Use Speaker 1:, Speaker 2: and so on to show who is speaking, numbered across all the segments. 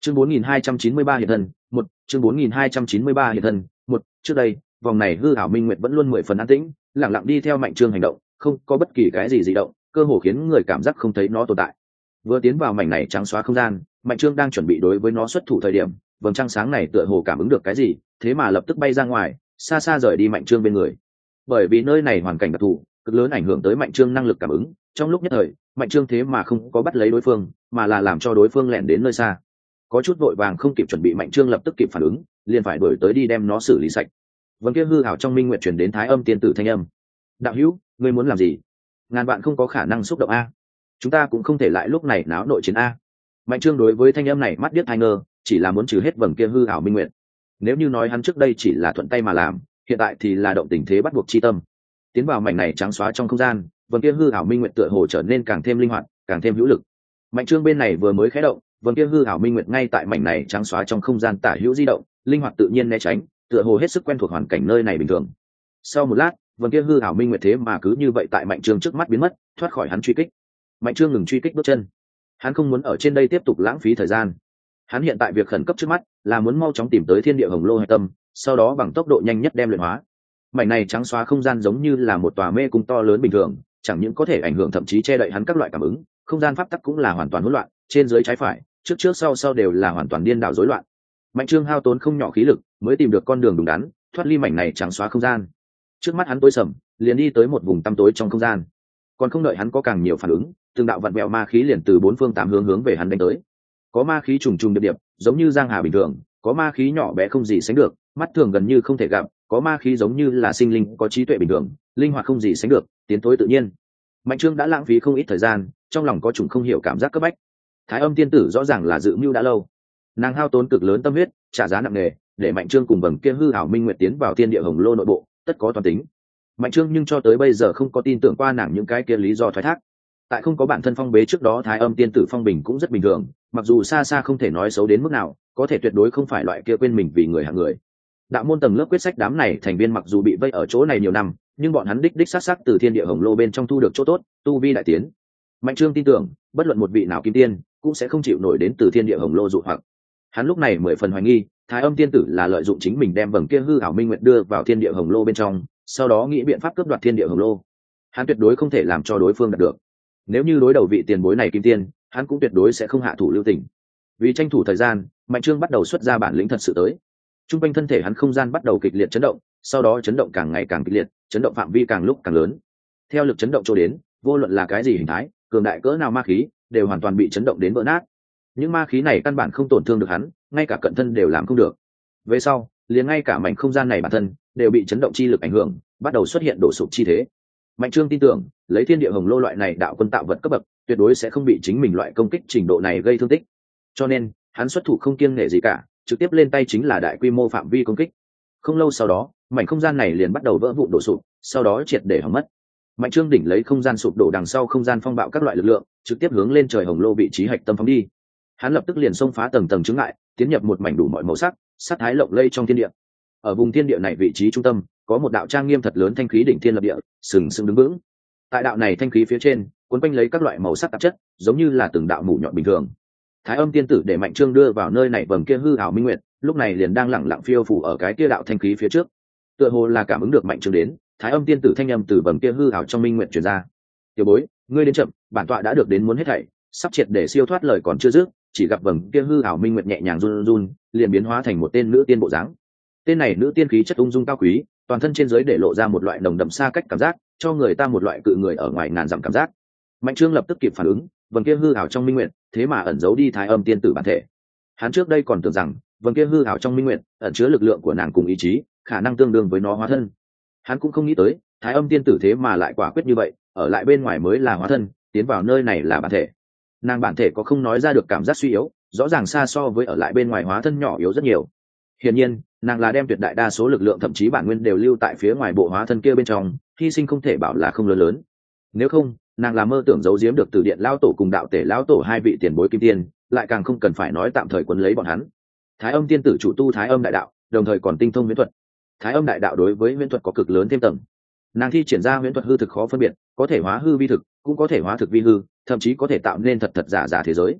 Speaker 1: Chương 4293 hiện thân, một chương 4293 hiện thân, một trước đây, vòng này hư ảo minh nguyệt vẫn luôn 10 phần an tĩnh, lặng lặng đi theo Mạnh Trương hành động, không có bất kỳ cái gì dị động, cơ hồ khiến người cảm giác không thấy nó tồn tại. Vừa tiến vào mảnh này trắng xóa không gian, Mạnh Trương đang chuẩn bị đối với nó xuất thủ thời điểm, vầng trăng sáng này tựa hồ cảm ứng được cái gì, thế mà lập tức bay ra ngoài, xa xa rời đi Mạnh Trương bên người. Bởi vì nơi này hoàn cảnh đặc thù, cực lớn ảnh hưởng tới Mạnh Trương năng lực cảm ứng, trong lúc nhất thời, Mạnh Trương thế mà không có bắt lấy đối phương, mà là làm cho đối phương lẻn đến nơi xa. Có chút vội vàng không kịp chuẩn bị, Mạnh Trương lập tức kịp phản ứng, liền phải đuổi tới đi đem nó xử lý sạch. Vầng kia hư ảo trong minh nguyệt truyền đến Thái Âm tiên tử thanh âm. Đạo hữu, ngươi muốn làm gì? Ngàn bạn không có khả năng xúc động a. Chúng ta cũng không thể lại lúc này náo nội chiến a. Mạnh Trương đối với thanh âm này mắt điếc tai ngơ, chỉ là muốn trừ hết vầng kia hư ảo minh nguyệt. Nếu như nói hắn trước đây chỉ là thuận tay mà làm, hiện tại thì là động tình thế bắt buộc chi tâm. Tiến vào mảnh này trắng xóa trong không gian, vầng kia hư ảo minh nguyệt tựa hồ trở nên càng thêm linh hoạt, càng thêm hữu lực. Mạnh Trương bên này vừa mới khé động, vầng kia hư ảo minh nguyệt ngay tại mảnh này trắng xóa trong không gian tả hữu di động, linh hoạt tự nhiên né tránh, tựa hồ hết sức quen thuộc hoàn cảnh nơi này bình thường. Sau một lát, vầng kia hư ảo minh nguyệt thế mà cứ như vậy tại Mạnh Trương trước mắt biến mất, thoát khỏi hắn truy kích. Mạnh Trương ngừng truy kích bước chân. Hắn không muốn ở trên đây tiếp tục lãng phí thời gian. Hắn hiện tại việc khẩn cấp trước mắt là muốn mau chóng tìm tới thiên địa hồng lô hạch tâm, sau đó bằng tốc độ nhanh nhất đem luyện hóa. Mảnh này trắng xóa không gian giống như là một tòa mê cung to lớn bình thường, chẳng những có thể ảnh hưởng thậm chí che đậy hắn các loại cảm ứng, không gian pháp tắc cũng là hoàn toàn hỗn loạn, trên dưới trái phải, trước trước sau sau đều là hoàn toàn điên đảo rối loạn. Mạnh Trương hao tốn không nhỏ khí lực mới tìm được con đường đúng đắn, thoát ly mảnh này trắng xóa không gian. Trước mắt hắn tối sầm, liền đi tới một vùng tăm tối trong không gian. Còn không đợi hắn có càng nhiều phản ứng, từng đạo vặn vẹo ma khí liền từ bốn phương tám hướng hướng về hắn đánh tới. Có ma khí trùng trùng điệp điệp, giống như giang hà bình thường, có ma khí nhỏ bé không gì sánh được, mắt thường gần như không thể gặp, có ma khí giống như là sinh linh có trí tuệ bình thường, linh hoạt không gì sánh được, tiến tối tự nhiên. Mạnh Trương đã lãng phí không ít thời gian, trong lòng có chủng không hiểu cảm giác cấp bách. Thái Âm tiên tử rõ ràng là dự mưu đã lâu, nàng hao tốn cực lớn tâm huyết, trả giá nặng nề để Mạnh Trương cùng vầng kia hư ảo minh nguyệt tiến vào thiên địa hồng lô nội bộ, tất có toàn tính. Mạnh Trương nhưng cho tới bây giờ không có tin tưởng qua nàng những cái kia lý do thoái thác. Tại không có bản thân phong bế trước đó, Thái Âm tiên tử phong bình cũng rất bình thường, mặc dù xa xa không thể nói xấu đến mức nào, có thể tuyệt đối không phải loại kia quên mình vì người hạng người. Đạo môn tầng lớp quyết sách đám này thành viên mặc dù bị vây ở chỗ này nhiều năm, nhưng bọn hắn đích đích sát sắc từ thiên địa hồng lô bên trong thu được chỗ tốt, tu vi đại tiến. Mạnh Trương tin tưởng, bất luận một vị nào kim tiên cũng sẽ không chịu nổi đến từ thiên địa hồng lô dụ hoặc. Hắn lúc này 10 phần hoài nghi, Thái Âm tiên tử là lợi dụng chính mình đem vầng kia hư ảo minh nguyệt đưa vào thiên địa hồng lô bên trong, sau đó nghĩ biện pháp cướp đoạt thiên địa hồng lô. Hắn tuyệt đối không thể làm cho đối phương đạt được. Nếu như đối đầu vị tiền bối này kim tiên, hắn cũng tuyệt đối sẽ không hạ thủ lưu tình. Vì tranh thủ thời gian, Mạnh Trương bắt đầu xuất ra bản lĩnh thật sự tới. Trung quanh thân thể hắn không gian bắt đầu kịch liệt chấn động, sau đó chấn động càng ngày càng kịch liệt, chấn động phạm vi càng lúc càng lớn. Theo lực chấn động cho đến, vô luận là cái gì hình thái, cường đại cỡ nào ma khí, đều hoàn toàn bị chấn động đến vỡ nát. Những ma khí này căn bản không tổn thương được hắn, ngay cả cận thân đều làm không được. Về sau, liền ngay cả mảnh không gian này bản thân đều bị chấn động chi lực ảnh hưởng, bắt đầu xuất hiện đổ sụp chi thế. Mạnh Trương tin tưởng, lấy thiên địa hồng lô loại này đạo quân tạo vật cấp bậc, tuyệt đối sẽ không bị chính mình loại công kích trình độ này gây thương tích. Cho nên, hắn xuất thủ không kiêng nể gì cả, trực tiếp lên tay chính là đại quy mô phạm vi công kích. Không lâu sau đó, mảnh không gian này liền bắt đầu vỡ vụn đổ sụp, sau đó triệt để hỏng mất. Mạnh Trương đỉnh lấy không gian sụp đổ đằng sau không gian phong bạo các loại lực lượng, trực tiếp hướng lên trời hồng lô vị trí hạch tâm phóng đi. Hắn lập tức liền xông phá tầng tầng chướng ngại, tiến nhập một mảnh đủ mọi màu sắc, sát thái lộng lây trong thiên địa. Ở vùng thiên địa này vị trí trung tâm, có một đạo trang nghiêm thật lớn thanh khí đỉnh thiên lập địa, sừng sững đứng vững. Tại đạo này thanh khí phía trên, cuốn quanh lấy các loại màu sắc tạp chất, giống như là từng đạo mủ nhọn bình thường. Thái Âm tiên tử để Mạnh Trương đưa vào nơi này vầng kia hư ảo minh nguyệt, lúc này liền đang lẳng lặng phiêu phù ở cái kia đạo thanh khí phía trước. Tựa hồ là cảm ứng được Mạnh Trương đến, Thái Âm tiên tử thanh âm từ vầng kia hư ảo trong minh nguyệt truyền ra. "Tiểu bối, ngươi đến chậm, bản tọa đã được đến muốn hết thảy, sắp triệt để siêu thoát." Lời còn chưa dứt, chỉ gặp vầng kia hư ảo minh nguyệt nhẹ nhàng run run, liền biến hóa thành một tên nữ tiên bộ dáng. Tên này nữ tiên khí chất ung dung cao quý, toàn thân trên dưới để lộ ra một loại nồng đậm xa cách cảm giác, cho người ta một loại cự người ở ngoài ngàn dặm cảm giác. Mạnh Trương lập tức kịp phản ứng, vầng kia hư ảo trong minh nguyệt, thế mà ẩn giấu đi Thái Âm tiên tử bản thể. Hắn trước đây còn tưởng rằng, vầng kia hư ảo trong minh nguyệt ẩn chứa lực lượng của nàng cùng ý chí, khả năng tương đương với nó hóa thân. Hắn cũng không nghĩ tới, Thái Âm tiên tử thế mà lại quả quyết như vậy, ở lại bên ngoài mới là hóa thân, tiến vào nơi này là bản thể. Nàng bản thể có không nói ra được cảm giác suy yếu, rõ ràng xa so với ở lại bên ngoài hóa thân nhỏ yếu rất nhiều. Hiển nhiên, nàng là đem tuyệt đại đa số lực lượng thậm chí bản nguyên đều lưu tại phía ngoài bộ hóa thân kia bên trong, hy sinh không thể bảo là không lớn lớn. Nếu không, nàng là mơ tưởng giấu giếm được Từ Điện lão tổ cùng Đạo Tể lão tổ hai vị tiền bối kim tiên, lại càng không cần phải nói tạm thời quấn lấy bọn hắn. Thái Âm tiên tử chủ tu Thái Âm đại đạo, đồng thời còn tinh thông huyễn thuật. Thái Âm đại đạo đối với huyễn thuật có cực lớn thêm tầng. Nàng thi triển ra huyễn thuật hư thực khó phân biệt, có thể hóa hư vi thực, cũng có thể hóa thực vi hư, thậm chí có thể tạo nên thật thật giả giả thế giới.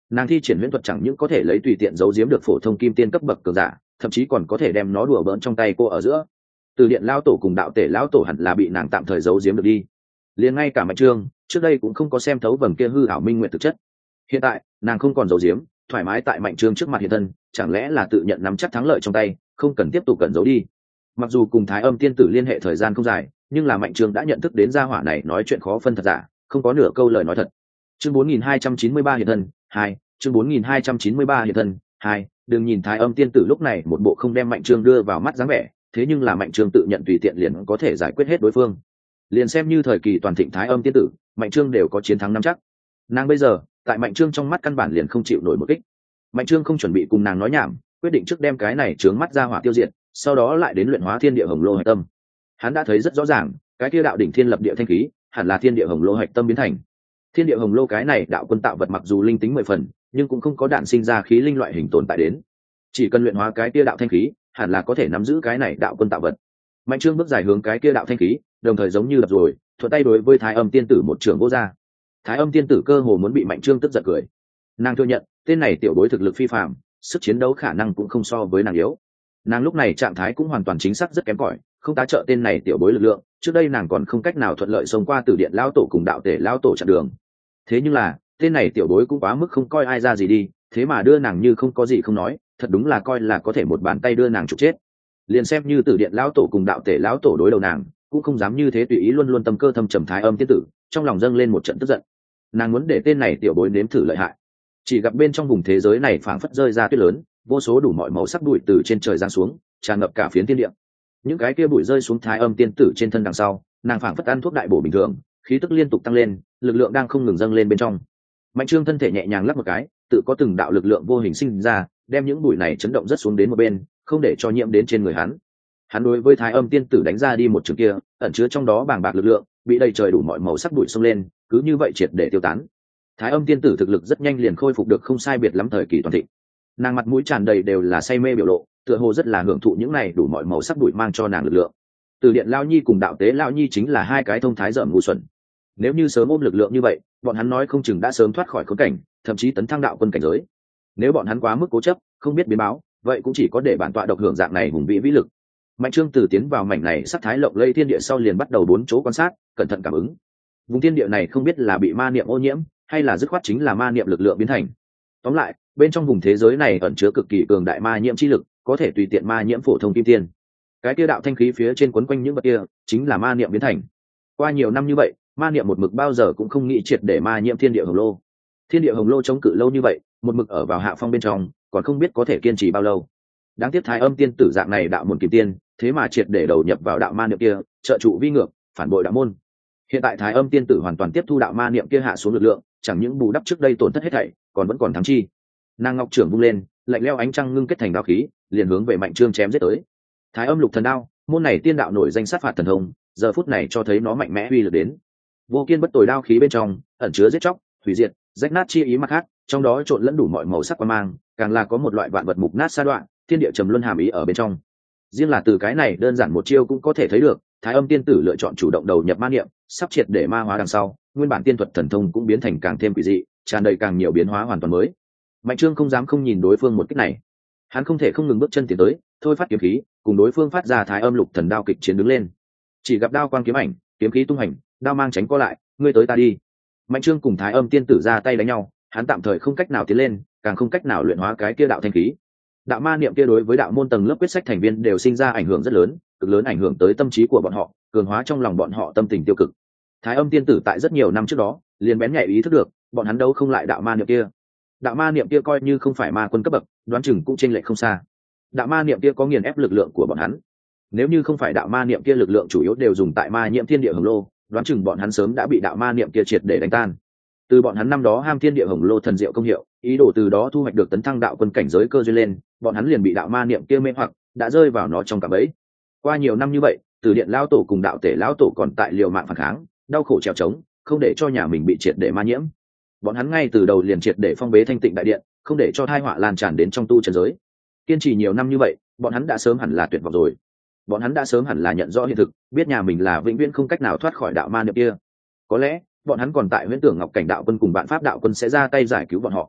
Speaker 1: Nàng thi triển huyễn thuật chẳng những có thể lấy tùy tiện giấu giếm được phổ thông kim tiên cấp bậc cường giả, thậm chí còn có thể đem nó đùa bỡn trong tay cô ở giữa. Từ điện lao tổ cùng đạo tể lão tổ hẳn là bị nàng tạm thời giấu giếm được đi. Liền ngay cả Mạnh Trương trước đây cũng không có xem thấu vầng kia hư ảo minh nguyện thực chất. Hiện tại nàng không còn giấu giếm, thoải mái tại Mạnh Trương trước mặt hiện thân, chẳng lẽ là tự nhận nắm chắc thắng lợi trong tay, không cần tiếp tục cẩn giấu đi. Mặc dù cùng Thái Âm tiên tử liên hệ thời gian không dài, nhưng là Mạnh Trương đã nhận thức đến gia hỏa này nói chuyện khó phân thật giả, không có nửa câu lời nói thật. Chương 4293 hiện thân 2, chương 4293 hiện thân 2, đừng nhìn Thái Âm tiên tử lúc này một bộ không đem Mạnh Trương đưa vào mắt dáng vẻ, thế nhưng là Mạnh Trương tự nhận tùy tiện liền có thể giải quyết hết đối phương. Liền xem như thời kỳ toàn thịnh Thái Âm tiên tử, Mạnh Trương đều có chiến thắng nắm chắc. Nàng bây giờ, tại Mạnh Trương trong mắt căn bản liền không chịu nổi một kích. Mạnh Trương không chuẩn bị cùng nàng nói nhảm, quyết định trước đem cái này trướng mắt ra hỏa tiêu diệt, sau đó lại đến luyện hóa thiên địa hồng lô hạch tâm. Hắn đã thấy rất rõ ràng, cái kia đạo đỉnh thiên lập địa thanh khí, hẳn là thiên địa hồng lô hạch tâm biến thành. Thiên địa hồng lô cái này đạo quân tạo vật mặc dù linh tính 10 phần, nhưng cũng không có đạn sinh ra khí linh loại hình tồn tại đến. Chỉ cần luyện hóa cái kia đạo thanh khí, hẳn là có thể nắm giữ cái này đạo quân tạo vật. Mạnh Trương bước dài hướng cái kia đạo thanh khí, đồng thời giống như đập rồi, thuận tay đối với Thái Âm tiên tử một trường vô ra. Thái Âm tiên tử cơ hồ muốn bị Mạnh Trương tức giận cười. Nàng thừa nhận, tên này tiểu bối thực lực phi phàm, sức chiến đấu khả năng cũng không so với nàng yếu. Nàng lúc này trạng thái cũng hoàn toàn chính xác rất kém cỏi, không tá trợ tên này tiểu bối lực lượng, trước đây nàng còn không cách nào thuận lợi xông qua Tử Điện lão tổ cùng đạo tể lão tổ chặn đường. Thế nhưng là, tên này tiểu bối cũng quá mức không coi ai ra gì đi, thế mà đưa nàng như không có gì không nói, thật đúng là coi là có thể một bàn tay đưa nàng trục chết. Liền xem như Tử Điện lão tổ cùng đạo tể lão tổ đối đầu nàng, cũng không dám như thế tùy ý, luôn luôn tâm cơ thâm trầm Thái Âm tiên tử, trong lòng dâng lên một trận tức giận. Nàng muốn để tên này tiểu bối nếm thử lợi hại. Chỉ gặp bên trong vùng thế giới này phảng phất rơi ra tuyết lớn, vô số đủ mọi màu sắc bụi từ trên trời giáng xuống, tràn ngập cả phiến thiên địa. Những cái kia bụi rơi xuống Thái Âm tiên tử trên thân đằng sau, nàng phảng phất ăn thuốc đại bổ bình thường, khí tức liên tục tăng lên, lực lượng đang không ngừng dâng lên bên trong. Mạnh Trương thân thể nhẹ nhàng lắc một cái, tự có từng đạo lực lượng vô hình sinh ra, đem những bụi này chấn động rất xuống đến một bên, không để cho nhiễm đến trên người hắn. Hắn đối với Thái Âm tiên tử đánh ra đi một trường kia, ẩn chứa trong đó bàng bạc lực lượng, bị đầy trời đủ mọi màu sắc bụi xông lên, cứ như vậy triệt để tiêu tán. Thái Âm tiên tử thực lực rất nhanh liền khôi phục được không sai biệt lắm thời kỳ toàn thịnh. Nàng mặt mũi tràn đầy đều là say mê biểu lộ, tựa hồ rất là hưởng thụ những này đủ mọi màu sắc bụi mang cho nàng lực lượng. Từ Điện Lão Nhi cùng đạo tế Lão Nhi chính là hai cái thông thái dởm ngu xuẩn. Nếu như sớm ôm lực lượng như vậy, bọn hắn nói không chừng đã sớm thoát khỏi khốn cảnh, thậm chí tấn thăng đạo quân cảnh giới. Nếu bọn hắn quá mức cố chấp, không biết biến báo, vậy cũng chỉ có để bản tọa độc hưởng dạng này hùng vĩ vĩ lực. Mạnh Trương từ tiến vào mảnh này sắc thái lộng lẫy thiên địa sau liền bắt đầu bốn chỗ quan sát, cẩn thận cảm ứng. Vùng thiên địa này không biết là bị ma niệm ô nhiễm, hay là dứt khoát chính là ma niệm lực lượng biến thành. Tóm lại, bên trong vùng thế giới này ẩn chứa cực kỳ cường đại ma nhiễm chi lực, có thể tùy tiện ma nhiễm phổ thông kim tiên. Cái kia đạo thanh khí phía trên quấn quanh những vật kia, chính là ma niệm biến thành. Qua nhiều năm như vậy, ma niệm một mực bao giờ cũng không nghĩ triệt để ma nhiễm thiên địa hồng lô. Thiên địa hồng lô chống cự lâu như vậy, một mực ở vào hạ phong bên trong, còn không biết có thể kiên trì bao lâu. Đáng tiếc Thái Âm tiên tử dạng này đạo môn kim tiên, thế mà triệt để đầu nhập vào đạo ma niệm kia, trợ trụ vi ngược, phản bội đạo môn. Hiện tại Thái Âm tiên tử hoàn toàn tiếp thu đạo ma niệm kia hạ xuống lực lượng, chẳng những bù đắp trước đây tổn thất hết thảy, còn vẫn còn thắng chi. Nàng ngọc trưởng vung lên, lạnh lẽo ánh trăng ngưng kết thành đao khí, liền hướng về Mạnh Trương chém giết tới. Thái Âm lục thần đao, môn này tiên đạo nổi danh sát phạt thần thông, giờ phút này cho thấy nó mạnh mẽ uy lực đến. Vô kiên bất tồi đao khí bên trong, ẩn chứa giết chóc, hủy diệt, rách nát chi ý mặt khác, trong đó trộn lẫn đủ mọi màu sắc quang mang, càng là có một loại vạn vật mục nát sa đoạn, thiên địa trầm luân hàm ý ở bên trong. Riêng là từ cái này đơn giản một chiêu cũng có thể thấy được, Thái Âm tiên tử lựa chọn chủ động đầu nhập ma niệm, sắp triệt để ma hóa đằng sau, nguyên bản tiên thuật thần thông cũng biến thành càng thêm quỷ dị, tràn đầy càng nhiều biến hóa hoàn toàn mới. Mạnh Trương không dám không nhìn đối phương một kích này, hắn không thể không ngừng bước chân tiến tới, thôi phát kiếm khí, cùng đối phương phát ra Thái Âm lục thần đao kịch chiến đứng lên. Chỉ gặp đao quang kiếm ảnh, kiếm khí tung hành, đao mang tránh co lại, ngươi tới ta đi. Mạnh Trương cùng Thái Âm tiên tử ra tay đánh nhau, hắn tạm thời không cách nào tiến lên, càng không cách nào luyện hóa cái kia đạo thanh khí. Đạo ma niệm kia đối với đạo môn tầng lớp quyết sách thành viên đều sinh ra ảnh hưởng rất lớn, cực lớn ảnh hưởng tới tâm trí của bọn họ, cường hóa trong lòng bọn họ tâm tình tiêu cực. Thái Âm tiên tử tại rất nhiều năm trước đó, liền bén nhạy ý thức được, bọn hắn đâu không lại đạo ma niệm kia. Đạo ma niệm kia coi như không phải ma quân cấp bậc, đoán chừng cũng chênh lệch không xa. Đạo ma niệm kia có nghiền ép lực lượng của bọn hắn. Nếu như không phải đạo ma niệm kia lực lượng chủ yếu đều dùng tại ma nhiễm thiên địa hồng lô, đoán chừng bọn hắn sớm đã bị đạo ma niệm kia triệt để đánh tan. Từ bọn hắn năm đó ham thiên địa hồng lô thần diệu công hiệu, ý đồ từ đó thu hoạch được tấn thăng đạo quân cảnh giới cơ duyên lên, bọn hắn liền bị đạo ma niệm kia mê hoặc, đã rơi vào nó trong cả bẫy. Qua nhiều năm như vậy, Từ Điện lão tổ cùng đạo tể lão tổ còn tại liều mạng phản kháng, đau khổ trèo trống, không để cho nhà mình bị triệt để ma nhiễm. Bọn hắn ngay từ đầu liền triệt để phong bế thanh tịnh đại điện, không để cho tai họa lan tràn đến trong tu chân giới. Kiên trì nhiều năm như vậy, bọn hắn đã sớm hẳn là tuyệt vọng rồi. Bọn hắn đã sớm hẳn là nhận rõ hiện thực, biết nhà mình là vĩnh viễn không cách nào thoát khỏi đạo ma niệm kia. Có lẽ bọn hắn còn tại huyễn tưởng Ngọc Cảnh đạo quân cùng Vạn Pháp đạo quân sẽ ra tay giải cứu bọn họ.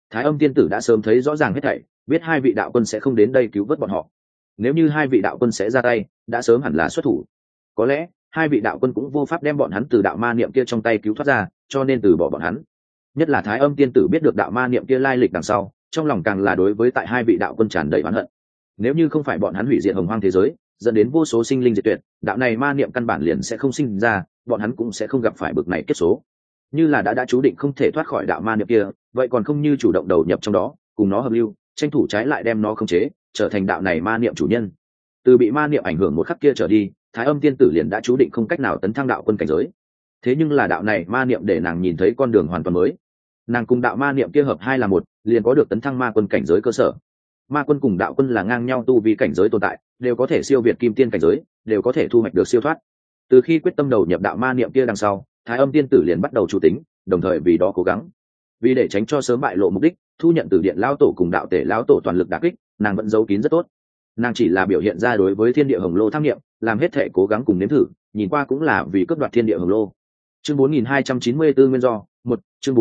Speaker 1: Thái Âm tiên tử đã sớm thấy rõ ràng hết thảy, biết hai vị đạo quân sẽ không đến đây cứu vớt bọn họ. Nếu như hai vị đạo quân sẽ ra tay, đã sớm hẳn là xuất thủ. Có lẽ hai vị đạo quân cũng vô pháp đem bọn hắn từ đạo ma niệm kia trong tay cứu thoát ra, cho nên từ bỏ bọn hắn. Nhất là Thái Âm tiên tử biết được đạo ma niệm kia lai lịch đằng sau, trong lòng càng là đối với tại hai vị đạo quân tràn đầy oán hận. Nếu như không phải bọn hắn hủy diệt hồng hoang thế giới, dẫn đến vô số sinh linh diệt tuyệt, đạo này ma niệm căn bản liền sẽ không sinh ra, bọn hắn cũng sẽ không gặp phải bực này kết số. Như là đã chú định không thể thoát khỏi đạo ma niệm kia, vậy còn không như chủ động đầu nhập trong đó, cùng nó hợp lưu, tranh thủ trái lại đem nó khống chế, trở thành đạo này ma niệm chủ nhân. Từ bị ma niệm ảnh hưởng một khắc kia trở đi, Thái Âm tiên tử liền đã chú định không cách nào tấn thăng đạo quân cảnh giới. Thế nhưng là đạo này ma niệm để nàng nhìn thấy con đường hoàn toàn mới. Nàng cùng đạo ma niệm kia hợp hai là một, liền có được tấn thăng ma quân cảnh giới cơ sở. Ma quân cùng đạo quân là ngang nhau tu vi cảnh giới tồn tại, đều có thể siêu việt kim tiên cảnh giới, đều có thể thu hoạch được siêu thoát. Từ khi quyết tâm đầu nhập đạo ma niệm kia đằng sau, Thái Âm tiên tử liền bắt đầu chủ tính, đồng thời vì đó cố gắng. Vì để tránh cho sớm bại lộ mục đích, thu nhận từ điện lão tổ cùng đạo tể lão tổ toàn lực đả kích, nàng vẫn giấu kín rất tốt. Nàng chỉ là biểu hiện ra đối với thiên địa hồng lô tham nghiệm, làm hết thể cố gắng cùng nếm thử, nhìn qua cũng là vì cướp đoạt thiên địa hồng lô. Chương 4294 nguyên do, một chương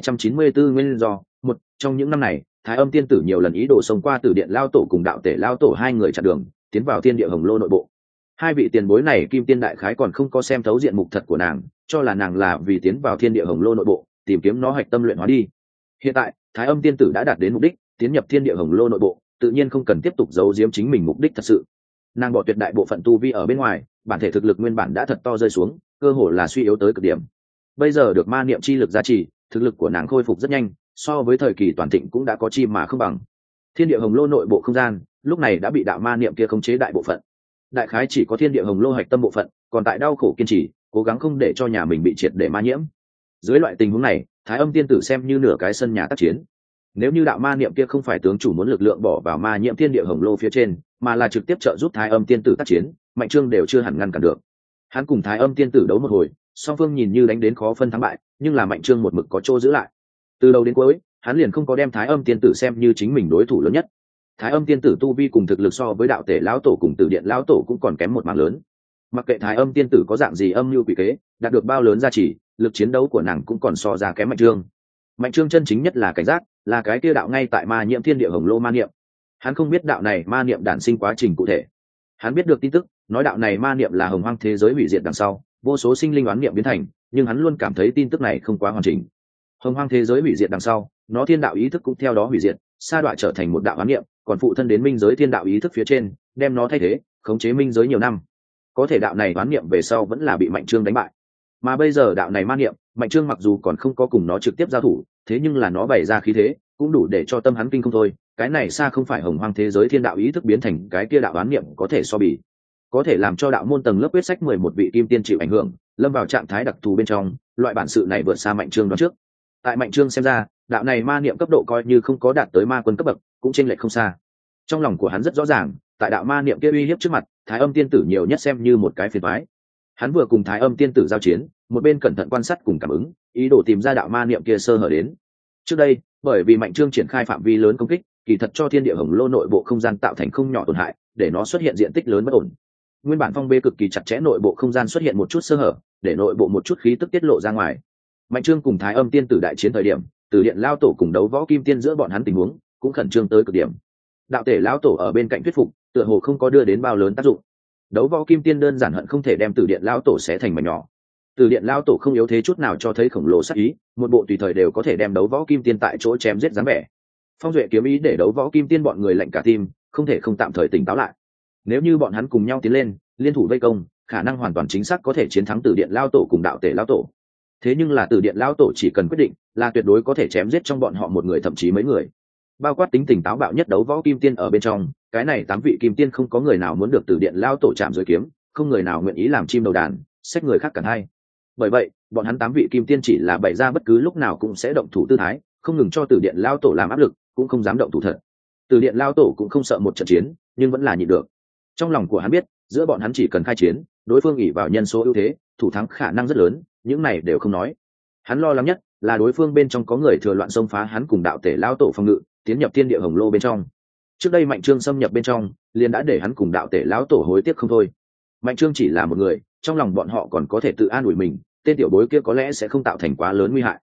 Speaker 1: 4294 nguyên do, một trong những năm này, Thái Âm tiên tử nhiều lần ý đồ xông qua từ điện lão tổ cùng đạo tể lão tổ hai người chặn đường, tiến vào thiên địa hồng lô nội bộ. Hai vị tiền bối này kim tiên đại khái còn không có xem thấu diện mục thật của nàng, cho là nàng là vì tiến vào thiên địa hồng lô nội bộ, tìm kiếm nó hạch tâm luyện hóa đi. Hiện tại, Thái Âm tiên tử đã đạt đến mục đích, tiến nhập thiên địa hồng lô nội bộ, tự nhiên không cần tiếp tục giấu giếm chính mình mục đích thật sự. Nàng bỏ tuyệt đại bộ phận tu vi ở bên ngoài, bản thể thực lực nguyên bản đã thật to rơi xuống, cơ hồ là suy yếu tới cực điểm. Bây giờ được ma niệm chi lực gia trì, thực lực của nàng khôi phục rất nhanh, so với thời kỳ toàn thịnh cũng đã có chi mà không bằng. Thiên địa hồng lô nội bộ không gian, lúc này đã bị đạo ma niệm kia khống chế đại bộ phận. Đại khái chỉ có thiên địa hồng lô hạch tâm bộ phận, còn tại đau khổ kiên trì, cố gắng không để cho nhà mình bị triệt để ma nhiễm. Dưới loại tình huống này, Thái Âm tiên tử xem như nửa cái sân nhà tác chiến. Nếu như đạo ma niệm kia không phải tướng chủ muốn lực lượng bỏ vào ma nhiễm thiên địa hồng lô phía trên, mà là trực tiếp trợ giúp Thái Âm tiên tử tác chiến, Mạnh Trương đều chưa hẳn ngăn cản được. Hắn cùng Thái Âm tiên tử đấu một hồi, song phương nhìn như đánh đến khó phân thắng bại, nhưng là Mạnh Trương một mực có chỗ giữ lại. Từ đầu đến cuối, hắn liền không có đem Thái Âm tiên tử xem như chính mình đối thủ lớn nhất. Thái Âm tiên tử tu vi cùng thực lực so với đạo tể lão tổ cùng tử điện lão tổ cũng còn kém một mảng lớn. Mặc kệ Thái Âm tiên tử có dạng gì âm mưu quỷ kế, đạt được bao lớn giá trị, lực chiến đấu của nàng cũng còn so ra kém Mạnh Trương. Mạnh Trương chân chính nhất là cảnh giác, là cái kia đạo ngay tại ma nhiễm thiên địa hồng lô ma niệm. Hắn không biết đạo này ma niệm đản sinh quá trình cụ thể. Hắn biết được tin tức, nói đạo này ma niệm là hồng hoang thế giới hủy diệt đằng sau, vô số sinh linh oán niệm biến thành, nhưng hắn luôn cảm thấy tin tức này không quá hoàn chỉnh. Hồng hoang thế giới hủy diệt đằng sau, nó thiên đạo ý thức cũng theo đó hủy diệt, sa đọa trở thành một đạo oán niệm, còn phụ thân đến minh giới thiên đạo ý thức phía trên, đem nó thay thế, khống chế minh giới nhiều năm. Có thể đạo này oán niệm về sau vẫn là bị Mạnh Trương đánh bại. Mà bây giờ đạo này ma niệm, Mạnh Trương mặc dù còn không có cùng nó trực tiếp giao thủ, thế nhưng là nó bày ra khí thế, cũng đủ để cho tâm hắn kinh không thôi. Cái này xa không phải hồng hoang thế giới thiên đạo ý thức biến thành cái kia đạo oán niệm có thể so bì. Có thể làm cho đạo môn tầng lớp quyết sách 11 vị kim tiên chịu ảnh hưởng, lâm vào trạng thái đặc thù bên trong, loại bản sự này vượt xa Mạnh Trương đoán trước. Tại Mạnh Trương xem ra, đạo này ma niệm cấp độ coi như không có đạt tới ma quân cấp bậc, cũng chênh lệch không xa. Trong lòng của hắn rất rõ ràng, tại đạo ma niệm kia uy hiếp trước mặt, Thái Âm tiên tử nhiều nhất xem như một cái phiền toái. Hắn vừa cùng Thái Âm tiên tử giao chiến, một bên cẩn thận quan sát cùng cảm ứng, ý đồ tìm ra đạo ma niệm kia sơ hở đến. Trước đây, bởi vì Mạnh Trương triển khai phạm vi lớn công kích, kỳ thật cho thiên địa hồng lô nội bộ không gian tạo thành không nhỏ tổn hại, để nó xuất hiện diện tích lớn bất ổn. Nguyên bản phong bê cực kỳ chặt chẽ nội bộ không gian xuất hiện một chút sơ hở, để nội bộ một chút khí tức tiết lộ ra ngoài. Mạnh Trương cùng Thái Âm tiên tử đại chiến thời điểm, Từ điện lao tổ cùng đấu võ kim tiên giữa bọn hắn tình huống cũng khẩn trương tới cực điểm. Đạo tể lão tổ ở bên cạnh thuyết phục, tựa hồ không có đưa đến bao lớn tác dụng. Đấu võ kim tiên đơn giản hận không thể đem Từ điện lão tổ xé thành mảnh nhỏ. Từ điện lão tổ không yếu thế chút nào cho thấy khổng lồ sát ý, một bộ tùy thời đều có thể đem đấu võ kim tiên tại chỗ chém giết dáng vẻ. Phong duệ kiếm ý để đấu võ kim tiên bọn người lạnh cả tim, không thể không tạm thời tỉnh táo lại. Nếu như bọn hắn cùng nhau tiến lên, liên thủ vây công, khả năng hoàn toàn chính xác có thể chiến thắng Từ điện lão tổ cùng đạo tể lão tổ. Thế nhưng là Từ điện lão tổ chỉ cần quyết định, là tuyệt đối có thể chém giết trong bọn họ một người thậm chí mấy người. Bao quát tính tình táo bạo nhất đấu võ kim tiên ở bên trong, cái này 8 vị kim tiên không có người nào muốn được Từ điện lão tổ chạm dưới kiếm, không người nào nguyện ý làm chim đầu đàn, xách người khác cản hay. Bởi vậy, bọn hắn 8 vị kim tiên chỉ là bày ra bất cứ lúc nào cũng sẽ động thủ tư thái, không ngừng cho Từ điện lão tổ làm áp lực, cũng không dám động thủ thật. Từ điện lão tổ cũng không sợ một trận chiến, nhưng vẫn là nhịn được. Trong lòng của hắn biết, giữa bọn hắn chỉ cần khai chiến, đối phương ỷ vào nhân số ưu thế, thủ thắng khả năng rất lớn, những này đều không nói. Hắn lo lắng nhất là đối phương bên trong có người thừa loạn xông phá hắn cùng đạo tể lão tổ phòng ngự, tiến nhập thiên địa hồng lô bên trong. Trước đây Mạnh Trương xâm nhập bên trong, liền đã để hắn cùng đạo tể lão tổ hối tiếc không thôi. Mạnh Trương chỉ là một người, trong lòng bọn họ còn có thể tự an ủi mình, tên tiểu bối kia có lẽ sẽ không tạo thành quá lớn nguy hại.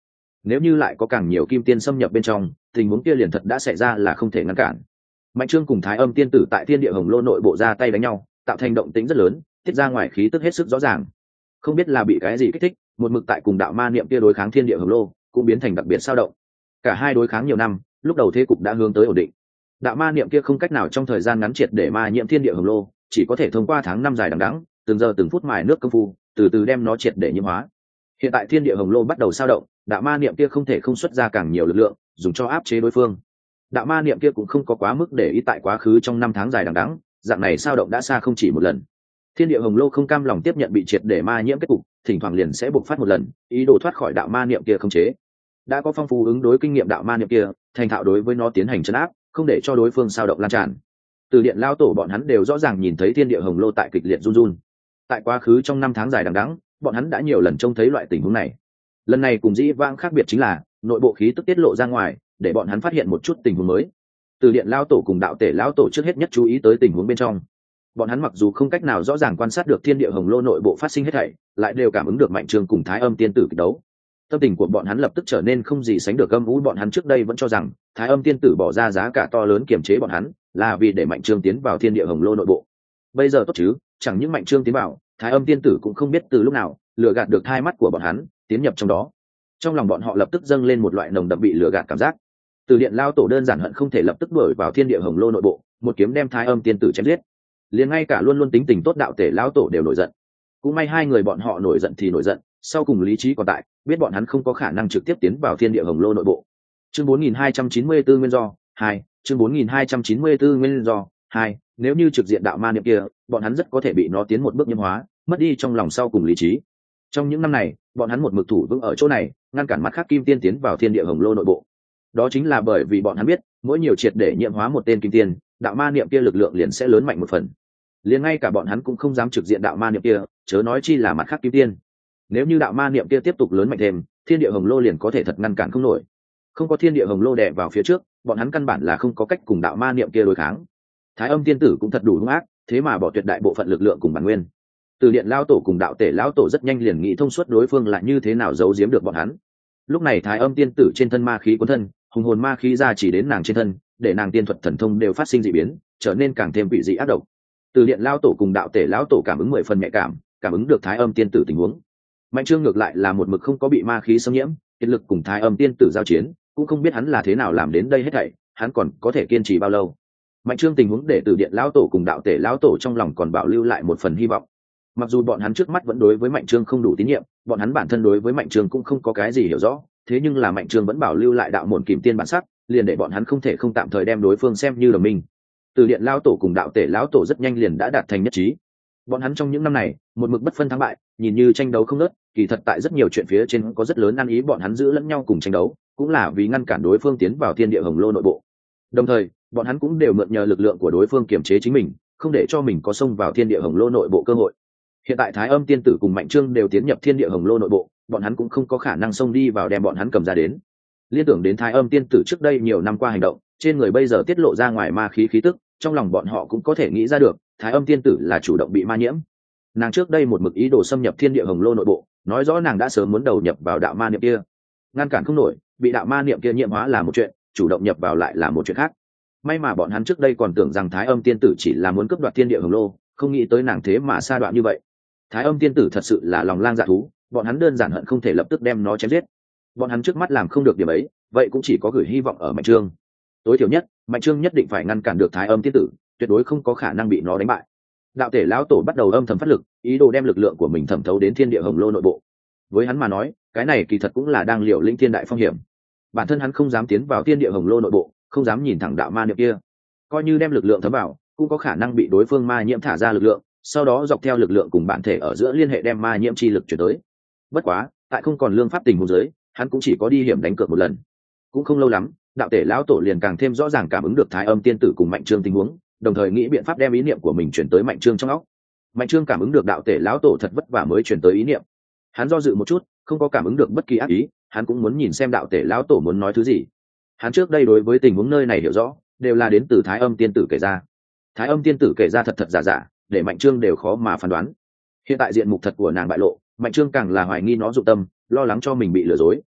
Speaker 1: nếu như lại có càng nhiều kim tiên xâm nhập bên trong, tình huống kia liền thật đã xảy ra là không thể ngăn cản. Mạnh Trương cùng Thái Âm tiên tử tại Thiên Địa Hồng Lô nội bộ ra tay đánh nhau, tạo thành động tĩnh rất lớn, tiết ra ngoài khí tức hết sức rõ ràng. Không biết là bị cái gì kích thích, một mực tại cùng đạo ma niệm kia đối kháng Thiên Địa Hồng Lô cũng biến thành đặc biệt sao động. Cả hai đối kháng nhiều năm, lúc đầu thế cục đã hướng tới ổn định. Đạo ma niệm kia không cách nào trong thời gian ngắn triệt để ma nhiễm Thiên Địa Hồng Lô, chỉ có thể thông qua tháng năm dài đằng đẵng, từng giờ từng phút mài nước công phu, từ từ đem nó triệt để nhiễm hóa. Hiện tại Thiên Địa Hồng Lô bắt đầu sao động, đạo ma niệm kia không thể không xuất ra càng nhiều lực lượng, dùng cho áp chế đối phương. Đạo ma niệm kia cũng không có quá mức để ý tại quá khứ trong năm tháng dài đằng đẵng, dạng này sao động đã xa không chỉ một lần. Thiên Địa Hồng Lô không cam lòng tiếp nhận bị triệt để ma nhiễm kết cục, thỉnh thoảng liền sẽ bộc phát một lần, ý đồ thoát khỏi đạo ma niệm kia không chế. Đã có phong phú ứng đối kinh nghiệm đạo ma niệm kia, thành thạo đối với nó tiến hành trấn áp, không để cho đối phương sao động lan tràn. Từ điện lao tổ bọn hắn đều rõ ràng nhìn thấy Thiên Địa Hồng Lô tại kịch liệt run run. Tại quá khứ trong năm tháng dài đằng đẵng, bọn hắn đã nhiều lần trông thấy loại tình huống này. Lần này cùng dĩ vãng khác biệt chính là nội bộ khí tức tiết lộ ra ngoài, để bọn hắn phát hiện một chút tình huống mới. Từ điện lao tổ cùng đạo tể lao tổ trước hết nhất chú ý tới tình huống bên trong. Bọn hắn mặc dù không cách nào rõ ràng quan sát được Thiên Địa Hồng Lô nội bộ phát sinh hết thảy, lại đều cảm ứng được Mạnh Trương cùng Thái Âm tiên tử kịch đấu. Tâm tình của bọn hắn lập tức trở nên không gì sánh được âm u. Bọn hắn trước đây vẫn cho rằng Thái Âm tiên tử bỏ ra giá cả to lớn kiềm chế bọn hắn, là vì để Mạnh Trương tiến vào Thiên Địa Hồng Lô nội bộ. Bây giờ tốt chứ, chẳng những Mạnh Trương tiến vào, Thái Âm tiên tử cũng không biết từ lúc nào lừa gạt được thai mắt của bọn hắn, tiến nhập trong đó. Trong lòng bọn họ lập tức dâng lên một loại nồng đậm bị lừa gạt cảm giác. Từ điện lao tổ đơn giản hận không thể lập tức đuổi vào Thiên Địa Hồng Lô nội bộ, một kiếm đem Thái Âm tiên tử chém giết. Liền ngay cả luôn luôn tính tình tốt đạo tể lão tổ đều nổi giận. Cũng may hai người bọn họ nổi giận thì nổi giận, sau cùng lý trí còn tại, biết bọn hắn không có khả năng trực tiếp tiến vào Thiên Địa Hồng Lô nội bộ. Chương 4294 nguyên do 2, chương 4294 nguyên do 2, nếu như trực diện đạo ma niệm kia, bọn hắn rất có thể bị nó tiến một bước nhiễm hóa, mất đi trong lòng sau cùng lý trí. Trong những năm này, bọn hắn một mực thủ vững ở chỗ này, ngăn cản mắt khác kim tiên tiến vào Thiên Địa Hồng Lô nội bộ. Đó chính là bởi vì bọn hắn biết, mỗi nhiều triệt để nhiễm hóa một tên kim tiên, đạo ma niệm kia lực lượng liền sẽ lớn mạnh một phần. Liền ngay cả bọn hắn cũng không dám trực diện đạo ma niệm kia, chớ nói chi là mặt khác kim tiên. Nếu như đạo ma niệm kia tiếp tục lớn mạnh thêm, Thiên Địa Hồng Lô liền có thể thật ngăn cản không nổi. Không có Thiên Địa Hồng Lô đè vào phía trước, bọn hắn căn bản là không có cách cùng đạo ma niệm kia đối kháng. Thái Âm tiên tử cũng thật đủ hung ác, thế mà bỏ tuyệt đại bộ phận lực lượng cùng bản nguyên. Từ điện lao tổ cùng đạo tể lão tổ rất nhanh liền nghĩ thông suốt đối phương là như thế nào giấu giếm được bọn hắn. Lúc này Thái Âm tiên tử trên thân ma khí cuốn thân, hùng hồn ma khí ra chỉ đến nàng trên thân, để nàng tiên thuật thần thông đều phát sinh dị biến, trở nên càng thêm quỷ dị ác độc. Từ điện lao tổ cùng đạo tể lão tổ cảm ứng 10 phần nhạy cảm ứng được Thái Âm tiên tử tình huống. Mạnh Trương ngược lại là một mực không có bị ma khí xâm nhiễm, kiệt lực cùng Thái Âm tiên tử giao chiến, cũng không biết hắn là thế nào làm đến đây hết thảy, hắn còn có thể kiên trì bao lâu. Mạnh Trương tình huống để Từ điện lão tổ cùng đạo tể lão tổ trong lòng còn bảo lưu lại một phần hy vọng. Mặc dù bọn hắn trước mắt vẫn đối với Mạnh Trương không đủ tín nhiệm, bọn hắn bản thân đối với Mạnh Trương cũng không có cái gì hiểu rõ, thế nhưng là Mạnh Trương vẫn bảo lưu lại đạo môn kìm tiên bản sắc, liền để bọn hắn không thể không tạm thời đem đối phương xem như đồng minh. Từ điện lão tổ cùng đạo tể lão tổ rất nhanh liền đã đạt thành nhất trí. Bọn hắn trong những năm này một mực bất phân thắng bại, nhìn như tranh đấu không ngớt, kỳ thật tại rất nhiều chuyện phía trên có rất lớn ăn ý. Bọn hắn giữ lẫn nhau cùng tranh đấu, cũng là vì ngăn cản đối phương tiến vào Thiên Địa Hồng Lô nội bộ. Đồng thời, bọn hắn cũng đều mượn nhờ lực lượng của đối phương kiềm chế chính mình, không để cho mình có xông vào Thiên Địa Hồng Lô nội bộ cơ hội. Hiện tại Thái Âm tiên tử cùng Mạnh Trương đều tiến nhập Thiên Địa Hồng Lô nội bộ, bọn hắn cũng không có khả năng xông đi vào đem bọn hắn cầm ra đến. Liên tưởng đến Thái Âm tiên tử trước đây nhiều năm qua hành động, trên người bây giờ tiết lộ ra ngoài ma khí khí tức, trong lòng bọn họ cũng có thể nghĩ ra được, Thái Âm tiên tử là chủ động bị ma nhiễm. Nàng trước đây một mực ý đồ xâm nhập Thiên Địa Hồng Lô nội bộ, nói rõ nàng đã sớm muốn đầu nhập vào đạo ma niệm kia. Ngăn cản không nổi, bị đạo ma niệm kia nhiễm hóa là một chuyện, chủ động nhập vào lại là một chuyện khác. May mà bọn hắn trước đây còn tưởng rằng Thái Âm tiên tử chỉ là muốn cướp đoạt Thiên Địa Hồng Lô, không nghĩ tới nàng thế mà sa đoạn như vậy. Thái Âm tiên tử thật sự là lòng lang dạ thú, bọn hắn đơn giản hận không thể lập tức đem nó chém giết. Bọn hắn trước mắt làm không được điểm ấy, vậy cũng chỉ có gửi hy vọng ở Mạnh Trương. Tối thiểu nhất, Mạnh Trương nhất định phải ngăn cản được Thái Âm tiên tử, tuyệt đối không có khả năng bị nó đánh bại. Đạo tể lão tổ bắt đầu âm thầm phát lực, ý đồ đem lực lượng của mình thẩm thấu đến Thiên Địa Hồng Lô nội bộ. Với hắn mà nói, cái này kỳ thật cũng là đang liều lĩnh thiên đại phong hiểm. Bản thân hắn không dám tiến vào Thiên Địa Hồng Lô nội bộ, không dám nhìn thẳng đạo ma niệm kia, coi như đem lực lượng thấm vào, cũng có khả năng bị đối phương ma nhiễm thả ra lực lượng, sau đó dọc theo lực lượng cùng bản thể ở giữa liên hệ đem ma nhiễm chi lực chuyển tới. Bất quá, tại không còn lương pháp tình huống dưới, hắn cũng chỉ có đi hiểm đánh cược một lần. Cũng không lâu lắm, đạo tể lão tổ liền càng thêm rõ ràng cảm ứng được Thái Âm tiên tử cùng Mạnh Trương tình huống, đồng thời nghĩ biện pháp đem ý niệm của mình chuyển tới Mạnh Trương trong óc. Mạnh Trương cảm ứng được đạo tể lão tổ thật vất vả mới chuyển tới ý niệm. Hắn do dự một chút, không có cảm ứng được bất kỳ ác ý, hắn cũng muốn nhìn xem đạo tể lão tổ muốn nói thứ gì. Hắn trước đây đối với tình huống nơi này hiểu rõ, đều là đến từ Thái Âm tiên tử kể ra. Thái Âm tiên tử kể ra thật thật giả giả, để Mạnh Trương đều khó mà phán đoán. Hiện tại diện mục thật của nàng bại lộ, Mạnh Trương càng là hoài nghi nó dụng tâm, lo lắng cho mình bị lừa dối.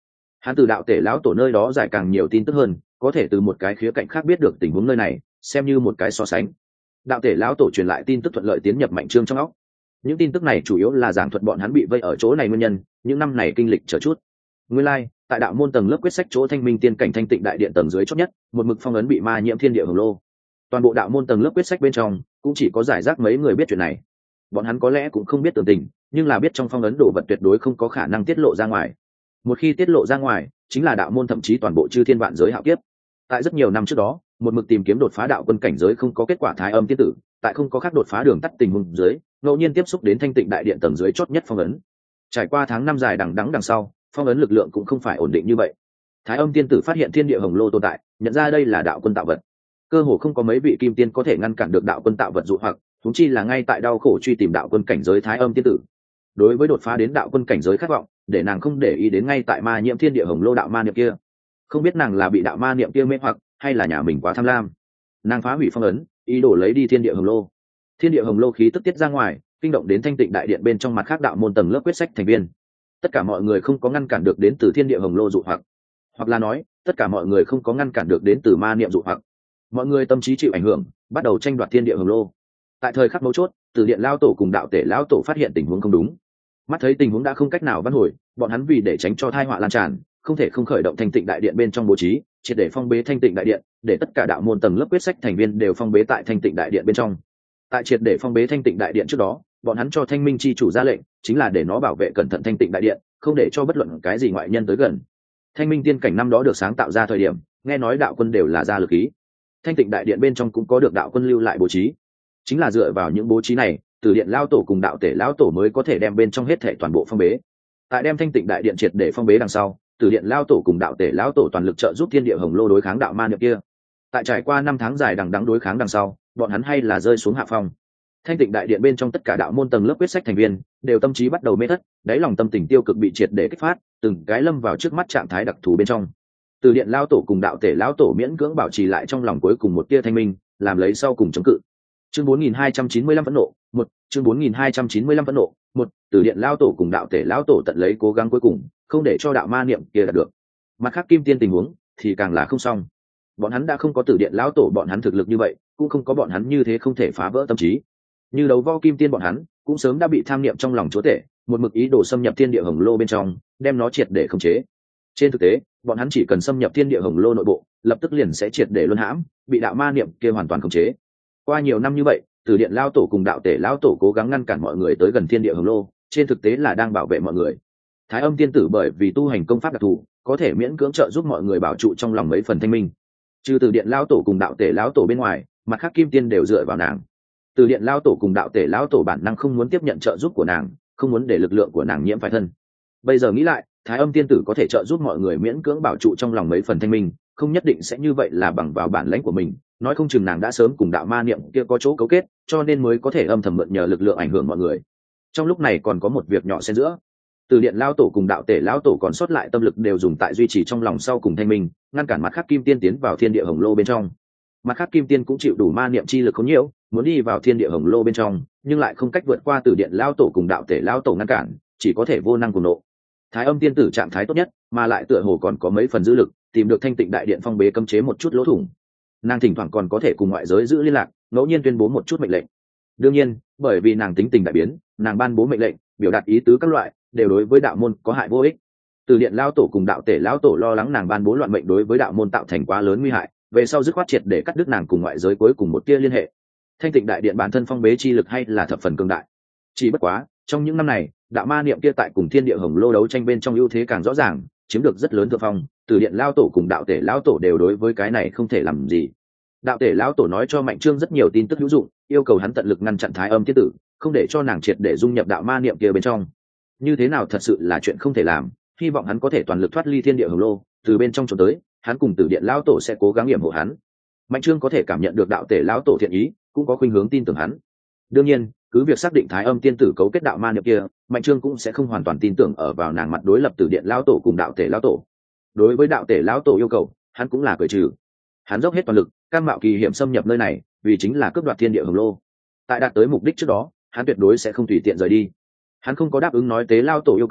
Speaker 1: Hắn từ đạo tể lão tổ nơi đó giải càng nhiều tin tức hơn, có thể từ một cái khía cạnh khác biết được tình huống nơi này, xem như một cái so sánh. Đạo tể lão tổ truyền lại tin tức thuận lợi tiến nhập Mạnh Trương trong óc. Những tin tức này chủ yếu là giảng thuật bọn hắn bị vây ở chỗ này nguyên nhân, những năm này kinh lịch chờ chút. Nguyên lai, tại đạo môn tầng lớp quyết sách chỗ Thanh Minh Tiên cảnh thanh tịnh đại điện tầng dưới chót nhất, một mực phong ấn bị ma nhiễm thiên địa hồng lô. Toàn bộ đạo môn tầng lớp quyết sách bên trong, cũng chỉ có giải rác mấy người biết chuyện này. Bọn hắn có lẽ cũng không biết tường tình, nhưng là biết trong phong ấn đồ vật tuyệt đối không có khả năng tiết lộ ra ngoài. Một khi tiết lộ ra ngoài, chính là đạo môn thậm chí toàn bộ chư thiên vạn giới hạo kiếp. Tại rất nhiều năm trước đó, một mực tìm kiếm đột phá đạo quân cảnh giới không có kết quả Thái Âm tiên tử, tại không có khác đột phá đường tắt tình huống dưới, ngẫu nhiên tiếp xúc đến thanh tịnh đại điện tầng dưới chót nhất phong ấn. Trải qua tháng năm dài đằng đẵng đằng sau, phong ấn lực lượng cũng không phải ổn định như vậy. Thái Âm tiên tử phát hiện thiên địa hồng lô tồn tại, nhận ra đây là đạo quân tạo vật. Cơ hồ không có mấy vị kim tiên có thể ngăn cản được đạo quân tạo vật dụ hoặc, chúng chi là ngay tại đau khổ truy tìm đạo quân cảnh giới Thái Âm tiên tử. Đối với đột phá đến đạo quân cảnh giới khát vọng, để nàng không để ý đến ngay tại ma nhiễm thiên địa hồng lô đạo ma niệm kia. Không biết nàng là bị đạo ma niệm kia mê hoặc, hay là nhà mình quá tham lam. Nàng phá hủy phong ấn, ý đồ lấy đi thiên địa hồng lô. Thiên địa hồng lô khí tức tiết ra ngoài, kinh động đến thanh tịnh đại điện bên trong mặt khác đạo môn tầng lớp quyết sách thành viên. Tất cả mọi người không có ngăn cản được đến từ thiên địa hồng lô dụ hoặc là nói, tất cả mọi người không có ngăn cản được đến từ ma niệm dụ hoặc. Mọi người tâm trí chịu ảnh hưởng, bắt đầu tranh đoạt thiên địa hồng lô. Tại thời khắc mấu chốt, Tử Điện lão tổ cùng đạo tể lão tổ phát hiện tình huống không đúng. Mắt thấy tình huống đã không cách nào vãn hồi, bọn hắn vì để tránh cho tai họa lan tràn, không thể không khởi động thanh tịnh đại điện bên trong bố trí, triệt để phong bế thanh tịnh đại điện, để tất cả đạo môn tầng lớp quyết sách thành viên đều phong bế tại thanh tịnh đại điện bên trong. Tại triệt để phong bế thanh tịnh đại điện trước đó, bọn hắn cho Thanh Minh chi chủ ra lệnh, chính là để nó bảo vệ cẩn thận thanh tịnh đại điện, không để cho bất luận cái gì ngoại nhân tới gần. Thanh Minh tiên cảnh năm đó được sáng tạo ra thời điểm, nghe nói đạo quân đều là ra lực khí. Thanh tịnh đại điện bên trong cũng có được đạo quân lưu lại bố trí, chính là dựa vào những bố trí này, Tử Điện lão tổ cùng đạo tể lão tổ mới có thể đem bên trong hết thảy toàn bộ phong bế. Tại đem thanh tịnh đại điện triệt để phong bế đằng sau, Tử Điện lão tổ cùng đạo tể lão tổ toàn lực trợ giúp thiên địa hồng lô đối kháng đạo ma niệm kia. Tại trải qua 5 tháng dài đằng đẵng đối kháng đằng sau, bọn hắn hay là rơi xuống hạ phong. Thanh tịnh đại điện bên trong tất cả đạo môn tầng lớp quyết sách thành viên đều tâm trí bắt đầu mê thất, đáy lòng tâm tình tiêu cực bị triệt để kích phát, từng cái lâm vào trước mắt trạng thái đặc thù bên trong. Tử Điện lão tổ cùng đạo tể lão tổ miễn cưỡng bảo trì lại trong lòng cuối cùng một tia thanh minh, làm lấy sau cùng chống cự. Chương 4295 phẫn nộ, 1, chương 4295 phẫn nộ, 1, Tử Điện lão tổ cùng đạo tể lão tổ tận lấy cố gắng cuối cùng, không để cho đạo ma niệm kia đạt được. Mặt khác kim tiên tình huống thì càng là không xong. Bọn hắn đã không có Tử Điện lão tổ bọn hắn thực lực như vậy, cũng không có bọn hắn như thế không thể phá vỡ tâm trí. Như đấu võ kim tiên bọn hắn, cũng sớm đã bị tham niệm trong lòng chúa tể, một mực ý đồ xâm nhập thiên địa hồng lô bên trong, đem nó triệt để khống chế. Trên thực tế, bọn hắn chỉ cần xâm nhập thiên địa hồng lô nội bộ, lập tức liền sẽ triệt để luân hãm, bị đạo ma niệm kia hoàn toàn khống chế. Qua nhiều năm như vậy, Tử Điện lão tổ cùng đạo tể lão tổ cố gắng ngăn cản mọi người tới gần thiên địa hồng lô, trên thực tế là đang bảo vệ mọi người. Thái Âm tiên tử bởi vì tu hành công pháp đặc thù, có thể miễn cưỡng trợ giúp mọi người bảo trụ trong lòng mấy phần thanh minh. Trừ Tử Điện lão tổ cùng đạo tể lão tổ bên ngoài, mặt khác kim tiên đều dựa vào nàng. Tử Điện lão tổ cùng đạo tể lão tổ bản năng không muốn tiếp nhận trợ giúp của nàng, không muốn để lực lượng của nàng nhiễm phải thân. Bây giờ nghĩ lại, Thái Âm tiên tử có thể trợ giúp mọi người miễn cưỡng bảo trụ trong lòng mấy phần thanh minh, không nhất định sẽ như vậy là bằng vào bản lãnh của mình, nói không chừng nàng đã sớm cùng đạo ma niệm kia có chỗ cấu kết, cho nên mới có thể âm thầm mượn nhờ lực lượng ảnh hưởng mọi người. Trong lúc này còn có một việc nhỏ xen giữa. Tử Điện lão tổ cùng đạo tể lão tổ còn sót lại tâm lực đều dùng tại duy trì trong lòng sau cùng thanh minh, ngăn cản mặt khác kim tiên tiến vào thiên địa hồng lô bên trong. Mặt khác kim tiên cũng chịu đủ ma niệm chi lực không nhiều, muốn đi vào thiên địa hồng lô bên trong, nhưng lại không cách vượt qua Tử Điện lão tổ cùng đạo tể lão tổ ngăn cản, chỉ có thể vô năng cùng nộ. Thái Âm tiên tử trạng thái tốt nhất, mà lại tựa hồ còn có mấy phần dữ lực, tìm được thanh tịnh đại điện phong bế cấm chế một chút lỗ thủng. Nàng thỉnh thoảng còn có thể cùng ngoại giới giữ liên lạc, ngẫu nhiên tuyên bố một chút mệnh lệnh. Đương nhiên, bởi vì nàng tính tình đại biến, nàng ban bố mệnh lệnh, biểu đạt ý tứ các loại, đều đối với đạo môn có hại vô ích. Tử Điện lão tổ cùng đạo tể lão tổ lo lắng nàng ban bố loạn mệnh đối với đạo môn tạo thành quá lớn nguy hại, về sau dứt khoát triệt để cắt đứt nàng cùng ngoại giới cuối cùng một tia liên hệ. Thanh tịnh đại điện bản thân phong bế chi lực hay là thập phần cường đại. Chỉ bất quá, trong những năm này, đạo ma niệm kia tại cùng thiên địa hồng lô đấu tranh bên trong ưu thế càng rõ ràng, chiếm được rất lớn thượng phong. Tử Điện lão tổ cùng đạo tể lão tổ đều đối với cái này không thể làm gì. Đạo tể lão tổ nói cho Mạnh Trương rất nhiều tin tức hữu dụng, yêu cầu hắn tận lực ngăn chặn Thái Âm tiên tử, không để cho nàng triệt để dung nhập đạo ma niệm kia bên trong. Như thế nào thật sự là chuyện không thể làm, hy vọng hắn có thể toàn lực thoát ly thiên địa hồng lô, từ bên trong trốn tới, hắn cùng Tử Điện lão tổ sẽ cố gắng yểm hộ hắn. Mạnh Trương có thể cảm nhận được đạo tể lão tổ thiện ý, cũng có khuynh hướng tin tưởng hắn. Đương nhiên, cứ việc xác định Thái Âm tiên tử cấu kết đạo ma niệm kia, Mạnh Trương cũng sẽ không hoàn toàn tin tưởng ở vào nàng mặt đối lập Tử Điện lão tổ cùng đạo tể lão tổ. Đối với đạo tể lão tổ yêu cầu, hắn cũng là cởi trừ. Hắn dốc hết toàn lực, cam mạo kỳ hiểm xâm nhập nơi này, vì chính là cướp đoạt thiên địa hồng lô. Tại đạt tới mục đích trước đó, hắn tuyệt đối sẽ không tùy tiện rời đi. Hắn không có đáp ứng nói tế lão tổ yêu cầu,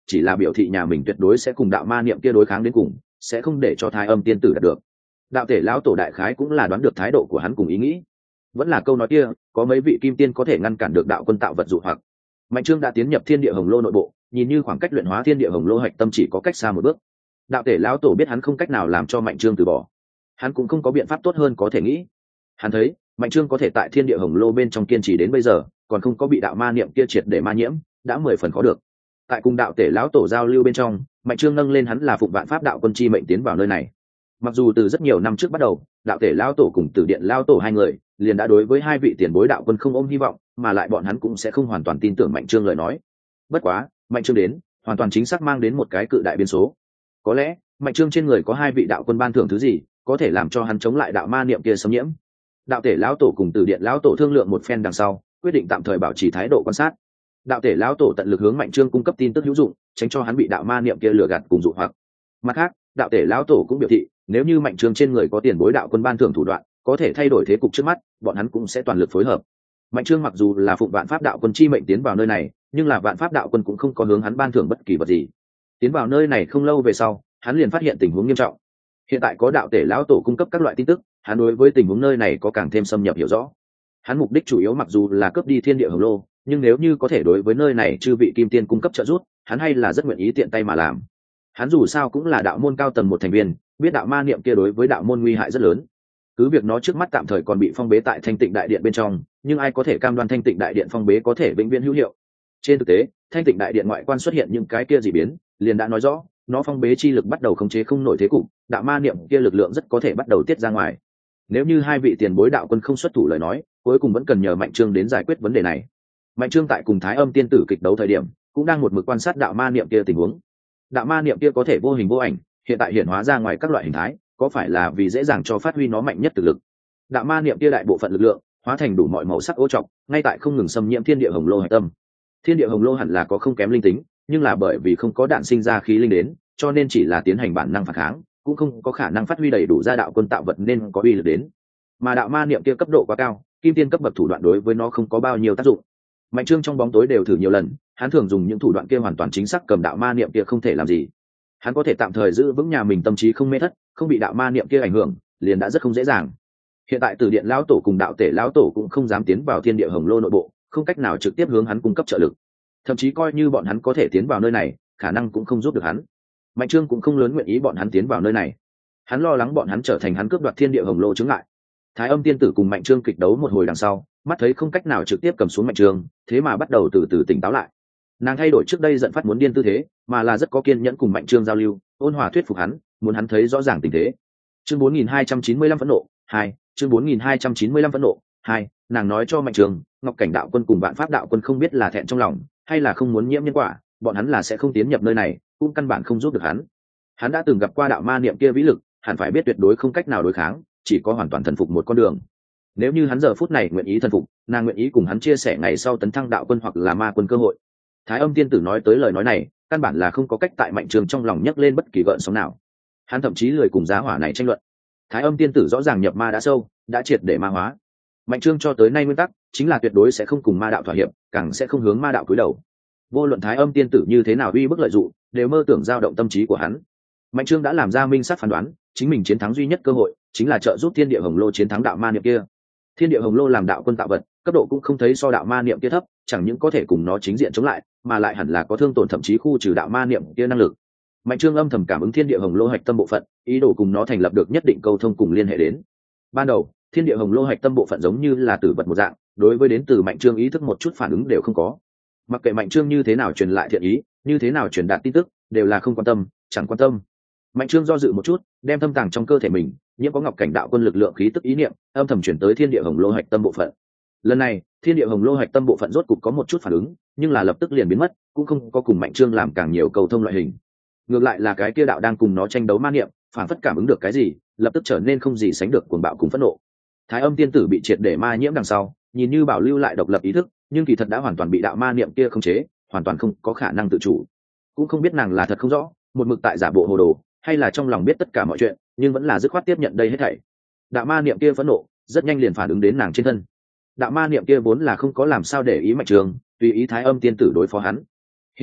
Speaker 1: chỉ là biểu thị nhà mình tuyệt đối sẽ cùng đạo ma niệm kia đối kháng đến cùng, sẽ không để cho Thái Âm tiên tử đạt được. Đạo tể lão tổ đại khái cũng là đoán được thái độ của hắn cùng ý nghĩ. Vẫn là câu nói kia, có mấy vị kim tiên có thể ngăn cản được đạo quân tạo vật dụ hoặc. Mạnh Trương đã tiến nhập thiên địa hồng lô nội bộ, nhìn như khoảng cách luyện hóa thiên địa hồng lô hạch tâm chỉ có cách xa một bước. Đạo tể lão tổ biết hắn không cách nào làm cho Mạnh Trương từ bỏ, hắn cũng không có biện pháp tốt hơn có thể nghĩ. Hắn thấy Mạnh Trương có thể tại thiên địa hồng lô bên trong kiên trì đến bây giờ, còn không có bị đạo ma niệm kia triệt để ma nhiễm, đã 10 phần khó được. Tại cùng đạo tể lão tổ giao lưu bên trong, Mạnh Trương nâng lên hắn là phụng vạn pháp đạo quân chi mệnh tiến vào nơi này. Mặc dù từ rất nhiều năm trước bắt đầu, đạo tể lão tổ cùng tử điện lão tổ hai người liền đã đối với hai vị tiền bối đạo quân không ôm hy vọng, mà lại bọn hắn cũng sẽ không hoàn toàn tin tưởng Mạnh Trương lời nói. Bất quá, Mạnh Trương đến, hoàn toàn chính xác mang đến một cái cự đại biến số. Có lẽ, Mạnh Trương trên người có hai vị đạo quân ban thưởng thứ gì, có thể làm cho hắn chống lại đạo ma niệm kia xâm nhiễm. Đạo tể lão tổ cùng tử điện lão tổ thương lượng một phen đằng sau, quyết định tạm thời bảo trì thái độ quan sát. Đạo tể lão tổ tận lực hướng Mạnh Trương cung cấp tin tức hữu dụng, tránh cho hắn bị đạo ma niệm kia lừa gạt cùng dụ hoặc. Mặt khác, đạo tể lão tổ cũng biểu thị, nếu như Mạnh Trương trên người có tiền bối đạo quân ban thưởng thủ đoạn, có thể thay đổi thế cục trước mắt, bọn hắn cũng sẽ toàn lực phối hợp. Mạnh Trương mặc dù là phụng vạn pháp đạo quân chi mệnh tiến vào nơi này, nhưng là vạn pháp đạo quân cũng không có hướng hắn ban thưởng bất kỳ vật gì. Tiến vào nơi này không lâu về sau, hắn liền phát hiện tình huống nghiêm trọng. Hiện tại có đạo tể lão tổ cung cấp các loại tin tức, hắn đối với tình huống nơi này có càng thêm xâm nhập hiểu rõ. Hắn mục đích chủ yếu mặc dù là cướp đi thiên địa hồng lô, nhưng nếu như có thể đối với nơi này chư vị kim tiên cung cấp trợ giúp, hắn hay là rất nguyện ý tiện tay mà làm. Hắn dù sao cũng là đạo môn cao tầng một thành viên, biết đạo ma niệm kia đối với đạo môn nguy hại rất lớn. Cứ việc nó trước mắt tạm thời còn bị phong bế tại Thanh Tịnh Đại Điện bên trong, nhưng ai có thể cam đoan Thanh Tịnh Đại Điện phong bế có thể vĩnh viễn hữu hiệu? Trên thực tế, Thanh Tịnh Đại Điện ngoại quan xuất hiện những cái kia dị biến, liền đã nói rõ, nó phong bế chi lực bắt đầu khống chế không nổi thế cục, đạo ma niệm kia lực lượng rất có thể bắt đầu tiết ra ngoài. Nếu như hai vị tiền bối đạo quân không xuất thủ lời nói, cuối cùng vẫn cần nhờ Mạnh Trương đến giải quyết vấn đề này. Mạnh Trương tại cùng Thái Âm tiên tử kịch đấu thời điểm, cũng đang một mực quan sát đạo ma niệm kia tình huống. Đạo ma niệm kia có thể vô hình vô ảnh, hiện tại hiện hóa ra ngoài các loại hình thái, có phải là vì dễ dàng cho phát huy nó mạnh nhất thực lực? Đạo ma niệm kia đại bộ phận lực lượng hóa thành đủ mọi màu sắc ô trọc, ngay tại không ngừng xâm nhiễm thiên địa hồng lô hạch tâm. Thiên địa hồng lô hẳn là có không kém linh tính, nhưng là bởi vì không có đạn sinh ra khí linh đến, cho nên chỉ là tiến hành bản năng phản kháng, cũng không có khả năng phát huy đầy đủ ra đạo quân tạo vật nên có uy lực đến. Mà đạo ma niệm kia cấp độ quá cao, kim tiên cấp bậc thủ đoạn đối với nó không có bao nhiêu tác dụng. Mạnh Trương trong bóng tối đều thử nhiều lần, hắn thường dùng những thủ đoạn kia hoàn toàn chính xác cầm đạo ma niệm kia không thể làm gì. Hắn có thể tạm thời giữ vững nhà mình tâm trí không mê thất, không bị đạo ma niệm kia ảnh hưởng, liền đã rất không dễ dàng. Hiện tại Từ Điện lão tổ cùng đạo tể lão tổ cũng không dám tiến vào thiên địa hồng lô nội bộ, không cách nào trực tiếp hướng hắn cung cấp trợ lực. Thậm chí coi như bọn hắn có thể tiến vào nơi này, khả năng cũng không giúp được hắn. Mạnh Trương cũng không lớn nguyện ý bọn hắn tiến vào nơi này. Hắn lo lắng bọn hắn trở thành hắn cướp đoạt thiên địa hồng lô chướng ngại. Thái Âm tiên tử cùng Mạnh Trương kịch đấu một hồi đằng sau, mắt thấy không cách nào trực tiếp cầm xuống Mạnh Trương, thế mà bắt đầu từ từ tỉnh táo lại. Nàng thay đổi trước đây giận phát muốn điên tư thế, mà là rất có kiên nhẫn cùng Mạnh Trương giao lưu, ôn hòa thuyết phục hắn, muốn hắn thấy rõ ràng tình thế. Chương 4295 phẫn nộ 2, chương 4295 phẫn nộ 2, nàng nói cho Mạnh Trương, Ngọc Cảnh đạo quân cùng Vạn Pháp đạo quân không biết là thẹn trong lòng, hay là không muốn nhiễm nhân quả, bọn hắn là sẽ không tiến nhập nơi này, cũng căn bản không giúp được hắn. Hắn đã từng gặp qua đạo ma niệm kia vĩ lực, hẳn phải biết tuyệt đối không cách nào đối kháng, chỉ có hoàn toàn thần phục một con đường. Nếu như hắn giờ phút này nguyện ý thần phục, nàng nguyện ý cùng hắn chia sẻ ngày sau tấn thăng đạo quân hoặc là ma quân cơ hội. Thái Âm tiên tử nói tới lời nói này, căn bản là không có cách tại Mạnh Trương trong lòng nhấc lên bất kỳ gợn sóng nào. Hắn thậm chí lười cùng giá hỏa này tranh luận. Thái Âm tiên tử rõ ràng nhập ma đã sâu, đã triệt để ma hóa. Mạnh Trương cho tới nay nguyên tắc chính là tuyệt đối sẽ không cùng ma đạo thỏa hiệp, càng sẽ không hướng ma đạo cúi đầu. Vô luận Thái Âm tiên tử như thế nào uy bức lợi dụng, đều mơ tưởng dao động tâm trí của hắn. Mạnh Trương đã làm ra minh sát phán đoán, chính mình chiến thắng duy nhất cơ hội chính là trợ giúp thiên địa hồng lô chiến thắng đạo ma niệm kia. Thiên địa hồng lô làm đạo quân tạo vật, cấp độ cũng không thấy so đạo ma niệm kia thấp, chẳng những có thể cùng nó chính diện chống lại, mà lại hẳn là có thương tổn thậm chí khu trừ đạo ma niệm kia năng lực. Mạnh Trương âm thầm cảm ứng thiên địa hồng lô hạch tâm bộ phận, ý đồ cùng nó thành lập được nhất định câu thông cùng liên hệ đến. Ban đầu, thiên địa hồng lô hạch tâm bộ phận giống như là tử vật một dạng, đối với đến từ Mạnh Trương ý thức một chút phản ứng đều không có. Mặc kệ Mạnh Trương như thế nào truyền lại thiện ý, như thế nào truyền đạt tin tức, đều là không quan tâm, chẳng quan tâm. Mạnh Trương do dự một chút, đem thâm tàng trong cơ thể mình nhiễm có Ngọc Cảnh đạo quân lực lượng khí tức ý niệm, âm thầm chuyển tới thiên địa hồng lô hạch tâm bộ phận. Lần này, thiên địa hồng lô hạch tâm bộ phận rốt cục có một chút phản ứng, nhưng là lập tức liền biến mất, cũng không có cùng Mạnh Trương làm càng nhiều cầu thông loại hình. Ngược lại là cái kia đạo đang cùng nó tranh đấu ma niệm, phản phất cảm ứng được cái gì, lập tức trở nên không gì sánh được cuồng bạo cùng phẫn nộ. Thái Âm tiên tử bị triệt để ma nhiễm đằng sau, nhìn như bảo lưu lại độc lập ý thức, nhưng kỳ thật đã hoàn toàn bị đạo ma niệm kia khống chế, hoàn toàn không có khả năng tự chủ. Cũng không biết nàng là thật không rõ, một mực tại giả bộ hồ đồ, hay là trong lòng biết tất cả mọi chuyện, nhưng vẫn là dứt khoát tiếp nhận đây hết thảy. Đạo ma niệm kia phẫn nộ, rất nhanh liền phản ứng đến nàng trên thân. Đạo ma niệm kia vốn là không có làm sao để ý Mạnh Trương, tùy ý Thái Âm tiên tử đối phó hắn. Hiện tại,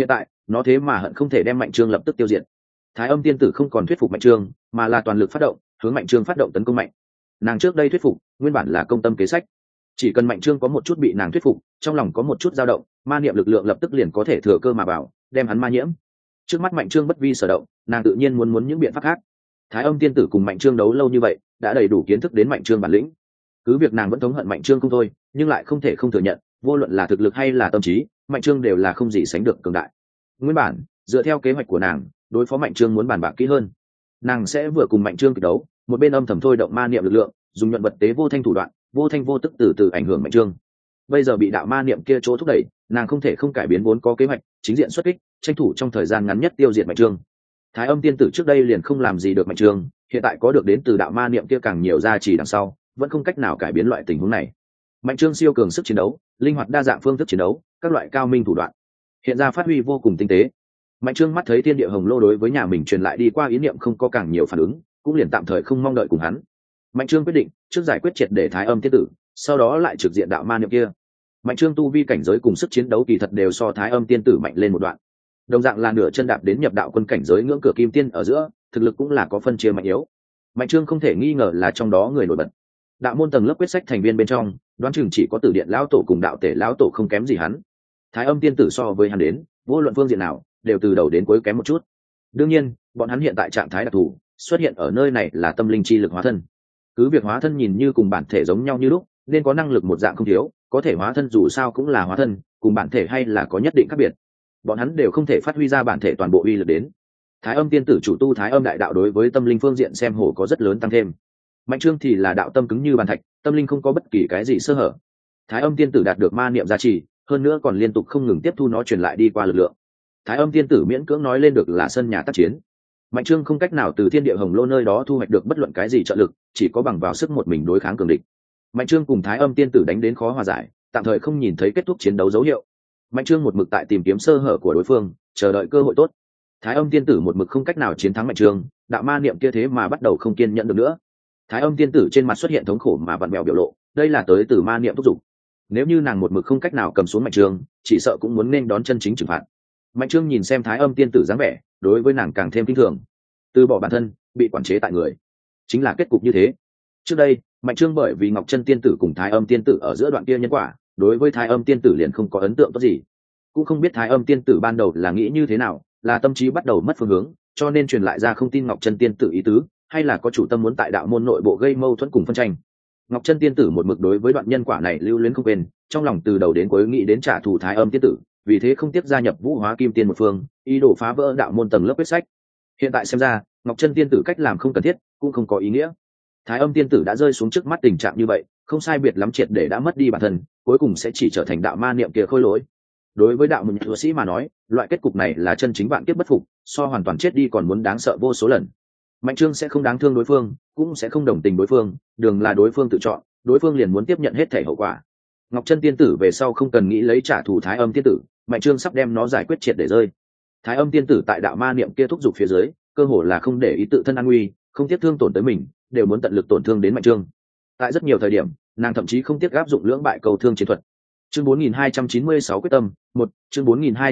Speaker 1: nó thế mà hận không thể đem Mạnh Trương lập tức tiêu diệt. Thái Âm tiên tử không còn thuyết phục Mạnh Trương, mà là toàn lực phát động, hướng Mạnh Trương phát động tấn công mạnh. Nàng trước đây thuyết phục, nguyên bản là công tâm kế sách. Chỉ cần Mạnh Trương có một chút bị nàng thuyết phục, trong lòng có một chút dao động, ma niệm lực lượng lập tức liền có thể thừa cơ mà vào, đem hắn ma nhiễm. Trước mắt Mạnh Trương bất vi sở động, nàng tự nhiên muốn những biện pháp khác. Thái Âm tiên tử cùng Mạnh Trương đấu lâu như vậy, đã đầy đủ kiến thức đến Mạnh Trương bản lĩnh. Cứ việc nàng vẫn thống hận Mạnh Trương không thôi, nhưng lại không thể không thừa nhận, vô luận là thực lực hay là tâm trí, Mạnh Trương đều là không gì sánh được cường đại. Nguyên bản, dựa theo kế hoạch của nàng, đối phó Mạnh Trương muốn bàn bạc kỹ hơn. Nàng sẽ vừa cùng Mạnh Trương kịch đấu, một bên âm thầm thôi động ma niệm lực lượng, dùng nhuận vật tế vô thanh thủ đoạn, vô thanh vô tức từ từ ảnh hưởng Mạnh Trương. Bây giờ bị đạo ma niệm kia chỗ thúc đẩy, nàng không thể không cải biến vốn có kế hoạch, chính diện xuất kích, tranh thủ trong thời gian ngắn nhất tiêu diệt Mạnh Trương. Thái Âm tiên tử trước đây liền không làm gì được Mạnh Trương, hiện tại có được đến từ đạo ma niệm kia càng nhiều gia trì đằng sau, vẫn không cách nào cải biến loại tình huống này. Mạnh Trương siêu cường sức chiến đấu, linh hoạt đa dạng phương thức chiến đấu, các loại cao minh thủ đoạn, hiện ra phát huy vô cùng tinh tế. Mạnh Trương mắt thấy thiên địa hồng lô đối với nhà mình truyền lại đi qua ý niệm không có càng nhiều phản ứng, cũng liền tạm thời không mong đợi cùng hắn. Mạnh Trương quyết định trước giải quyết triệt để Thái Âm tiên tử, sau đó lại trực diện đạo ma niệm kia. Mạnh Trương tu vi cảnh giới cùng sức chiến đấu kỳ thật đều so Thái Âm tiên tử mạnh lên một đoạn. Đồng dạng là nửa chân đạp đến nhập đạo quân cảnh giới ngưỡng cửa kim tiên ở giữa, thực lực cũng là có phân chia mạnh yếu. Mạnh Trương không thể nghi ngờ là trong đó người nổi bật. Đạo môn tầng lớp quyết sách thành viên bên trong, đoán chừng chỉ có Tử Điện lão tổ cùng Đạo Tể lão tổ không kém gì hắn. Thái Âm tiên tử so với hắn đến, vô luận phương diện nào, đều từ đầu đến cuối kém một chút. Đương nhiên, bọn hắn hiện tại trạng thái đặc thù, xuất hiện ở nơi này là tâm linh chi lực hóa thân. Cứ việc hóa thân nhìn như cùng bản thể giống nhau như lúc, nên có năng lực một dạng không thiếu, có thể hóa thân dù sao cũng là hóa thân, cùng bản thể hay là có nhất định khác biệt. Bọn hắn đều không thể phát huy ra bản thể toàn bộ uy lực đến. Thái Âm tiên tử chủ tu Thái Âm đại đạo đối với tâm linh phương diện xem hồ có rất lớn tăng thêm. Mạnh Trương thì là đạo tâm cứng như bàn thạch, tâm linh không có bất kỳ cái gì sơ hở. Thái Âm tiên tử đạt được ma niệm gia trì, hơn nữa còn liên tục không ngừng tiếp thu nó truyền lại đi qua lực lượng. Thái Âm tiên tử miễn cưỡng nói lên được là sân nhà tác chiến. Mạnh Trương không cách nào từ thiên địa hồng lô nơi đó thu hoạch được bất luận cái gì trợ lực, chỉ có bằng vào sức một mình đối kháng cường địch. Mạnh Trương cùng Thái Âm tiên tử đánh đến khó hòa giải, tạm thời không nhìn thấy kết thúc chiến đấu dấu hiệu. Mạnh Trương một mực tại tìm kiếm sơ hở của đối phương, chờ đợi cơ hội tốt. Thái Âm tiên tử một mực không cách nào chiến thắng Mạnh Trương, đạo ma niệm kia thế mà bắt đầu không kiên nhẫn được nữa. Thái Âm tiên tử trên mặt xuất hiện thống khổ mà vặn vẹo biểu lộ, đây là tới từ ma niệm thúc giục. Nếu như nàng một mực không cách nào cầm xuống Mạnh Trương, chỉ sợ cũng muốn nên đón chân chính trừng phạt. Mạnh Trương nhìn xem Thái Âm tiên tử dáng vẻ, đối với nàng càng thêm kinh thường. Từ bỏ bản thân, bị quản chế tại người, chính là kết cục như thế. Trước đây, Mạnh Trương bởi vì Ngọc Chân tiên tử cùng Thái Âm tiên tử ở giữa đoạn kia nhân quả, đối với Thái Âm tiên tử liền không có ấn tượng tốt gì. Cũng không biết Thái Âm tiên tử ban đầu là nghĩ như thế nào, là tâm trí bắt đầu mất phương hướng, cho nên truyền lại ra không tin Ngọc Chân tiên tử ý tứ, hay là có chủ tâm muốn tại đạo môn nội bộ gây mâu thuẫn cùng phân tranh. Ngọc Chân tiên tử một mực đối với đoạn nhân quả này lưu luyến không quên, trong lòng từ đầu đến cuối nghĩ đến trả thù Thái Âm tiên tử, vì thế không tiếp gia nhập Vũ Hóa Kim Tiên một phương, ý đồ phá vỡ đạo môn tầng lớp quyết sách. Hiện tại xem ra, Ngọc Chân tiên tử cách làm không cần thiết, cũng không có ý nghĩa. Thái Âm tiên tử đã rơi xuống trước mắt tình trạng như vậy, không sai biệt lắm triệt để đã mất đi bản thân, cuối cùng sẽ chỉ trở thành đạo ma niệm kia khôi lỗi. Đối với đạo môn tu sĩ mà nói, loại kết cục này là chân chính vạn kiếp bất phục, so hoàn toàn chết đi còn muốn đáng sợ vô số lần. Mạnh Trương sẽ không đáng thương đối phương, cũng sẽ không đồng tình đối phương, đường là đối phương tự chọn, đối phương liền muốn tiếp nhận hết thảy hậu quả. Ngọc Chân tiên tử về sau không cần nghĩ lấy trả thù Thái Âm tiên tử, Mạnh Trương sắp đem nó giải quyết triệt để rơi. Thái Âm tiên tử tại đạo ma niệm kia thúc giục phía dưới, cơ hồ là không để ý tự thân an nguy, không tiếc thương tổn tới mình, đều muốn tận lực tổn thương đến Mạnh Trương. Tại rất nhiều thời điểm, nàng thậm chí không tiếc áp dụng lưỡng bại cầu thương chiến thuật. Chương 4296 quyết tâm, 1, chương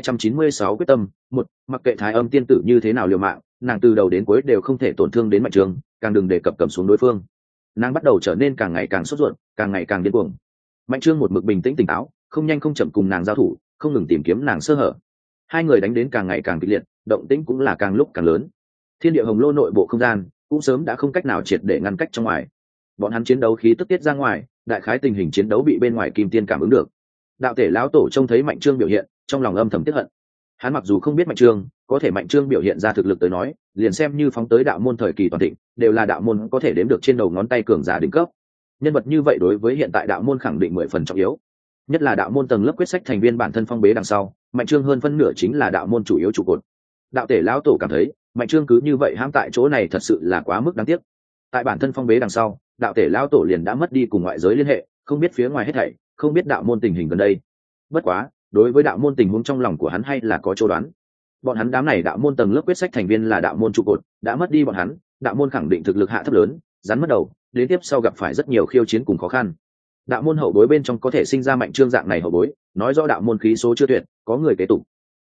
Speaker 1: 4296 quyết tâm, 1, mặc kệ Thái Âm tiên tử như thế nào liều mạng, nàng từ đầu đến cuối đều không thể tổn thương đến Mạnh Trương, càng đừng đề cập cầm xuống đối phương. Nàng bắt đầu trở nên càng ngày càng sốt ruột, càng ngày càng điên cuồng. Mạnh Trương một mực bình tĩnh tỉnh táo, không nhanh không chậm cùng nàng giao thủ, không ngừng tìm kiếm nàng sơ hở. Hai người đánh đến càng ngày càng kịch liệt, động tĩnh cũng là càng lúc càng lớn. Thiên địa hồng lô nội bộ không gian cũng sớm đã không cách nào triệt để ngăn cách trong ngoài. Bọn hắn chiến đấu khí tức tiết ra ngoài, đại khái tình hình chiến đấu bị bên ngoài kim tiên cảm ứng được. Đạo Tể lão tổ trông thấy Mạnh Trương biểu hiện, trong lòng âm thầm tiếc hận. Hắn mặc dù không biết Mạnh Trương, có thể Mạnh Trương biểu hiện ra thực lực tới nói, liền xem như phóng tới đạo môn thời kỳ toàn thịnh, đều là đạo môn có thể đếm được trên đầu ngón tay cường giả đỉnh cấp. Nhân vật như vậy đối với hiện tại đạo môn khẳng định 10 phần trọng yếu. Nhất là đạo môn tầng lớp quyết sách thành viên bản thân phong bế đằng sau, Mạnh Trương hơn phân nửa chính là đạo môn chủ yếu trụ cột. Đạo Tể lão tổ cảm thấy, Mạnh Trương cứ như vậy hãm tại chỗ này thật sự là quá mức đáng tiếc. Tại bản thân phong bế đằng sau, Đạo Tể lão tổ liền đã mất đi cùng ngoại giới liên hệ, không biết phía ngoài hết thảy, không biết đạo môn tình hình gần đây. Bất quá, đối với đạo môn tình huống trong lòng của hắn hay là có chỗ đoán. Bọn hắn đám này đạo môn tầng lớp quyết sách thành viên là đạo môn trụ cột, đã mất đi bọn hắn, đạo môn khẳng định thực lực hạ thấp lớn, rắn mất đầu, đến tiếp sau gặp phải rất nhiều khiêu chiến cùng khó khăn. Đạo môn hậu bối bên trong có thể sinh ra Mạnh Trương dạng này hậu bối, nói rõ đạo môn khí số chưa tuyệt, có người kế tục.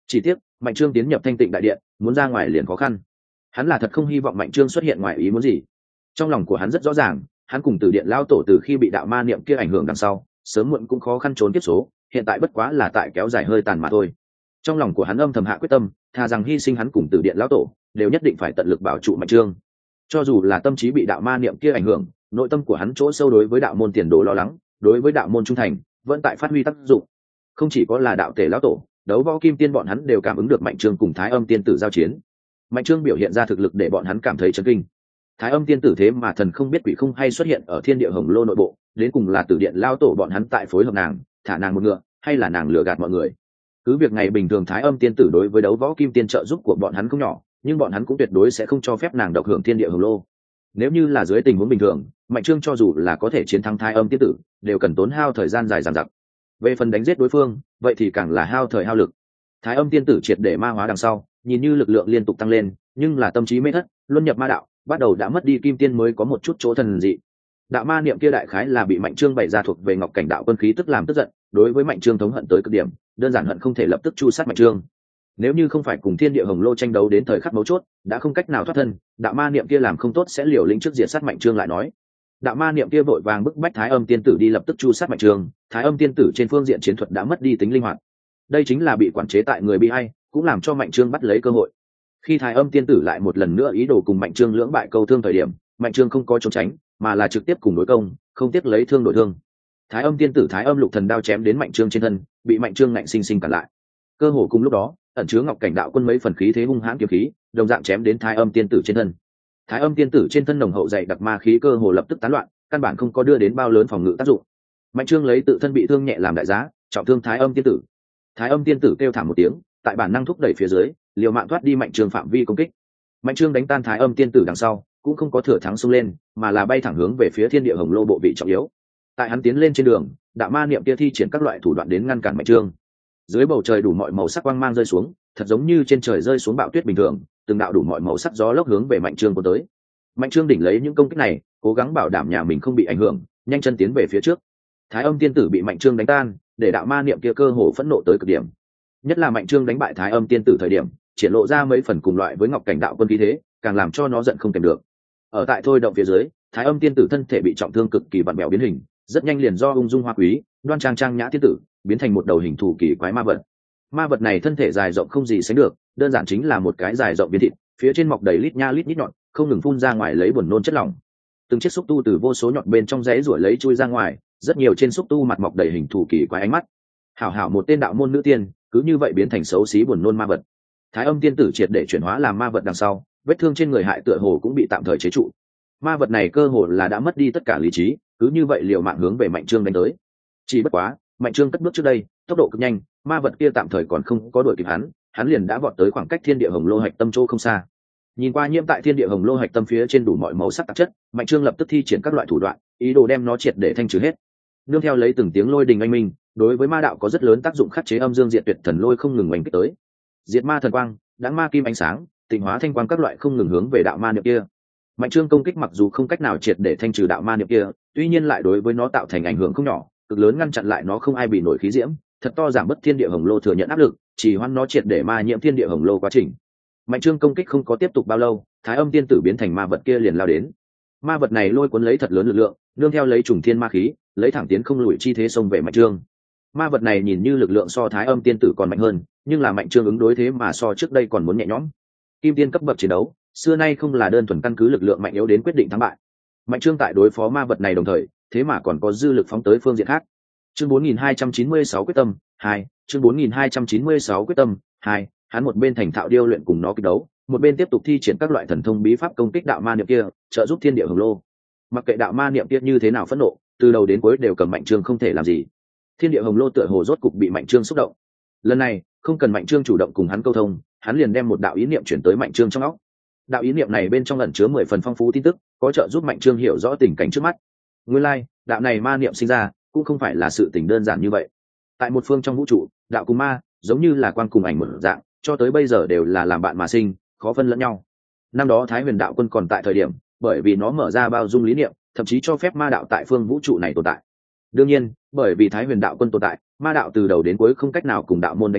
Speaker 1: Chỉ tiếc Mạnh Trương tiến nhập Thanh Tịnh đại điện, muốn ra ngoài liền khó khăn. Hắn là thật không hy vọng Mạnh Trương xuất hiện ngoài ý muốn gì. Trong lòng của hắn rất rõ ràng, hắn cùng Tử Điện lão tổ từ khi bị đạo ma niệm kia ảnh hưởng đằng sau, sớm muộn cũng khó khăn trốn kiếp số, hiện tại bất quá là tại kéo dài hơi tàn mà thôi. Trong lòng của hắn âm thầm hạ quyết tâm, thà rằng hy sinh hắn cùng Tử Điện lão tổ, đều nhất định phải tận lực bảo trụ Mạnh Trương. Cho dù là tâm trí bị đạo ma niệm kia ảnh hưởng, nội tâm của hắn chỗ sâu đối với đạo môn tiền đồ lo lắng, đối với đạo môn trung thành, vẫn tại phát huy tác dụng. Không chỉ có là đạo tể lão tổ, đấu võ kim tiên bọn hắn đều cảm ứng được Mạnh Trương cùng Thái Âm tiên tử giao chiến. Mạnh Trương biểu hiện ra thực lực để bọn hắn cảm thấy chấn kinh. Thái Âm tiên tử thế mà thần không biết quỷ không hay xuất hiện ở thiên địa hồng lô nội bộ, đến cùng là Tử Điện lao tổ bọn hắn tại phối hợp nàng, thả nàng một ngựa, hay là nàng lừa gạt mọi người. Cứ việc ngày bình thường Thái Âm tiên tử đối với đấu võ kim tiên trợ giúp của bọn hắn không nhỏ, nhưng bọn hắn cũng tuyệt đối sẽ không cho phép nàng độc hưởng thiên địa hồng lô. Nếu như là dưới tình huống bình thường, Mạnh Trương cho dù là có thể chiến thắng Thái Âm tiên tử, đều cần tốn hao thời gian dài dằng dặc. Về phần đánh giết đối phương, vậy thì càng là hao thời hao lực. Thái Âm tiên tử triệt để ma hóa đằng sau, nhìn như lực lượng liên tục tăng lên, nhưng là tâm trí mê thất, luân nhập ma đạo, bắt đầu đã mất đi kim tiên mới có một chút chỗ thần dị. Đạo ma niệm kia đại khái là bị Mạnh Trương bày ra thuộc về Ngọc Cảnh đạo quân khí tức làm tức giận, đối với Mạnh Trương thống hận tới cực điểm, đơn giản hận không thể lập tức chu sát Mạnh Trương. Nếu như không phải cùng thiên địa hồng lô tranh đấu đến thời khắc mấu chốt, đã không cách nào thoát thân, đạo ma niệm kia làm không tốt sẽ liều lĩnh trước diệt sát Mạnh Trương lại nói. Đạo ma niệm kia vội vàng bức bách Thái Âm tiên tử đi lập tức chu sát Mạnh Trương, Thái Âm tiên tử trên phương diện chiến thuật đã mất đi tính linh hoạt. Đây chính là bị quản chế tại người bị hay, cũng làm cho Mạnh Trương bắt lấy cơ hội. Khi Thái Âm tiên tử lại một lần nữa ý đồ cùng Mạnh Trương lưỡng bại câu thương thời điểm, Mạnh Trương không có trốn tránh, mà là trực tiếp cùng đối công, không tiếc lấy thương đổi thương. Thái Âm tiên tử Thái Âm lục thần đao chém đến Mạnh Trương trên thân, bị Mạnh Trương ngạnh sinh sinh cản lại. Cơ hồ cùng lúc đó, ẩn chứa Ngọc Cảnh đạo quân mấy phần khí thế hung hãn kiếm khí, đồng dạng chém đến Thái Âm tiên tử trên thân. Thái Âm tiên tử trên thân nồng hậu dày đặc ma khí cơ hồ lập tức tán loạn, căn bản không có đưa đến bao lớn phòng ngự tác dụng. Mạnh Trương lấy tự thân bị thương nhẹ làm đại giá, trọng thương Thái Âm tiên tử. Thái Âm tiên tử kêu thảm một tiếng, tại bản năng thúc đẩy phía dưới, liều mạng thoát đi Mạnh Trương phạm vi công kích. Mạnh Trương đánh tan Thái Âm tiên tử đằng sau, cũng không có thừa thắng xông lên, mà là bay thẳng hướng về phía thiên địa hồng lô bộ vị trọng yếu. Tại hắn tiến lên trên đường, đạo ma niệm kia thi triển các loại thủ đoạn đến ngăn cản Mạnh Trương. Dưới bầu trời đủ mọi màu sắc quang mang rơi xuống, thật giống như trên trời rơi xuống bão tuyết bình thường, từng đạo đủ mọi màu sắc gió lốc hướng về Mạnh Trương cuốn tới. Mạnh Trương đỉnh lấy những công kích này, cố gắng bảo đảm nhà mình không bị ảnh hưởng, nhanh chân tiến về phía trước. Thái Âm tiên tử bị Mạnh Trương đánh tan, để đạo ma niệm kia cơ hồ phẫn nộ tới cực điểm. Nhất là Mạnh Trương đánh bại Thái Âm tiên tử thời điểm, triển lộ ra mấy phần cùng loại với Ngọc Cảnh đạo quân khí thế, càng làm cho nó giận không kèm được. Ở tại thôi động phía dưới, Thái Âm tiên tử thân thể bị trọng thương cực kỳ vặn vẹo biến hình, rất nhanh liền do ung dung hoa quý, đoan trang trang nhã tiên tử, biến thành một đầu hình thù kỳ quái ma vật. Ma vật này thân thể dài rộng không gì sánh được, đơn giản chính là một cái dài rộng viên thịt, phía trên mọc đầy lít nha lít nhít nhọn, không ngừng phun ra ngoài lấy buồn nôn chất lỏng. Từng chiếc xúc tu từ vô số nhọn bên trong rãy ruổi lấy chui ra ngoài, rất nhiều trên xúc tu mặt mọc đầy hình thù kỳ quái ánh mắt. Hảo hảo một tên đạo môn nữ tiên, cứ như vậy biến thành xấu xí buồn nôn ma vật. Thái Âm tiên tử triệt để chuyển hóa làm ma vật đằng sau, vết thương trên người hại tựa hồ cũng bị tạm thời chế trụ. Ma vật này cơ hồ là đã mất đi tất cả lý trí, cứ như vậy liều mạng hướng về Mạnh Trương đánh tới. Chỉ bất quá, Mạnh Trương cất bước trước đây, tốc độ cực nhanh, ma vật kia tạm thời còn không có đuổi kịp hắn liền đã vọt tới khoảng cách thiên địa hồng lô hạch tâm chỗ không xa. Nhìn qua nhiễm tại thiên địa hồng lô hạch tâm phía trên đủ mọi màu sắc tạp chất, Mạnh Trương lập tức thi triển các loại thủ đoạn, ý đồ đem nó triệt để thanh trừ hết. Nương theo lấy từng tiếng lôi đình anh minh, đối với ma đạo có rất lớn tác dụng khắc chế âm dương diệt tuyệt thần lôi không ngừng oanh kích tới. Diệt ma thần quang, đãng ma kim ánh sáng, tịnh hóa thanh quang các loại không ngừng hướng về đạo ma niệm kia. Mạnh Trương công kích mặc dù không cách nào triệt để thanh trừ đạo ma niệm kia, tuy nhiên lại đối với nó tạo thành ảnh hưởng không nhỏ, cực lớn ngăn chặn lại nó không ai bị nổi khí diễm, thật to giảm bớt thiên địa hồng lô thừa nhận áp lực, chỉ hoãn nó triệt để ma nhiễm thiên địa hồng lô quá trình. Mạnh Trương công kích không có tiếp tục bao lâu, Thái Âm tiên tử biến thành ma vật kia liền lao đến. Ma vật này lôi cuốn lấy thật lớn lực lượng, nương theo lấy trùng thiên ma khí, lấy thẳng tiến không lùi chi thế xông về Mạnh Trương. Ma vật này nhìn như lực lượng so Thái Âm tiên tử còn mạnh hơn, nhưng là Mạnh Trương ứng đối thế mà so trước đây còn muốn nhẹ nhõm. Kim tiên cấp bậc chiến đấu, xưa nay không là đơn thuần căn cứ lực lượng mạnh yếu đến quyết định thắng bại. Mạnh Trương tại đối phó ma vật này đồng thời, thế mà còn có dư lực phóng tới phương diện khác. Chương 4296 quyết tâm 2, chương 4296 quyết tâm 2, hắn một bên thành thạo điêu luyện cùng nó kịch đấu, một bên tiếp tục thi triển các loại thần thông bí pháp công kích đạo ma niệm kia, trợ giúp thiên địa hồng lô. Mặc kệ đạo ma niệm kia như thế nào phẫn nộ, từ đầu đến cuối đều cầm Mạnh Trương không thể làm gì. Thiên địa hồng lô tựa hồ rốt cục bị Mạnh Trương xúc động. Lần này, không cần Mạnh Trương chủ động cùng hắn câu thông, hắn liền đem một đạo ý niệm chuyển tới Mạnh Trương trong óc. Đạo ý niệm này bên trong ẩn chứa 10 phần phong phú tin tức, có trợ giúp Mạnh Trương hiểu rõ tình cảnh trước mắt. Nguyên lai, đạo này ma niệm sinh ra, cũng không phải là sự tình đơn giản như vậy. Tại một phương trong vũ trụ, đạo cùng ma giống như là quang cùng ảnh một dạng, cho tới bây giờ đều là làm bạn mà sinh, khó phân lẫn nhau. Năm đó Thái Huyền đạo quân còn tại thời điểm, bởi vì nó mở ra bao dung lý niệm, thậm chí cho phép ma đạo tại phương vũ trụ này tồn tại. Đương nhiên, bởi vì Thái Huyền đạo quân tồn tại, ma đạo từ đầu đến cuối không cách nào cùng đạo môn đánh đồng,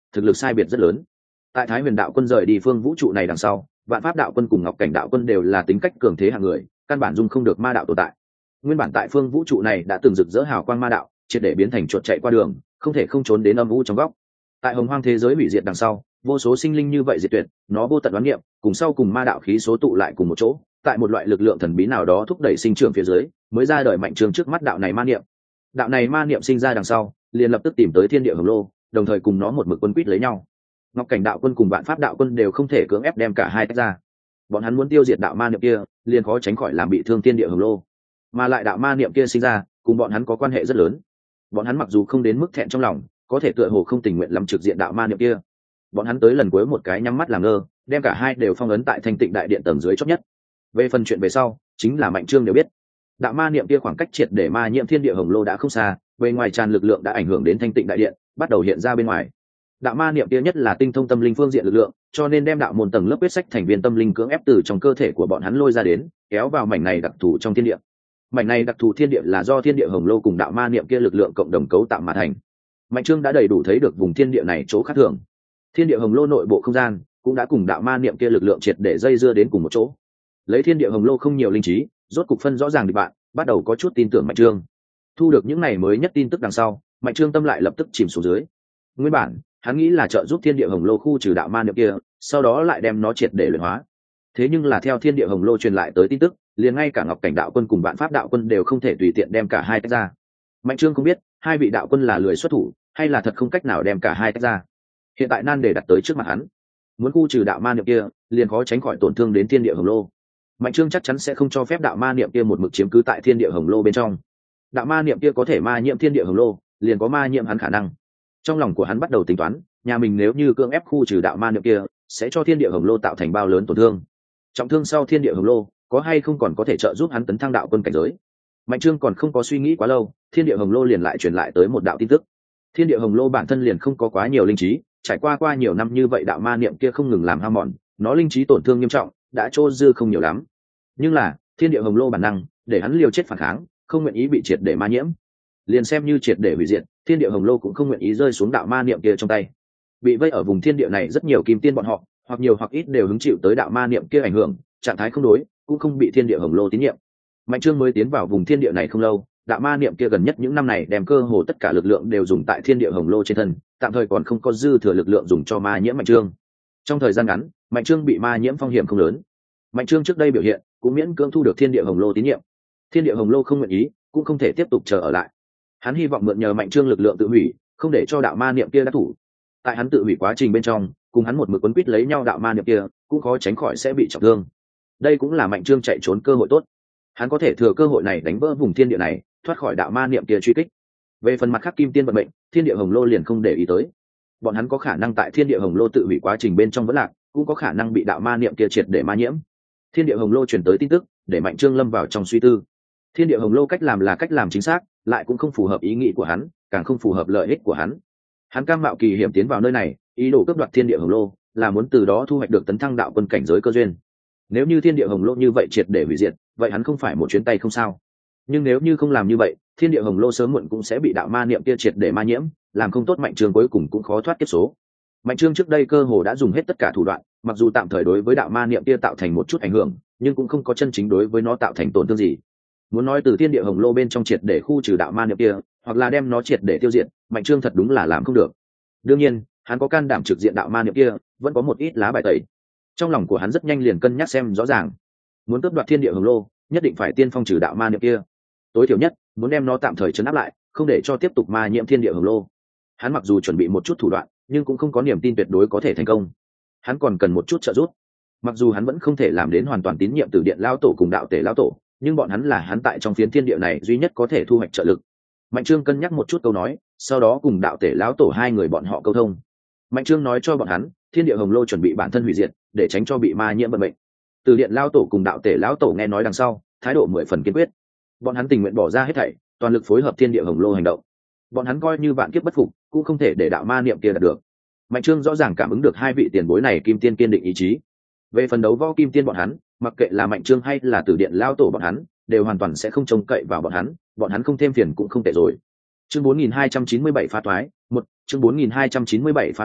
Speaker 1: thực lực sai biệt rất lớn. Tại Thái Huyền đạo quân rời đi phương vũ trụ này đằng sau, Vạn Pháp đạo quân cùng Ngọc Cảnh đạo quân đều là tính cách cường thế hạng người, căn bản dung không được ma đạo tồn tại. Nguyên bản tại phương vũ trụ này đã từng rực rỡ hào quang ma đạo, triệt để biến thành chuột chạy qua đường, không thể không trốn đến âm u trong góc. Tại hồng hoang thế giới hủy diệt đằng sau, vô số sinh linh như vậy diệt tuyệt, nó vô tận đoán niệm, cùng sau cùng ma đạo khí số tụ lại cùng một chỗ, tại một loại lực lượng thần bí nào đó thúc đẩy sinh trưởng phía dưới, mới ra đời mạnh trường trước mắt đạo này ma niệm. Đạo này ma niệm sinh ra đằng sau, liền lập tức tìm tới thiên địa hồng lô, đồng thời cùng nó một mực quân quýt lấy nhau. Ngọc Cảnh đạo quân cùng Vạn Pháp đạo quân đều không thể cưỡng ép đem cả hai tách ra. Bọn hắn muốn tiêu diệt đạo ma niệm kia, liền khó tránh khỏi làm bị thương thiên địa hồng lô. Mà lại đạo ma niệm kia sinh ra, cùng bọn hắn có quan hệ rất lớn. Bọn hắn mặc dù không đến mức thẹn trong lòng, có thể tựa hồ không tình nguyện làm trực diện đạo ma niệm kia. Bọn hắn tới lần cuối một cái nhắm mắt làm ngơ, đem cả hai đều phong ấn tại Thanh Tịnh đại điện tầng dưới chót nhất. Về phần chuyện về sau, chính là Mạnh Trương đều biết. Đạo ma niệm kia khoảng cách triệt để ma nhiễm thiên địa hồng lô đã không xa, bề ngoài tràn lực lượng đã ảnh hưởng đến Thanh Tịnh đại điện, bắt đầu hiện ra bên ngoài. Đạo ma niệm kia nhất là tinh thông tâm linh phương diện lực lượng, cho nên đem đạo môn tầng lớp quyết sách thành viên tâm linh cưỡng ép từ trong cơ thể của bọn hắn lôi ra đến, kéo vào mảnh này đặc thù trong thiên địa. Mảnh này đặc thù thiên địa là do thiên địa hồng lô cùng đạo ma niệm kia lực lượng cộng đồng cấu tạo mà thành. Mạnh Trương đã đầy đủ thấy được vùng thiên địa này chỗ khác thường. Thiên địa hồng lô nội bộ không gian cũng đã cùng đạo ma niệm kia lực lượng triệt để dây dưa đến cùng một chỗ. Lấy thiên địa hồng lô không nhiều linh trí, rốt cục phân rõ ràng địch bạn, bắt đầu có chút tin tưởng Mạnh Trương. Thu được những này mới nhất tin tức đằng sau, Mạnh Trương tâm lại lập tức chìm xuống dưới. Nguyên bản hắn nghĩ là trợ giúp thiên địa hồng lô khu trừ đạo ma niệm kia, sau đó lại đem nó triệt để luyện hóa. Thế nhưng là theo thiên địa hồng lô truyền lại tới tin tức, liền ngay cả Ngọc Cảnh đạo quân cùng Vạn Pháp đạo quân đều không thể tùy tiện đem cả hai tách ra. Mạnh Trương không biết hai vị đạo quân là lười xuất thủ, hay là thật không cách nào đem cả hai tách ra. Hiện tại nan đề đặt tới trước mặt hắn, muốn khu trừ đạo ma niệm kia, liền khó tránh khỏi tổn thương đến thiên địa hồng lô. Mạnh Trương chắc chắn sẽ không cho phép đạo ma niệm kia một mực chiếm cứ tại thiên địa hồng lô bên trong. Đạo ma niệm kia có thể ma nhiễm thiên địa hồng lô, liền có ma nhiễm hắn khả năng. Trong lòng của hắn bắt đầu tính toán, nhà mình nếu như cưỡng ép khu trừ đạo ma niệm kia, sẽ cho thiên địa hồng lô tạo thành bao lớn tổn thương. Trọng thương sau thiên địa hồng lô, có hay không còn có thể trợ giúp hắn tấn thăng đạo quân cảnh giới. Mạnh Trương còn không có suy nghĩ quá lâu, thiên địa hồng lô liền lại truyền lại tới một đạo tin tức. Thiên địa hồng lô bản thân liền không có quá nhiều linh trí, trải qua nhiều năm như vậy đạo ma niệm kia không ngừng làm hao mòn, nó linh trí tổn thương nghiêm trọng, đã trô dư không nhiều lắm. Nhưng là thiên địa hồng lô bản năng để hắn liều chết phản kháng, không nguyện ý bị triệt để ma nhiễm. Liền xem như triệt để hủy diệt, thiên địa hồng lô cũng không nguyện ý rơi xuống đạo ma niệm kia trong tay. Bị vây ở vùng thiên địa này rất nhiều kim tiên bọn họ, hoặc nhiều hoặc ít đều hứng chịu tới đạo ma niệm kia ảnh hưởng, trạng thái không đối, cũng không bị thiên địa hồng lô tín nhiệm. Mạnh Trương mới tiến vào vùng thiên địa này không lâu, đạo ma niệm kia gần nhất những năm này đem cơ hồ tất cả lực lượng đều dùng tại thiên địa hồng lô trên thân, tạm thời còn không có dư thừa lực lượng dùng cho ma nhiễm Mạnh Trương. Trong thời gian ngắn, Mạnh Trương bị ma nhiễm phong hiểm không lớn. Mạnh Trương trước đây biểu hiện cũng miễn cưỡng thu được thiên địa hồng lô tín nhiệm. Thiên địa hồng lô không nguyện ý, cũng không thể tiếp tục chờ ở lại. Hắn hy vọng mượn nhờ Mạnh Trương lực lượng tự hủy, không để cho đạo ma niệm kia đắc thủ. Tại hắn tự hủy quá trình bên trong, cùng hắn một mực quấn quýt lấy nhau đạo ma niệm kia, cũng khó tránh khỏi sẽ bị trọng thương. Đây cũng là Mạnh Trương chạy trốn cơ hội tốt. Hắn có thể thừa cơ hội này đánh vỡ vùng thiên địa này, thoát khỏi đạo ma niệm kia truy kích. Về phần mặt khác kim tiên vận mệnh, thiên địa hồng lô liền không để ý tới. Bọn hắn có khả năng tại thiên địa hồng lô tự hủy quá trình bên trong vẫn lạc, cũng có khả năng bị đạo ma niệm kia triệt để ma nhiễm. Thiên địa hồng lô truyền tới tin tức, để Mạnh Trương lâm vào trong suy tư. Thiên địa hồng lô cách làm là cách làm chính xác, lại cũng không phù hợp ý nghĩ của hắn, càng không phù hợp lợi ích của hắn. Hắn cam mạo kỳ hiểm tiến vào nơi này, ý đồ cướp đoạt thiên địa hồng lô, là muốn từ đó thu hoạch được tấn thăng đạo quân cảnh giới cơ duyên. Nếu như thiên địa hồng lô như vậy triệt để hủy diệt, vậy hắn không phải một chuyến tay không sao. Nhưng nếu như không làm như vậy, thiên địa hồng lô sớm muộn cũng sẽ bị đạo ma niệm kia triệt để ma nhiễm, làm không tốt Mạnh Trương cuối cùng cũng khó thoát kiếp số. Mạnh Trương trước đây cơ hồ đã dùng hết tất cả thủ đoạn, mặc dù tạm thời đối với đạo ma niệm kia tạo thành một chút ảnh hưởng, nhưng cũng không có chân chính đối với nó tạo thành tổn thương gì. Muốn nói từ thiên địa hồng lô bên trong triệt để khu trừ đạo ma niệm kia, hoặc là đem nó triệt để tiêu diệt, Mạnh Trương thật đúng là làm không được. Đương nhiên, hắn có can đảm trực diện đạo ma niệm kia, vẫn có một ít lá bài tẩy. Trong lòng của hắn rất nhanh liền cân nhắc xem rõ ràng. Muốn cướp đoạt thiên địa hồng lô, nhất định phải tiên phong trừ đạo ma niệm kia. Tối thiểu nhất, muốn đem nó tạm thời trấn áp lại, không để cho tiếp tục ma nhiễm thiên địa hồng lô. Hắn mặc dù chuẩn bị một chút thủ đoạn, nhưng cũng không có niềm tin tuyệt đối có thể thành công. Hắn còn cần một chút trợ giúp. Mặc dù hắn vẫn không thể làm đến hoàn toàn tín nhiệm Tử Điện lão tổ cùng Đạo Tể lão tổ, nhưng bọn hắn là hắn tại trong phiến thiên địa này duy nhất có thể thu hoạch trợ lực. Mạnh Trương cân nhắc một chút câu nói, sau đó cùng Đạo Tể lão tổ hai người bọn họ câu thông. Mạnh Trương nói cho bọn hắn, thiên địa hồng lô chuẩn bị bản thân hủy diệt, để tránh cho bị ma nhiễm bệnh bệnh. Tử Điện lão tổ cùng Đạo Tể lão tổ nghe nói đằng sau, thái độ 10 phần kiên quyết. Bọn hắn tình nguyện bỏ ra hết thảy, toàn lực phối hợp thiên địa hồng lô hành động. Bọn hắn coi như vạn kiếp bất phục, cũng không thể để đạo ma niệm kia đạt được. Mạnh Trương rõ ràng cảm ứng được hai vị tiền bối này kim tiên kiên định ý chí. Về phần đấu võ kim tiên bọn hắn, mặc kệ là Mạnh Trương hay là Tử Điện lão tổ bọn hắn, đều hoàn toàn sẽ không trông cậy vào bọn hắn không thêm phiền cũng không tệ rồi. Chương 4297 phá toái, chương 4297 phá toái,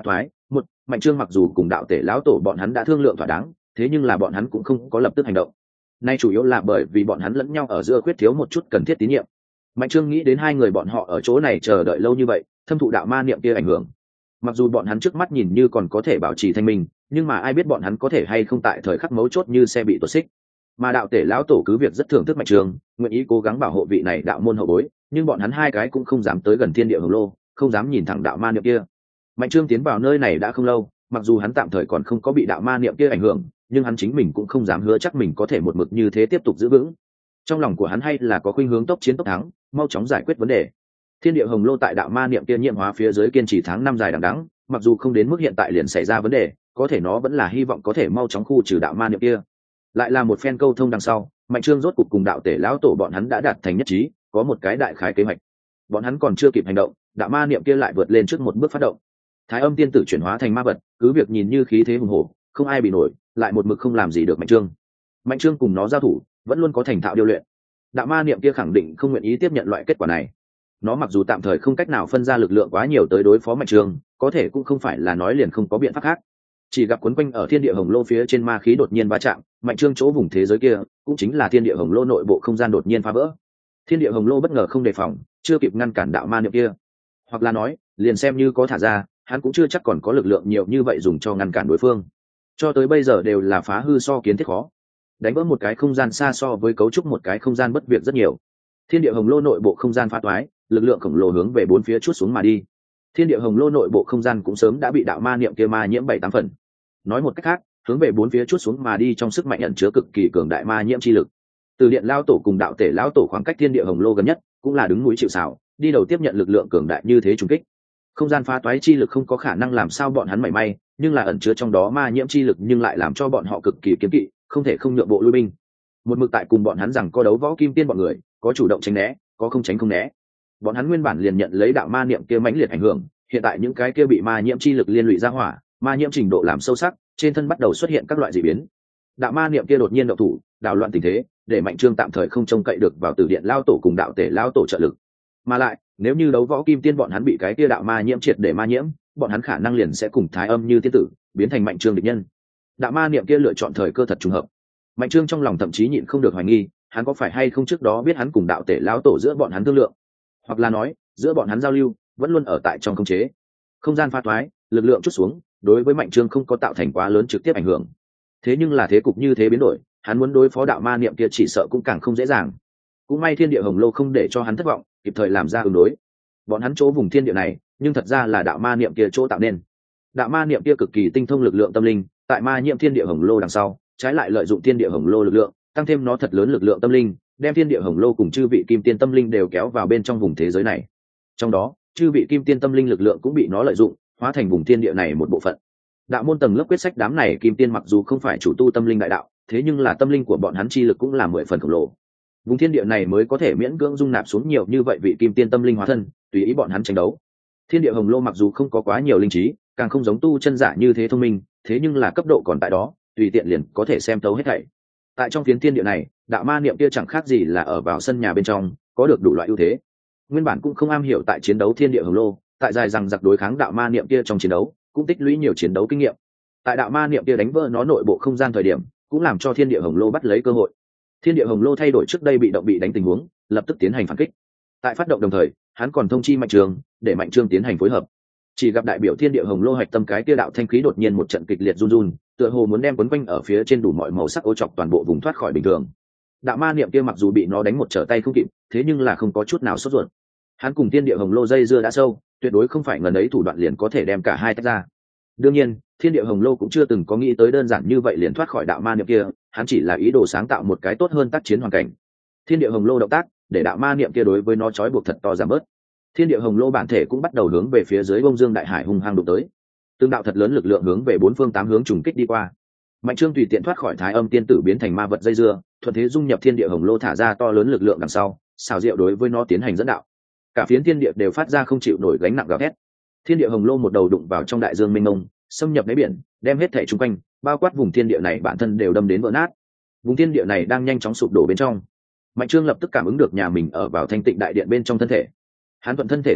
Speaker 1: Một, Mạnh Trương mặc dù cùng đạo tể lão tổ bọn hắn đã thương lượng thỏa đáng, thế nhưng là bọn hắn cũng không có lập tức hành động. Nay chủ yếu là bởi vì bọn hắn lẫn nhau ở giữa khuyết thiếu một chút cần thiết tín nhiệm. Mạnh Trương nghĩ đến hai người bọn họ ở chỗ này chờ đợi lâu như vậy, thâm thụ đạo ma niệm kia ảnh hưởng. Mặc dù bọn hắn trước mắt nhìn như còn có thể bảo trì thanh minh, nhưng mà ai biết bọn hắn có thể hay không tại thời khắc mấu chốt như xe bị tuột xích. Mà đạo tể lão tổ cứ việc rất thưởng thức Mạnh Trương, nguyện ý cố gắng bảo hộ vị này đạo môn hậu bối, nhưng bọn hắn hai cái cũng không dám tới gần thiên địa hồng lô, không dám nhìn thẳng đạo ma niệm kia. Mạnh Trương tiến vào nơi này đã không lâu, mặc dù hắn tạm thời còn không có bị đạo ma niệm kia ảnh hưởng, nhưng hắn chính mình cũng không dám hứa chắc mình có thể một mực như thế tiếp tục giữ vững. Trong lòng của hắn hay là có khuynh hướng tốc chiến tốc thắng, mau chóng giải quyết vấn đề. Thiên địa hồng lô tại đạo ma niệm kia nhiễm hóa phía dưới kiên trì tháng năm dài đằng đẵng, mặc dù không đến mức hiện tại liền xảy ra vấn đề, có thể nó vẫn là hy vọng có thể mau chóng khu trừ đạo ma niệm kia. Lại là một phen câu thông đằng sau, Mạnh Trương rốt cục cùng đạo tể lão tổ bọn hắn đã đạt thành nhất trí, có một cái đại khái kế hoạch. Bọn hắn còn chưa kịp hành động, đạo ma niệm kia lại vượt lên trước một bước phát động. Thái Âm tiên tử chuyển hóa thành ma vật, cứ việc nhìn như khí thế hùng hổ, không ai bị nổi, lại một mực không làm gì được Mạnh Trương. Mạnh Trương cùng nó giao thủ, vẫn luôn có thành thạo điêu luyện. Đạo ma niệm kia khẳng định không nguyện ý tiếp nhận loại kết quả này. Nó mặc dù tạm thời không cách nào phân ra lực lượng quá nhiều tới đối phó Mạnh Trương, có thể cũng không phải là nói liền không có biện pháp khác. Chỉ gặp quấn quanh ở thiên địa hồng lô phía trên ma khí đột nhiên va chạm, Mạnh Trương chỗ vùng thế giới kia, cũng chính là thiên địa hồng lô nội bộ không gian đột nhiên phá vỡ. Thiên địa hồng lô bất ngờ không đề phòng, chưa kịp ngăn cản đạo ma niệm kia, hoặc là nói, liền xem như có thả ra, hắn cũng chưa chắc còn có lực lượng nhiều như vậy dùng cho ngăn cản đối phương. Cho tới bây giờ đều là phá hư so kiến thiết khó, đánh vỡ một cái không gian xa so với cấu trúc một cái không gian bất việc rất nhiều. Thiên địa hồng lô nội bộ không gian phá toái, lực lượng khổng lồ hướng về bốn phía chuốt xuống mà đi. Thiên địa hồng lô nội bộ không gian cũng sớm đã bị đạo ma niệm kia ma nhiễm 7-8 phần. Nói một cách khác, hướng về bốn phía chuốt xuống mà đi trong sức mạnh ẩn chứa cực kỳ cường đại ma nhiễm chi lực. Từ điện lao tổ cùng đạo tể lão tổ khoảng cách thiên địa hồng lô gần nhất, cũng là đứng núi chịu sào, đi đầu tiếp nhận lực lượng cường đại như thế trùng kích. Không gian phá toái chi lực không có khả năng làm sao bọn hắn mảy may, nhưng là ẩn chứa trong đó ma nhiễm chi lực nhưng lại làm cho bọn họ cực kỳ kiêng kỵ, không thể không nhượng bộ lui binh. Một mực tại cùng bọn hắn rằng co đấu võ kim tiên bọn người, có chủ động tránh né, có không tránh không né. Bọn hắn nguyên bản liền nhận lấy đạo ma niệm kia mãnh liệt ảnh hưởng, hiện tại những cái kia bị ma nhiễm chi lực liên lụy ra hỏa, ma nhiễm trình độ làm sâu sắc, trên thân bắt đầu xuất hiện các loại dị biến. Đạo ma niệm kia đột nhiên động thủ, đảo loạn tình thế, để Mạnh Trương tạm thời không trông cậy được vào Tử Điện lao tổ cùng đạo tể lao tổ trợ lực. Mà lại, nếu như đấu võ kim tiên bọn hắn bị cái kia đạo ma nhiễm triệt để ma nhiễm, bọn hắn khả năng liền sẽ cùng Thái Âm như tiên tử, biến thành Mạnh Trương địch nhân. Đạo ma niệm kia lựa chọn thời cơ thật trùng hợp. Mạnh Trương trong lòng thậm chí nhịn không được hoài nghi, hắn có phải hay không trước đó biết hắn cùng đạo tể lão tổ giữa bọn hắn thương lượng, hoặc là nói, giữa bọn hắn giao lưu vẫn luôn ở tại trong khống chế. Không gian pha thoái, lực lượng chút xuống, đối với Mạnh Trương không có tạo thành quá lớn trực tiếp ảnh hưởng. Thế nhưng là thế cục như thế biến đổi, hắn muốn đối phó đạo ma niệm kia chỉ sợ cũng càng không dễ dàng. Cũng may thiên địa hồng lô không để cho hắn thất vọng, kịp thời làm ra ứng đối. Bọn hắn chỗ vùng thiên địa này, nhưng thật ra là đạo ma niệm kia chỗ tạo nên. Đạo ma niệm kia cực kỳ tinh thông lực lượng tâm linh, tại ma nhiễm thiên địa hồng lô đằng sau, trái lại lợi dụng thiên địa hồng lô lực lượng, tăng thêm nó thật lớn lực lượng tâm linh, đem thiên địa hồng lô cùng chư vị kim tiên tâm linh đều kéo vào bên trong vùng thế giới này. Trong đó, chư vị kim tiên tâm linh lực lượng cũng bị nó lợi dụng, hóa thành vùng thiên địa này một bộ phận. Đạo môn tầng lớp quyết sách đám này kim tiên mặc dù không phải chủ tu tâm linh đại đạo, thế nhưng là tâm linh của bọn hắn chi lực cũng là 10 phần khổng lồ. Vùng thiên địa này mới có thể miễn cưỡng dung nạp xuống nhiều như vậy vị kim tiên tâm linh hóa thân, tùy ý bọn hắn tranh đấu. Thiên địa hồng lô mặc dù không có quá nhiều linh trí, càng không giống tu chân giả như thế thông minh, thế nhưng là cấp độ còn tại đó, tùy tiện liền có thể xem tấu hết thảy. Tại trong phiến thiên địa này, đạo ma niệm kia chẳng khác gì là ở vào sân nhà bên trong, có được đủ loại ưu thế. Nguyên bản cũng không am hiểu tại chiến đấu thiên địa hồng lô, tại dài rằng giặc đối kháng đạo ma niệm kia trong chiến đấu, cũng tích lũy nhiều chiến đấu kinh nghiệm. Tại đạo ma niệm kia đánh vỡ nó nội bộ không gian thời điểm, cũng làm cho thiên địa hồng lô bắt lấy cơ hội. Thiên địa hồng lô thay đổi trước đây bị động bị đánh tình huống, lập tức tiến hành phản kích. Tại phát động đồng thời, hắn còn thông chi Mạnh Trương, để Mạnh Trương tiến hành phối hợp. Chỉ gặp đại biểu thiên địa hồng lô hạch tâm cái kia đạo thanh khí đột nhiên một trận kịch liệt run run, tựa hồ muốn đem quấn quanh ở phía trên đủ mọi màu sắc ô chọc toàn bộ vùng thoát khỏi bình thường. Đạo ma niệm kia mặc dù bị nó đánh một trở tay không kịp, thế nhưng là không có chút nào sốt ruột. Hắn cùng thiên địa hồng lô dây dưa đã sâu, tuyệt đối không phải ngần ấy thủ đoạn liền có thể đem cả hai tách ra. Đương nhiên, thiên địa hồng lô cũng chưa từng có nghĩ tới đơn giản như vậy liền thoát khỏi đạo ma niệm kia, hắn chỉ là ý đồ sáng tạo một cái tốt hơn tác chiến hoàn cảnh. Thiên địa hồng lô động tác, để đạo ma niệm kia đối với nó trói buộc thật to giảm bớt. Thiên địa hồng lô bản thể cũng bắt đầu hướng về phía dưới bông dương đại hải hung hăng đụng tới. Tương đạo thật lớn lực lượng hướng về bốn phương tám hướng trùng kích đi qua. Mạnh Trương tùy tiện thoát khỏi Thái Âm tiên tử biến thành ma vật dây dưa, thuận thế dung nhập thiên địa hồng lô thả ra to lớn lực lượng đằng sau, xào diệu đối với nó tiến hành dẫn đạo. Cả phiến thiên địa đều phát ra không chịu nổi gánh nặng gào thét. Thiên địa hồng lô một đầu đụng vào trong đại dương mênh mông, xâm nhập đáy biển, đem hết thảy xung quanh, bao quát vùng thiên địa này bản thân đều đâm đến vỡ nát. Vùng thiên địa này đang nhanh chóng sụp đổ bên trong. Mạnh Trương lập tức cảm ứng được nhà mình ở vào thanh tịnh đại điện bên trong thân thể. Hắn thuận thân thể dẫn dắt,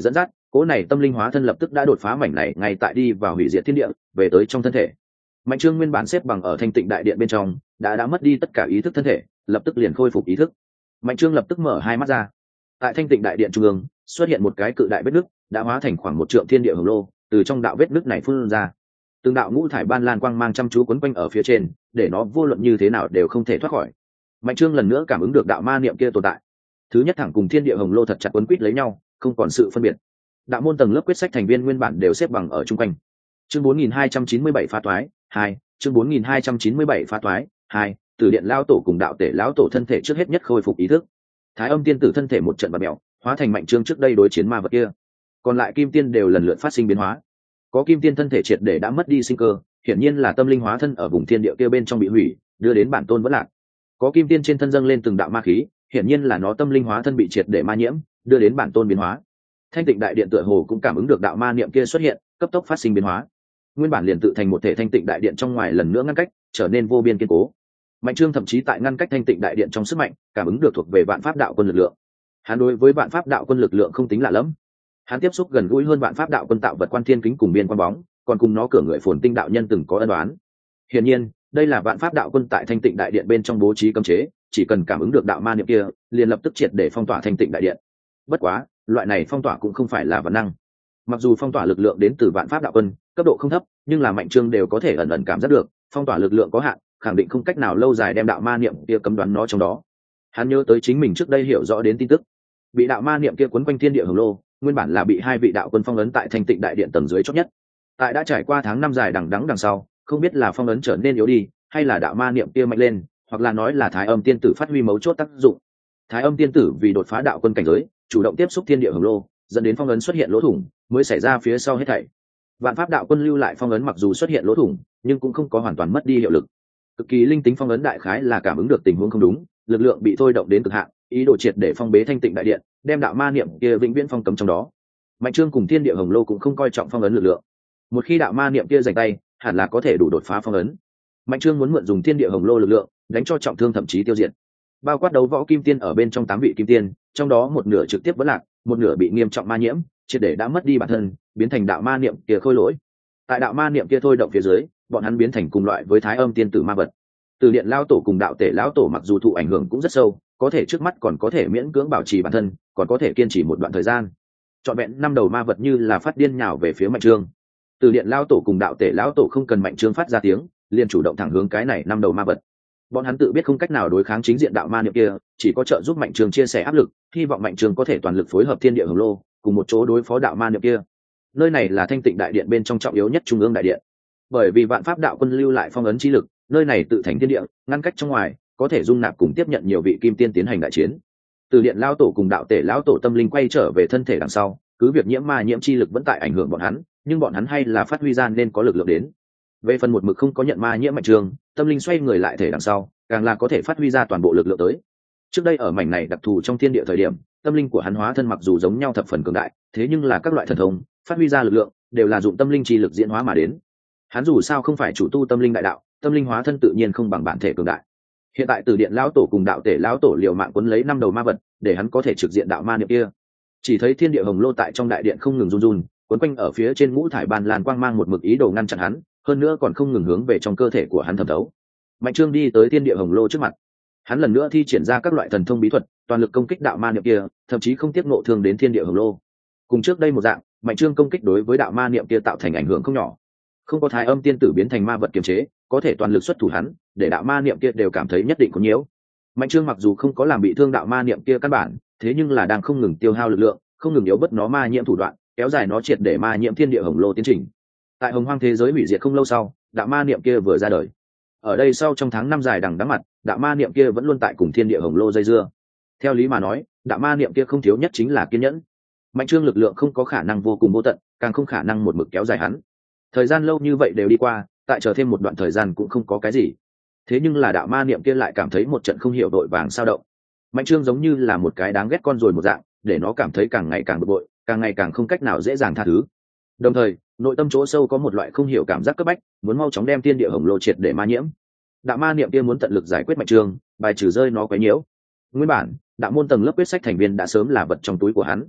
Speaker 1: cỗ này tâm linh hóa thân lập tức đã đột phá mảnh này ngay tại đi vào hủy diệt thiên địa về tới trong thân thể. Mạnh Trương nguyên bản xếp bằng ở thanh tịnh đại điện bên trong đã mất đi tất cả ý thức thân thể, lập tức liền khôi phục ý thức. Mạnh Trương lập tức mở hai mắt ra. Tại thanh tịnh đại điện trung ương xuất hiện một cái cự đại vết nứt, đã hóa thành khoảng 1 trượng thiên địa hồng lô, từ trong đạo vết nứt này phun ra. Từng đạo ngũ thải ban lan quang mang chăm chú quấn quanh ở phía trên, để nó vô luận như thế nào đều không thể thoát khỏi. Mạnh Trương lần nữa cảm ứng được đạo ma niệm kia tồn tại. Thứ nhất thẳng cùng thiên địa hồng lô thật chặt quấn quýt lấy nhau, không còn sự phân biệt. Đạo môn tầng lớp quyết sách thành viên nguyên bản đều xếp bằng ở trung quanh. Chương 4297 phá toái 2, chương 4297 phá toái 2, Tử điện lão tổ cùng đạo tể lão tổ thân thể trước hết nhất khôi phục ý thức. Thái âm tiên tử thân thể một trận bạt mèo, hóa thành Mạnh Trương trước đây đối chiến ma vật kia. Còn lại kim tiên đều lần lượt phát sinh biến hóa. Có kim tiên thân thể triệt để đã mất đi sinh cơ, hiển nhiên là tâm linh hóa thân ở vùng thiên địa kia bên trong bị hủy, đưa đến bản tôn vẫn lạc. Có kim tiên trên thân dâng lên từng đạo ma khí, hiển nhiên là nó tâm linh hóa thân bị triệt để ma nhiễm, đưa đến bản tôn biến hóa. Thanh tịnh đại điện tựa hồ cũng cảm ứng được đạo ma niệm kia xuất hiện, cấp tốc phát sinh biến hóa. Nguyên bản liền tự thành một thể thanh tịnh đại điện trong ngoài lần nữa ngăn cách, trở nên vô biên kiên cố. Mạnh Trương thậm chí tại ngăn cách thanh tịnh đại điện trong sức mạnh, cảm ứng được thuộc về vạn pháp đạo quân lực lượng. Hắn đối với vạn pháp đạo quân lực lượng không tính lạ lắm. Hắn tiếp xúc gần gũi hơn vạn pháp đạo quân tạo vật Quan Thiên Kính cùng Biên Quan Bóng, còn cùng nó cửa người Phồn Tinh đạo nhân từng có ân oán. Hiển nhiên, đây là vạn pháp đạo quân tại thanh tịnh đại điện bên trong bố trí cấm chế, chỉ cần cảm ứng được đạo ma niệm kia, liền lập tức triệt để phong tỏa thanh tịnh đại điện. Bất quá, loại này phong tỏa cũng không phải là vạn năng. Mặc dù phong tỏa lực lượng đến từ vạn pháp đạo quân, cấp độ không thấp, nhưng là Mạnh Trương đều có thể ẩn ẩn cảm giác được, phong tỏa lực lượng có hạn, khẳng định không cách nào lâu dài đem đạo ma niệm kia cấm đoán nó trong đó. Hắn nhớ tới chính mình trước đây hiểu rõ đến tin tức, bị đạo ma niệm kia quấn quanh thiên địa hồng lô, nguyên bản là bị 2 vị đạo quân phong ấn tại thanh tịnh đại điện tầng dưới chót nhất. Tại đã trải qua tháng năm dài đằng đẵng đằng sau, không biết là phong ấn trở nên yếu đi, hay là đạo ma niệm kia mạnh lên, hoặc là nói là Thái Âm tiên tử phát huy mấu chốt tác dụng. Thái Âm tiên tử vì đột phá đạo quân cảnh giới, chủ động tiếp xúc thiên địa hồng lô, dẫn đến phong ấn xuất hiện lỗ thủng, mới xảy ra phía sau hết thảy. Vạn pháp đạo quân lưu lại phong ấn mặc dù xuất hiện lỗ thủng, nhưng cũng không có hoàn toàn mất đi hiệu lực. Cực kỳ linh tính phong ấn đại khái là cảm ứng được tình huống không đúng, lực lượng bị thôi động đến cực hạn, ý đồ triệt để phong bế thanh tịnh đại điện, đem đạo ma niệm kia vĩnh viễn phong cấm trong đó. Mạnh Trương cùng thiên địa hồng lô cũng không coi trọng phong ấn lực lượng. Một khi đạo ma niệm kia giành tay, hẳn là có thể đủ đột phá phong ấn. Mạnh Trương muốn mượn dùng thiên địa hồng lô lực lượng, đánh cho trọng thương thậm chí tiêu diệt. Bao quát đấu võ kim tiên ở bên trong 8 vị kim tiên, trong đó một nửa trực tiếp vẫn lạc, một nửa bị nghiêm trọng ma nhiễm, triệt để đã mất đi bản thân, biến thành đạo ma niệm kia khôi lỗi. Tại đạo ma niệm kia thôi động phía dưới, bọn hắn biến thành cùng loại với Thái Âm tiên tử ma vật. Từ điện lão tổ cùng đạo tể lão tổ mặc dù thụ ảnh hưởng cũng rất sâu, có thể trước mắt còn có thể miễn cưỡng bảo trì bản thân, còn có thể kiên trì một đoạn thời gian. Trọn vẹn 5 đầu ma vật như là phát điên nhào về phía Mạnh Trương. Từ điện lão tổ cùng đạo tể lão tổ không cần Mạnh Trương phát ra tiếng, liền chủ động thẳng hướng cái này 5 đầu ma vật. Bọn hắn tự biết không cách nào đối kháng chính diện đạo ma niệm kia, chỉ có trợ giúp Mạnh Trương chia sẻ áp lực, hy vọng Mạnh Trương có thể toàn lực phối hợp thiên địa hồng lô, cùng một chỗ đối phó đạo ma niệm kia. Nơi này là thanh tịnh đại điện bên trong trọng yếu nhất trung ương đại điện. Bởi vì vạn pháp đạo quân lưu lại phong ấn chi lực, nơi này tự thành thiên địa, ngăn cách trong ngoài, có thể dung nạp cùng tiếp nhận nhiều vị kim tiên tiến hành đại chiến. Từ điện lão tổ cùng đạo tể lão tổ tâm linh quay trở về thân thể đằng sau, cứ việc nhiễm ma nhiễm chi lực vẫn tại ảnh hưởng bọn hắn, nhưng bọn hắn hay là phát huy ra nên có lực lượng đến. Về phần một mực không có nhận ma nhiễm Mạnh Trương, tâm linh xoay người lại thể đằng sau, càng là có thể phát huy ra toàn bộ lực lượng tới. Trước đây ở mảnh này đặc thù trong thiên địa thời điểm, tâm linh của hắn hóa thân mặc dù giống nhau thập phần cường đại, thế nhưng là các loại thần thông, phát huy ra lực lượng đều là dụng tâm linh chi lực diễn hóa mà đến. Hắn dù sao không phải chủ tu tâm linh đại đạo, tâm linh hóa thân tự nhiên không bằng bản thể cường đại. Hiện tại Từ điện lão tổ cùng đạo tể lão tổ liều mạng quấn lấy 5 đầu ma vật, để hắn có thể trực diện đạo ma niệm kia. Chỉ thấy thiên địa hồng lô tại trong đại điện không ngừng run run, quấn quanh ở phía trên ngũ thải ban lan quang mang một mực ý đồ ngăn chặn hắn, hơn nữa còn không ngừng hướng về trong cơ thể của hắn thẩm thấu. Mạnh Trương đi tới thiên địa hồng lô trước mặt, hắn lần nữa thi triển ra các loại thần thông bí thuật, toàn lực công kích đạo ma niệm kia, thậm chí không tiếc ngộ thương đến thiên địa hồng lô. Cùng trước đây một dạng, Mạnh Trương công kích đối với đạo ma niệm kia tạo thành ảnh hưởng không nhỏ. Không có Thái Âm tiên tử biến thành ma vật kiềm chế, có thể toàn lực xuất thủ hắn, để đạo ma niệm kia đều cảm thấy nhất định có nhiễu. Mạnh Trương mặc dù không có làm bị thương đạo ma niệm kia căn bản, thế nhưng là đang không ngừng tiêu hao lực lượng, không ngừng yếu bớt nó ma nhiễm thủ đoạn, kéo dài nó triệt để ma nhiễm thiên địa hồng lô tiến trình. Tại Hồng Hoang thế giới hủy diệt không lâu sau, đạo ma niệm kia vừa ra đời. Ở đây sau trong tháng năm dài đằng đẵng mặt, đạo ma niệm kia vẫn luôn tại cùng thiên địa hồng lô dây dưa. Theo lý mà nói, đạo ma niệm kia không thiếu nhất chính là kiên nhẫn. Mạnh Trương lực lượng không có khả năng vô cùng vô tận, càng không khả năng một mực kéo dài hắn. Thời gian lâu như vậy đều đi qua, tại chờ thêm một đoạn thời gian cũng không có cái gì. Thế nhưng là đạo ma niệm kia lại cảm thấy một trận không hiểu đội vàng sao động. Mạnh Trương giống như là một cái đáng ghét con ruồi một dạng, để nó cảm thấy càng ngày càng bực bội, càng ngày càng không cách nào dễ dàng tha thứ. Đồng thời, nội tâm chỗ sâu có một loại không hiểu cảm giác cấp bách, muốn mau chóng đem thiên địa hồng lô triệt để ma nhiễm. Đạo ma niệm kia muốn tận lực giải quyết Mạnh Trương, bài trừ rơi nó quấy nhiễu. Nguyên bản, đạo môn tầng lớp quyết sách thành viên đã sớm là vật trong túi của hắn.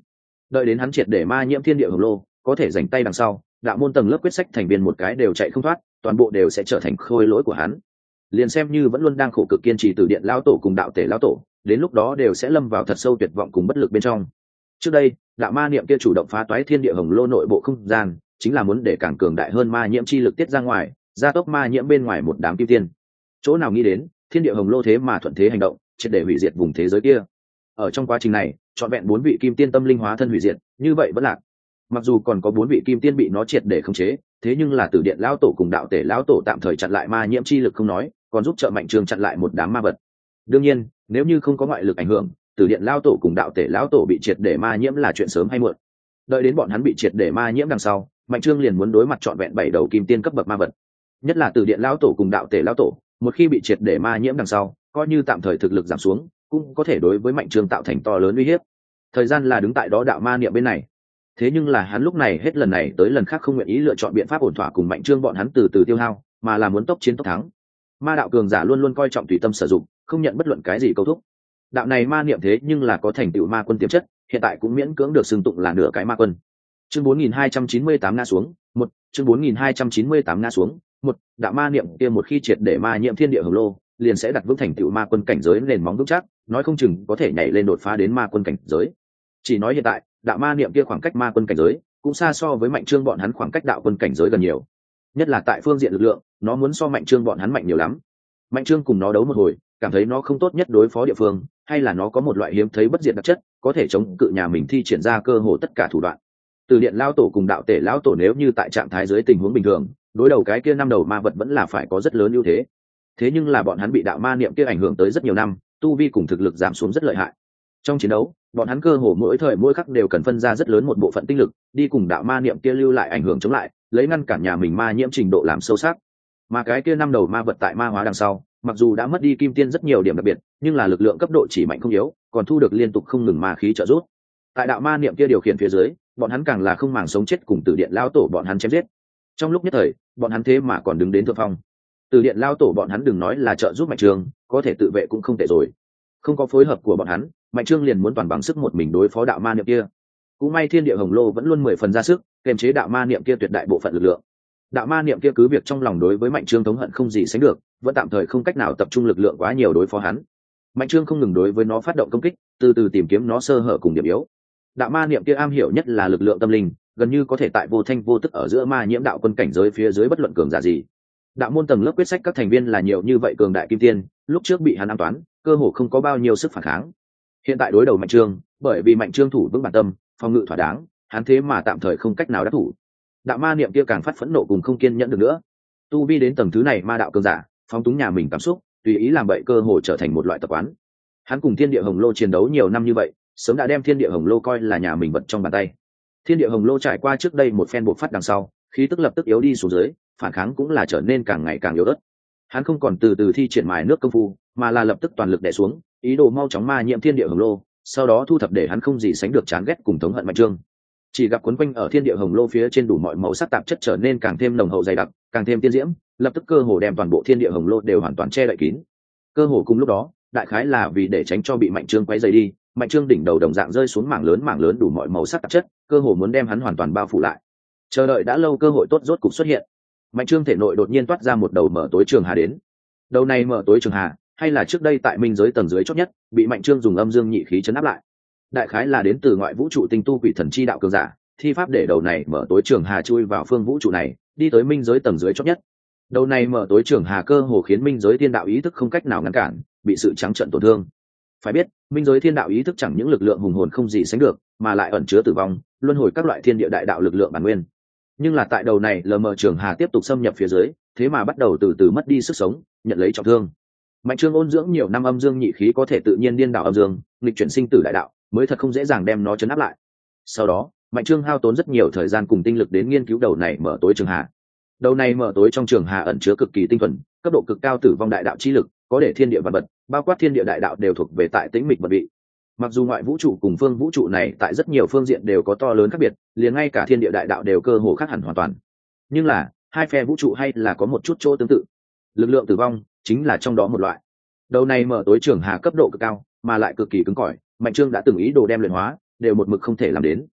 Speaker 1: Đợi đến hắn triệt để ma nhiễm thiên địa hồng lô, có thể giành tay đằng sau, đạo môn tầng lớp quyết sách thành viên một cái đều chạy không thoát, toàn bộ đều sẽ trở thành khôi lỗi của hắn. Liền xem như vẫn luôn đang khổ cực kiên trì từ điện lão tổ cùng đạo tể lão tổ, đến lúc đó đều sẽ lâm vào thật sâu tuyệt vọng cùng bất lực bên trong. Trước đây, đạo ma niệm kia chủ động phá toái thiên địa hồng lô nội bộ không gian, chính là muốn để càng cường đại hơn ma nhiễm chi lực tiết ra ngoài, gia tốc ma nhiễm bên ngoài một đám kim tiên. Chỗ nào nghĩ đến, thiên địa hồng lô thế mà thuận thế hành động, triệt để hủy diệt vùng thế giới kia. Ở trong quá trình này, trọn vẹn 4 vị kim tiên tâm linh hóa thân hủy diệt, như vậy vẫn lạc. Mặc dù còn có 4 vị kim tiên bị nó triệt để khống chế, thế nhưng là Tử Điện lão tổ cùng đạo tể lão tổ tạm thời chặn lại ma nhiễm chi lực không nói, còn giúp trợ Mạnh Trương chặn lại một đám ma vật. Đương nhiên, nếu như không có ngoại lực ảnh hưởng, Tử Điện lão tổ cùng đạo tể lão tổ bị triệt để ma nhiễm là chuyện sớm hay muộn. Đợi đến bọn hắn bị triệt để ma nhiễm đằng sau, Mạnh Trương liền muốn đối mặt trọn vẹn 7 đầu kim tiên cấp bậc ma vật. Nhất là Tử Điện lão tổ cùng đạo tể lão tổ, một khi bị triệt để ma nhiễm đằng sau, coi như tạm thời thực lực giảm xuống, cũng có thể đối với Mạnh Trương tạo thành to lớn uy hiếp. Thời gian là đứng tại đó đạo ma niệm bên này. Thế nhưng là hắn lúc này hết lần này tới lần khác không nguyện ý lựa chọn biện pháp ổn thỏa cùng Mạnh Trương bọn hắn từ từ tiêu hao, mà là muốn tốc chiến tốc thắng. Ma đạo cường giả luôn luôn coi trọng tùy tâm sử dụng, không nhận bất luận cái gì câu thúc. Đạo này ma niệm thế nhưng là có thành tựu ma quân tiềm chất, hiện tại cũng miễn cưỡng được xưng tụng là nửa cái ma quân. Chương 4298 ngã xuống, một chương 4298 ngã xuống, một đạo ma niệm kia một khi triệt để ma nhiễm thiên địa hồng lô, liền sẽ đặt vững thành tựu ma quân cảnh giới nền móng vững chắc, nói không chừng có thể nhảy lên đột phá đến ma quân cảnh giới. Chỉ nói hiện tại, đạo ma niệm kia khoảng cách ma quân cảnh giới cũng xa so với Mạnh Trương bọn hắn khoảng cách đạo quân cảnh giới gần nhiều. Nhất là tại phương diện lực lượng, nó muốn so Mạnh Trương bọn hắn mạnh nhiều lắm. Mạnh Trương cùng nó đấu một hồi, cảm thấy nó không tốt nhất đối phó địa phương, hay là nó có một loại hiếm thấy bất diệt đặc chất, có thể chống cự nhà mình thi triển ra cơ hồ tất cả thủ đoạn. Từ Điện lão tổ cùng đạo tể lão tổ nếu như tại trạng thái dưới tình huống bình thường, đối đầu cái kia 5 đầu ma vật vẫn là phải có rất lớn ưu thế. Thế nhưng là bọn hắn bị đạo ma niệm kia ảnh hưởng tới rất nhiều năm, tu vi cùng thực lực giảm xuống rất lợi hại. Trong chiến đấu, bọn hắn cơ hồ mỗi thời mỗi khắc đều cần phân ra rất lớn một bộ phận tinh lực đi cùng đạo ma niệm kia lưu lại ảnh hưởng chống lại, lấy ngăn cản nhà mình ma nhiễm trình độ làm sâu sắc. Mà cái kia 5 đầu ma vật tại ma hóa đằng sau, mặc dù đã mất đi kim tiên rất nhiều điểm đặc biệt, nhưng là lực lượng cấp độ chỉ mạnh không yếu, còn thu được liên tục không ngừng ma khí trợ giúp. Tại đạo ma niệm kia điều khiển phía dưới, bọn hắn càng là không màng sống chết cùng Tử Điện lao tổ bọn hắn chém giết. Trong lúc nhất thời, bọn hắn thế mà còn đứng đến thượng phong. Tử Điện lao tổ bọn hắn đừng nói là trợ giúp Mạnh Trương, có thể tự vệ cũng không tệ rồi. Không có phối hợp của bọn hắn, Mạnh Trương liền muốn toàn bằng sức một mình đối phó đạo ma niệm kia. Cũng may thiên địa hồng lô vẫn luôn 10 phần ra sức kềm chế đạo ma niệm kia tuyệt đại bộ phận lực lượng. Đạo ma niệm kia cứ việc trong lòng đối với Mạnh Trương thống hận không gì sánh được, vẫn tạm thời không cách nào tập trung lực lượng quá nhiều đối phó hắn. Mạnh Trương không ngừng đối với nó phát động công kích, từ từ tìm kiếm nó sơ hở cùng điểm yếu. Đạo ma niệm kia am hiểu nhất là lực lượng tâm linh, gần như có thể tại vô thanh vô tức ở giữa ma nhiễm đạo quân cảnh giới phía dưới bất luận cường giả gì. Đạo môn tầng lớp quyết sách các thành viên là nhiều như vậy cường đại kim tiên, lúc trước bị hắn an toán, cơ hồ không có bao nhiêu sức phản kháng. Hiện tại đối đầu Mạnh Trương, bởi vì Mạnh Trương thủ vững bản tâm, phòng ngự thỏa đáng, hắn thế mà tạm thời không cách nào đắc thủ. Đạo ma niệm kia càng phát phẫn nộ cùng không kiên nhẫn được nữa. Tu vi đến tầng thứ này ma đạo cường giả, phóng túng nhà mình cảm xúc, tùy ý làm bậy cơ hồ trở thành một loại tập quán. Hắn cùng thiên địa hồng lô chiến đấu nhiều năm như vậy, sớm đã đem thiên địa hồng lô coi là nhà mình vật trong bàn tay. Thiên địa hồng lô trải qua trước đây một phen bộc phát đằng sau, khí tức lập tức yếu đi xuống dưới, phản kháng cũng là trở nên càng ngày càng yếu ớt. Hắn không còn từ từ thi triển mài nước công phu, mà là lập tức toàn lực đè xuống, ý đồ mau chóng ma nhiễm thiên địa hồng lô, sau đó thu thập để hắn không gì sánh được chán ghét cùng thống hận Mạnh Trương. Chỉ gặp quấn quanh ở thiên địa hồng lô phía trên đủ mọi màu sắc tạp chất trở nên càng thêm nồng hậu dày đặc, càng thêm tiên diễm, lập tức cơ hồ đem toàn bộ thiên địa hồng lô đều hoàn toàn che đậy kín. Cơ hồ cùng lúc đó, đại khái là vì để tránh cho bị Mạnh Trương quấy rầy đi, Mạnh Trương đỉnh đầu đồng dạng rơi xuống mảng lớn đủ mọi màu sắc tạp chất, cơ hồ muốn đem hắn hoàn toàn bao phủ lại. Chờ đợi đã lâu cơ hội tốt rốt cục xuất hiện. Mạnh Trương thể nội đột nhiên toát ra một đầu mở tối trường hà đến. Đầu này mở tối trường hà, hay là trước đây tại minh giới tầng dưới chót nhất, bị Mạnh Trương dùng âm dương nhị khí chấn áp lại. Đại khái là đến từ ngoại vũ trụ tinh tu quỷ thần chi đạo cường giả, thi pháp để đầu này mở tối trường hà chui vào phương vũ trụ này, đi tới minh giới tầng dưới chót nhất. Đầu này mở tối trường hà cơ hồ khiến minh giới thiên đạo ý thức không cách nào ngăn cản, bị sự trắng trợn tổn thương. Phải biết, minh giới thiên đạo ý thức chẳng những lực lượng hùng hồn không gì sánh được, mà lại ẩn chứa tử vong, luân hồi các loại thiên địa đại đạo lực lượng bản nguyên. Nhưng là tại đầu này lờ mờ trường hà tiếp tục xâm nhập phía dưới, thế mà bắt đầu từ từ mất đi sức sống, nhận lấy trọng thương. Mạnh Trương ôn dưỡng nhiều năm âm dương nhị khí có thể tự nhiên điên đảo âm dương, nghịch chuyển sinh tử đại đạo, mới thật không dễ dàng đem nó chấn áp lại. Sau đó, Mạnh Trương hao tốn rất nhiều thời gian cùng tinh lực đến nghiên cứu đầu này mở tối trường hà. Đầu này mở tối trong trường hà ẩn chứa cực kỳ tinh thuần, cấp độ cực cao tử vong đại đạo chi lực, có để thiên địa vật vật, bao quát thiên địa đại đạo đều thuộc về tại tĩnh mịch vật vị. Mặc dù ngoại vũ trụ cùng phương vũ trụ này tại rất nhiều phương diện đều có to lớn khác biệt, liền ngay cả thiên địa đại đạo đều cơ hồ khác hẳn hoàn toàn. Nhưng là, hai phe vũ trụ hay là có một chút chỗ tương tự. Lực lượng tử vong chính là trong đó một loại. Đầu này mở tối trường hà cấp độ cực cao, mà lại cực kỳ cứng cỏi, Mạnh Trương đã từng ý đồ đem luyện hóa, đều một mực không thể làm đến.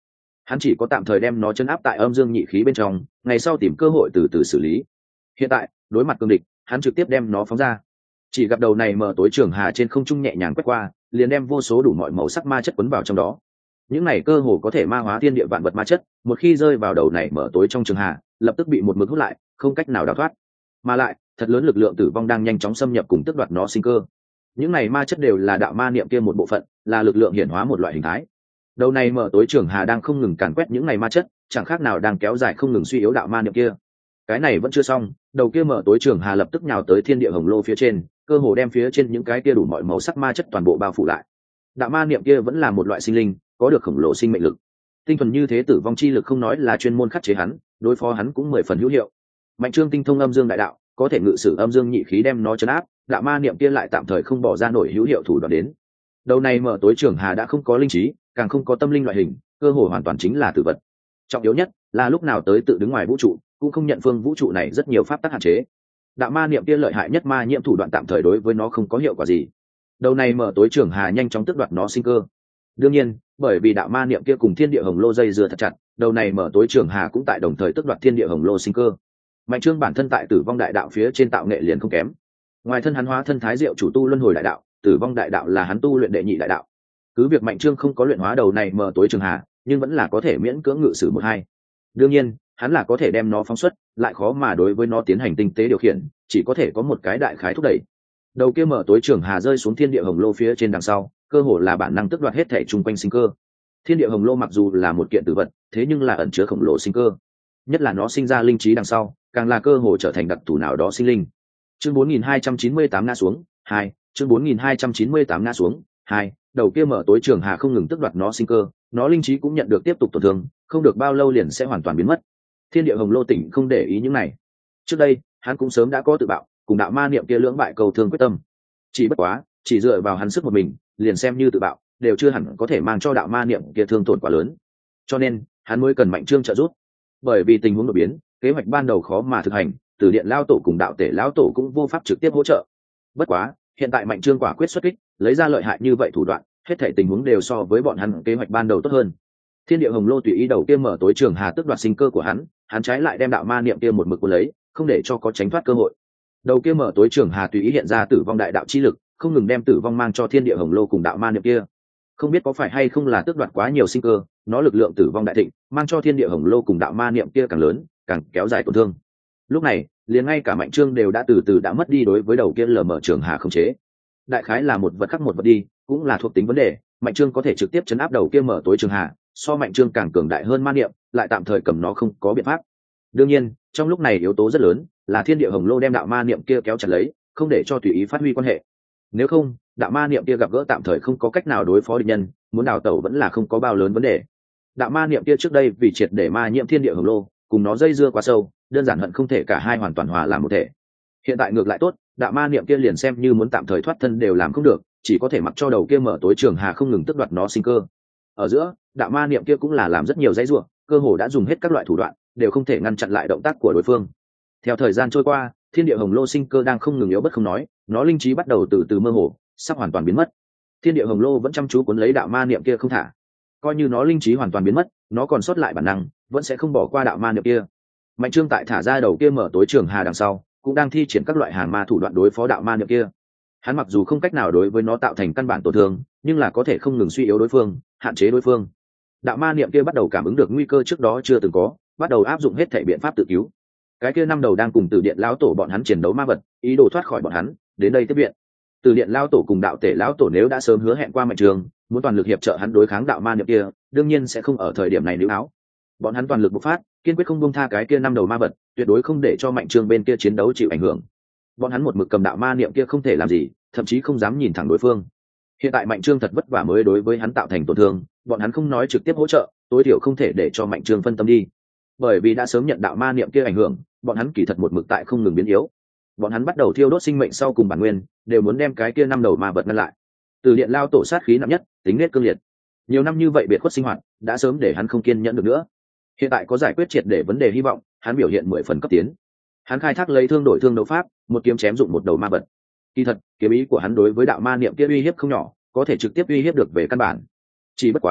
Speaker 1: hắn chỉ có tạm thời đem nó chấn áp tại âm dương nhị khí bên trong, ngày sau tìm cơ hội từ từ xử lý. Hiện tại đối mặt cương địch, hắn trực tiếp đem nó phóng ra. Chỉ gặp đầu này mở tối trường hà trên không trung nhẹ nhàng quét qua, liền đem vô số đủ mọi màu sắc ma chất quấn vào trong đó. Những này cơ hồ có thể ma hóa thiên địa vạn vật ma chất, một khi rơi vào đầu này mở tối trong trường hà, lập tức bị một mực hút lại, không cách nào đào thoát. Mà lại, thật lớn lực lượng tử vong đang nhanh chóng xâm nhập cùng tước đoạt nó sinh cơ. Những này ma chất đều là đạo ma niệm kia một bộ phận, là lực lượng hiển hóa một loại hình thái. Đầu này mở tối trường hà đang không ngừng càn quét những này ma chất, chẳng khác nào đang kéo dài không ngừng suy yếu đạo ma niệm kia. Cái này vẫn chưa xong, đầu kia mở tối trường hà lập tức nhào tới thiên địa hồng lô phía trên, cơ hồ đem phía trên những cái kia đủ mọi màu sắc ma chất toàn bộ bao phủ lại. Đạo ma niệm kia vẫn là một loại sinh linh, có được khổng lồ sinh mệnh lực. Tinh thuần như thế tử vong chi lực không nói là chuyên môn khắc chế hắn, đối phó hắn cũng 10 phần hữu hiệu. Mạnh Trương tinh thông âm dương đại đạo, có thể ngự sử âm dương nhị khí đem nó trấn áp, đạo ma niệm kia lại tạm thời không bỏ ra nổi hữu hiệu thủ đoạn đến. Đầu này mở tối trường hà đã không có linh trí, càng không có tâm linh loại hình, cơ hồ hoàn toàn chính là tử vật. Trọng yếu nhất là lúc nào tới tự đứng ngoài vũ trụ, cũng không nhận phương vũ trụ này rất nhiều pháp tắc hạn chế. Đạo ma niệm kia lợi hại nhất ma nhiễm thủ đoạn tạm thời đối với nó không có hiệu quả gì. Đầu này mở tối trường hà nhanh chóng tước đoạt nó sinh cơ. Đương nhiên, bởi vì đạo ma niệm kia cùng thiên địa hồng lô dây dưa thật chặt, đầu này mở tối trường hà cũng tại đồng thời tước đoạt thiên địa hồng lô sinh cơ. Mạnh Trương bản thân tại tử vong đại đạo phía trên tạo nghệ liền không kém. Ngoài thân hắn hóa thân thái diệu chủ tu luân hồi đại đạo, tử vong đại đạo là hắn tu luyện đệ nhị đại đạo. Cứ việc Mạnh Trương không có luyện hóa đầu này mở tối trường hà, nhưng vẫn là có thể miễn cưỡng ngự sử một hai. Đương nhiên, hắn là có thể đem nó phóng xuất, lại khó mà đối với nó tiến hành tinh tế điều khiển, chỉ có thể có một cái đại khái thúc đẩy. Đầu kia mở tối trường hà rơi xuống thiên địa hồng lô phía trên đằng sau, cơ hồ là bản năng tước đoạt hết thể chung quanh sinh cơ. Thiên địa hồng lô mặc dù là một kiện tử vật, thế nhưng là ẩn chứa khổng lồ sinh cơ. Nhất là nó sinh ra linh trí đằng sau, càng là cơ hồ trở thành đặc thù nào đó sinh linh. Chương 4298 ngã xuống, 2, chương 4298 ngã xuống, 2, đầu kia mở tối trường hà không ngừng tước đoạt nó sinh cơ, nó linh trí cũng nhận được tiếp tục tổn thương, không được bao lâu liền sẽ hoàn toàn biến mất. Thiên địa hồng lô tỉnh không để ý những này. Trước đây, hắn cũng sớm đã có tự bạo, cùng đạo ma niệm kia lưỡng bại cầu thương quyết tâm. Chỉ bất quá, chỉ dựa vào hắn sức một mình, liền xem như tự bạo, đều chưa hẳn có thể mang cho đạo ma niệm kia thương tổn quá lớn. Cho nên, hắn mới cần Mạnh Trương trợ giúp. Bởi vì tình huống đột biến, kế hoạch ban đầu khó mà thực hành, Tử Điện lão tổ cùng đạo tể lão tổ cũng vô pháp trực tiếp hỗ trợ. Bất quá, hiện tại Mạnh Trương quả quyết xuất kích, lấy ra lợi hại như vậy thủ đoạn, hết thảy tình huống đều so với bọn hắn kế hoạch ban đầu tốt hơn. Thiên địa hồng lô tùy ý đầu kia mở tối trường hà tước đoạt sinh cơ của hắn trái lại đem đạo ma niệm kia một mực cuốn lấy, không để cho có tránh thoát cơ hội. Đầu kia mở tối trường hà tùy ý hiện ra tử vong đại đạo chi lực, không ngừng đem tử vong mang cho thiên địa hồng lô cùng đạo ma niệm kia. Không biết có phải hay không là tước đoạt quá nhiều sinh cơ, nó lực lượng tử vong đại thịnh, mang cho thiên địa hồng lô cùng đạo ma niệm kia càng lớn, càng kéo dài tổn thương. Lúc này, liền ngay cả Mạnh Trương đều đã từ từ đã mất đi đối với đầu kia lờ mở trường hà không chế. Đại khái là một vật khắc một vật đi, cũng là thuộc tính vấn đề, Mạnh Trương có thể trực tiếp chấn áp đầu kia mở tối trường hà, so Mạnh Trương càng cường đại hơn ma niệm, lại tạm thời cầm nó không có biện pháp. Đương nhiên, trong lúc này yếu tố rất lớn, là thiên địa hồng lô đem đạo ma niệm kia kéo chặt lấy, không để cho tùy ý phát huy quan hệ. Nếu không, đạo ma niệm kia gặp gỡ tạm thời không có cách nào đối phó địch nhân, muốn đào tẩu vẫn là không có bao lớn vấn đề. Đạo ma niệm kia trước đây vì triệt để ma nhiễm thiên địa hồng lô, cùng nó dây dưa quá sâu, đơn giản hận không thể cả hai hoàn toàn hòa làm một thể. Hiện tại ngược lại tốt, đạo ma niệm kia liền xem như muốn tạm thời thoát thân đều làm không được, chỉ có thể mặc cho đầu kia mở tối trường hà không ngừng tước đoạt nó sinh cơ. Ở giữa, đạo ma niệm kia cũng là làm rất nhiều dãy rủa, cơ hồ đã dùng hết các loại thủ đoạn, đều không thể ngăn chặn lại động tác của đối phương. Theo thời gian trôi qua, thiên địa hồng lô sinh cơ đang không ngừng yếu bất không nói, nó linh trí bắt đầu từ từ mơ hồ, sắp hoàn toàn biến mất. Thiên địa hồng lô vẫn chăm chú cuốn lấy đạo ma niệm kia không thả. Coi như nó linh trí hoàn toàn biến mất, nó còn sót lại bản năng, vẫn sẽ không bỏ qua đạo ma niệm kia. Mạnh Trương tại thả ra đầu kia mở tối trường hà đằng sau, cũng đang thi triển các loại hàng ma thủ đoạn đối phó đạo ma niệm kia. Hắn mặc dù không cách nào đối với nó tạo thành căn bản tổn thương, nhưng là có thể không ngừng suy yếu đối phương, hạn chế đối phương. Đạo ma niệm kia bắt đầu cảm ứng được nguy cơ trước đó chưa từng có, bắt đầu áp dụng hết thảy biện pháp tự cứu. Cái kia năm đầu đang cùng Tử Điện lão tổ bọn hắn chiến đấu ma vật, ý đồ thoát khỏi bọn hắn, đến đây tiếp viện. Tử Điện lão tổ cùng đạo tể lão tổ nếu đã sớm hứa hẹn qua Mạnh Trương, muốn toàn lực hiệp trợ hắn đối kháng đạo ma niệm kia, đương nhiên sẽ không ở thời điểm này níu áo. Bọn hắn toàn lực bộc phát, kiên quyết không buông tha cái kia năm đầu ma vật, tuyệt đối không để cho Mạnh Trương bên kia chiến đấu chịu ảnh hưởng. Bọn hắn một mực cầm đạo ma niệm kia không thể làm gì, thậm chí không dám nhìn thẳng đối phương. Hiện tại Mạnh Trương thật vất vả mới đối với hắn tạo thành tổn thương, bọn hắn không nói trực tiếp hỗ trợ, tối thiểu không thể để cho Mạnh Trương phân tâm đi. Bởi vì đã sớm nhận đạo ma niệm kia ảnh hưởng, bọn hắn kỳ thật một mực tại không ngừng biến yếu. Bọn hắn bắt đầu thiêu đốt sinh mệnh sau cùng bản nguyên, đều muốn đem cái kia năm đầu ma vật ngăn lại. Từ Điện lao tổ sát khí nặng nhất, tính nết cương liệt. Nhiều năm như vậy biệt khuất sinh hoạt, đã sớm để hắn không kiên nhẫn được nữa. Hiện tại có giải quyết triệt để vấn đề hy vọng, hắn biểu hiện 10 phần cấp tiến. Hắn khai thác lấy thương đổi thương đấu pháp, một kiếm chém dụng một đầu ma vật. Kỳ thật, kiếm ý của hắn đối với đạo ma niệm kia uy hiếp không nhỏ, có thể trực tiếp uy hiếp được về căn bản. Chỉ bất quá,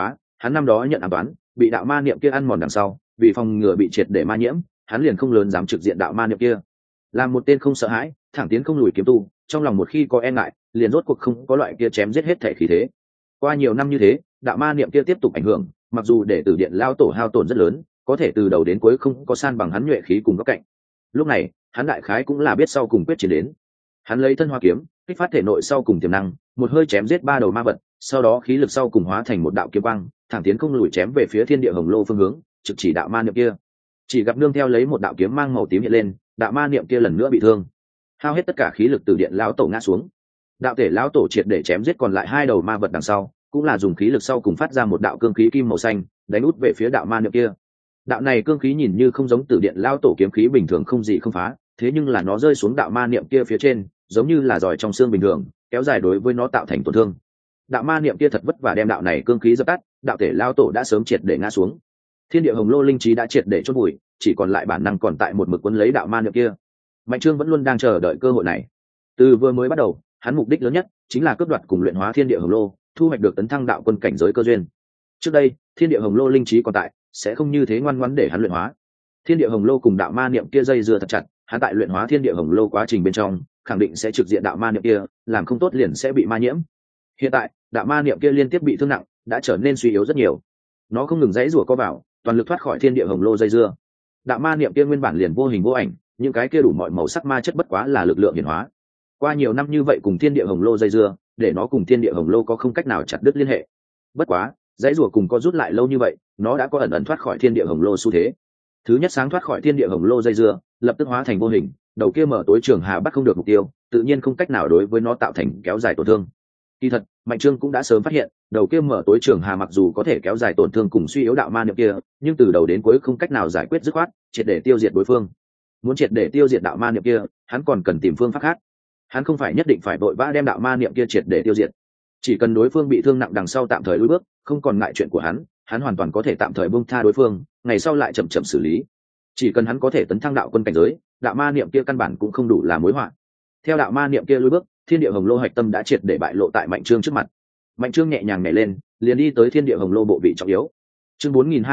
Speaker 1: hắn năm đó nhận ám toán, bị đạo ma niệm kia ăn mòn đằng sau, vì phòng ngừa bị triệt để ma nhiễm, hắn liền không lớn dám trực diện đạo ma niệm kia. Làm một tên không sợ hãi, thẳng tiến không lùi kiếm tu, trong lòng một khi có e ngại, liền rốt cuộc không có loại kia chém giết hết thể khí thế. Qua nhiều năm như thế, đạo ma niệm kia tiếp tục ảnh hưởng, mặc dù để tử điện lao tổ hao tổn rất lớn, có thể từ đầu đến cuối không có san bằng hắn nhuệ khí cùng góc cạnh. Lúc này, hắn đại khái cũng là biết sau cùng quyết chiến đến. Hắn lấy thân hoa kiếm, kích phát thể nội sau cùng tiềm năng, một hơi chém giết 3 đầu ma vật, sau đó khí lực sau cùng hóa thành một đạo kiếm quang, thẳng tiến không lùi chém về phía thiên địa hồng lô phương hướng, trực chỉ đạo ma niệm kia. Chỉ gặp nương theo lấy một đạo kiếm mang màu tím hiện lên, đạo ma niệm kia lần nữa bị thương, hao hết tất cả khí lực, từ điện lão tổ ngã xuống. Đạo thể lão tổ triệt để chém giết còn lại 2 đầu ma vật đằng sau, cũng là dùng khí lực sau cùng phát ra một đạo cương khí kim màu xanh, đánh út về phía đạo ma niệm kia. Đạo này cương khí nhìn như không giống tử điện lão tổ kiếm khí bình thường không gì không phá, thế nhưng là nó rơi xuống đạo ma niệm kia phía trên, giống như là giỏi trong xương bình thường, kéo dài đối với nó tạo thành tổn thương. Đạo ma niệm kia thật vất vả đem đạo này cương khí dập tắt, đạo thể lão tổ đã sớm triệt để ngã xuống. Thiên địa hồng lô linh trí đã triệt để chôn bụi, chỉ còn lại bản năng còn tại một mực quấn lấy đạo ma niệm kia. Mạnh Trương vẫn luôn đang chờ đợi cơ hội này. Từ vừa mới bắt đầu, hắn mục đích lớn nhất chính là cướp đoạt cùng luyện hóa thiên địa hồng lô, thu hoạch được tấn thăng đạo quân cảnh giới cơ duyên. Trước đây, thiên địa hồng lô linh trí còn tại, sẽ không như thế ngoan ngoãn để hắn luyện hóa. Thiên địa hồng lô cùng đạo ma niệm kia dây dưa thật chặt, hắn tại luyện hóa thiên địa hồng lô quá trình bên trong, khẳng định sẽ trực diện đạo ma niệm kia, làm không tốt liền sẽ bị ma nhiễm. Hiện tại, đạo ma niệm kia liên tiếp bị thương nặng, đã trở nên suy yếu rất nhiều. Nó không ngừng giãy giụa co vào, toàn lực thoát khỏi thiên địa hồng lô dây dưa. Đạo ma niệm kia nguyên bản liền vô hình vô ảnh, những cái kia đủ mọi màu sắc ma chất bất quá là lực lượng hiển hóa. Qua nhiều năm như vậy cùng thiên địa hồng lô dây dưa, để nó cùng thiên địa hồng lô có không cách nào chặt đứt liên hệ. Bất quá, giãy giụa cùng có rút lại lâu như vậy, nó đã có ẩn ẩn thoát khỏi thiên địa hồng lô xu thế. Thứ nhất sáng thoát khỏi thiên địa hồng lô dây dưa, lập tức hóa thành vô hình, đầu kia mở tối trường hà bắt không được mục tiêu, tự nhiên không cách nào đối với nó tạo thành kéo dài tổn thương. Kỳ thật, Mạnh Trương cũng đã sớm phát hiện, đầu kia mở tối trường hà mặc dù có thể kéo dài tổn thương cùng suy yếu đạo ma niệm kia, nhưng từ đầu đến cuối không cách nào giải quyết dứt khoát, triệt để tiêu diệt đối phương. Muốn triệt để tiêu diệt đạo ma niệm kia, hắn còn cần tìm phương pháp khác. Hắn không phải nhất định phải vội vã đem đạo ma niệm kia triệt để tiêu diệt, chỉ cần đối phương bị thương nặng đằng sau tạm thời lùi bước, không còn ngại chuyện của hắn hoàn toàn có thể tạm thời buông tha đối phương, ngày sau lại chậm chậm xử lý. Chỉ cần hắn có thể tấn thăng đạo quân cảnh giới, đạo ma niệm kia căn bản cũng không đủ là mối họa. Theo đạo ma niệm kia lùi bước, thiên địa hồng lô hạch tâm đã triệt để bại lộ tại Mạnh Trương trước mặt. Mạnh Trương nhẹ nhàng nhảy lên, liền đi tới thiên địa hồng lô bộ vị trọng yếu. Chương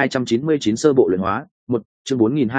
Speaker 1: 4299 sơ bộ luyện hóa, 1, chương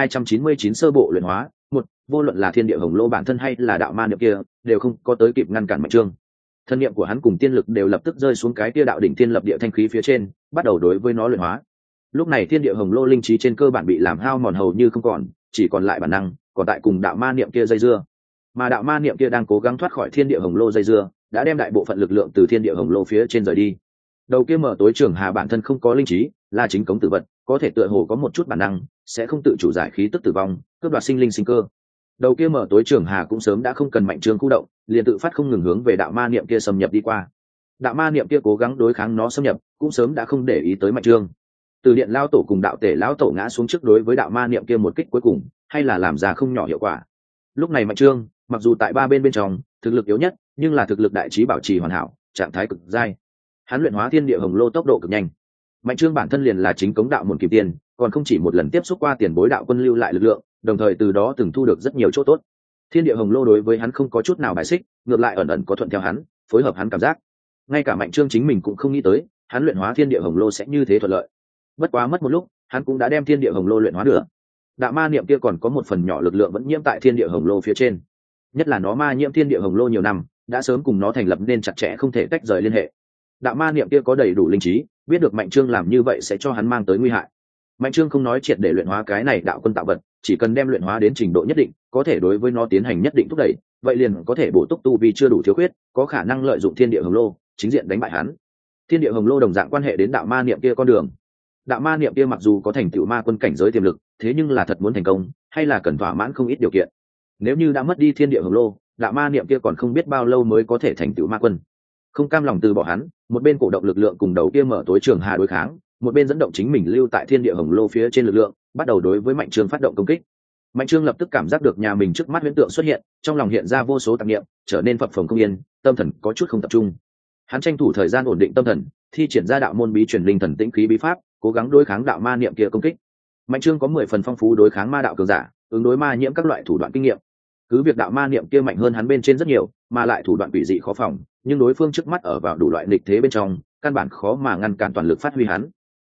Speaker 1: 4299 sơ bộ luyện hóa, 1, vô luận là thiên địa hồng lô bản thân hay là đạo ma niệm kia, đều không có tới kịp ngăn cản Mạnh Trương. Thân niệm của hắn cùng tiên lực đều lập tức rơi xuống cái kia đạo đỉnh thiên lập địa thanh khí phía trên, bắt đầu đối với nó luyện hóa. Lúc này thiên địa hồng lô linh trí trên cơ bản bị làm hao mòn hầu như không còn, chỉ còn lại bản năng, còn tại cùng đạo ma niệm kia dây dưa. Mà đạo ma niệm kia đang cố gắng thoát khỏi thiên địa hồng lô dây dưa, đã đem đại bộ phận lực lượng từ thiên địa hồng lô phía trên rời đi. Đầu kia mở tối trường hà bản thân không có linh trí, là chính cống tử vật, có thể tựa hồ có một chút bản năng, sẽ không tự chủ giải khí tức tử vong, cướp đoạt sinh linh sinh cơ. Đầu kia mở tối trường hà cũng sớm đã không cần Mạnh Trương khu động, liền tự phát không ngừng hướng về đạo ma niệm kia xâm nhập đi qua. Đạo ma niệm kia cố gắng đối kháng nó xâm nhập, cũng sớm đã không để ý tới Mạnh Trương. Từ điện lao tổ cùng đạo tể lão tổ ngã xuống trước đối với đạo ma niệm kia một kích cuối cùng, hay là làm ra không nhỏ hiệu quả. Lúc này Mạnh Trương, mặc dù tại ba bên trong thực lực yếu nhất, nhưng là thực lực đại trí bảo trì hoàn hảo, trạng thái cực giai. Hắn luyện hóa thiên địa hồng lô tốc độ cực nhanh. Mạnh Trương bản thân liền là chính cống đạo môn kim tiền, còn không chỉ một lần tiếp xúc qua tiền bối đạo quân lưu lại lực lượng, đồng thời từ đó từng thu được rất nhiều chỗ tốt. Thiên địa hồng lô đối với hắn không có chút nào bài xích, ngược lại ẩn ẩn có thuận theo hắn, phối hợp hắn cảm giác. Ngay cả Mạnh Trương chính mình cũng không nghĩ tới, hắn luyện hóa thiên địa hồng lô sẽ như thế thuận lợi. Bất quá mất một lúc, hắn cũng đã đem thiên địa hồng lô luyện hóa được. Đạo ma niệm kia còn có một phần nhỏ lực lượng vẫn nhiễm tại thiên địa hồng lô phía trên. Nhất là nó ma nhiễm thiên địa hồng lô nhiều năm, đã sớm cùng nó thành lập nên chặt chẽ không thể tách rời liên hệ. Đạo ma niệm kia có đầy đủ linh trí, biết được Mạnh Trương làm như vậy sẽ cho hắn mang tới nguy hại. Mạnh Trương không nói triệt để luyện hóa cái này đạo quân tạo vật, chỉ cần đem luyện hóa đến trình độ nhất định, có thể đối với nó tiến hành nhất định thúc đẩy, vậy liền có thể bổ túc tu vi chưa đủ thiếu khuyết, có khả năng lợi dụng thiên địa hồng lô, chính diện đánh bại hắn. Thiên địa hồng lô đồng dạng quan hệ đến đạo ma niệm kia con đường. Đạo ma niệm kia mặc dù có thành tựu ma quân cảnh giới tiềm lực, thế nhưng là thật muốn thành công, hay là cần thỏa mãn không ít điều kiện. Nếu như đã mất đi thiên địa hồng lô, đạo ma niệm kia còn không biết bao lâu mới có thể thành tựu ma quân. Không cam lòng từ bỏ hắn, một bên cổ động lực lượng cùng đầu kia mở tối trường hà đối kháng, một bên dẫn động chính mình lưu tại thiên địa hồng lô phía trên lực lượng, bắt đầu đối với Mạnh Trương phát động công kích. Mạnh Trương lập tức cảm giác được nhà mình trước mắt huyễn tượng xuất hiện, trong lòng hiện ra vô số tạp niệm, trở nên phập phồng không yên, tâm thần có chút không tập trung. Hắn tranh thủ thời gian ổn định tâm thần, thi triển ra đạo môn bí truyền linh thần tĩnh khí bí pháp, cố gắng đối kháng đạo ma niệm kia công kích. Mạnh Trương có 10 phần phong phú đối kháng ma đạo cường giả, ứng đối ma nhiễm các loại thủ đoạn kinh nghiệm. Cứ việc đạo ma niệm kia mạnh hơn hắn bên trên rất nhiều, mà lại thủ đoạn quỷ dị khó phòng, nhưng đối phương trước mắt ở vào đủ loại nghịch thế bên trong, căn bản khó mà ngăn cản toàn lực phát huy hắn.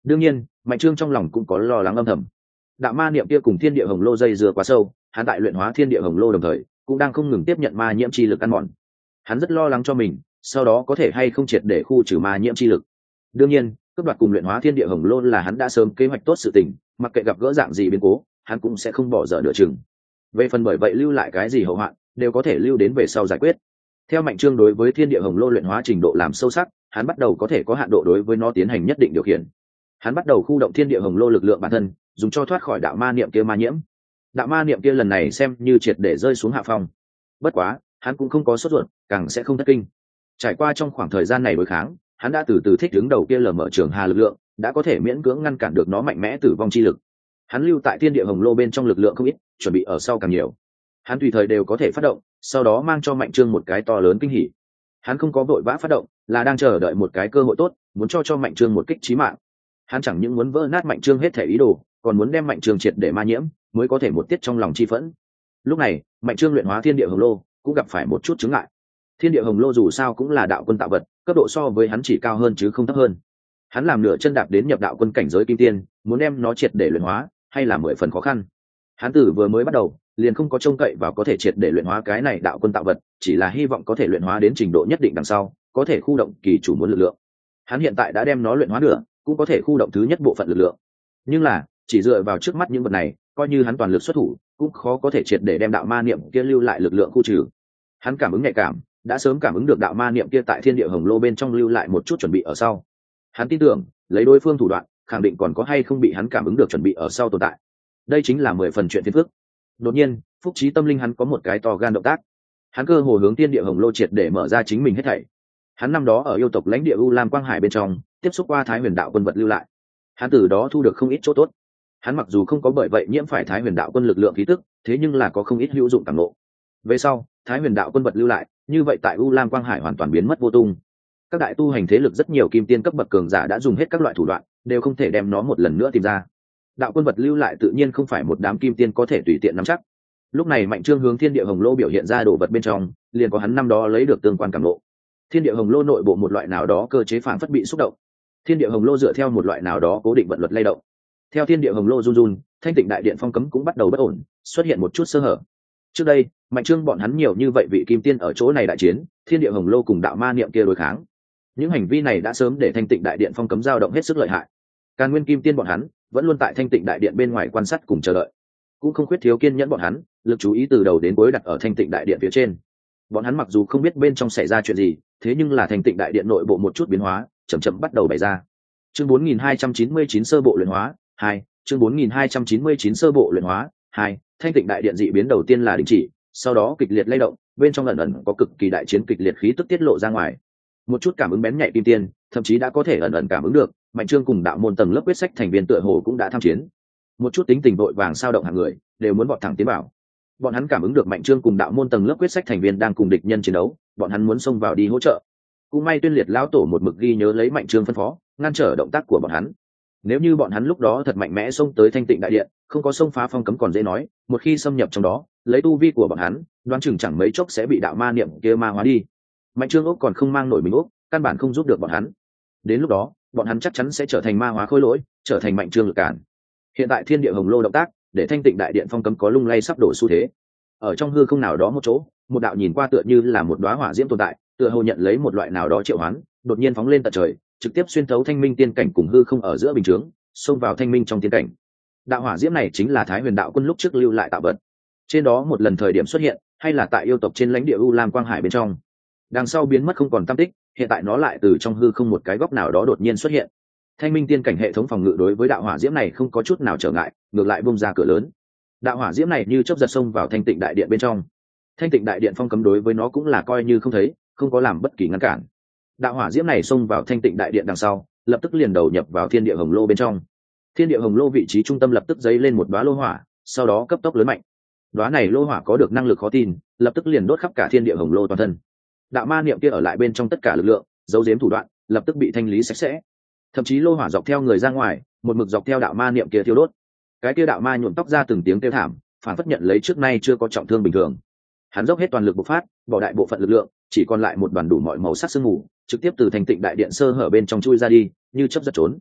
Speaker 1: Đương nhiên Mạnh Trương trong lòng cũng có lo lắng âm thầm. Đạo ma niệm kia cùng thiên địa hồng lô dây dưa quá sâu, hắn tại luyện hóa thiên địa hồng lô đồng thời cũng đang không ngừng tiếp nhận ma nhiễm chi lực ăn mòn. Hắn rất lo lắng cho mình sau đó có thể hay không triệt để khu trừ ma nhiễm chi lực. Đương nhiên cướp đoạt cùng luyện hóa thiên địa hồng lô là hắn đã sớm kế hoạch tốt sự tình, mặc kệ gặp gỡ dạng gì biến cố hắn cũng sẽ không bỏ dở nửa chừng. Về phần bởi vậy lưu lại cái gì hậu hoạn đều có thể lưu đến về sau giải quyết. Theo Mạnh Trương đối với thiên địa hồng lô luyện hóa trình độ làm sâu sắc, hắn bắt đầu có thể có hạn độ đối với nó tiến hành nhất định điều khiển. Hắn bắt đầu khu động thiên địa hồng lô lực lượng bản thân, dùng cho thoát khỏi đạo ma niệm kia ma nhiễm. Đạo ma niệm kia lần này xem như triệt để rơi xuống hạ phong. Bất quá hắn cũng không có sốt ruột, càng sẽ không thất kinh. Trải qua trong khoảng thời gian này đối kháng, hắn đã từ từ thích ứng đầu kia lờ mở trường hà lực lượng, đã có thể miễn cưỡng ngăn cản được nó mạnh mẽ tử vong chi lực. Hắn lưu tại thiên địa hồng lô bên trong lực lượng không ít, chuẩn bị ở sau càng nhiều. Hắn tùy thời đều có thể phát động, sau đó mang cho Mạnh Trương một cái to lớn kinh hỉ. Hắn không có vội vã phát động, là đang chờ đợi một cái cơ hội tốt, muốn cho Mạnh Trương một kích chí mạng. Hắn chẳng những muốn vỡ nát Mạnh Trương hết thể ý đồ, còn muốn đem Mạnh Trương triệt để ma nhiễm, mới có thể một tiết trong lòng chi phẫn. Lúc này Mạnh Trương luyện hóa thiên địa hồng lô cũng gặp phải một chút chướng ngại. Thiên địa hồng lô dù sao cũng là đạo quân tạo vật, cấp độ so với hắn chỉ cao hơn chứ không thấp hơn. Hắn làm nửa chân đạp đến nhập đạo quân cảnh giới kim tiên, muốn đem nó triệt để luyện hóa hay là 10 phần khó khăn. Hắn tử vừa mới bắt đầu liền không có trông cậy vào có thể triệt để luyện hóa cái này đạo quân tạo vật, chỉ là hy vọng có thể luyện hóa đến trình độ nhất định đằng sau có thể khu động kỳ chủ muốn lực lượng. Hắn hiện tại đã đem nó luyện hóa nửa, cũng có thể khu động thứ nhất bộ phận lực lượng. Nhưng là chỉ dựa vào trước mắt những vật này, coi như hắn toàn lực xuất thủ cũng khó có thể triệt để đem đạo ma niệm kia lưu lại lực lượng khu trừ. Hắn cảm ứng nhạy cảm, đã sớm cảm ứng được đạo ma niệm kia tại thiên địa hồng lô bên trong lưu lại một chút chuẩn bị ở sau. Hắn tin tưởng lấy đối phương thủ đoạn, khẳng định còn có hay không bị hắn cảm ứng được chuẩn bị ở sau tồn tại. Đây chính là 10 phần chuyện phiền phức. Đột nhiên phúc trí tâm linh hắn có một cái to gan động tác. Hắn cơ hồ hướng thiên địa hồng lô triệt để mở ra chính mình hết thảy. Hắn năm đó ở yêu tộc lãnh địa U Lam Quang Hải bên trong tiếp xúc qua Thái Huyền đạo quân vật lưu lại, hắn từ đó thu được không ít chỗ tốt. Hắn mặc dù không có bởi vậy nhiễm phải Thái Huyền đạo quân lực lượng khí tức, thế nhưng là có không ít hữu dụng cảm ngộ. Về sau Thái Huyền đạo quân vật lưu lại, như vậy tại U Lam Quang Hải hoàn toàn biến mất vô tung. Các đại tu hành thế lực rất nhiều kim tiên cấp bậc cường giả đã dùng hết các loại thủ đoạn, đều không thể đem nó một lần nữa tìm ra. Đạo quân vật lưu lại tự nhiên không phải một đám kim tiên có thể tùy tiện nắm chắc. Lúc này Mạnh Trương hướng thiên địa hồng lô biểu hiện ra đồ vật bên trong, liền có hắn năm đó lấy được tương quan cảm ngộ. Thiên địa hồng lô nội bộ một loại nào đó cơ chế phản phất bị xúc động. Thiên địa hồng lô dựa theo một loại nào đó cố định vận luật lay động. Theo thiên địa hồng lô run run, thanh tịnh đại điện phong cấm cũng bắt đầu bất ổn, xuất hiện một chút sơ hở. Trước đây Mạnh Trương bọn hắn nhiều như vậy vị kim tiên ở chỗ này đại chiến, thiên địa hồng lô cùng đạo ma niệm kia đối kháng. Những hành vi này đã sớm để thanh tịnh đại điện phong cấm dao động hết sức lợi hại. Càn Nguyên kim tiên bọn hắn vẫn luôn tại thanh tịnh đại điện bên ngoài quan sát cùng chờ đợi, cũng không khuyết thiếu kiên nhẫn bọn hắn, lực chú ý từ đầu đến cuối đặt ở thanh tịnh đại điện phía trên. Bọn hắn mặc dù không biết bên trong xảy ra chuyện gì, thế nhưng là thanh tịnh đại điện nội bộ một chút biến hóa chậm chậm bắt đầu bày ra. Chương 4299 sơ bộ luyện hóa 2, chương 4299 sơ bộ luyện hóa 2, thanh tịnh đại điện dị biến đầu tiên là đình chỉ, sau đó kịch liệt lay động, bên trong ẩn ẩn có cực kỳ đại chiến kịch liệt khí tức tiết lộ ra ngoài. Một chút cảm ứng bén nhạy kim tiên, thậm chí đã có thể ẩn ẩn cảm ứng được, Mạnh Trương cùng đạo môn tầng lớp quyết sách thành viên tựa hồ cũng đã tham chiến. Một chút tính tình vội vàng sao động hàng người, đều muốn vọt thẳng tiến vào. Bọn hắn cảm ứng được Mạnh Trương cùng đạo môn tầng lớp quyết sách thành viên đang cùng địch nhân chiến đấu, bọn hắn muốn xông vào đi hỗ trợ. Cũng may Tuyên Liệt lão tổ một mực ghi nhớ lấy Mạnh Trương phân phó, ngăn trở động tác của bọn hắn. Nếu như bọn hắn lúc đó thật mạnh mẽ xông tới thanh tịnh đại điện, không có xông phá phong cấm còn dễ nói, một khi xâm nhập trong đó, lấy tu vi của bọn hắn, đoán chừng chẳng mấy chốc sẽ bị đạo ma niệm kia ma hóa đi. Mạnh Trương ốc còn không mang nổi mình ốc, căn bản không giúp được bọn hắn. Đến lúc đó bọn hắn chắc chắn sẽ trở thành ma hóa khối lỗi, trở thành Mạnh Trương lực cản. Hiện tại thiên địa hồng lô động tác để thanh tịnh đại điện phong cấm có lung lay sắp đổ xu thế. Ở trong hư không nào đó một chỗ, một đạo nhìn qua tựa như là một đóa hỏa diễm tồn tại, tựa hồ nhận lấy một loại nào đó triệu hoán, đột nhiên phóng lên tận trời, trực tiếp xuyên thấu thanh minh tiên cảnh cùng hư không ở giữa bình chướng, xông vào thanh minh trong tiên cảnh. Đạo hỏa diễm này chính là Thái Huyền đạo quân lúc trước lưu lại tạo vật. Trên đó một lần thời điểm xuất hiện, hay là tại yêu tộc trên lãnh địa U Lam Quang Hải bên trong. Đằng sau biến mất không còn tăm tích, hiện tại nó lại từ trong hư không một cái góc nào đó đột nhiên xuất hiện. Thanh minh tiên cảnh hệ thống phòng ngự đối với đạo hỏa diễm này không có chút nào trở ngại, ngược lại bung ra cửa lớn. Đạo hỏa diễm này như chớp giật xông vào thanh tịnh đại điện bên trong. Thanh tịnh đại điện phong cấm đối với nó cũng là coi như không thấy, không có làm bất kỳ ngăn cản. Đạo hỏa diễm này xông vào thanh tịnh đại điện đằng sau, lập tức liền đầu nhập vào thiên địa hồng lô bên trong. Thiên địa hồng lô vị trí trung tâm lập tức dấy lên một đóa lô hỏa, sau đó cấp tốc lớn mạnh. Đóa này lô hỏa có được năng lực khó tin, lập tức liền đốt khắp cả thiên địa hồng lô toàn thân. Đạo ma niệm kia ở lại bên trong tất cả lực lượng, giấu giếm thủ đoạn, lập tức bị thanh lý sạch sẽ. Thậm chí lô hỏa dọc theo người ra ngoài, một mực dọc theo đạo ma niệm kia thiêu đốt. Cái kia đạo ma nhuộm tóc ra từng tiếng kêu thảm, phản phất nhận lấy trước nay chưa có trọng thương bình thường. Hắn dốc hết toàn lực bộc phát, bỏ đại bộ phận lực lượng, chỉ còn lại một đoàn đủ mọi màu sắc sương mù, trực tiếp từ thanh tịnh đại điện sơ hở bên trong chui ra đi, như chớp giật trốn.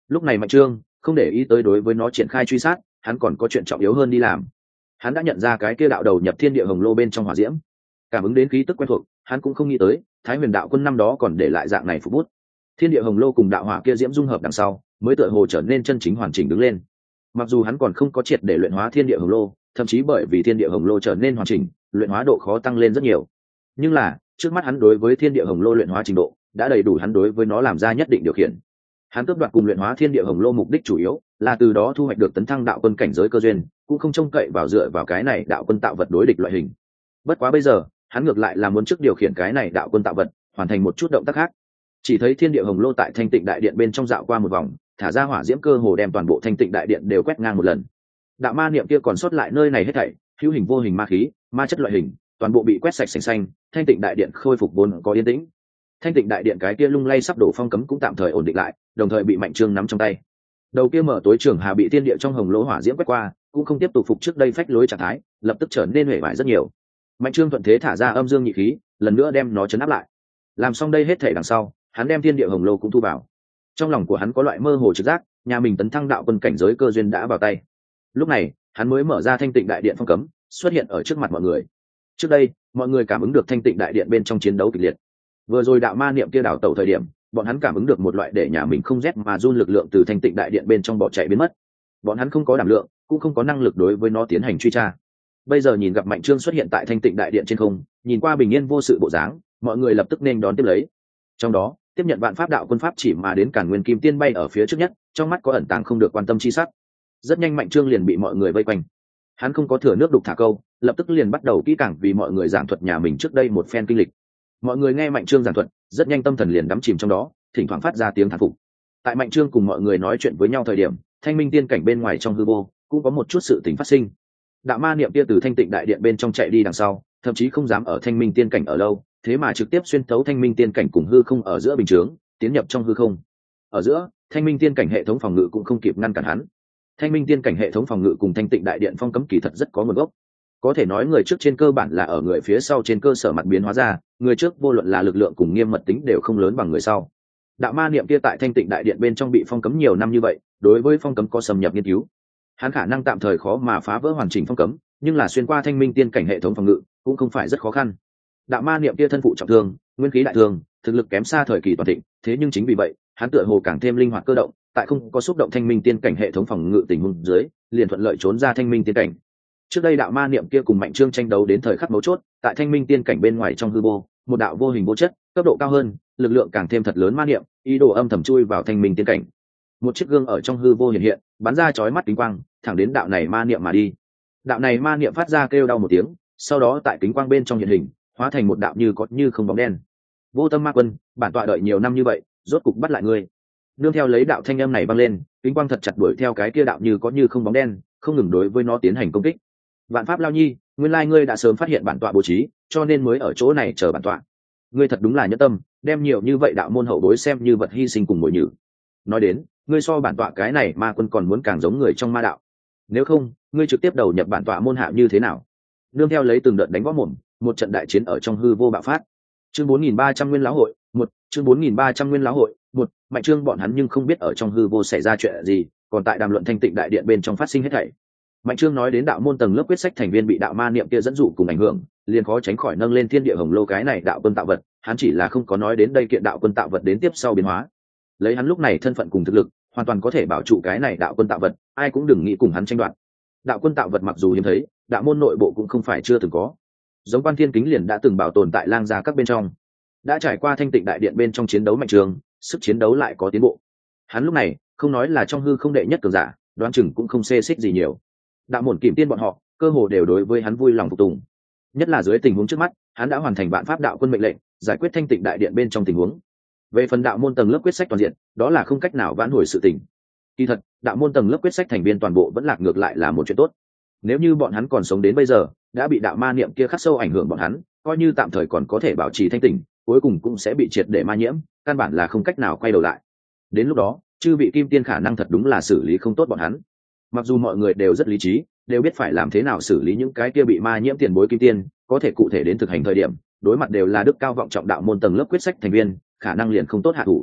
Speaker 1: Lúc này Mạnh Trương không để ý tới đối với nó triển khai truy sát, hắn còn có chuyện trọng yếu hơn đi làm. Hắn đã nhận ra cái kia đạo đầu nhập thiên địa hồng lô bên trong hỏa diễm, cảm ứng đến khí tức quen thuộc, hắn cũng không nghĩ tới Thái Huyền đạo quân năm đó còn để lại dạng này phục bút. Thiên địa hồng lô cùng đạo hỏa kia diễm dung hợp đằng sau, mới tựa hồ trở nên chân chính hoàn chỉnh đứng lên. Mặc dù hắn còn không có triệt để luyện hóa thiên địa hồng lô, thậm chí bởi vì thiên địa hồng lô trở nên hoàn chỉnh, luyện hóa độ khó tăng lên rất nhiều. Nhưng là trước mắt hắn đối với thiên địa hồng lô luyện hóa trình độ đã đầy đủ hắn đối với nó làm ra nhất định điều khiển. Hắn cướp đoạt cùng luyện hóa thiên địa hồng lô mục đích chủ yếu là từ đó thu hoạch được tấn thăng đạo quân cảnh giới cơ duyên, cũng không trông cậy vào dựa vào cái này đạo quân tạo vật đối địch loại hình. Bất quá bây giờ hắn ngược lại là muốn trước điều khiển cái này đạo quân tạo vật hoàn thành một chút động tác khác. Chỉ thấy thiên địa hồng lô tại thanh tịnh đại điện bên trong dạo qua một vòng, thả ra hỏa diễm cơ hồ đem toàn bộ thanh tịnh đại điện đều quét ngang một lần. Đạo ma niệm kia còn sót lại nơi này hết thảy, hữu hình vô hình ma khí, ma chất loại hình, toàn bộ bị quét sạch sành xanh, thanh tịnh đại điện khôi phục vốn có yên tĩnh. Thanh tịnh đại điện cái kia lung lay sắp đổ phong cấm cũng tạm thời ổn định lại, đồng thời bị Mạnh Trương nắm trong tay. Đầu kia mở tối trường hà bị thiên địa trong hồng lỗ hỏa diễm quét qua, cũng không tiếp tục phục trước đây phách lối trạng thái, lập tức trở nên huệ vải rất nhiều. Mạnh Trương thuận thế thả ra âm dương nhị khí, lần nữa đem nó chấn áp lại. Làm xong đây hết thể đằng sau, hắn đem thiên địa hồng lô cũng thu vào. Trong lòng của hắn có loại mơ hồ trực giác, nhà mình tấn thăng đạo quân cảnh giới cơ duyên đã vào tay. Lúc này hắn mới mở ra thanh tịnh đại điện phong cấm, xuất hiện ở trước mặt mọi người. Trước đây mọi người cảm ứng được thanh tịnh đại điện bên trong chiến đấu kịch liệt. Vừa rồi đạo ma niệm kia đảo tẩu thời điểm, bọn hắn cảm ứng được một loại để nhà mình không rét mà run lực lượng từ thanh tịnh đại điện bên trong bỏ chạy biến mất. Bọn hắn không có đảm lượng, cũng không có năng lực đối với nó tiến hành truy tra. Bây giờ nhìn gặp Mạnh Trương xuất hiện tại thanh tịnh đại điện trên không, nhìn qua bình yên vô sự bộ dáng, mọi người lập tức nên đón tiếp lấy. Trong đó tiếp nhận vạn pháp đạo quân pháp chỉ mà đến Càn Nguyên Kim Tiên bay ở phía trước nhất, trong mắt có ẩn tàng không được quan tâm chi sắc. Rất nhanh Mạnh Trương liền bị mọi người vây quanh. Hắn không có thừa nước đục thả câu, lập tức liền bắt đầu kỹ càng vì mọi người giảng thuật nhà mình trước đây một phen kinh lịch. Mọi người nghe Mạnh Trương giảng thuật, rất nhanh tâm thần liền đắm chìm trong đó, thỉnh thoảng phát ra tiếng thán phục. Tại Mạnh Trương cùng mọi người nói chuyện với nhau thời điểm, thanh minh tiên cảnh bên ngoài trong hư vô cũng có một chút sự tình phát sinh. Đạo ma niệm kia từ thanh tịnh đại điện bên trong chạy đi đằng sau, thậm chí không dám ở thanh minh tiên cảnh ở lâu, thế mà trực tiếp xuyên thấu thanh minh tiên cảnh cùng hư không ở giữa bình chướng, tiến nhập trong hư không. Ở giữa, thanh minh tiên cảnh hệ thống phòng ngự cũng không kịp ngăn cản hắn. Thanh minh tiên cảnh hệ thống phòng ngự cùng thanh tịnh đại điện phong cấm kỳ thật rất có nguồn gốc. Có thể nói người trước trên cơ bản là ở người phía sau trên cơ sở mặt biến hóa ra, người trước vô luận là lực lượng cùng nghiêm mật tính đều không lớn bằng người sau. Đạo ma niệm kia tại thanh tịnh đại điện bên trong bị phong cấm nhiều năm như vậy, đối với phong cấm có xâm nhập nghiên cứu. Hắn khả năng tạm thời khó mà phá vỡ hoàn chỉnh phong cấm, nhưng là xuyên qua thanh minh tiên cảnh hệ thống phòng ngự cũng không phải rất khó khăn. Đạo ma niệm kia thân phụ trọng thương, nguyên khí đại thương, thực lực kém xa thời kỳ toàn thịnh, thế nhưng chính vì vậy hắn tựa hồ càng thêm linh hoạt cơ động, tại không có xúc động thanh minh tiên cảnh hệ thống phòng ngự tình huống dưới, liền thuận lợi trốn ra thanh minh tiên cảnh. Trước đây đạo ma niệm kia cùng Mạnh Trương tranh đấu đến thời khắc mấu chốt, tại thanh minh tiên cảnh bên ngoài trong hư vô, một đạo vô hình vô chất, cấp độ cao hơn, lực lượng càng thêm thật lớn ma niệm, ý đồ âm thầm chui vào thanh minh tiên cảnh. Một chiếc gương ở trong hư vô hiện hiện, bắn ra chói mắt kính quang, thẳng đến đạo này ma niệm mà đi. Đạo này ma niệm phát ra kêu đau một tiếng, sau đó tại kính quang bên trong hiện hình, hóa thành một đạo như có như không bóng đen. Vô Tâm Ma Quân, bản tọa đợi nhiều năm như vậy, rốt cục bắt lại ngươi. Nương theo lấy đạo thanh âm này vang lên, kính quang thật chặt đuổi theo cái kia đạo như có như không bóng đen, không ngừng đối với nó tiến hành công kích. Vạn Pháp Lao Nhi, nguyên lai ngươi đã sớm phát hiện bản tọa bố trí, cho nên mới ở chỗ này chờ bản tọa. Ngươi thật đúng là nhẫn tâm, đem nhiều như vậy đạo môn hậu bối xem như vật hy sinh cùng mồi nhử. Nói đến, ngươi so bản tọa cái này ma quân còn muốn càng giống người trong ma đạo. Nếu không, ngươi trực tiếp đầu nhập bản tọa môn hạ như thế nào? Nương theo lấy từng đợt đánh võ mồm, một trận đại chiến ở trong hư vô bạo phát. Chương 4300 Nguyên Lão hội, chương 4300 Nguyên Lão hội, Mạnh Trương bọn hắn nhưng không biết ở trong hư vô xảy ra chuyện gì, còn tại đàm luận thanh tịnh đại điện bên trong phát sinh hết thảy. Mạnh Trương nói đến đạo môn tầng lớp quyết sách thành viên bị đạo ma niệm kia dẫn dụ cùng ảnh hưởng, liền khó tránh khỏi nâng lên thiên địa hồng lô cái này đạo quân tạo vật, hắn chỉ là không có nói đến đây kiện đạo quân tạo vật đến tiếp sau biến hóa. Lấy hắn lúc này thân phận cùng thực lực, hoàn toàn có thể bảo trụ cái này đạo quân tạo vật, ai cũng đừng nghĩ cùng hắn tranh đoạt. Đạo quân tạo vật mặc dù hiếm thấy, đạo môn nội bộ cũng không phải chưa từng có. Giống Quan Thiên Kính liền đã từng bảo tồn tại lang gia các bên trong. Đã trải qua thanh tịnh đại điện bên trong chiến đấu Mạnh Trương, sức chiến đấu lại có tiến bộ. Hắn lúc này, không nói là trong hư không đệ nhất cường giả, đoán chừng cũng không xê xích gì nhiều. Đạo môn Kìm Tiên bọn họ, cơ hồ đều đối với hắn vui lòng phục tùng. Nhất là dưới tình huống trước mắt, hắn đã hoàn thành vạn pháp đạo quân mệnh lệnh, giải quyết thanh tịnh đại điện bên trong tình huống. Về phần đạo môn tầng lớp quyết sách toàn diện, đó là không cách nào vãn hồi sự tình. Kỳ thật, đạo môn tầng lớp quyết sách thành viên toàn bộ vẫn lạc ngược lại là một chuyện tốt. Nếu như bọn hắn còn sống đến bây giờ, đã bị đạo ma niệm kia khắc sâu ảnh hưởng bọn hắn, coi như tạm thời còn có thể bảo trì thanh tỉnh, cuối cùng cũng sẽ bị triệt để ma nhiễm, căn bản là không cách nào quay đầu lại. Đến lúc đó, chư vị kim tiên khả năng thật đúng là xử lý không tốt bọn hắn. Mặc dù mọi người đều rất lý trí, đều biết phải làm thế nào xử lý những cái kia bị ma nhiễm tiền bối kim tiên, có thể cụ thể đến thực hành thời điểm, đối mặt đều là đức cao vọng trọng đạo môn tầng lớp quyết sách thành viên, khả năng liền không tốt hạ thủ.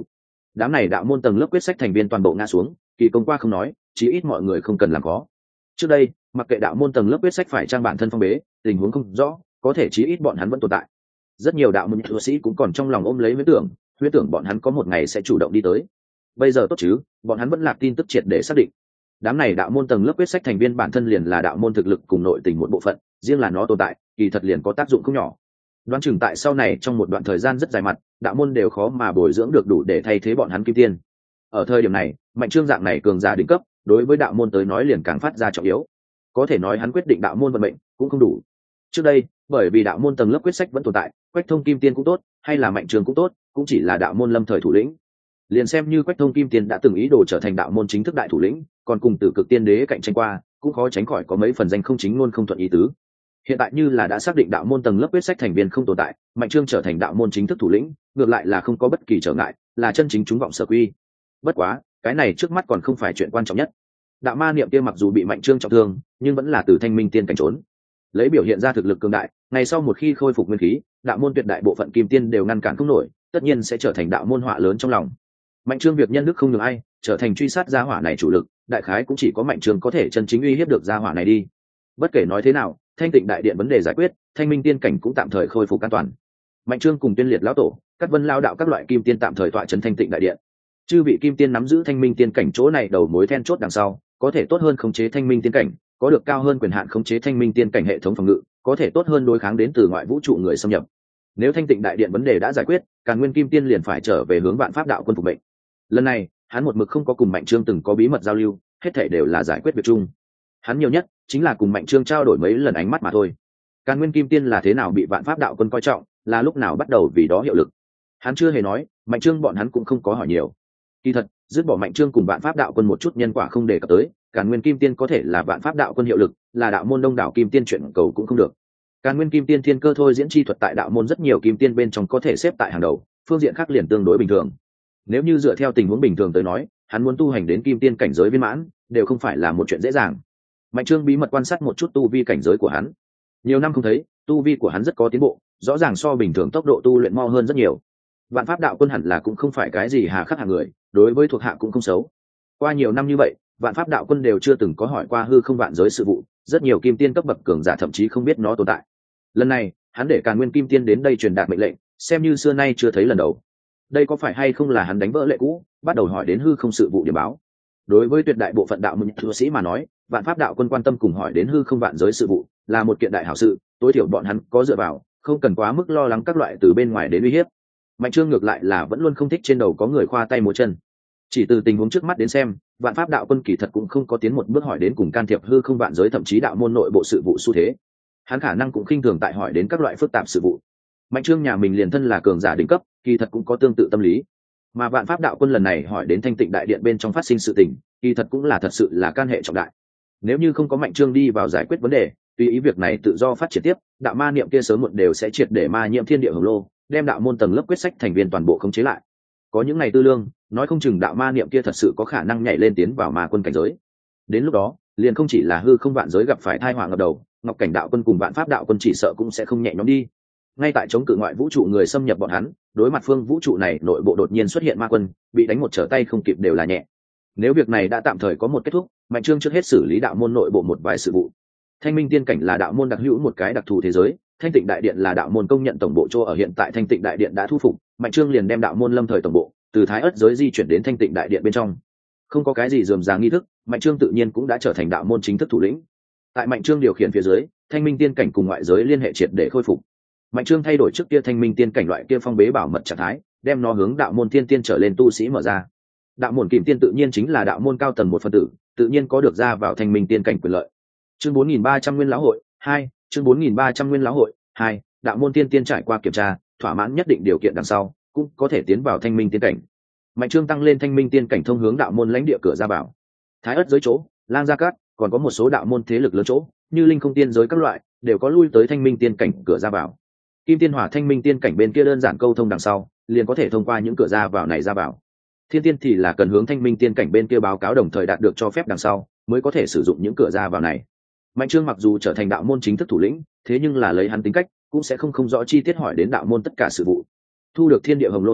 Speaker 1: đám này đạo môn tầng lớp quyết sách thành viên toàn bộ ngã xuống, kỳ công qua không nói, chí ít mọi người không cần làm khó. Trước đây mặc kệ đạo môn tầng lớp quyết sách phải trang bản thân phong bế, tình huống không rõ, có thể chí ít bọn hắn vẫn tồn tại. Rất nhiều đạo môn tu sĩ cũng còn trong lòng ôm lấy huyễn tưởng bọn hắn có một ngày sẽ chủ động đi tới. Bây giờ tốt chứ, bọn hắn vẫn lạc tin tức triệt để xác định đám này đạo môn tầng lớp quyết sách thành viên bản thân liền là đạo môn thực lực cùng nội tình một bộ phận, riêng là nó tồn tại kỳ thật liền có tác dụng không nhỏ. Đoán chừng tại sau này trong một đoạn thời gian rất dài mặt, đạo môn đều khó mà bồi dưỡng được đủ để thay thế bọn hắn kim tiên. Ở thời điểm này Mạnh Trương dạng này cường giả đỉnh cấp đối với đạo môn tới nói liền càng phát ra trọng yếu, có thể nói hắn quyết định đạo môn vận mệnh cũng không đủ. Trước đây bởi vì đạo môn tầng lớp quyết sách vẫn tồn tại, Quách Thông kim tiên cũng tốt hay là Mạnh Trương cũng tốt, cũng chỉ là đạo môn lâm thời thủ lĩnh. Liền xem như Quách Thông kim tiên đã từng ý đồ trở thành đạo môn chính thức đại thủ lĩnh, còn cùng Tử Cực Tiên Đế cạnh tranh qua, cũng khó tránh khỏi có mấy phần danh không chính luôn không thuận ý tứ. Hiện tại như là đã xác định đạo môn tầng lớp quyết sách thành viên không tồn tại, Mạnh Trương trở thành đạo môn chính thức thủ lĩnh, ngược lại là không có bất kỳ trở ngại, là chân chính chúng vọng sở quy. Bất quá cái này trước mắt còn không phải chuyện quan trọng nhất. Đạo ma niệm kia mặc dù bị Mạnh Trương trọng thương, nhưng vẫn là từ Thanh Minh Tiên cảnh trốn, lấy biểu hiện ra thực lực cường đại. Ngày sau một khi khôi phục nguyên khí, đạo môn tuyệt đại bộ phận kim tiên đều ngăn cản không nổi, tất nhiên sẽ trở thành đạo môn họa lớn trong lòng. Mạnh Trương việc nhân đức không nhường ai, trở thành truy sát gia hỏa này chủ lực, đại khái cũng chỉ có Mạnh Trương có thể chân chính uy hiếp được gia hỏa này đi. Bất kể nói thế nào, Thanh Tịnh đại điện vấn đề giải quyết, Thanh Minh Tiên cảnh cũng tạm thời khôi phục an toàn. Mạnh Trương cùng Tuyên Liệt lão tổ, các Vân Lao đạo các loại kim tiên tạm thời tọa trấn Thanh Tịnh đại điện. Chư vị kim tiên nắm giữ Thanh Minh Tiên cảnh chỗ này đầu mối then chốt đằng sau, có thể tốt hơn khống chế Thanh Minh Tiên cảnh, có được cao hơn quyền hạn khống chế Thanh Minh Tiên cảnh hệ thống phòng ngự, có thể tốt hơn đối kháng đến từ ngoại vũ trụ người xâm nhập. Nếu Thanh Tịnh đại điện vấn đề đã giải quyết, Càn Nguyên kim tiên liền phải trở về hướng Vạn Pháp đạo quân phục mệnh. Lần này hắn một mực không có cùng Mạnh Trương từng có bí mật giao lưu, hết thảy đều là giải quyết việc chung. Hắn nhiều nhất chính là cùng Mạnh Trương trao đổi mấy lần ánh mắt mà thôi. Càn Nguyên kim tiên là thế nào bị Vạn Pháp đạo quân coi trọng, là lúc nào bắt đầu vì đó hiệu lực, hắn chưa hề nói. Mạnh Trương bọn hắn cũng không có hỏi nhiều. Kỳ thật dứt bỏ Mạnh Trương cùng Vạn Pháp đạo quân một chút nhân quả không đề cập tới, Càn Nguyên kim tiên có thể là Vạn Pháp đạo quân hiệu lực, là đạo môn đông đảo kim tiên chuyện cầu cũng không được. Càn Nguyên kim tiên thiên cơ thôi diễn chi thuật tại đạo môn rất nhiều kim tiên bên trong có thể xếp tại hàng đầu, phương diện khác liền tương đối bình thường. Nếu như dựa theo tình huống bình thường tới nói, hắn muốn tu hành đến kim tiên cảnh giới viên mãn đều không phải là một chuyện dễ dàng. Mạnh Trương bí mật quan sát một chút tu vi cảnh giới của hắn, nhiều năm không thấy, tu vi của hắn rất có tiến bộ, rõ ràng so bình thường tốc độ tu luyện mau hơn rất nhiều. Vạn Pháp đạo quân hẳn là cũng không phải cái gì hà khắc hạng người, đối với thuộc hạ cũng không xấu. Qua nhiều năm như vậy, Vạn Pháp đạo quân đều chưa từng có hỏi qua hư không vạn giới sự vụ, rất nhiều kim tiên cấp bậc cường giả thậm chí không biết nó tồn tại. Lần này hắn để Càn Nguyên kim tiên đến đây truyền đạt mệnh lệnh, xem như xưa nay chưa thấy lần đầu. Đây có phải hay không là hắn đánh vỡ lệ cũ, bắt đầu hỏi đến hư không sự vụ điểm báo? Đối với tuyệt đại bộ phận đạo môn tu sĩ mà nói, Vạn Pháp đạo quân quan tâm cùng hỏi đến hư không vạn giới sự vụ là một kiện đại hảo sự, tối thiểu bọn hắn có dựa vào, không cần quá mức lo lắng các loại từ bên ngoài đến uy hiếp. Mạnh Trương ngược lại là vẫn luôn không thích trên đầu có người khoa tay múa chân. Chỉ từ tình huống trước mắt đến xem, Vạn Pháp đạo quân kỳ thật cũng không có tiến một bước hỏi đến cùng can thiệp hư không vạn giới, thậm chí đạo môn nội bộ sự vụ xu thế. Hắn khả năng cũng khinh thường tại hỏi đến các loại phức tạp sự vụ. Mạnh Trương nhà mình liền thân là cường giả đỉnh cấp, kỳ thật cũng có tương tự tâm lý. Mà Vạn Pháp đạo quân lần này hỏi đến Thanh Tịnh đại điện bên trong phát sinh sự tình, kỳ thật cũng là thật sự là can hệ trọng đại. Nếu như không có Mạnh Trương đi vào giải quyết vấn đề, tùy ý việc này tự do phát triển tiếp, đạo ma niệm kia sớm muộn đều sẽ triệt để ma nhiễm thiên địa hồng lô, đem đạo môn tầng lớp quyết sách thành viên toàn bộ khống chế lại. Có những ngày tư lương, nói không chừng đạo ma niệm kia thật sự có khả năng nhảy lên tiến vào ma quân cảnh giới. Đến lúc đó, liền không chỉ là hư không vạn giới gặp phải tai họa ngập đầu, Ngọc Cảnh đạo quân cùng Vạn Pháp đạo quân chỉ sợ cũng sẽ không nhẹ nhõm đi. Ngay tại chống cự ngoại vũ trụ người xâm nhập bọn hắn, đối mặt phương vũ trụ này nội bộ đột nhiên xuất hiện ma quân, bị đánh một trở tay không kịp đều là nhẹ. Nếu việc này đã tạm thời có một kết thúc, Mạnh Trương trước hết xử lý đạo môn nội bộ một vài sự vụ. Thanh Minh Tiên cảnh là đạo môn đặc hữu một cái đặc thù thế giới, Thanh Tịnh đại điện là đạo môn công nhận tổng bộ chỗ ở, hiện tại Thanh Tịnh đại điện đã thu phục, Mạnh Trương liền đem đạo môn lâm thời tổng bộ từ Thái Ức giới di chuyển đến Thanh Tịnh đại điện bên trong. Không có cái gì rườm rà nghi thức, Mạnh Trương tự nhiên cũng đã trở thành đạo môn chính thức thủ lĩnh. Tại Mạnh Trương điều khiển phía dưới, Thanh Minh Tiên cảnh cùng ngoại giới liên hệ triệt để khôi phục. Mạnh Trương thay đổi trước kia Thanh Minh Tiên cảnh loại kia phong bế bảo mật trạng thái, đem nó hướng đạo môn thiên tiên trở lên tu sĩ mở ra. Đạo môn Kìm Tiên tự nhiên chính là đạo môn cao tầng một phân tử, tự nhiên có được ra vào Thanh Minh Tiên cảnh quyền lợi. Chương 4300 Nguyên lão hội 2, chương 4300 Nguyên lão hội 2, đạo môn tiên tiên trải qua kiểm tra, thỏa mãn nhất định điều kiện đằng sau, cũng có thể tiến vào Thanh Minh Tiên cảnh. Mạnh Trương tăng lên Thanh Minh Tiên cảnh thông hướng đạo môn lãnh địa cửa ra vào. Thái Ức giới chỗ, Lang Gia Cát, còn có một số đạo môn thế lực lớn chỗ, như Linh Không Tiên giới các loại, đều có lui tới Thanh Minh Tiên cảnh cửa ra vào. Kim Tiên Hỏa Thanh Minh Tiên cảnh bên kia đơn giản câu thông đằng sau, liền có thể thông qua những cửa ra vào này ra vào. Thiên Tiên thì là cần hướng Thanh Minh Tiên cảnh bên kia báo cáo đồng thời đạt được cho phép đằng sau, mới có thể sử dụng những cửa ra vào này. Mạnh Trương mặc dù trở thành đạo môn chính thức thủ lĩnh, thế nhưng là lấy hắn tính cách, cũng sẽ không rõ chi tiết hỏi đến đạo môn tất cả sự vụ. Thu được thiên địa hồng lô hắn,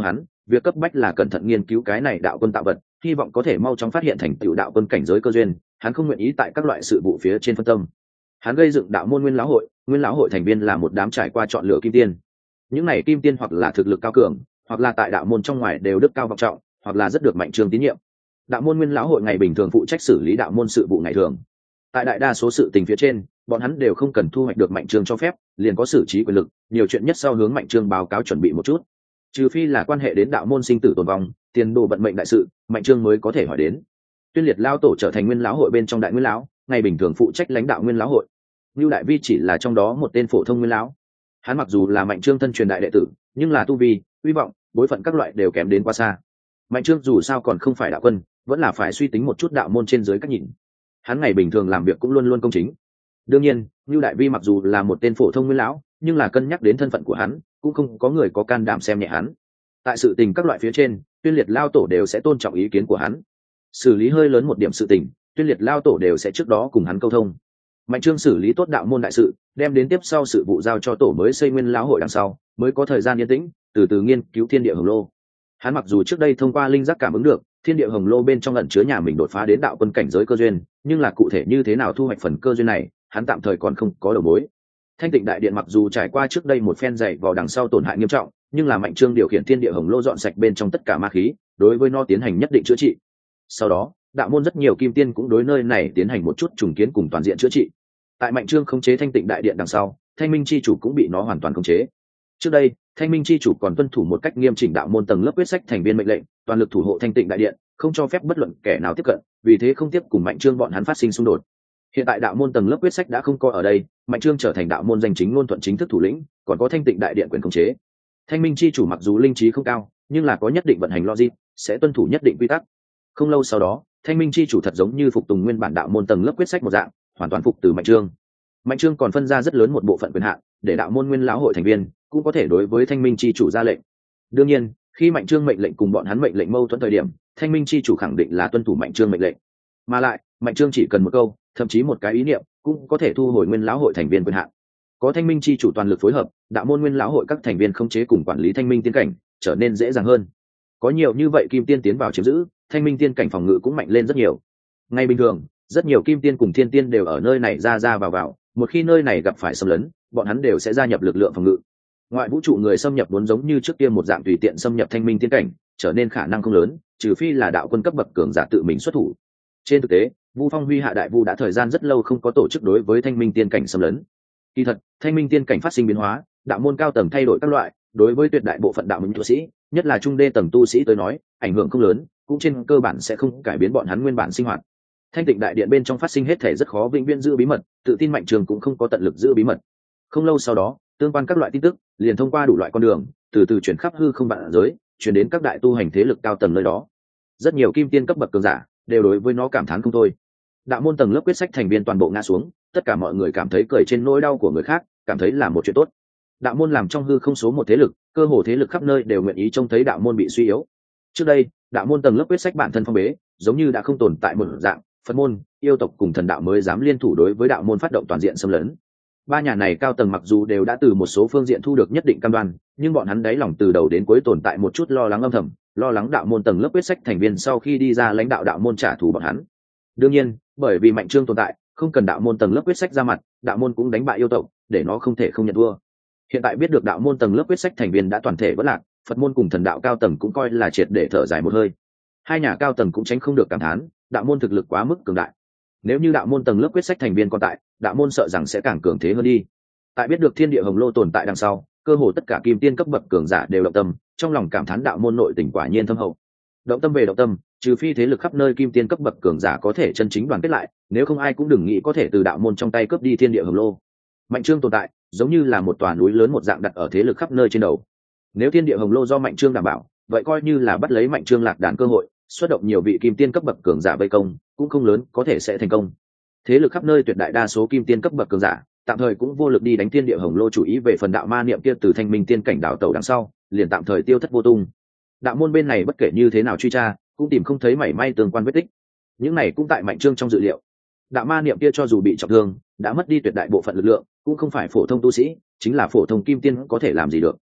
Speaker 1: việc cấp bách là cẩn thận nghiên cứu cái này đạo quân tạo vật, hy vọng có thể mau chóng phát hiện thành tựu đạo quân cảnh giới cơ duyên. Hắn không nguyện ý tại các loại sự vụ phía trên phân tâm. Hắn gây dựng đạo môn Nguyên lão hội thành viên là một đám trải qua chọn lựa kim tiên. Những này kim tiên hoặc là thực lực cao cường, hoặc là tại đạo môn trong ngoài đều đức cao vọng trọng, hoặc là rất được Mạnh Trương tín nhiệm. Đạo môn Nguyên lão hội ngày bình thường phụ trách xử lý đạo môn sự vụ ngày thường. Tại đại đa số sự tình phía trên, bọn hắn đều không cần thu hoạch được Mạnh Trương cho phép, liền có xử trí quyền lực, nhiều chuyện nhất sau hướng Mạnh Trương báo cáo chuẩn bị một chút. Trừ phi là quan hệ đến đạo môn sinh tử tồn vong, tiền đồ vận mệnh đại sự, Mạnh Trương mới có thể hỏi đến. Tuyên Liệt lão tổ trở thành Nguyên lão hội bên trong đại nguyên lão, ngày bình thường phụ trách lãnh đạo Nguyên lão hội. Nưu Đại Vi chỉ là trong đó một tên phổ thông nguyên lão. Hắn mặc dù là Mạnh Trương thân truyền đại đệ tử, nhưng là tu vi, uy vọng, bối phận các loại đều kém đến quá xa. Mạnh Trương dù sao còn không phải đạo quân, vẫn là phải suy tính một chút đạo môn trên dưới cách nhìn. Hắn ngày bình thường làm việc cũng luôn luôn công chính. Đương nhiên, Nưu Đại Vi mặc dù là một tên phổ thông nguyên lão, nhưng là cân nhắc đến thân phận của hắn, cũng không có người có can đảm xem nhẹ hắn. Tại sự tình các loại phía trên, Tuyên Liệt lao tổ đều sẽ tôn trọng ý kiến của hắn. Xử lý hơi lớn một điểm sự tình, Tuyên Liệt lao tổ đều sẽ trước đó cùng hắn câu thông. Mạnh Trương xử lý tốt đạo môn đại sự, đem đến tiếp sau sự vụ giao cho tổ mới xây Nguyên lão hội đằng sau, mới có thời gian yên tĩnh, từ từ nghiên cứu thiên địa hồng lô. Hắn mặc dù trước đây thông qua linh giác cảm ứng được thiên địa hồng lô bên trong ẩn chứa nhà mình đột phá đến đạo quân cảnh giới cơ duyên, nhưng là cụ thể như thế nào thu hoạch phần cơ duyên này, hắn tạm thời còn không có đầu mối. Thanh Tịnh đại điện mặc dù trải qua trước đây một phen dày vào đằng sau tổn hại nghiêm trọng, nhưng là Mạnh Trương điều khiển thiên địa hồng lô dọn sạch bên trong tất cả ma khí, đối với nó tiến hành nhất định chữa trị. Sau đó, đạo môn rất nhiều kim tiên cũng đối nơi này tiến hành một chút trùng kiến cùng toàn diện chữa trị. Tại Mạnh Trương khống chế Thanh Tịnh đại điện đằng sau, Thanh Minh chi chủ cũng bị nó hoàn toàn khống chế. Trước đây, Thanh Minh chi chủ còn tuân thủ một cách nghiêm chỉnh đạo môn tầng lớp quyết sách thành viên mệnh lệnh, toàn lực thủ hộ Thanh Tịnh đại điện, không cho phép bất luận kẻ nào tiếp cận, vì thế không tiếp cùng Mạnh Trương bọn hắn phát sinh xung đột. Hiện tại đạo môn tầng lớp quyết sách đã không có ở đây, Mạnh Trương trở thành đạo môn danh chính ngôn thuận chính thức thủ lĩnh, còn có Thanh Tịnh đại điện quyền khống chế. Thanh Minh chi chủ mặc dù linh trí không cao, nhưng là có nhất định vận hành logic, sẽ tuân thủ nhất định quy tắc. Không lâu sau đó, Thanh Minh chi chủ thật giống như phục tùng nguyên bản đạo môn tầng lớp quyết sách một dạng, hoàn toàn phục từ Mạnh Trương. Mạnh Trương còn phân ra rất lớn một bộ phận quyền hạn, để đạo môn Nguyên lão hội thành viên cũng có thể đối với Thanh Minh chi chủ ra lệnh. Đương nhiên, khi Mạnh Trương mệnh lệnh cùng bọn hắn mệnh lệnh mâu thuẫn thời điểm, Thanh Minh chi chủ khẳng định là tuân thủ Mạnh Trương mệnh lệnh. Mà lại, Mạnh Trương chỉ cần một câu, thậm chí một cái ý niệm, cũng có thể thu hồi Nguyên lão hội thành viên quyền hạn. Có Thanh Minh chi chủ toàn lực phối hợp, đạo môn Nguyên lão hội các thành viên khống chế cùng quản lý Thanh Minh tiên cảnh, trở nên dễ dàng hơn. Có nhiều như vậy kim tiên tiến vào chiếm giữ, Thanh Minh tiên cảnh phòng ngự cũng mạnh lên rất nhiều. Ngay bình thường, rất nhiều kim tiên cùng thiên tiên đều ở nơi này ra ra vào vào, một khi nơi này gặp phải xâm lấn, bọn hắn đều sẽ gia nhập lực lượng phòng ngự. Ngoại vũ trụ người xâm nhập vốn giống như trước kia một dạng tùy tiện xâm nhập Thanh Minh tiên cảnh, trở nên khả năng không lớn, trừ phi là đạo quân cấp bậc cường giả tự mình xuất thủ. Trên thực tế, Vu Phong Huy hạ đại vu đã thời gian rất lâu không có tổ chức đối với Thanh Minh tiên cảnh xâm lấn. Kỳ thật, Thanh Minh tiên cảnh phát sinh biến hóa, đạo môn cao tầng thay đổi các loại, đối với tuyệt đại bộ phận đạo môn tu sĩ, nhất là trung đê tầng tu sĩ tới nói, ảnh hưởng không lớn, cũng trên cơ bản sẽ không cải biến bọn hắn nguyên bản sinh hoạt. Thanh Tịnh đại điện bên trong phát sinh hết thể rất khó vĩnh viễn giữ bí mật, tự tin Mạnh Trương cũng không có tận lực giữ bí mật. Không lâu sau đó, tương quan các loại tin tức liền thông qua đủ loại con đường, từ từ chuyển khắp hư không vạn giới, chuyển đến các đại tu hành thế lực cao tầng nơi đó. Rất nhiều kim tiên cấp bậc cường giả đều đối với nó cảm thán không thôi. Đạo môn tầng lớp quyết sách thành viên toàn bộ ngã xuống, tất cả mọi người cảm thấy cười trên nỗi đau của người khác, cảm thấy là một chuyện tốt. Đạo môn làm trong hư không số một thế lực, cơ hồ thế lực khắp nơi đều nguyện ý trông thấy đạo môn bị suy yếu. Trước đây, đạo môn tầng lớp quyết sách bản thân phong bế, giống như đã không tồn tại một dạng, Phật môn, yêu tộc cùng thần đạo mới dám liên thủ đối với đạo môn phát động toàn diện xâm lấn. Ba nhà này cao tầng mặc dù đều đã từ một số phương diện thu được nhất định cam đoan, nhưng bọn hắn đáy lòng từ đầu đến cuối tồn tại một chút lo lắng âm thầm, lo lắng đạo môn tầng lớp quyết sách thành viên sau khi đi ra lãnh đạo đạo môn trả thù bọn hắn. Đương nhiên, bởi vì Mạnh Trương tồn tại, không cần đạo môn tầng lớp quyết sách ra mặt, đạo môn cũng đánh bại yêu tộc, để nó không thể không nhận thua. Hiện tại biết được đạo môn tầng lớp quyết sách thành viên đã toàn thể vỡ lạc, Phật môn cùng thần đạo cao tầng cũng coi là triệt để thở dài một hơi. Hai nhà cao tầng cũng tránh không được cảm thán, đạo môn thực lực quá mức cường đại. Nếu như đạo môn tầng lớp quyết sách thành viên còn tại, đạo môn sợ rằng sẽ càng cường thế hơn đi. Tại biết được thiên địa hồng lô tồn tại đằng sau, cơ hồ tất cả kim tiên cấp bậc cường giả đều động tâm, trong lòng cảm thán đạo môn nội tình quả nhiên thâm hậu. Động tâm về động tâm, trừ phi thế lực khắp nơi kim tiên cấp bậc cường giả có thể chân chính đoàn kết lại, nếu không ai cũng đừng nghĩ có thể từ đạo môn trong tay cướp đi thiên địa hồng lô. Mạnh Trương tồn tại, giống như là một tòa núi lớn một dạng đặt ở thế lực khắp nơi trên đầu. Nếu thiên địa hồng lô do Mạnh Trương đảm bảo, vậy coi như là bắt lấy Mạnh Trương lạc đàn cơ hội, xuất động nhiều vị kim tiên cấp bậc cường giả vây công, cũng không lớn có thể sẽ thành công. Thế lực khắp nơi tuyệt đại đa số kim tiên cấp bậc cường giả, tạm thời cũng vô lực đi đánh thiên địa hồng lô, chủ ý về phần đạo ma niệm kia từ Thanh Minh tiên cảnh đảo tẩu đằng sau, liền tạm thời tiêu thất vô tung. Đạo môn bên này bất kể như thế nào truy tra, cũng tìm không thấy mảy may tương quan vết tích. Những này cũng tại Mạnh Trương trong dự liệu. Đạo ma niệm kia cho dù bị trọng thương, đã mất đi tuyệt đại bộ phận lực lượng, cũng không phải phổ thông tu sĩ, chính là phổ thông kim tiên có thể làm gì được.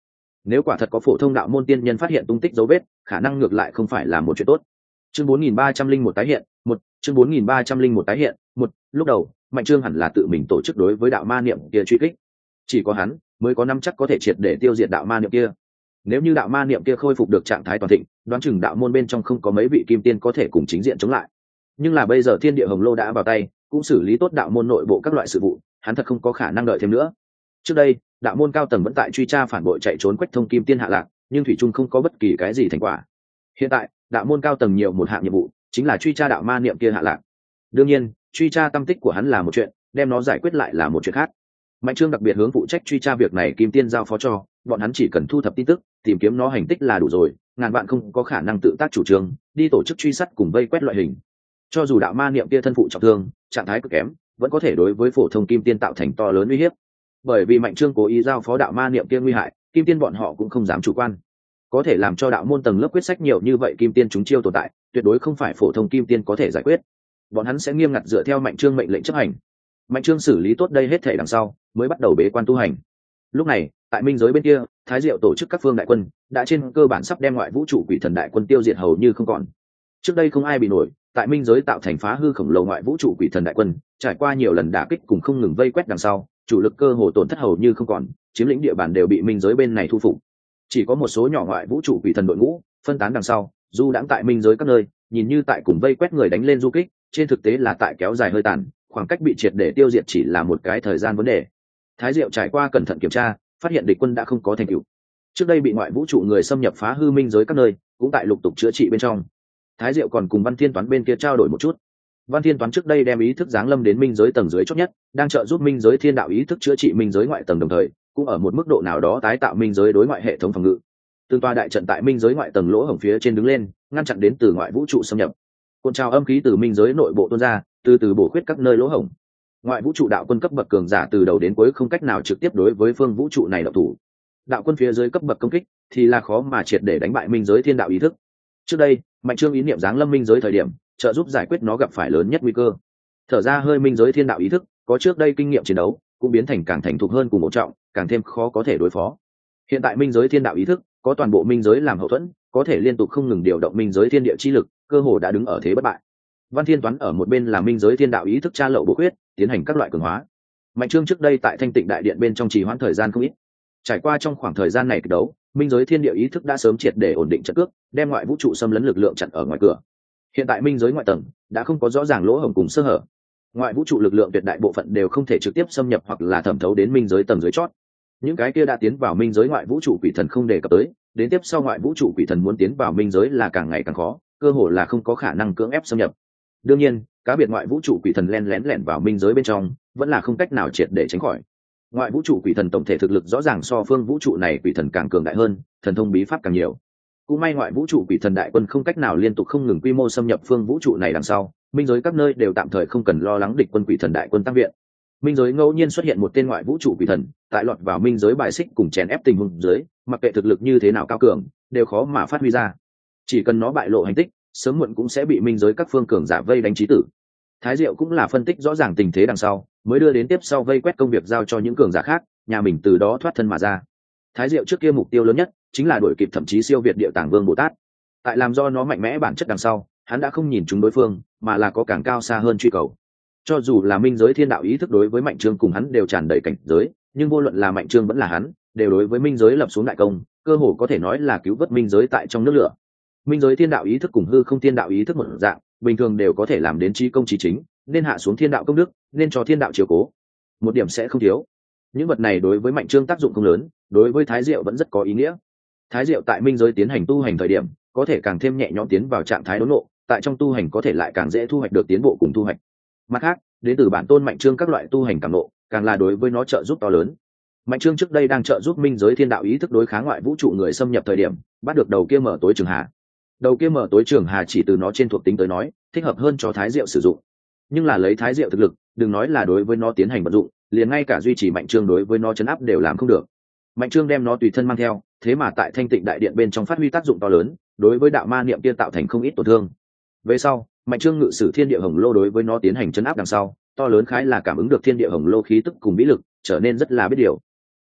Speaker 1: Nếu quả thật có phổ thông đạo môn tiên nhân phát hiện tung tích dấu vết, khả năng ngược lại không phải là một chuyện tốt. Chương 4301 tái hiện, một chương 4301 tái hiện, một lúc đầu, Mạnh Trương hẳn là tự mình tổ chức đối với đạo ma niệm kia truy kích. Chỉ có hắn mới có nắm chắc có thể triệt để tiêu diệt đạo ma niệm kia. Nếu như đạo ma niệm kia khôi phục được trạng thái toàn thịnh, đoán chừng đạo môn bên trong không có mấy vị kim tiên có thể cùng chính diện chống lại. Nhưng là bây giờ Thiên Địa Hồng Lô đã vào tay, cũng xử lý tốt đạo môn nội bộ các loại sự vụ, hắn thật không có khả năng đợi thêm nữa. Trước đây, đạo môn cao tầng vẫn tại truy tra phản bội chạy trốn Quách Thông kim tiên hạ lạc, nhưng thủy trung không có bất kỳ cái gì thành quả. Hiện tại, đạo môn cao tầng nhiều một hạng nhiệm vụ, chính là truy tra đạo ma niệm kia hạ lạc. Đương nhiên, truy tra tâm tích của hắn là một chuyện, đem nó giải quyết lại là một chuyện khác. Mạnh Trương đặc biệt hướng phụ trách truy tra việc này kim tiên giao phó cho, bọn hắn chỉ cần thu thập tin tức, tìm kiếm nó hành tích là đủ rồi, ngàn vạn không có khả năng tự tác chủ trương, đi tổ chức truy sát cùng vây quét loại hình. Cho dù đạo ma niệm kia thân phụ trọng thương, trạng thái cực kém, vẫn có thể đối với phổ thông kim tiên tạo thành to lớn uy hiếp. Bởi vì Mạnh Trương cố ý giao phó đạo ma niệm kia nguy hại, kim tiên bọn họ cũng không dám chủ quan. Có thể làm cho đạo môn tầng lớp quyết sách nhiều như vậy kim tiên chúng chiêu tồn tại, tuyệt đối không phải phổ thông kim tiên có thể giải quyết. Bọn hắn sẽ nghiêm ngặt dựa theo Mạnh Trương mệnh lệnh chấp hành. Mạnh Trương xử lý tốt đây hết thảy đằng sau, mới bắt đầu bế quan tu hành. Lúc này, tại minh giới bên kia, Thái Diệu tổ chức các phương đại quân, đã trên cơ bản sắp đem ngoại vũ trụ quỷ thần đại quân tiêu diệt hầu như không còn. Trước đây không ai bị nổi, tại minh giới tạo thành phá hư khổng lồ ngoại vũ trụ quỷ thần đại quân, trải qua nhiều lần đả kích cùng không ngừng vây quét đằng sau, chủ lực cơ hồ tổn thất hầu như không còn, chiếm lĩnh địa bàn đều bị minh giới bên này thu phục. Chỉ có một số nhỏ ngoại vũ trụ quỷ thần đội ngũ phân tán đằng sau, du đãng tại minh giới các nơi, nhìn như tại cùng vây quét người đánh lên du kích, trên thực tế là tại kéo dài hơi tàn, khoảng cách bị triệt để tiêu diệt chỉ là một cái thời gian vấn đề. Thái Diệu trải qua cẩn thận kiểm tra, phát hiện địch quân đã không có thành tựu. Trước đây bị ngoại vũ trụ người xâm nhập phá hư minh giới các nơi, cũng tại lục tục chữa trị bên trong. Thái Diệu còn cùng Văn Thiên Toán bên kia trao đổi một chút. Văn Thiên Toán trước đây đem ý thức giáng lâm đến minh giới tầng dưới chót nhất, đang trợ giúp minh giới thiên đạo ý thức chữa trị minh giới ngoại tầng, đồng thời cũng ở một mức độ nào đó tái tạo minh giới đối ngoại hệ thống phòng ngự. Tương toa đại trận tại minh giới ngoại tầng lỗ hổng phía trên đứng lên, ngăn chặn đến từ ngoại vũ trụ xâm nhập. Cuộn trào âm khí từ minh giới nội bộ tuôn ra, từ từ bổ khuyết các nơi lỗ hổng. Ngoại vũ trụ đạo quân cấp bậc cường giả từ đầu đến cuối không cách nào trực tiếp đối với phương vũ trụ này động thủ. Đạo quân phía dưới cấp bậc công kích thì là khó mà triệt để đánh bại minh giới thiên đạo ý thức. Trước đây, Mạnh Trương ý niệm giáng lâm minh giới thời điểm, trợ giúp giải quyết nó gặp phải lớn nhất nguy cơ. Thở ra hơi minh giới thiên đạo ý thức, có trước đây kinh nghiệm chiến đấu, cũng biến thành càng thành thục hơn cùng một trọng, càng thêm khó có thể đối phó. Hiện tại minh giới thiên đạo ý thức có toàn bộ minh giới làm hậu thuẫn, có thể liên tục không ngừng điều động minh giới thiên địa chi lực, cơ hồ đã đứng ở thế bất bại. Văn Thiên Toán ở một bên là minh giới thiên đạo ý thức tra lậu bổ khuyết, tiến hành các loại cường hóa. Mạnh Trương trước đây tại Thanh Tịnh đại điện bên trong trì hoãn thời gian không ít. Trải qua trong khoảng thời gian này kịch đấu, minh giới thiên địa ý thức đã sớm triệt để ổn định trận cước, đem ngoại vũ trụ xâm lấn lực lượng chặn ở ngoài cửa. Hiện tại minh giới ngoại tầng đã không có rõ ràng lỗ hổng cùng sơ hở. Ngoại vũ trụ lực lượng tuyệt đại bộ phận đều không thể trực tiếp xâm nhập hoặc là thẩm thấu đến minh giới tầng dưới chót. Những cái kia đã tiến vào minh giới ngoại vũ trụ quỷ thần không đề cập tới, đến tiếp sau ngoại vũ trụ quỷ thần muốn tiến vào minh giới là càng ngày càng khó, cơ hồ là không có khả năng cưỡng ép xâm nhập. Đương nhiên, cá biệt ngoại vũ trụ quỷ thần len lẻn vào minh giới bên trong, vẫn là không cách nào triệt để tránh khỏi. Ngoại vũ trụ quỷ thần tổng thể thực lực rõ ràng so phương vũ trụ này quỷ thần càng cường đại hơn, thần thông bí pháp càng nhiều. Cũng may ngoại vũ trụ quỷ thần đại quân không cách nào liên tục không ngừng quy mô xâm nhập phương vũ trụ này đằng sau, minh giới các nơi đều tạm thời không cần lo lắng địch quân quỷ thần đại quân tăng viện. Minh giới ngẫu nhiên xuất hiện một tên ngoại vũ trụ quỷ thần, tại lọt vào minh giới bài xích cùng chèn ép tình huống dưới, mặc kệ thực lực như thế nào cao cường, đều khó mà phát huy ra. Chỉ cần nó bại lộ hành tích, sớm muộn cũng sẽ bị minh giới các phương cường giả vây đánh chí tử. Thái Diệu cũng là phân tích rõ ràng tình thế đằng sau, mới đưa đến tiếp sau vây quét công việc giao cho những cường giả khác, nhà mình từ đó thoát thân mà ra. Thái Diệu trước kia mục tiêu lớn nhất chính là đuổi kịp thậm chí siêu việt Địa Tạng Vương Bồ Tát. Tại làm do nó mạnh mẽ bản chất đằng sau, hắn đã không nhìn chúng đối phương, mà là có càng cao xa hơn truy cầu. Cho dù là minh giới thiên đạo ý thức đối với Mạnh Trương cùng hắn đều tràn đầy cảnh giới, nhưng vô luận là Mạnh Trương vẫn là hắn, đều đối với minh giới lập xuống đại công, cơ hồ có thể nói là cứu vớt minh giới tại trong nước lửa. Minh giới thiên đạo ý thức cùng hư không thiên đạo ý thức một dạng, bình thường đều có thể làm đến chí công chí chính, nên hạ xuống thiên đạo công đức, nên cho thiên đạo chiếu cố, một điểm sẽ không thiếu. Những vật này đối với Mạnh Trương tác dụng không lớn, đối với Thái Diệu vẫn rất có ý nghĩa. Thái Diệu tại minh giới tiến hành tu hành thời điểm, có thể càng thêm nhẹ nhõm tiến vào trạng thái đốn ngộ, tại trong tu hành có thể lại càng dễ thu hoạch được tiến bộ cùng thu hoạch. Mặt khác, đến từ bản tôn Mạnh Trương các loại tu hành cảm ngộ, càng là đối với nó trợ giúp to lớn. Mạnh Trương trước đây đang trợ giúp minh giới thiên đạo ý thức đối kháng ngoại vũ trụ người xâm nhập thời điểm, bắt được đầu kia mở tối trường hà. Đầu kia mở tối trường hà chỉ từ nó trên thuộc tính tới nói, thích hợp hơn cho Thái Diệu sử dụng. Nhưng là lấy Thái Diệu thực lực, đừng nói là đối với nó tiến hành vận dụng, liền ngay cả duy trì Mạnh Trương đối với nó chấn áp đều làm không được. Mạnh Trương đem nó tùy thân mang theo, thế mà tại Thanh Tịnh đại điện bên trong phát huy tác dụng to lớn, đối với đạo ma niệm kia tạo thành không ít tổn thương. Về sau, Mạnh Trương ngự sử thiên địa hồng lô đối với nó tiến hành chấn áp đằng sau, to lớn khái là cảm ứng được thiên địa hồng lô khí tức cùng vĩ lực, trở nên rất là biết điều.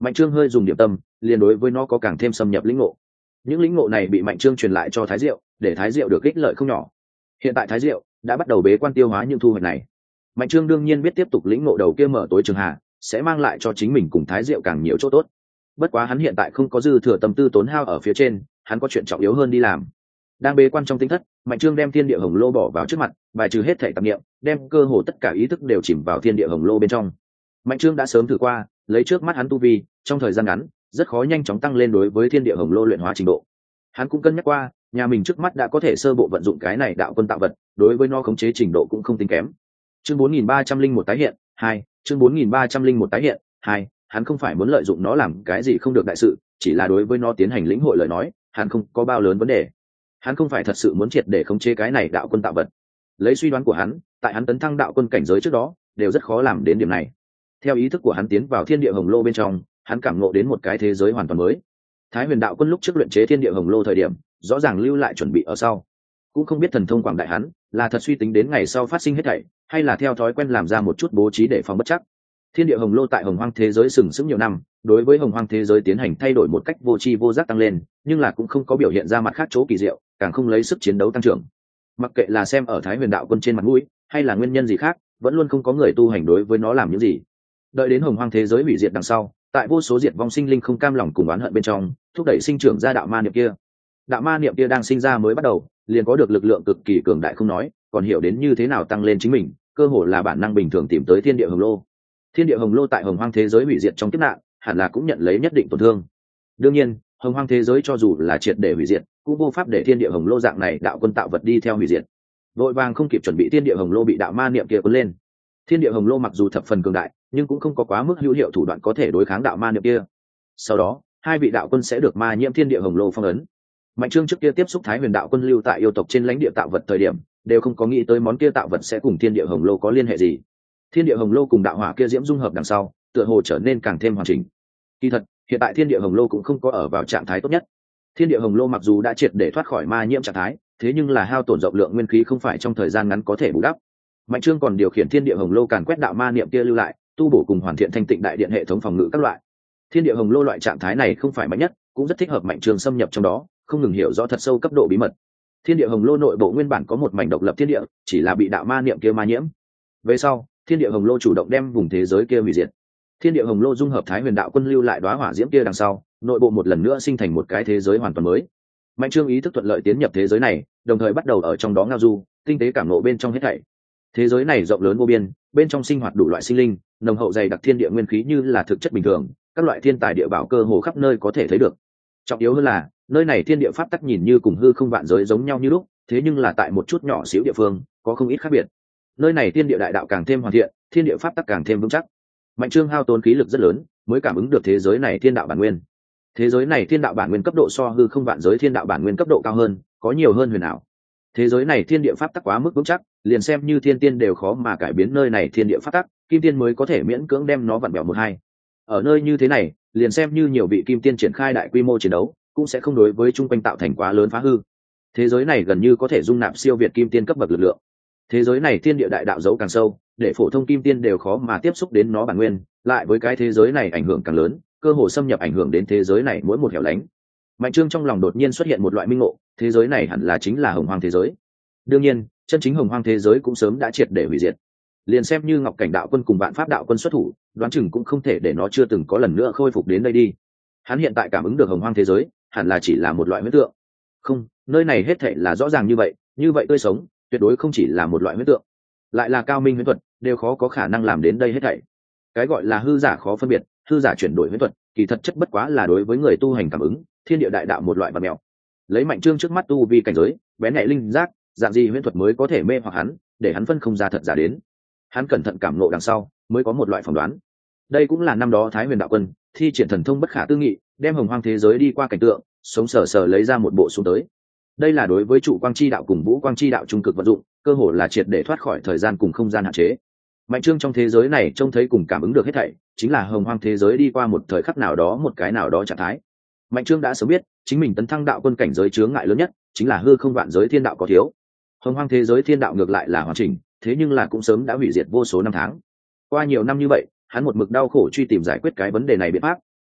Speaker 1: Mạnh Trương hơi dùng điểm tâm, liền đối với nó có càng thêm xâm nhập lĩnh ngộ. Những lĩnh ngộ này bị Mạnh Trương truyền lại cho Thái Diệu, để Thái Diệu được ích lợi không nhỏ. Hiện tại Thái Diệu đã bắt đầu bế quan tiêu hóa những thu hoạch này. Mạnh Trương đương nhiên biết tiếp tục lĩnh ngộ đầu kia mở tối trường hạ sẽ mang lại cho chính mình cùng Thái Diệu càng nhiều chỗ tốt. Bất quá hắn hiện tại không có dư thừa tâm tư tốn hao ở phía trên, hắn có chuyện trọng yếu hơn đi làm. Đang bế quan trong tinh thất, Mạnh Trương đem thiên địa hồng lô bỏ vào trước mặt, bài trừ hết thảy tạp niệm, đem cơ hồ tất cả ý thức đều chìm vào thiên địa hồng lô bên trong. Mạnh Trương đã sớm thử qua, lấy trước mắt hắn tu vi, trong thời gian ngắn, rất khó nhanh chóng tăng lên đối với thiên địa hồng lô luyện hóa trình độ. Hắn cũng cân nhắc qua, nhà mình trước mắt đã có thể sơ bộ vận dụng cái này đạo quân tạo vật, đối với nó khống chế trình độ cũng không tính kém. Chương 4301 tái hiện 2, chương 4301 tái hiện 2, hắn không phải muốn lợi dụng nó làm cái gì không được đại sự, chỉ là đối với nó tiến hành lĩnh hội lời nói, hắn không có bao lớn vấn đề. Hắn không phải thật sự muốn triệt để khống chế cái này đạo quân tạo vật. Lấy suy đoán của hắn, tại hắn tấn thăng đạo quân cảnh giới trước đó, đều rất khó làm đến điểm này. Theo ý thức của hắn tiến vào thiên địa hồng lô bên trong, hắn cảm ngộ đến một cái thế giới hoàn toàn mới. Thái Huyền đạo quân lúc trước luyện chế thiên địa hồng lô thời điểm, rõ ràng lưu lại chuẩn bị ở sau. Cũng không biết thần thông quảng đại hắn, là thật suy tính đến ngày sau phát sinh hết thảy, hay là theo thói quen làm ra một chút bố trí để phòng bất chắc. Thiên địa hồng lô tại hồng hoang thế giới sừng sững nhiều năm, đối với hồng hoang thế giới tiến hành thay đổi một cách vô tri vô giác tăng lên, nhưng là cũng không có biểu hiện ra mặt khác chỗ kỳ diệu, càng không lấy sức chiến đấu tăng trưởng. Mặc kệ là xem ở Thái Huyền đạo quân trên mặt mũi, hay là nguyên nhân gì khác, vẫn luôn không có người tu hành đối với nó làm những gì. Đợi đến hồng hoang thế giới hủy diệt đằng sau, tại vô số diệt vong sinh linh không cam lòng cùng oán hận bên trong, thúc đẩy sinh trưởng ra đạo ma niệm kia. Đạo ma niệm kia đang sinh ra mới bắt đầu, liền có được lực lượng cực kỳ cường đại không nói, còn hiểu đến như thế nào tăng lên chính mình, cơ hồ là bản năng bình thường tìm tới thiên địa hồng lô. Thiên địa hồng lô tại hồng hoang thế giới hủy diệt trong kiếp nạn, hẳn là cũng nhận lấy nhất định tổn thương. Đương nhiên, hồng hoang thế giới cho dù là triệt để hủy diệt, cũng vô pháp để thiên địa hồng lô dạng này đạo quân tạo vật đi theo hủy diệt. Vội vàng không kịp chuẩn bị thiên địa hồng lô bị đạo ma niệm kia cuốn lên. Thiên địa hồng lô mặc dù thập phần cường đại, nhưng cũng không có quá mức hữu hiệu thủ đoạn có thể đối kháng đạo ma niệm kia. Sau đó, hai vị đạo quân sẽ được ma nhiễm thiên địa hồng lô phong ấn. Mạnh Trương trước kia tiếp xúc Thái Huyền đạo quân lưu tại yêu tộc trên lãnh địa tạo vật thời điểm, đều không có nghĩ tới món kia tạo vật sẽ cùng thiên địa hồng lô có liên hệ gì. Thiên địa hồng lô cùng đạo hỏa kia diễm dung hợp đằng sau, tựa hồ trở nên càng thêm hoàn chỉnh. Kỳ thật, hiện tại thiên địa hồng lô cũng không có ở vào trạng thái tốt nhất. Thiên địa hồng lô mặc dù đã triệt để thoát khỏi ma nhiễm trạng thái, thế nhưng là hao tổn rộng lượng nguyên khí không phải trong thời gian ngắn có thể bù đắp. Mạnh Trương còn điều khiển thiên địa hồng lô càn quét đạo ma niệm kia lưu lại, tu bổ cùng hoàn thiện thanh tịnh đại điện hệ thống phòng ngự các loại. Thiên địa hồng lô loại trạng thái này không phải mạnh nhất, cũng rất thích hợp Mạnh Trương xâm nhập trong đó, không ngừng hiểu rõ thật sâu cấp độ bí mật. Thiên địa hồng lô nội bộ nguyên bản có một mảnh độc lập thiên địa, chỉ là bị đạo ma niệm kia ma nhiễm. Về sau, thiên địa hồng lô chủ động đem vùng thế giới kia hủy diệt. Thiên địa hồng lô dung hợp Thái Huyền đạo quân lưu lại đóa hỏa diễm kia đằng sau, nội bộ một lần nữa sinh thành một cái thế giới hoàn toàn mới. Mạnh Trương ý thức thuận lợi tiến nhập thế giới này, đồng thời bắt đầu ở trong đó ngao du, tinh tế cảm ngộ bên trong hết thảy. Thế giới này rộng lớn vô biên, bên trong sinh hoạt đủ loại sinh linh, nồng hậu dày đặc thiên địa nguyên khí như là thực chất bình thường, các loại thiên tài địa bảo cơ hồ khắp nơi có thể thấy được. Trọng yếu hơn là, nơi này thiên địa pháp tắc nhìn như cùng hư không vạn giới giống nhau như lúc, thế nhưng là tại một chút nhỏ xíu địa phương, có không ít khác biệt. Nơi này thiên địa đại đạo càng thêm hoàn thiện, thiên địa pháp tắc càng thêm vững chắc. Mạnh Trương hao tốn khí lực rất lớn, mới cảm ứng được thế giới này thiên đạo bản nguyên. Thế giới này thiên đạo bản nguyên cấp độ so hư không vạn giới thiên đạo bản nguyên cấp độ cao hơn, có nhiều hơn huyền ảo. Thế giới này thiên địa pháp tắc quá mức vững chắc, liền xem như thiên tiên đều khó mà cải biến nơi này thiên địa pháp tắc, kim tiên mới có thể miễn cưỡng đem nó vặn bẹo một hai. Ở nơi như thế này, liền xem như nhiều vị kim tiên triển khai đại quy mô chiến đấu, cũng sẽ không đối với chung quanh tạo thành quá lớn phá hư. Thế giới này gần như có thể dung nạp siêu việt kim tiên cấp bậc lực lượng. Thế giới này thiên địa đại đạo giấu càng sâu, để phổ thông kim tiên đều khó mà tiếp xúc đến nó bản nguyên, lại với cái thế giới này ảnh hưởng càng lớn, cơ hồ xâm nhập ảnh hưởng đến thế giới này mỗi một hẻo lánh. Mạnh Trương trong lòng đột nhiên xuất hiện một loại minh ngộ, thế giới này hẳn là chính là hồng hoang thế giới. Đương nhiên, chân chính hồng hoang thế giới cũng sớm đã triệt để hủy diệt. Liền xem như Ngọc Cảnh đạo quân cùng Vạn Pháp đạo quân xuất thủ, đoán chừng cũng không thể để nó chưa từng có lần nữa khôi phục đến đây đi. Hắn hiện tại cảm ứng được hồng hoang thế giới, hẳn là chỉ là một loại huyễn tượng. Không, nơi này hết thảy là rõ ràng như vậy tươi sống, tuyệt đối không chỉ là một loại huyễn tượng. Lại là cao minh huyễn thuật, đều khó có khả năng làm đến đây hết thảy. Cái gọi là hư giả khó phân biệt, hư giả chuyển đổi huyễn thuật, kỳ thật chất bất quá là đối với người tu hành cảm ứng, thiên địa đại đạo một loại vật mèo. Lấy Mạnh Trương trước mắt tu vi cảnh giới, bén nhạy linh giác, dạng gì huyễn thuật mới có thể mê hoặc hắn, để hắn phân không ra thật giả đến. Hắn cẩn thận cảm ngộ đằng sau, mới có một loại phỏng đoán. Đây cũng là năm đó Thái Huyền đạo quân thi triển thần thông bất khả tư nghị, đem hồng hoang thế giới đi qua cảnh tượng, sống sờ sờ lấy ra một bộ xuống tới. Đây là đối với trụ quang chi đạo cùng vũ quang chi đạo trung cực vận dụng, cơ hồ là triệt để thoát khỏi thời gian cùng không gian hạn chế. Mạnh Trương trong thế giới này trông thấy cùng cảm ứng được hết thảy, chính là hồng hoang thế giới đi qua một thời khắc nào đó, một cái nào đó trạng thái. Mạnh Trương đã sớm biết, chính mình tấn thăng đạo quân cảnh giới chướng ngại lớn nhất chính là hư không vạn giới thiên đạo có thiếu. Hồng hoang thế giới thiên đạo ngược lại là hoàn chỉnh, thế nhưng là cũng sớm đã hủy diệt vô số năm tháng. Qua nhiều năm như vậy, hắn một mực đau khổ truy tìm giải quyết cái vấn đề này biện pháp,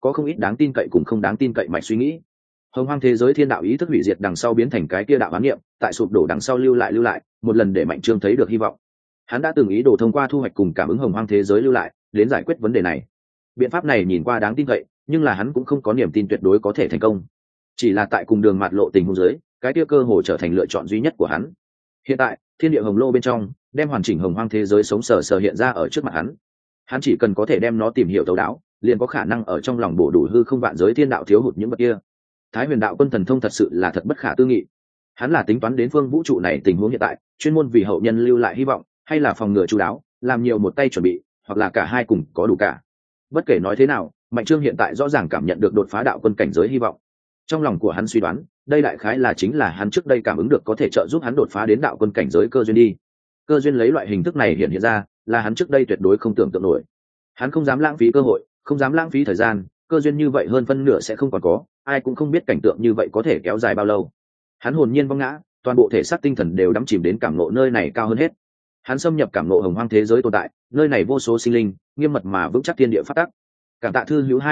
Speaker 1: có không ít đáng tin cậy cùng không đáng tin cậy mạch suy nghĩ. Hồng hoang thế giới thiên đạo ý thức hủy diệt đằng sau biến thành cái kia đạo hoán niệm, tại sụp đổ đằng sau lưu lại, một lần để Mạnh Trương thấy được hy vọng. Hắn đã từng ý đồ thông qua thu hoạch cùng cảm ứng hồng hoang thế giới lưu lại đến giải quyết vấn đề này. Biện pháp này nhìn qua đáng tin cậy, nhưng là hắn cũng không có niềm tin tuyệt đối có thể thành công. Chỉ là tại cùng đường mạt lộ tình huống dưới, cái kia cơ hồ trở thành lựa chọn duy nhất của hắn. Hiện tại, thiên địa hồng lô bên trong, đem hoàn chỉnh hồng hoang thế giới sống sờ hiện ra ở trước mặt hắn. Hắn chỉ cần có thể đem nó tìm hiểu thấu đáo, liền có khả năng ở trong lòng bổ đủ hư không vạn giới thiên đạo thiếu hụt những vật kia. Thái Huyền đạo quân thần thông thật sự là thật bất khả tư nghị. Hắn là tính toán đến phương vũ trụ này tình huống hiện tại, chuyên môn vì hậu nhân lưu lại hy vọng, hay là phòng ngừa chú đáo, làm nhiều một tay chuẩn bị, hoặc là cả hai cùng có đủ cả. Bất kể nói thế nào, Mạnh Trương hiện tại rõ ràng cảm nhận được đột phá đạo quân cảnh giới hy vọng. Trong lòng của hắn suy đoán, đây đại khái là chính là hắn trước đây cảm ứng được có thể trợ giúp hắn đột phá đến đạo quân cảnh giới cơ duyên đi. Cơ duyên lấy loại hình thức này hiện ra, là hắn trước đây tuyệt đối không tưởng tượng nổi. Hắn không dám lãng phí cơ hội, không dám lãng phí thời gian, cơ duyên như vậy hơn phân nửa sẽ không còn có, ai cũng không biết cảnh tượng như vậy có thể kéo dài bao lâu. Hắn hồn nhiên vong ngã, toàn bộ thể xác tinh thần đều đắm chìm đến cảm ngộ nơi này cao hơn hết. Hắn xâm nhập cảm ngộ hồng hoang thế giới tồn tại, nơi này vô số sinh linh, nghiêm mật mà vững chắc thiên địa phát tắc. Cảm tạ thư hữu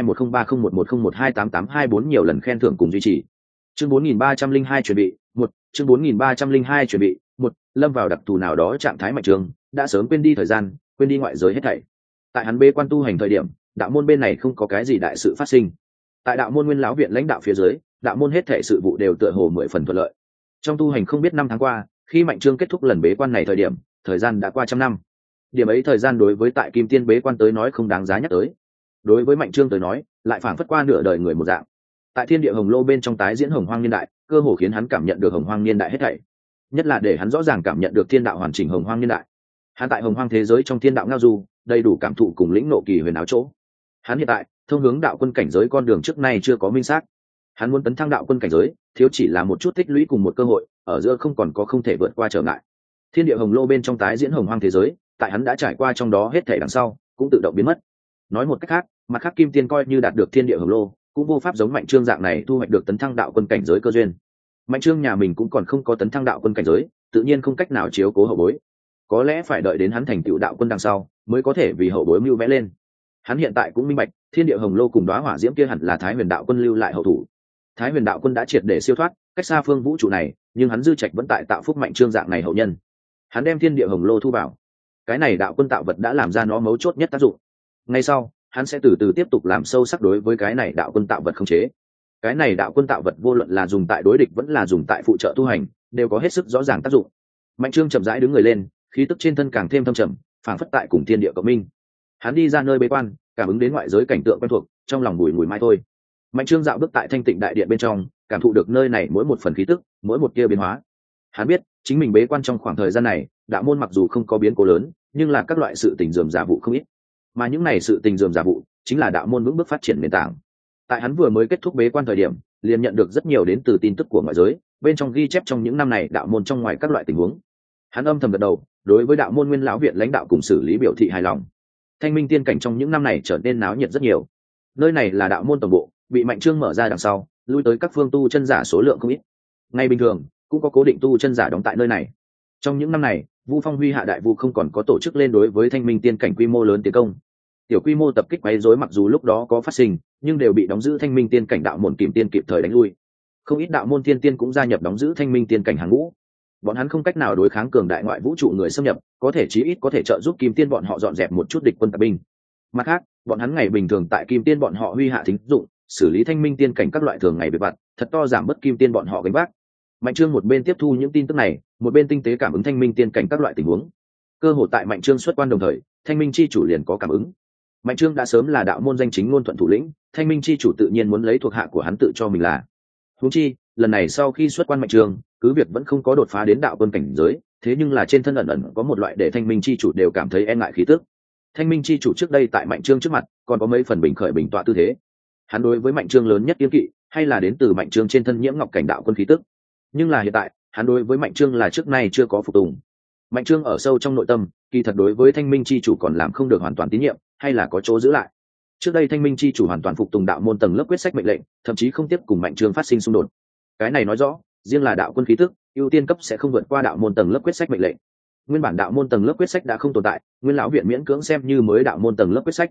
Speaker 1: 2021030110288824 nhiều lần khen thưởng cùng duy trì. Chương 4302 chuẩn bị, 1, chương 4302 chuẩn bị, 1, lâm vào đặc thù nào đó trạng thái Mạnh Trương, đã sớm quên đi thời gian, quên đi ngoại giới hết thảy. Tại hắn bế quan tu hành thời điểm, đạo môn bên này không có cái gì đại sự phát sinh. Tại đạo môn Nguyên lão viện lãnh đạo phía dưới, đạo môn hết thảy sự vụ đều tựa hồ 10 phần thuận lợi. Trong tu hành không biết 5 tháng qua, khi Mạnh Trương kết thúc lần bế quan này thời điểm, thời gian đã qua 100 năm. Điểm ấy thời gian đối với tại Kim Tiên bế quan tới nói không đáng giá nhắc tới. Đối với Mạnh Trương tới nói, lại phảng phất qua nửa đời người một dạng. Tại thiên địa hồng lô bên trong tái diễn hồng hoang niên đại, cơ hồ khiến hắn cảm nhận được hồng hoang niên đại hết thảy. Nhất là để hắn rõ ràng cảm nhận được thiên đạo hoàn chỉnh hồng hoang niên đại. Hắn tại hồng hoang thế giới trong thiên đạo ngao du, đầy đủ cảm thụ cùng lĩnh ngộ kỳ huyền áo chỗ. Hắn hiện tại thông hướng đạo quân cảnh giới con đường trước nay chưa có minh xác. Hắn muốn tấn thăng đạo quân cảnh giới, thiếu chỉ là một chút tích lũy cùng một cơ hội, ở giữa không còn có không thể vượt qua trở ngại. Thiên địa hồng lô bên trong tái diễn hồng hoang thế giới, tại hắn đã trải qua trong đó hết thảy đằng sau, cũng tự động biến mất. Nói một cách khác, mặt khác Kim Tiên coi như đạt được thiên địa hồng lô, cũng vô pháp giống Mạnh Trương dạng này thu hoạch được tấn thăng đạo quân cảnh giới cơ duyên. Mạnh Trương nhà mình cũng còn không có tấn thăng đạo quân cảnh giới, tự nhiên không cách nào chiếu cố hậu bối. Có lẽ phải đợi đến hắn thành tựu đạo quân đằng sau, mới có thể vì hậu bối mưu vẽ lên. Hắn hiện tại cũng minh bạch, thiên địa hồng lô cùng đóa hỏa diễm kia hẳn là Thái Huyền đạo quân lưu lại hậu thủ. Thái Huyền đạo quân đã triệt để siêu thoát, cách xa phương vũ trụ này, nhưng hắn dư trạch vẫn tại tạo phúc Mạnh Trương dạng này hậu nhân. Hắn đem thiên địa hồng lô thu vào, cái này đạo quân tạo vật đã làm ra nó mấu chốt nhất tác dụng. Ngay sau, hắn sẽ từ từ tiếp tục làm sâu sắc đối với cái này đạo quân tạo vật khống chế. Cái này đạo quân tạo vật vô luận là dùng tại đối địch vẫn là dùng tại phụ trợ tu hành, đều có hết sức rõ ràng tác dụng. Mạnh Trương chậm rãi đứng người lên, khí tức trên thân càng thêm thâm trầm, phảng phất tại cùng thiên địa cộng minh. Hắn đi ra nơi bế quan, cảm ứng đến ngoại giới cảnh tượng quen thuộc, trong lòng bùi ngùi mai thôi. Mạnh Trương dạo bước tại thanh tịnh đại điện bên trong, cảm thụ được nơi này mỗi một phần khí tức, mỗi một tia biến hóa. Hắn biết, chính mình bế quan trong khoảng thời gian này, đạo môn mặc dù không có biến cố lớn, nhưng là các loại sự tình rườm rà vụ không ít. Mà những này sự tình rườm rà vụ, chính là đạo môn vững bước phát triển nền tảng. Tại hắn vừa mới kết thúc bế quan thời điểm, liền nhận được rất nhiều đến từ tin tức của ngoại giới, bên trong ghi chép trong những năm này đạo môn trong ngoài các loại tình huống. Hắn âm thầm gật đầu, đối với đạo môn Nguyên lão viện lãnh đạo cùng xử lý biểu thị hài lòng. Thanh minh tiên cảnh trong những năm này trở nên náo nhiệt rất nhiều. Nơi này là đạo môn tổng bộ, bị Mạnh Trương mở ra đằng sau, lui tới các phương tu chân giả số lượng không ít. Ngày bình thường cũng có cố định tu chân giả đóng tại nơi này. Trong những năm này, Vu Phong Huy hạ đại vu không còn có tổ chức lên đối với thanh minh tiên cảnh quy mô lớn tiến công. Tiểu quy mô tập kích quấy rối mặc dù lúc đó có phát sinh, nhưng đều bị đóng giữ thanh minh tiên cảnh đạo môn kìm tiên kịp thời đánh lui. Không ít đạo môn tiên tiên cũng gia nhập đóng giữ thanh minh tiên cảnh hàng ngũ. Bọn hắn không cách nào đối kháng cường đại ngoại vũ trụ người xâm nhập, có thể chí ít có thể trợ giúp kim tiên bọn họ dọn dẹp một chút địch quân tạp binh. Mặt khác, bọn hắn ngày bình thường tại kim tiên bọn họ huy hạ thính dụng, xử lý thanh minh tiên cảnh các loại thường ngày việc vặt, thật to giảm bớt kim tiên bọn họ gánh vác. Mạnh Trương một bên tiếp thu những tin tức này, một bên tinh tế cảm ứng thanh minh tiên cảnh các loại tình huống. Cơ hội tại Mạnh Trương xuất quan đồng thời, thanh minh chi chủ liền có cảm ứng. Mạnh Trương đã sớm là đạo môn danh chính ngôn thuận thủ lĩnh, thanh minh chi chủ tự nhiên muốn lấy thuộc hạ của hắn tự cho mình là. Huống chi, lần này sau khi xuất quan Mạnh Trương, cứ việc vẫn không có đột phá đến đạo quân cảnh giới, thế nhưng là trên thân ẩn ẩn có một loại để thanh minh chi chủ đều cảm thấy e ngại khí tức. Thanh minh chi chủ trước đây tại Mạnh Trương trước mặt, còn có mấy phần bình khởi bình tọa tư thế. Hắn đối với Mạnh Trương lớn nhất kiêng kỵ, hay là đến từ Mạnh Trương trên thân nhiễm ngọc cảnh đạo quân khí tức. Nhưng là hiện tại, hắn đối với Mạnh Trương là trước nay chưa có phục tùng. Mạnh Trương ở sâu trong nội tâm, kỳ thật đối với thanh minh chi chủ còn làm không được hoàn toàn tín nhiệm, hay là có chỗ giữ lại. Trước đây thanh minh chi chủ hoàn toàn phục tùng đạo môn tầng lớp quyết sách mệnh lệnh, thậm chí không tiếp cùng Mạnh Trương phát sinh xung đột. Cái này nói rõ, riêng là đạo quân khí tức, ưu tiên cấp sẽ không vượt qua đạo môn tầng lớp quyết sách mệnh lệnh. Nguyên bản đạo môn tầng lớp quyết sách đã không tồn tại, Nguyên lão viện miễn cưỡng xem như mới đạo môn tầng lớp quyết sách.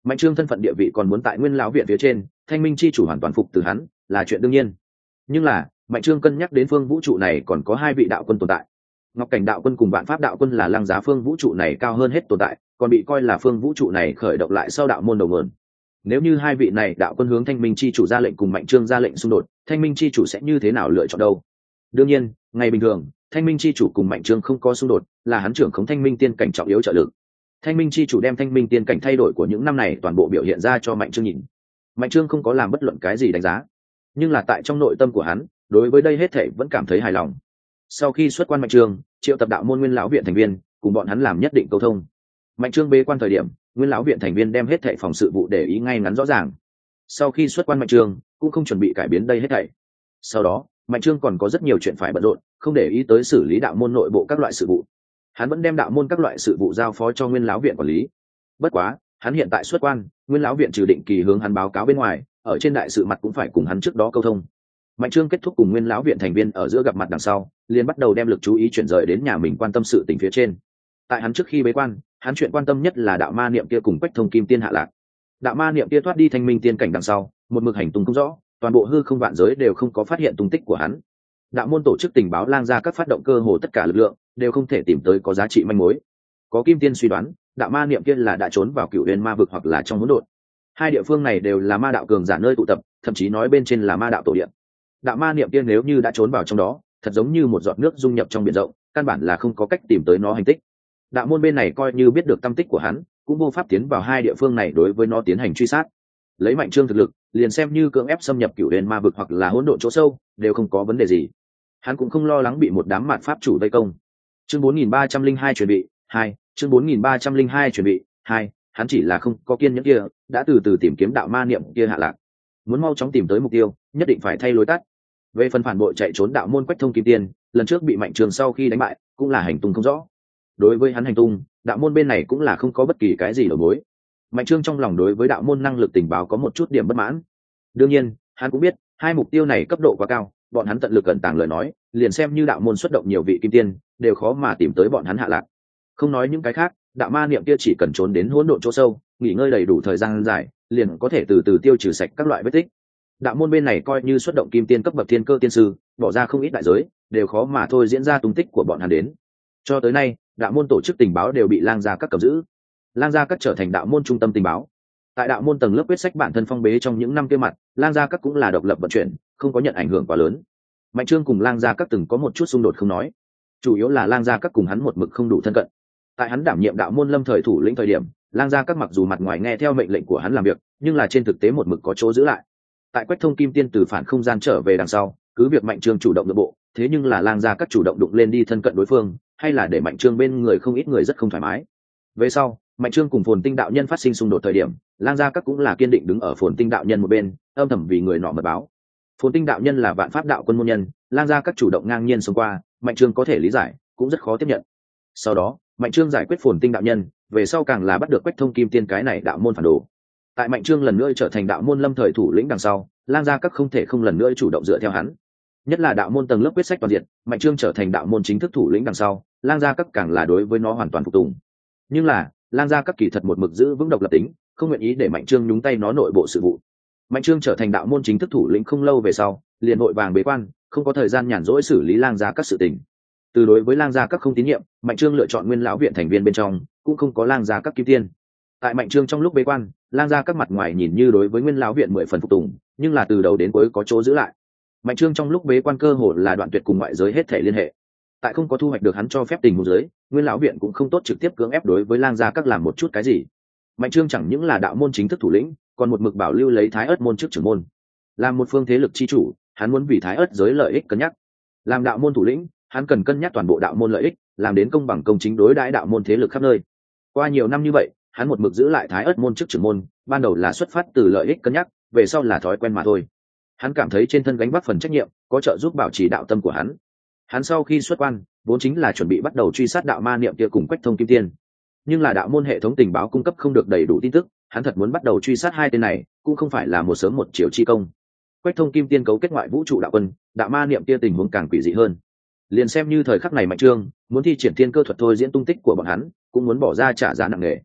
Speaker 1: Mạnh Trương thân phận địa vị còn muốn tại Nguyên lão viện phía trên, Thanh Minh chi chủ hoàn toàn phục từ hắn là chuyện đương nhiên. Nhưng là Mạnh Trương cân nhắc đến phương vũ trụ này còn có hai vị đạo quân tồn tại. Ngọc Cảnh đạo quân cùng Vạn Pháp đạo quân là lăng giá phương vũ trụ này cao hơn hết tồn tại, còn bị coi là phương vũ trụ này khởi động lại sau đạo môn đầu nguồn. Nếu như hai vị này đạo quân hướng Thanh Minh chi chủ ra lệnh cùng Mạnh Trương ra lệnh xung đột, Thanh Minh chi chủ sẽ như thế nào lựa chọn đâu? Đương nhiên, ngày bình thường, Thanh Minh chi chủ cùng Mạnh Trương không có xung đột, là hắn trưởng khống Thanh Minh tiên cảnh trọng yếu trợ lực. Thanh Minh chi chủ đem Thanh Minh tiên cảnh thay đổi của những năm này toàn bộ biểu hiện ra cho Mạnh Trương nhìn. Mạnh Trương không có làm bất luận cái gì đánh giá, nhưng là tại trong nội tâm của hắn, đối với đây hết thảy vẫn cảm thấy hài lòng. Sau khi xuất quan Mạnh Trương, triệu tập đạo môn Nguyên lão viện thành viên, cùng bọn hắn làm nhất định câu thông. Mạnh Trương bế quan thời điểm, Nguyên lão viện thành viên đem hết thảy phòng sự vụ để ý ngay ngắn rõ ràng. Sau khi xuất quan Mạnh Trương cũng không chuẩn bị cải biến đây hết thảy. Sau đó, Mạnh Trương còn có rất nhiều chuyện phải bận rộn, không để ý tới xử lý đạo môn nội bộ các loại sự vụ. Hắn vẫn đem đạo môn các loại sự vụ giao phó cho Nguyên lão viện quản lý. Bất quá, hắn hiện tại xuất quan, Nguyên lão viện trừ định kỳ hướng hắn báo cáo bên ngoài, ở trên đại sự mặt cũng phải cùng hắn trước đó câu thông. Mạnh Trương kết thúc cùng Nguyên lão viện thành viên ở giữa gặp mặt đằng sau, liền bắt đầu đem lực chú ý chuyển rời đến nhà mình quan tâm sự tình phía trên. Tại hắn trước khi bế quan, hắn chuyện quan tâm nhất là đạo ma niệm kia cùng Quách Thông Kim Tiên hạ lạc. Đạo ma niệm kia thoát đi Thanh Minh tiên cảnh đằng sau, một mực hành tung không rõ, toàn bộ hư không vạn giới đều không có phát hiện tung tích của hắn. Đạo môn tổ chức tình báo lang ra các phát động cơ hồ tất cả lực lượng, đều không thể tìm tới có giá trị manh mối. Có Kim Tiên suy đoán, đạo ma niệm kia là đã trốn vào Cửu Huyền ma vực hoặc là trong hỗn độn. Hai địa phương này đều là ma đạo cường giả nơi tụ tập, thậm chí nói bên trên là ma đạo tổ địa. Đạo ma niệm kia nếu như đã trốn vào trong đó, thật giống như một giọt nước dung nhập trong biển rộng, căn bản là không có cách tìm tới nó hành tích. Đạo môn bên này coi như biết được tâm tích của hắn, cũng vô pháp tiến vào hai địa phương này đối với nó tiến hành truy sát. Lấy Mạnh Trương thực lực, liền xem như cưỡng ép xâm nhập Cửu Huyền ma vực hoặc là hỗn độn chỗ sâu, đều không có vấn đề gì. Hắn cũng không lo lắng bị một đám mạt pháp chủ vây công. Chương 4302 chuẩn bị 2, chương 4302 chuẩn bị 2, hắn chỉ là không có kiên nhẫn kia, đã từ từ tìm kiếm đạo ma niệm kia hạ lạc. Muốn mau chóng tìm tới mục tiêu, nhất định phải thay lối tắt. Về phần phản bội chạy trốn đạo môn Quách Thông Kim Tiên, lần trước bị Mạnh Trương sau khi đánh bại, cũng là hành tung không rõ. Đối với hắn hành tung, đạo môn bên này cũng là không có bất kỳ cái gì đầu mối. Mạnh Trương trong lòng đối với đạo môn năng lực tình báo có một chút điểm bất mãn. Đương nhiên, hắn cũng biết, hai mục tiêu này cấp độ quá cao, bọn hắn tận lực cẩn tàng lời nói, liền xem như đạo môn xuất động nhiều vị kim tiên, đều khó mà tìm tới bọn hắn hạ lạc. Không nói những cái khác, đạo ma niệm kia chỉ cần trốn đến hỗn độn chỗ sâu, nghỉ ngơi đầy đủ thời gian dài, liền có thể từ từ tiêu trừ sạch các loại vết tích. Đạo môn bên này coi như xuất động kim tiên cấp bậc thiên cơ tiên sư, bỏ ra không ít đại giới, đều khó mà thôi diễn ra tung tích của bọn hắn đến. Cho tới nay, đạo môn tổ chức tình báo đều bị lang gia các cầm giữ. Lang gia các trở thành đạo môn trung tâm tình báo. Tại đạo môn tầng lớp quyết sách bản thân phong bế trong những năm kia mặt, lang gia các cũng là độc lập vận chuyển, không có nhận ảnh hưởng quá lớn. Mạnh Trương cùng lang gia các từng có một chút xung đột không nói, chủ yếu là lang gia các cùng hắn một mực không đủ thân cận. Tại hắn đảm nhiệm đạo môn lâm thời thủ lĩnh thời điểm, lang gia các mặc dù mặt ngoài nghe theo mệnh lệnh của hắn làm việc, nhưng là trên thực tế một mực có chỗ giữ lại. Tại Quách Thông Kim Tiên từ phản không gian trở về đằng sau, cứ việc Mạnh Trương chủ động nội bộ, thế nhưng là lang gia các chủ động đụng lên đi thân cận đối phương, hay là để Mạnh Trương bên người không ít người rất không thoải mái. Về sau, Mạnh Trương cùng Phồn Tinh đạo nhân phát sinh xung đột thời điểm, lang gia các cũng là kiên định đứng ở Phồn Tinh đạo nhân một bên, âm thầm vì người nọ mật báo. Phồn Tinh đạo nhân là Vạn Pháp đạo quân môn nhân, lang gia các chủ động ngang nhiên xông qua, Mạnh Trương có thể lý giải, cũng rất khó tiếp nhận. Sau đó, Mạnh Trương giải quyết Phồn Tinh đạo nhân, về sau càng là bắt được Quách Thông Kim Tiên cái này đạo môn phản đồ. Tại Mạnh Trương lần nữa trở thành đạo môn lâm thời thủ lĩnh đằng sau, lang gia các không thể không lần nữa chủ động dựa theo hắn. Nhất là đạo môn tầng lớp quyết sách toàn diện, Mạnh Trương trở thành đạo môn chính thức thủ lĩnh đằng sau, lang gia các càng là đối với nó hoàn toàn phục tùng. Nhưng là, lang gia các kỳ thật một mực giữ vững độc lập tính, không nguyện ý để Mạnh Trương nhúng tay nó nội bộ sự vụ. Mạnh Trương trở thành đạo môn chính thức thủ lĩnh không lâu về sau, liền vội vàng bế quan, không có thời gian nhàn rỗi xử lý lang gia các sự tình. Từ đối với lang gia các không tín nhiệm, Mạnh Trương lựa chọn Nguyên lão viện thành viên bên trong, cũng không có lang gia các kim tiên. Tại Mạnh Trương trong lúc bế quan, lang gia các mặt ngoài nhìn như đối với Nguyên lão viện 10 phần phục tùng, nhưng là từ đầu đến cuối có chỗ giữ lại. Mạnh Trương trong lúc bế quan cơ hồ là đoạn tuyệt cùng ngoại giới hết thể liên hệ. Tại không có thu hoạch được hắn cho phép tình huống dưới, Nguyên lão viện cũng không tốt trực tiếp cưỡng ép đối với lang gia các làm một chút cái gì. Mạnh Trương chẳng những là đạo môn chính thức thủ lĩnh, còn một mực bảo lưu lấy Thái Ức môn chức trưởng môn, làm một phương thế lực chi chủ, hắn muốn vì Thái Ức giới lợi ích cân nhắc. Làm đạo môn thủ lĩnh, hắn cần cân nhắc toàn bộ đạo môn lợi ích, làm đến công bằng công chính đối đãi đạo môn thế lực khắp nơi. Qua nhiều năm như vậy, hắn một mực giữ lại Thái Ức môn chức trưởng môn, ban đầu là xuất phát từ lợi ích cân nhắc, về sau là thói quen mà thôi. Hắn cảm thấy trên thân gánh vác phần trách nhiệm, có trợ giúp bảo trì đạo tâm của hắn. Hắn sau khi xuất quan, vốn chính là chuẩn bị bắt đầu truy sát đạo ma niệm kia cùng Quách Thông Kim Tiên. Nhưng là đạo môn hệ thống tình báo cung cấp không được đầy đủ tin tức, hắn thật muốn bắt đầu truy sát hai tên này, cũng không phải là một sớm một chiều chi công. Quách Thông Kim Tiên cấu kết ngoại vũ trụ đạo quân, đạo ma niệm kia tình huống càng quỷ dị hơn. Liền xem như thời khắc này Mạnh Trương muốn thi triển thiên cơ thuật thôi diễn tung tích của bọn hắn, cũng muốn bỏ ra trả giá nặng nề.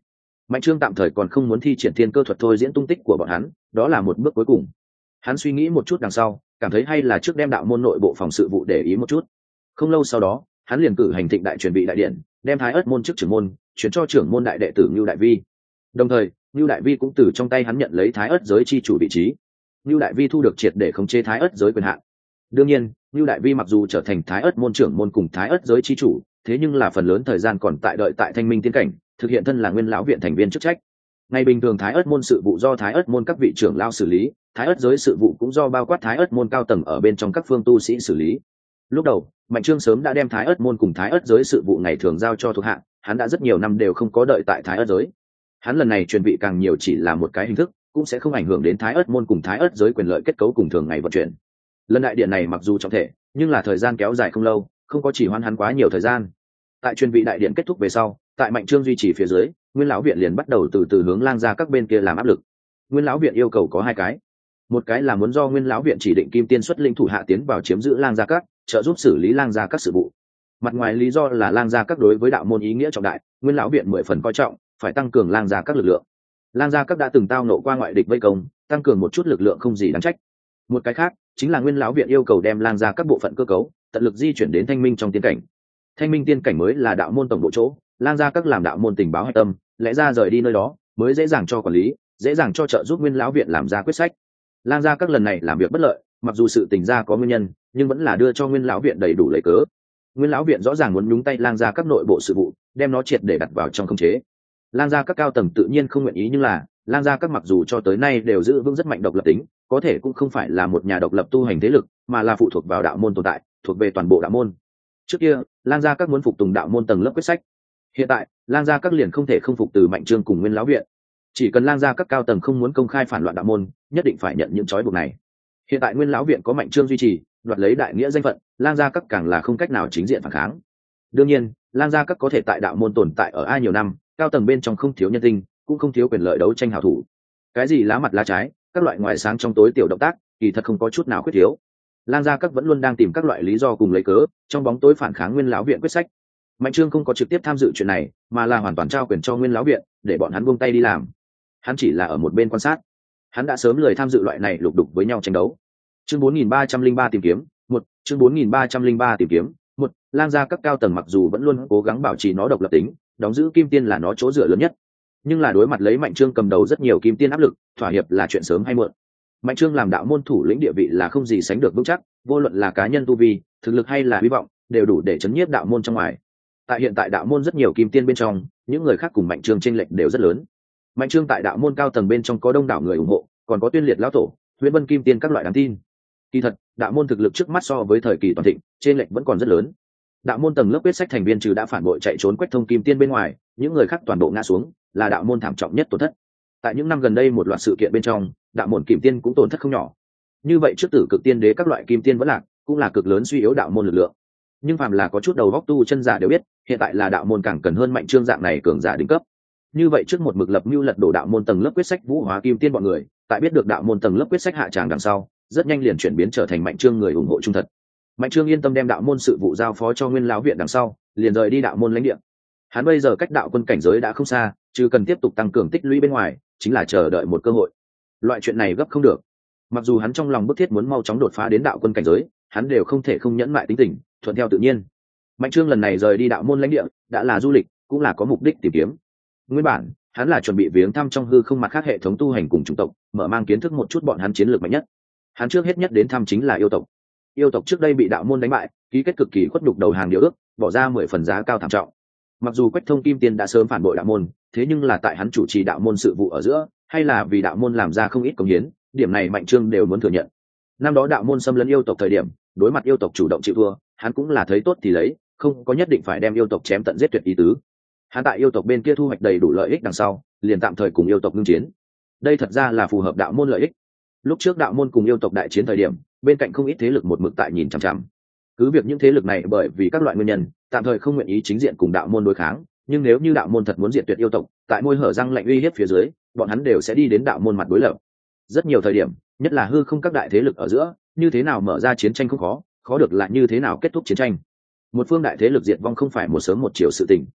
Speaker 1: Mạnh Trương tạm thời còn không muốn thi triển thiên cơ thuật thôi diễn tung tích của bọn hắn, đó là một bước cuối cùng. Hắn suy nghĩ một chút đằng sau, cảm thấy hay là trước đem đạo môn nội bộ phòng sự vụ để ý một chút. Không lâu sau đó, hắn liền cử hành thịnh đại truyền vị đại điện, đem Thái Ức môn chức trưởng môn chuyển cho trưởng môn đại đệ tử Nưu Đại Vi. Đồng thời, Nưu Đại Vi cũng từ trong tay hắn nhận lấy Thái Ức giới chi chủ vị trí. Nưu Đại Vi thu được triệt để khống chế Thái Ức giới quyền hạn. Đương nhiên, Nưu Đại Vi mặc dù trở thành Thái Ức môn trưởng môn cùng Thái Ức giới chi chủ, thế nhưng là phần lớn thời gian còn tại đợi tại Thanh Minh tiên cảnh, thực hiện thân là Nguyên lão viện thành viên chức trách. Ngày bình thường Thái Ức môn sự vụ do Thái Ức môn các vị trưởng lão xử lý, Thái Ức giới sự vụ cũng do bao quát Thái Ức môn cao tầng ở bên trong các phương tu sĩ xử lý. Lúc đầu, Mạnh Trương sớm đã đem Thái Ức môn cùng Thái Ức giới sự vụ ngày thường giao cho thuộc hạ, hắn đã rất nhiều năm đều không có đợi tại Thái Ức giới. Hắn lần này truyền vị càng nhiều chỉ là một cái hình thức, cũng sẽ không ảnh hưởng đến Thái Ức môn cùng Thái Ức giới quyền lợi kết cấu cùng thường ngày vận chuyển. Lần đại điện này mặc dù trọng thể, nhưng là thời gian kéo dài không lâu, không có chỉ hoãn hắn quá nhiều thời gian. Tại truyền vị đại điện kết thúc về sau, tại Mạnh Trương duy trì phía dưới, Nguyên lão viện liền bắt đầu từ từ hướng Lang gia các bên kia làm áp lực. Nguyên lão viện yêu cầu có hai cái, một cái là muốn do Nguyên lão viện chỉ định Kim Tiên xuất linh thủ hạ tiến vào chiếm giữ Lang gia các, trợ giúp xử lý Lang gia các sự vụ. Mặt ngoài lý do là Lang gia các đối với đạo môn ý nghĩa trọng đại, Nguyên lão viện 10 phần coi trọng, phải tăng cường Lang gia các lực lượng. Lang gia các đã từng tao nộ qua ngoại địch vây công, tăng cường một chút lực lượng không gì đáng trách. Một cái khác chính là Nguyên lão viện yêu cầu đem Lang gia các bộ phận cơ cấu tận lực di chuyển đến Thanh Minh trong tiên cảnh. Thanh Minh tiên cảnh mới là đạo môn tổng bộ chỗ, Lang gia các làm đạo môn tình báo hạch tâm, lẽ ra rời đi nơi đó mới dễ dàng cho quản lý, dễ dàng cho trợ giúp Nguyên lão viện làm ra quyết sách. Lang gia các lần này làm việc bất lợi, mặc dù sự tình ra có nguyên nhân, nhưng vẫn là đưa cho Nguyên lão viện đầy đủ lấy cớ. Nguyên lão viện rõ ràng muốn nhúng tay Lang gia các nội bộ sự vụ, đem nó triệt để đặt vào trong khống chế. Lang gia các cao tầng tự nhiên không nguyện ý, nhưng là Lang gia các mặc dù cho tới nay đều giữ vững rất mạnh độc lập tính, có thể cũng không phải là một nhà độc lập tu hành thế lực, mà là phụ thuộc vào đạo môn tồn tại, thuộc về toàn bộ đạo môn. Trước kia, Lang gia các muốn phục tùng đạo môn tầng lớp quyết sách. Hiện tại, Lang gia các liền không thể không phục từ Mạnh Trương cùng Nguyên lão viện. Chỉ cần Lang gia các cao tầng không muốn công khai phản loạn đạo môn, nhất định phải nhận những trói buộc này. Hiện tại Nguyên lão viện có Mạnh Trương duy trì, đoạt lấy đại nghĩa danh phận, Lang gia các càng là không cách nào chính diện phản kháng. Đương nhiên, Lang gia các có thể tại đạo môn tồn tại ở ai nhiều năm, cao tầng bên trong không thiếu nhân tinh, cũng không thiếu quyền lợi đấu tranh hảo thủ. Cái gì lá mặt lá trái, các loại ngoài sáng trong tối tiểu động tác, kỳ thật không có chút nào khuyết thiếu. Lang gia các vẫn luôn đang tìm các loại lý do cùng lấy cớ, trong bóng tối phản kháng Nguyên lão viện quyết sách. Mạnh Trương không có trực tiếp tham dự chuyện này, mà là hoàn toàn trao quyền cho Nguyên lão viện, để bọn hắn buông tay đi làm. Hắn chỉ là ở một bên quan sát. Hắn đã sớm lười tham dự loại này lục đục với nhau tranh đấu. Chương 4303 tìm kiếm, chương 4303 tìm kiếm, Lang gia các cao tầng mặc dù vẫn luôn cố gắng bảo trì nó độc lập tính, đóng giữ Kim Tiên là nó chỗ dựa lớn nhất. Nhưng là đối mặt lấy Mạnh Trương cầm đầu rất nhiều Kim Tiên áp lực, thỏa hiệp là chuyện sớm hay muộn. Mạnh Trương làm đạo môn thủ lĩnh địa vị là không gì sánh được vững chắc, vô luận là cá nhân tu vi, thực lực hay là hy vọng, đều đủ để chấn nhiếp đạo môn trong ngoài. Tại hiện tại đạo môn rất nhiều Kim Tiên bên trong, những người khác cùng Mạnh Trương chênh lệch đều rất lớn. Mạnh Trương tại đạo môn cao tầng bên trong có đông đảo người ủng hộ, còn có Tuyên Liệt lão tổ, Huyễn Vân Kim Tiên các loại đáng tin. Kỳ thật, đạo môn thực lực trước mắt so với thời kỳ toàn thịnh, chênh lệch vẫn còn rất lớn. Đạo môn tầng lớp quyết sách thành viên trừ đã phản bội chạy trốn Quách Thông Kim Tiên bên ngoài, những người khác toàn bộ ngã xuống, là đạo môn thảm trọng nhất tổn thất. Tại những năm gần đây một loạt sự kiện bên trong, đạo môn Kim Tiên cũng tổn thất không nhỏ. Như vậy trước Tử Cực Tiên Đế các loại Kim Tiên vẫn lạc, cũng là cực lớn suy yếu đạo môn lực lượng. Nhưng phàm là có chút đầu góc tu chân giả đều biết, hiện tại là đạo môn càng cần hơn Mạnh Trương dạng này cường giả đỉnh cấp. Như vậy trước một mực lập mưu lật đổ đạo môn tầng lớp quyết sách vũ hóa Kim Tiên bọn người, tại biết được đạo môn tầng lớp quyết sách hạ tràng đằng sau, rất nhanh liền chuyển biến trở thành Mạnh Trương người ủng hộ trung thật. Mạnh Trương yên tâm đem đạo môn sự vụ giao phó cho Nguyên lão viện đằng sau, liền rời đi đạo môn lãnh địa. Hắn bây giờ cách đạo quân cảnh giới đã không xa, chứ cần tiếp tục tăng cường tích lũy bên ngoài, chính là chờ đợi một cơ hội. Loại chuyện này gấp không được. Mặc dù hắn trong lòng bức thiết muốn mau chóng đột phá đến đạo quân cảnh giới, hắn đều không thể không nhẫn mại tính tình, thuận theo tự nhiên. Mạnh Trương lần này rời đi đạo môn lãnh địa, đã là du lịch, cũng là có mục đích tìm kiếm. Nguyên bản, hắn là chuẩn bị viếng thăm trong hư không mặt khác hệ thống tu hành cùng chủng tộc, mở mang kiến thức một chút bọn hắn chiến lược mạnh nhất. Hắn trước hết nhất đến thăm chính là yêu tộc. Yêu tộc trước đây bị đạo môn đánh bại, ký kết cực kỳ khuất nhục đầu hàng điều ước, bỏ ra 10 phần giá cao thảm trọng. Mặc dù Quách Thông Kim Tiên đã sớm phản bội đạo môn, thế nhưng là tại hắn chủ trì đạo môn sự vụ ở giữa, hay là vì đạo môn làm ra không ít công hiến, điểm này Mạnh Trương đều muốn thừa nhận. Năm đó đạo môn xâm lấn yêu tộc thời điểm, đối mặt yêu tộc chủ động chịu thua, hắn cũng là thấy tốt thì lấy, không có nhất định phải đem yêu tộc chém tận giết tuyệt ý tứ. Hắn tại yêu tộc bên kia thu hoạch đầy đủ lợi ích đằng sau, liền tạm thời cùng yêu tộc ngưng chiến. Đây thật ra là phù hợp đạo môn lợi ích. Lúc trước đạo môn cùng yêu tộc đại chiến thời điểm, bên cạnh không ít thế lực một mực tại nhìn chằm chằm. Cứ việc những thế lực này bởi vì các loại nguyên nhân, tạm thời không nguyện ý chính diện cùng đạo môn đối kháng, nhưng nếu như đạo môn thật muốn diệt tuyệt yêu tộc, tại môi hở răng lạnh uy hiếp phía dưới, bọn hắn đều sẽ đi đến đạo môn mặt đối lập. Rất nhiều thời điểm, nhất là hư không các đại thế lực ở giữa, như thế nào mở ra chiến tranh không khó, khó được là như thế nào kết thúc chiến tranh. Một phương đại thế lực diệt vong không phải một sớm một chiều sự tình.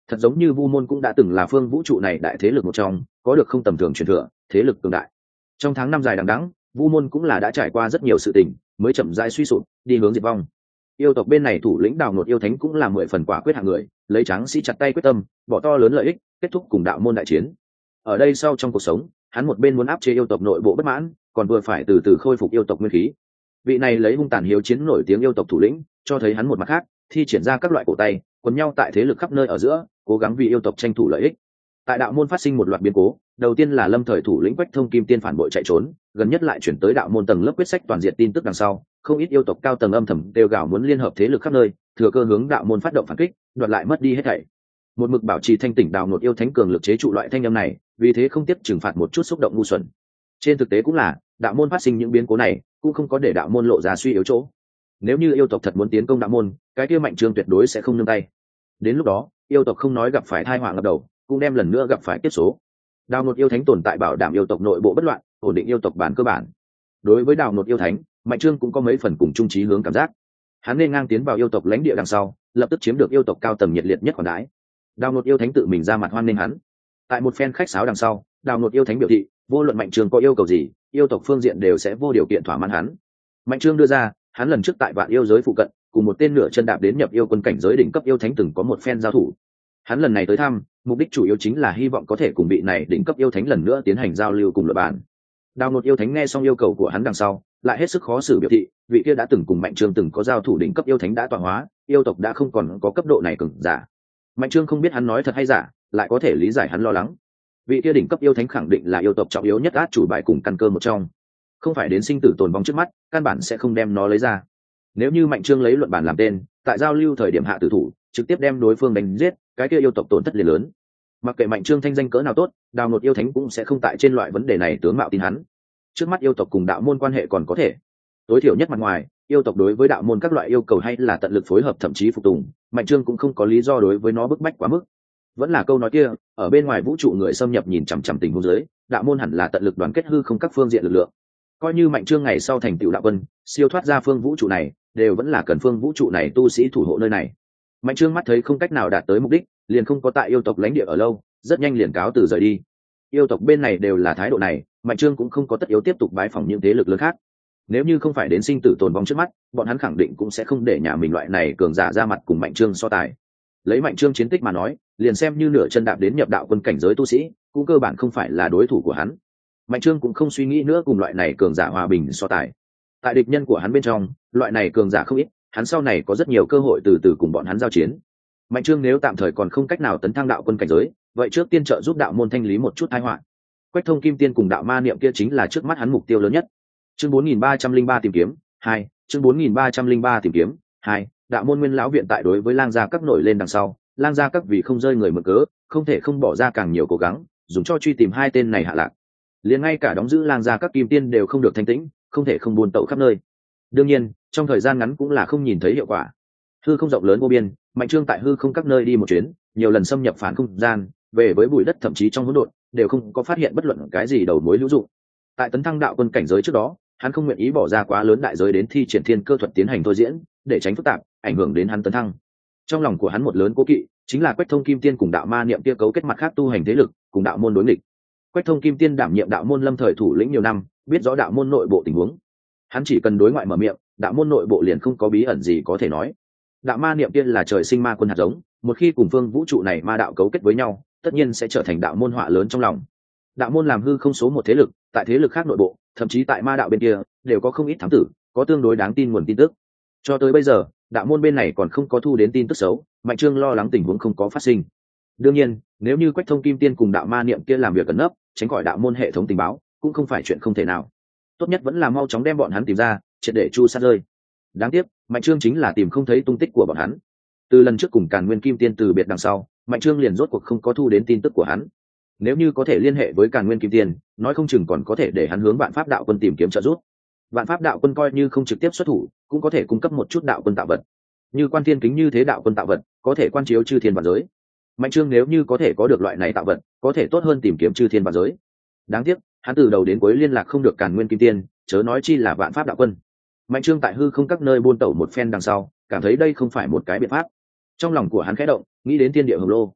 Speaker 1: Thật giống như Vu môn cũng đã từng là phương vũ trụ này đại thế lực một trong, có được không tầm thường truyền thừa, thế lực cường đại. Trong tháng năm dài đằng đẵng, Vu môn cũng là đã trải qua rất nhiều sự tình, mới chậm rãi suy sụp, đi hướng diệt vong. Yêu tộc bên này thủ lĩnh Đào Nột yêu thánh cũng là 10 phần quả quyết hạng người, lấy tráng sĩ chặt tay quyết tâm, bỏ to lớn lợi ích, kết thúc cùng đạo môn đại chiến. Ở đây sau trong cuộc sống, hắn một bên muốn áp chế yêu tộc nội bộ bất mãn, còn vừa phải từ từ khôi phục yêu tộc nguyên khí. Vị này lấy hung tàn hiếu chiến nổi tiếng yêu tộc thủ lĩnh, cho thấy hắn một mặt khác, thi triển ra các loại cổ tay, quấn nhau tại thế lực khắp nơi ở giữa, cố gắng vì yêu tộc tranh thủ lợi ích. Tại đạo môn phát sinh một loạt biến cố, đầu tiên là lâm thời thủ lĩnh Quách Thông Kim Tiên phản bội chạy trốn, gần nhất lại chuyển tới đạo môn tầng lớp quyết sách toàn diện tin tức đằng sau, không ít yêu tộc cao tầng âm thầm kêu gào muốn liên hợp thế lực khắp nơi, thừa cơ hướng đạo môn phát động phản kích, đoạt lại mất đi hết thảy. Một mực bảo trì thanh tỉnh Đào Nột yêu thánh cường lực chế trụ loại thanh âm này, vì thế không tiếp trừng phạt một chút xúc động ngu xuẩn. Trên thực tế cũng là, đạo môn phát sinh những biến cố này, cũng không có để đạo môn lộ ra suy yếu chỗ. Nếu như yêu tộc thật muốn tiến công đạo môn, cái kia Mạnh Trương tuyệt đối sẽ không nương tay. Đến lúc đó, yêu tộc không nói gặp phải tai họa ngập đầu, cũng đem lần nữa gặp phải kiếp số. Đào Nột yêu thánh tồn tại bảo đảm yêu tộc nội bộ bất loạn, ổn định yêu tộc bản cơ bản. Đối với Đào Nột yêu thánh, Mạnh Trương cũng có mấy phần cùng chung chí hướng cảm giác. Hắn nên ngang tiến vào yêu tộc lãnh địa đằng sau, lập tức chiếm được yêu tộc cao tầng nhiệt liệt nhất khoản đãi. Đào Nột yêu thánh tự mình ra mặt hoan nghênh hắn. Tại một phen khách sáo đằng sau, Đào Nột yêu thánh biểu thị, vô luận Mạnh Trương có yêu cầu gì, yêu tộc phương diện đều sẽ vô điều kiện thỏa mãn hắn. Mạnh Trương đưa ra, hắn lần trước tại vạn yêu giới phụ cận, cùng một tên nửa chân đạp đến nhập yêu quân cảnh giới đỉnh cấp yêu thánh từng có một phen giao thủ. Hắn lần này tới thăm, mục đích chủ yếu chính là hy vọng có thể cùng vị này đỉnh cấp yêu thánh lần nữa tiến hành giao lưu cùng luận bàn. Đào Nột yêu thánh nghe xong yêu cầu của hắn đằng sau, lại hết sức khó xử biểu thị, vị kia đã từng cùng Mạnh Trương từng có giao thủ đỉnh cấp yêu thánh đã tọa hóa, yêu tộc đã không còn có cấp độ này cường giả. Mạnh Trương không biết hắn nói thật hay giả, lại có thể lý giải hắn lo lắng. Vị kia đỉnh cấp yêu thánh khẳng định là yêu tộc trọng yếu nhất át chủ bài cùng căn cơ một trong, không phải đến sinh tử tồn vong trước mắt, căn bản sẽ không đem nó lấy ra. Nếu như Mạnh Trương lấy luận bàn làm tên, tại giao lưu thời điểm hạ tử thủ, trực tiếp đem đối phương đánh giết, cái kia yêu tộc tổn thất liền lớn. Mặc kệ Mạnh Trương thanh danh cỡ nào tốt, Đào Nột yêu thánh cũng sẽ không tại trên loại vấn đề này tướng mạo tin hắn. Trước mắt yêu tộc cùng đạo môn quan hệ còn có thể, tối thiểu nhất mặt ngoài, yêu tộc đối với đạo môn các loại yêu cầu hay là tận lực phối hợp thậm chí phục tùng, Mạnh Trương cũng không có lý do đối với nó bức bách quá mức. Vẫn là câu nói kia, ở bên ngoài vũ trụ người xâm nhập nhìn chằm chằm tình huống dưới, đạo môn hẳn là tận lực đoàn kết hư không các phương diện lực lượng. Coi như Mạnh Trương ngày sau thành tựu đạo quân, siêu thoát ra phương vũ trụ này, đều vẫn là cần phương vũ trụ này tu sĩ thủ hộ nơi này. Mạnh Trương mắt thấy không cách nào đạt tới mục đích, liền không có tại yêu tộc lãnh địa ở lâu, rất nhanh liền cáo từ rời đi. Yêu tộc bên này đều là thái độ này, Mạnh Trương cũng không có tất yếu tiếp tục bái phỏng những thế lực lớn khác. Nếu như không phải đến sinh tử tồn vong trước mắt, bọn hắn khẳng định cũng sẽ không để nhà mình loại này cường giả ra mặt cùng Mạnh Trương so tài. Lấy Mạnh Trương chiến tích mà nói, liền xem như nửa chân đạp đến nhập đạo quân cảnh giới tu sĩ, cũng cơ bản không phải là đối thủ của hắn. Mạnh Trương cũng không suy nghĩ nữa cùng loại này cường giả hòa bình so tài. Tại địch nhân của hắn bên trong, loại này cường giả không ít, hắn sau này có rất nhiều cơ hội từ từ cùng bọn hắn giao chiến. Mạnh Trương nếu tạm thời còn không cách nào tấn thăng đạo quân cảnh giới, vậy trước tiên trợ giúp đạo môn thanh lý một chút tai họa. Quách Thông Kim Tiên cùng đạo ma niệm kia chính là trước mắt hắn mục tiêu lớn nhất. Chương 4303 tìm kiếm 2, chương 4303 tìm kiếm 2, đạo môn Nguyên lão viện tại đối với Lang gia các nổi lên đằng sau, Lang gia các vì không rơi người mượn cớ, không thể không bỏ ra càng nhiều cố gắng, dùng cho truy tìm hai tên này hạ lạc. Liền ngay cả đóng giữ Lang gia các kim tiên đều không được thanh tĩnh, không thể không buôn tẩu khắp nơi. Đương nhiên, trong thời gian ngắn cũng là không nhìn thấy hiệu quả. Hư không rộng lớn vô biên, Mạnh Trương tại hư không các nơi đi một chuyến, nhiều lần xâm nhập phản không gian, về với bụi đất thậm chí trong hỗn độn, đều không có phát hiện bất luận cái gì đầu mối hữu dụng. Tại tấn thăng đạo quân cảnh giới trước đó, hắn không nguyện ý bỏ ra quá lớn đại giới đến thi triển thiên cơ thuật tiến hành thôi diễn, để tránh phức tạp, ảnh hưởng đến hắn tấn thăng. Trong lòng của hắn một lớn cố kỵ, chính là Quách Thông Kim Tiên cùng đạo ma niệm kia cấu kết mặt khác tu hành thế lực, cùng đạo môn đối nghịch. Quách Thông Kim Tiên đảm nhiệm đạo môn lâm thời thủ lĩnh nhiều năm, biết rõ đạo môn nội bộ tình huống. Hắn chỉ cần đối ngoại mở miệng, đạo môn nội bộ liền không có bí ẩn gì có thể nói. Đạo ma niệm kia là trời sinh ma quân hạt giống, một khi cùng phương vũ trụ này ma đạo cấu kết với nhau, tất nhiên sẽ trở thành đạo môn họa lớn trong lòng. Đạo môn làm hư không số một thế lực, tại thế lực khác nội bộ, thậm chí tại ma đạo bên kia, đều có không ít thám tử, có tương đối đáng tin nguồn tin tức. Cho tới bây giờ, đạo môn bên này còn không có thu đến tin tức xấu, Mạnh Trương lo lắng tình huống không có phát sinh. Đương nhiên, nếu như Quách Thông Kim Tiên cùng đạo ma niệm kia làm việc cẩn nấp, tránh khỏi đạo môn hệ thống tình báo, cũng không phải chuyện không thể nào. Tốt nhất vẫn là mau chóng đem bọn hắn tìm ra, triệt để chu sát rơi. Đáng tiếc, Mạnh Trương chính là tìm không thấy tung tích của bọn hắn. Từ lần trước cùng Càn Nguyên Kim Tiên từ biệt đằng sau, Mạnh Trương liền rốt cuộc không có thu đến tin tức của hắn. Nếu như có thể liên hệ với Càn Nguyên Kim Tiên, nói không chừng còn có thể để hắn hướng Vạn Pháp Đạo Quân tìm kiếm trợ giúp. Vạn Pháp Đạo Quân coi như không trực tiếp xuất thủ, cũng có thể cung cấp một chút đạo quân tạo vật. Như Quan Thiên Kính như thế đạo quân tạo vật, có thể quan chiếu chư thiên vạn giới. Mạnh Trương nếu như có thể có được loại này tạo vật, có thể tốt hơn tìm kiếm chư thiên vạn giới. Đáng tiếc, hắn từ đầu đến cuối liên lạc không được Càn Nguyên Kim Tiên, chớ nói chi là Vạn Pháp Đạo Quân. Mạnh Trương tại hư không các nơi buôn tẩu một phen đằng sau, cảm thấy đây không phải một cái biện pháp. Trong lòng của hắn khẽ động, nghĩ đến thiên địa hồng lô.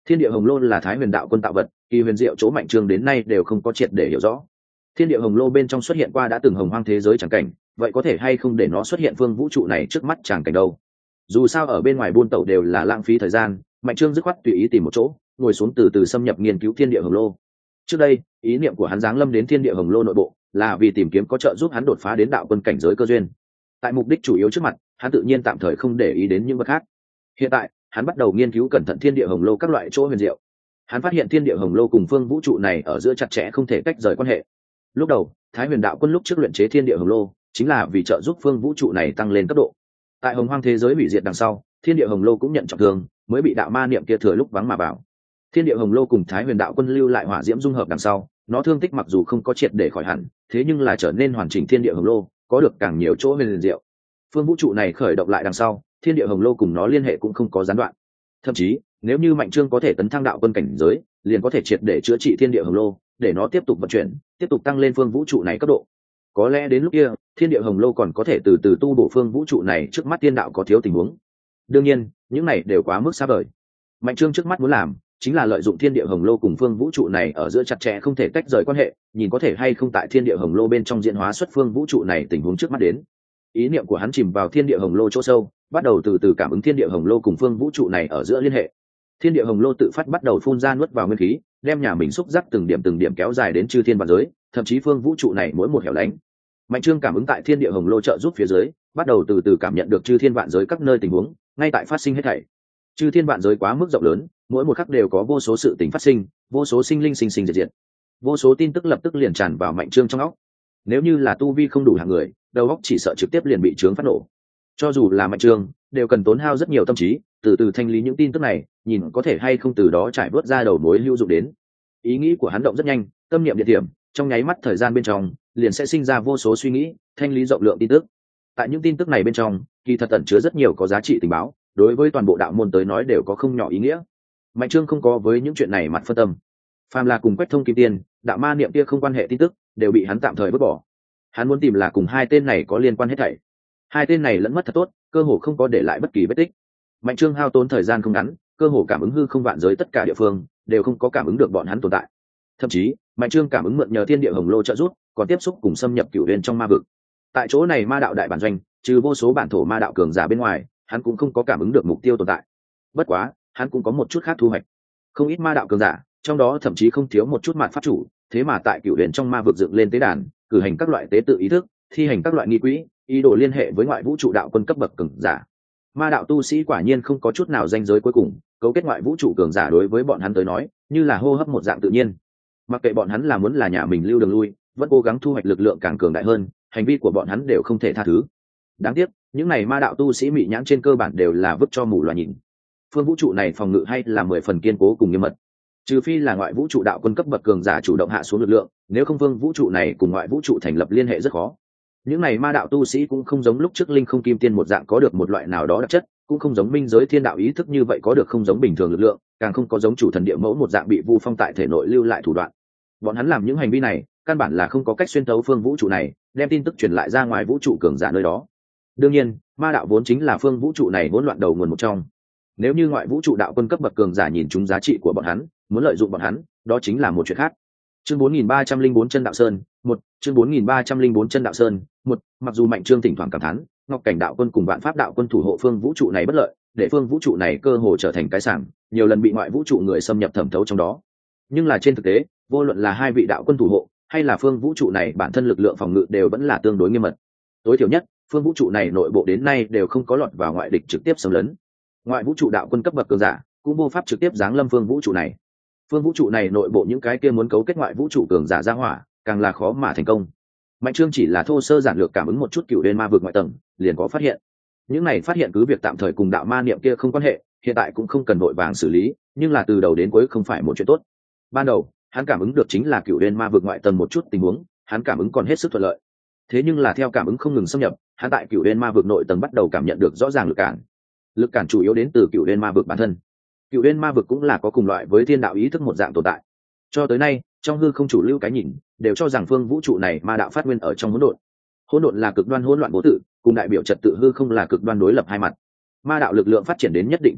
Speaker 1: Thiên địa hồng lô là Thái Huyền đạo quân tạo vật, kỳ huyền diệu chỗ mạnh trương đến nay đều không có triệt để hiểu rõ. Thiên địa hồng lô bên trong xuất hiện qua đã từng hồng hoang thế giới chẳng cảnh, vậy có thể hay không để nó xuất hiện phương vũ trụ này trước mắt chẳng cảnh đâu? Dù sao ở bên ngoài buôn tẩu đều là lãng phí thời gian, mạnh trương dứt khoát tùy ý tìm một chỗ, ngồi xuống từ từ xâm nhập nghiên cứu thiên địa hồng lô. Trước đây, ý niệm của hắn giáng lâm đến thiên địa hồng lô nội bộ, là vì tìm kiếm có trợ giúp hắn đột phá đến đạo quân cảnh giới cơ duyên. Tại mục đích chủ yếu trước mặt, hắn tự nhiên tạm thời không để ý đến những vật khác. Hiện tại, hắn bắt đầu nghiên cứu cẩn thận thiên địa hồng lô các loại chỗ huyền diệu. Hắn phát hiện thiên địa hồng lô cùng phương vũ trụ này ở giữa chặt chẽ không thể tách rời quan hệ. Lúc đầu, Thái Huyền đạo quân lúc trước luyện chế thiên địa hồng lô, chính là vì trợ giúp phương vũ trụ này tăng lên cấp độ. Tại hồng hoang thế giới hủy diệt đằng sau, thiên địa hồng lô cũng nhận trọng thương, mới bị đạo ma niệm kia thừa lúc vắng mà vào. Thiên địa hồng lô cùng Thái Huyền đạo quân lưu lại hỏa diễm dung hợp đằng sau, nó thương tích mặc dù không có triệt để khỏi hẳn, thế nhưng là trở nên hoàn chỉnh thiên địa hồng lô, có được càng nhiều chỗ huyền diệu. Phương vũ trụ này khởi động lại đằng sau, thiên địa hồng lô cùng nó liên hệ cũng không có gián đoạn. Thậm chí, nếu như mạnh trương có thể tấn thăng đạo quân cảnh giới, liền có thể triệt để chữa trị thiên địa hồng lô, để nó tiếp tục vận chuyển, tiếp tục tăng lên phương vũ trụ này cấp độ. Có lẽ đến lúc kia, thiên địa hồng lô còn có thể từ từ tu bổ phương vũ trụ này trước mắt tiên đạo có thiếu tình huống. Đương nhiên, những này đều quá mức xa vời. Mạnh trương trước mắt muốn làm chính là lợi dụng thiên địa hồng lô cùng phương vũ trụ này ở giữa chặt chẽ không thể tách rời quan hệ, nhìn có thể hay không tại thiên địa hồng lô bên trong diễn hóa xuất phương vũ trụ này tình huống trước mắt đến. Ý niệm của hắn chìm vào thiên địa hồng lô chỗ sâu, bắt đầu từ từ cảm ứng thiên địa hồng lô cùng phương vũ trụ này ở giữa liên hệ. Thiên địa hồng lô tự phát bắt đầu phun ra nuốt vào nguyên khí, đem nhà mình xúc giác từng điểm kéo dài đến chư thiên vạn giới, thậm chí phương vũ trụ này mỗi một hẻo lánh. Mạnh trương cảm ứng tại thiên địa hồng lô trợ giúp phía dưới, bắt đầu từ từ cảm nhận được chư thiên vạn giới các nơi tình huống ngay tại phát sinh hết thảy. Chư thiên vạn giới quá mức rộng lớn, mỗi một khắc đều có vô số sự tình phát sinh, vô số sinh linh sinh diệt diệt, vô số tin tức lập tức liền tràn vào mạnh trương trong óc. Nếu như là tu vi không đủ hạng người, đầu óc chỉ sợ trực tiếp liền bị trướng phát nổ. Cho dù là mạnh trương, đều cần tốn hao rất nhiều tâm trí, từ từ thanh lý những tin tức này, nhìn có thể hay không từ đó trải vớt ra đầu mối hữu dụng đến. Ý nghĩ của hắn động rất nhanh, tâm niệm địa điểm, trong nháy mắt thời gian bên trong, liền sẽ sinh ra vô số suy nghĩ, thanh lý rộng lượng tin tức. Tại những tin tức này bên trong, kỳ thật ẩn chứa rất nhiều có giá trị tình báo, đối với toàn bộ đạo môn tới nói đều có không nhỏ ý nghĩa. Mạnh trương không có với những chuyện này mặt phân tâm. Phàm là cùng Quách Thông Kim Tiên, đạo ma niệm kia không quan hệ tin tức, đều bị hắn tạm thời vứt bỏ. Hắn muốn tìm là cùng hai tên này có liên quan hết thảy. Hai tên này lẫn mất thật tốt, cơ hồ không có để lại bất kỳ vết tích. Mạnh trương hao tốn thời gian không ngắn, cơ hồ cảm ứng hư không vạn giới tất cả địa phương đều không có cảm ứng được bọn hắn tồn tại. Thậm chí, mạnh trương cảm ứng mượn nhờ thiên địa hồng lô trợ giúp, còn tiếp xúc cùng xâm nhập cửu huyền trong ma vực. Tại chỗ này ma đạo đại bản doanh, trừ vô số bản thổ ma đạo cường giả bên ngoài, hắn cũng không có cảm ứng được mục tiêu tồn tại. Bất quá, hắn cũng có một chút khác thu hoạch. Không ít ma đạo cường giả, trong đó thậm chí không thiếu một chút mạt pháp chủ, thế mà tại cửu huyền trong ma vực dựng lên tế đàn, cử hành các loại tế tự ý thức, thi hành các loại nghi quỹ, ý đồ liên hệ với ngoại vũ trụ đạo quân cấp bậc cường giả. Ma đạo tu sĩ quả nhiên không có chút nào ranh giới cuối cùng, cấu kết ngoại vũ trụ cường giả đối với bọn hắn tới nói, như là hô hấp một dạng tự nhiên. Mặc kệ bọn hắn là muốn là nhà mình lưu đường lui, vẫn cố gắng thu hoạch lực lượng càng cường đại hơn, hành vi của bọn hắn đều không thể tha thứ. Đáng tiếc, những này ma đạo tu sĩ mị nhãn trên cơ bản đều là vứt cho mù loà nhìn. Phương vũ trụ này phòng ngự hay là 10 phần kiên cố cùng nghiêm mật. Trừ phi là ngoại vũ trụ đạo quân cấp bậc cường giả chủ động hạ xuống lực lượng, nếu không phương vũ trụ này cùng ngoại vũ trụ thành lập liên hệ rất khó. Những này ma đạo tu sĩ cũng không giống lúc trước linh không kim tiên một dạng có được một loại nào đó đặc chất, cũng không giống minh giới thiên đạo ý thức như vậy có được không giống bình thường lực lượng, càng không có giống chủ thần địa mẫu một dạng bị vu phong tại thể nội lưu lại thủ đoạn. Bọn hắn làm những hành vi này, căn bản là không có cách xuyên tấu phương vũ trụ này, đem tin tức truyền lại ra ngoài vũ trụ cường giả nơi đó. Đương nhiên, ma đạo vốn chính là phương vũ trụ này hỗn loạn đầu nguồn một trong. Nếu như ngoại vũ trụ đạo quân cấp bậc cường giả nhìn trúng giá trị của bọn hắn, muốn lợi dụng bọn hắn, đó chính là một chuyện khác. Chương 4304 chân đạo sơn, một chương 4304 chân đạo sơn, một mặc dù mạnh trương thỉnh thoảng cảm thán, Ngọc Cảnh đạo quân cùng Vạn Pháp đạo quân thủ hộ phương vũ trụ này bất lợi, để phương vũ trụ này cơ hồ trở thành cái sảng, nhiều lần bị ngoại vũ trụ người xâm nhập thẩm thấu trong đó. Nhưng là trên thực tế, vô luận là hai vị đạo quân thủ hộ, hay là phương vũ trụ này bản thân lực lượng phòng ngự đều vẫn là tương đối nghiêm mật. Tối thiểu nhất, phương vũ trụ này nội bộ đến nay đều không có lọt vào ngoại địch trực tiếp xâm lấn. Ngoại vũ trụ đạo quân cấp bậc cường giả cũng vô pháp trực tiếp giáng lâm phương vũ trụ này. Phương vũ trụ này nội bộ những cái kia muốn cấu kết ngoại vũ trụ cường giả ra hỏa, càng là khó mà thành công. Mạnh trương chỉ là thô sơ giản lược cảm ứng một chút cựu đen ma vực ngoại tầng, liền có phát hiện. Những này phát hiện cứ việc tạm thời cùng đạo ma niệm kia không quan hệ, hiện tại cũng không cần vội vàng xử lý, nhưng là từ đầu đến cuối không phải một chuyện tốt. Ban đầu, hắn cảm ứng được chính là cựu đen ma vực ngoại tầng một chút tình huống, hắn cảm ứng còn hết sức thuận lợi. Thế nhưng là theo cảm ứng không ngừng xâm nhập, hắn tại cựu đen ma vực nội tầng bắt đầu cảm nhận được rõ ràng lực cản. Lực cản chủ yếu đến từ cựu đen ma vực bản thân. Cựu đen ma vực cũng là có cùng loại với thiên đạo ý thức một dạng tồn tại. Cho tới nay, trong hư không chủ lưu cái nhìn đều cho rằng phương vũ trụ này ma đạo phát nguyên ở trong hỗn độn. Hỗn độn là cực đoan hỗn loạn vô tự, cùng đại biểu trật tự hư không là cực đoan đối lập hai mặt. Ma đạo lực lượng phát triển đến nhất định tình trạng,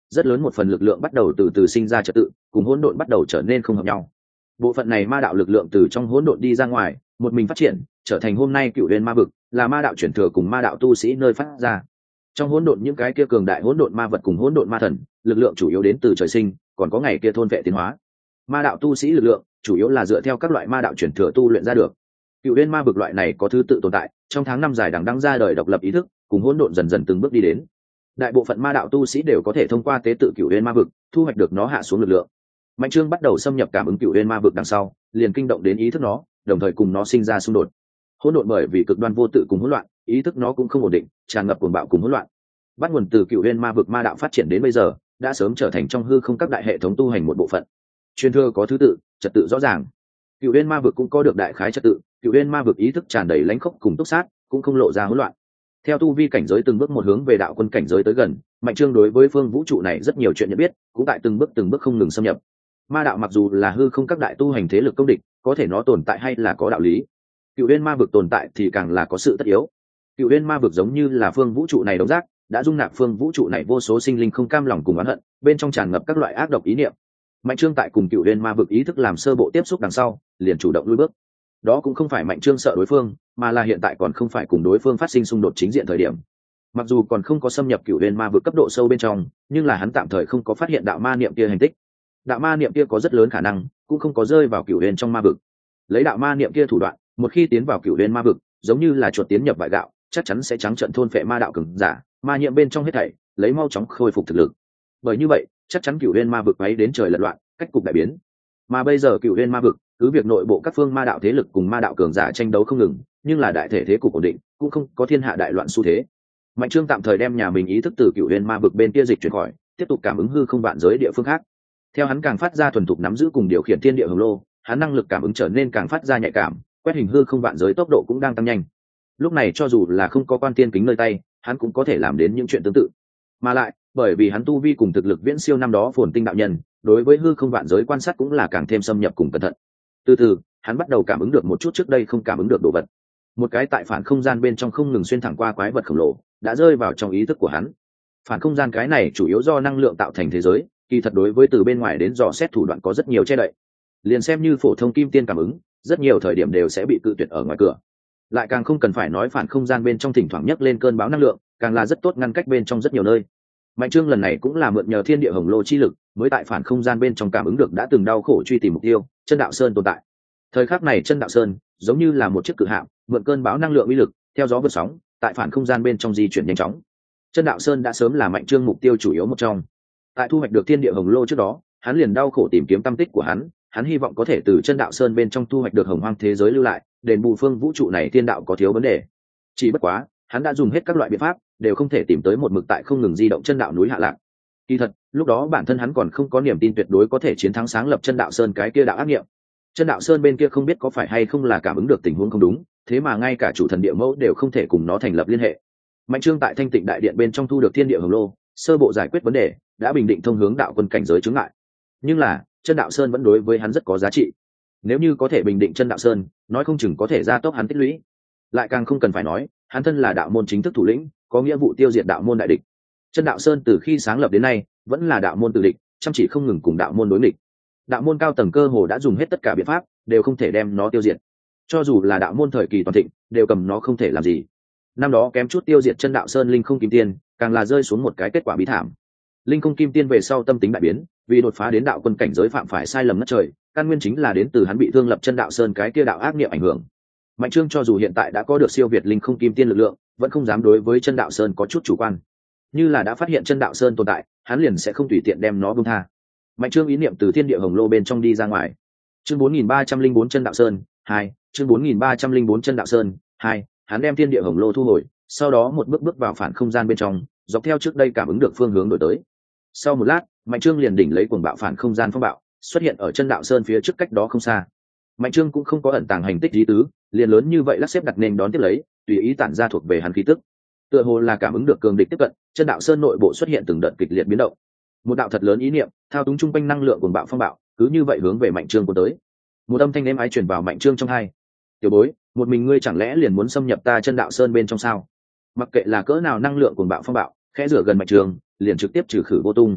Speaker 1: rất lớn một phần lực lượng bắt đầu từ từ sinh ra trật tự, cùng hỗn độn bắt đầu trở nên không hợp nhau. Bộ phận này ma đạo lực lượng từ trong hỗn độn đi ra ngoài, một mình phát triển, trở thành hôm nay Cửu Uyên ma vực, là ma đạo chuyển thừa cùng ma đạo tu sĩ nơi phát ra. Trong hỗn độn những cái kia cường đại hỗn độn ma vật cùng hỗn độn ma thần, lực lượng chủ yếu đến từ trời sinh, còn có ngày kia thôn vệ tiến hóa. Ma đạo tu sĩ lực lượng chủ yếu là dựa theo các loại ma đạo chuyển thừa tu luyện ra được. Cửu Uyên ma vực loại này có thứ tự tồn tại, trong tháng năm dài đằng đẵng ra đời độc lập ý thức, cùng hỗn độn dần dần từng bước đi đến. Đại bộ phận ma đạo tu sĩ đều có thể thông qua tế tự Cửu Uyên ma vực, thu hoạch được nó hạ xuống lực lượng. Mạnh Trương bắt đầu xâm nhập cảm ứng Cửu Uyên ma vực đằng sau, liền kinh động đến ý thức nó, đồng thời cùng nó sinh ra xung đột. Hỗn độn bởi vì cực đoan vô tự cùng hỗn loạn, ý thức nó cũng không ổn định, tràn ngập cuồng bạo cùng hỗn loạn. Bắt nguồn từ Cửu Uyên ma vực ma đạo phát triển đến bây giờ, đã sớm trở thành trong hư không các đại hệ thống tu hành một bộ phận. Truyền thừa có thứ tự, trật tự rõ ràng. Cửu Uyên ma vực cũng có được đại khái trật tự, Cửu Uyên ma vực ý thức tràn đầy lãnh khốc cùng túc sát, cũng không lộ ra hỗn loạn. Theo tu vi cảnh giới từng bước một hướng về đạo quân cảnh giới tới gần, Mạnh Trương đối với phương vũ trụ này rất nhiều chuyện nhận biết, cũng tại từng bước không ngừng xâm nhập. Ma đạo mặc dù là hư không các đại tu hành thế lực công địch, có thể nó tồn tại hay là có đạo lý. Cửu Uyên ma vực tồn tại thì càng là có sự tất yếu. Cửu Uyên ma vực giống như là phương vũ trụ này đống rác, đã dung nạp phương vũ trụ này vô số sinh linh không cam lòng cùng oán hận, bên trong tràn ngập các loại ác độc ý niệm. Mạnh Trương tại cùng Cửu Uyên ma vực ý thức làm sơ bộ tiếp xúc đằng sau, liền chủ động lùi bước. Đó cũng không phải Mạnh Trương sợ đối phương, mà là hiện tại còn không phải cùng đối phương phát sinh xung đột chính diện thời điểm. Mặc dù còn không có xâm nhập Cửu Uyên ma vực cấp độ sâu bên trong, nhưng là hắn tạm thời không có phát hiện đạo ma niệm kia hành tích. Đạo ma niệm kia có rất lớn khả năng cũng không có rơi vào Cửu Uyên trong ma vực. Lấy đạo ma niệm kia thủ đoạn, một khi tiến vào Cửu Uyên ma vực, giống như là chuột tiến nhập vại gạo, chắc chắn sẽ trắng trợn thôn phệ ma đạo cường giả, ma niệm bên trong hết thảy, lấy mau chóng khôi phục thực lực. Bởi như vậy, chắc chắn Cửu Uyên ma vực ấy đến trời lật loạn, cách cục đại biến. Mà bây giờ Cửu Uyên ma vực, cứ việc nội bộ các phương ma đạo thế lực cùng ma đạo cường giả tranh đấu không ngừng, nhưng là đại thể thế cục ổn định, cũng không có thiên hạ đại loạn xu thế. Mạnh Trương tạm thời đem nhà mình ý thức từ Cửu Uyên ma vực bên kia dịch chuyển khỏi, tiếp tục cảm ứng hư không vạn giới địa phương khác. Theo hắn càng phát ra thuần thục nắm giữ cùng điều khiển thiên địa hồng lô, hắn năng lực cảm ứng trở nên càng phát ra nhạy cảm, quét hình hư không vạn giới tốc độ cũng đang tăng nhanh. Lúc này cho dù là không có quan tiên kính nơi tay, hắn cũng có thể làm đến những chuyện tương tự. Mà lại, bởi vì hắn tu vi cùng thực lực viễn siêu năm đó Phồn Tinh đạo nhân, đối với hư không vạn giới quan sát cũng là càng thêm xâm nhập cùng cẩn thận. Từ từ, hắn bắt đầu cảm ứng được một chút trước đây không cảm ứng được đồ vật. Một cái tại phản không gian bên trong không ngừng xuyên thẳng qua quái vật khổng lồ, đã rơi vào trong ý thức của hắn. Phản không gian cái này chủ yếu do năng lượng tạo thành thế giới, kỳ thật đối với từ bên ngoài đến dò xét thủ đoạn có rất nhiều che đậy. Liền xem như phổ thông kim tiên cảm ứng, rất nhiều thời điểm đều sẽ bị cự tuyệt ở ngoài cửa. Lại càng không cần phải nói phản không gian bên trong thỉnh thoảng nhấc lên cơn bão năng lượng, càng là rất tốt ngăn cách bên trong rất nhiều nơi. Mạnh Trương lần này cũng là mượn nhờ thiên địa hồng lô chi lực, mới tại phản không gian bên trong cảm ứng được đã từng đau khổ truy tìm mục tiêu, Chân Đạo Sơn tồn tại. Thời khắc này Chân Đạo Sơn giống như là một chiếc cự hạm, mượn cơn bão năng lượng uy lực, theo gió vượt sóng, tại phản không gian bên trong di chuyển nhanh chóng. Chân Đạo Sơn đã sớm là Mạnh Trương mục tiêu chủ yếu một trong. Tại thu hoạch được thiên địa hồng lô trước đó, hắn liền đau khổ tìm kiếm tâm tích của hắn hy vọng có thể từ Chân Đạo Sơn bên trong thu hoạch được hồng hoang thế giới lưu lại, đền bù phương vũ trụ này thiên đạo có thiếu vấn đề. Chỉ bất quá, hắn đã dùng hết các loại biện pháp, đều không thể tìm tới một mực tại không ngừng di động chân đạo núi hạ lạc. Kỳ thật, lúc đó bản thân hắn còn không có niềm tin tuyệt đối có thể chiến thắng sáng lập Chân Đạo Sơn cái kia đạo ác nghiệm. Chân Đạo Sơn bên kia không biết có phải hay không là cảm ứng được tình huống không đúng, thế mà ngay cả chủ thần địa mẫu đều không thể cùng nó thành lập liên hệ. Mạnh Trương tại Thanh Tịnh đại điện bên trong thu được thiên địa hồng lô, sơ bộ giải quyết vấn đề, đã bình định thông hướng đạo quân cảnh giới chướng ngại. Nhưng là, Chân Đạo Sơn vẫn đối với hắn rất có giá trị. Nếu như có thể bình định Chân Đạo Sơn, nói không chừng có thể gia tốc hắn tích lũy. Lại càng không cần phải nói, hắn thân là đạo môn chính thức thủ lĩnh, có nghĩa vụ tiêu diệt đạo môn đại địch. Chân Đạo Sơn từ khi sáng lập đến nay, vẫn là đạo môn tự địch, chăm chỉ không ngừng cùng đạo môn đối địch. Đạo môn cao tầng cơ hồ đã dùng hết tất cả biện pháp, đều không thể đem nó tiêu diệt. Cho dù là đạo môn thời kỳ toàn thịnh, đều cầm nó không thể làm gì. Năm đó kém chút tiêu diệt Chân Đạo Sơn Linh Không Kim Tiên, càng là rơi xuống một cái kết quả bí thảm. Linh Không Kim Tiên về sau tâm tính đại biến, vì đột phá đến đạo quân cảnh giới phạm phải sai lầm ngất trời, căn nguyên chính là đến từ hắn bị thương lập Chân Đạo Sơn cái kia đạo ác niệm ảnh hưởng. Mạnh Trương cho dù hiện tại đã có được siêu việt Linh Không Kim Tiên lực lượng, vẫn không dám đối với Chân Đạo Sơn có chút chủ quan. Như là đã phát hiện Chân Đạo Sơn tồn tại, hắn liền sẽ không tùy tiện đem nó buông tha. Mạnh Trương ý niệm từ thiên địa hồng lô bên trong đi ra ngoài. Chương 4304 Chân Đạo Sơn 2, chương 4304 Chân Đạo Sơn 2, hắn đem thiên địa hồng lô thu hồi, sau đó một bước bước vào phản không gian bên trong, dọc theo trước đây cảm ứng được phương hướng đổi tới. Sau một lát, Mạnh Trương liền đỉnh lấy cuồng bạo phản không gian phong bạo, xuất hiện ở Chân Đạo Sơn phía trước cách đó không xa. Mạnh Trương cũng không có ẩn tàng hành tích lý tứ, liền lớn như vậy lắc xếp đặt nên đón tiếp lấy, tùy ý tản ra thuộc về hắn khí tức. Tựa hồ là cảm ứng được cường địch tiếp cận, Chân Đạo Sơn nội bộ xuất hiện từng đợt kịch liệt biến động. Một đạo thật lớn ý niệm, thao túng trung quanh năng lượng cuồng bạo phong bạo, cứ như vậy hướng về Mạnh Trương của tới. Một âm thanh êm ái truyền vào Mạnh Trương trong tai. "Tiểu bối, một mình ngươi chẳng lẽ liền muốn xâm nhập ta Chân Đạo Sơn bên trong sao?" Mặc kệ là cỡ nào năng lượng cuồng bạo phong bạo, khẽ rửa gần Mạnh Trương, liền trực tiếp trừ khử vô tung.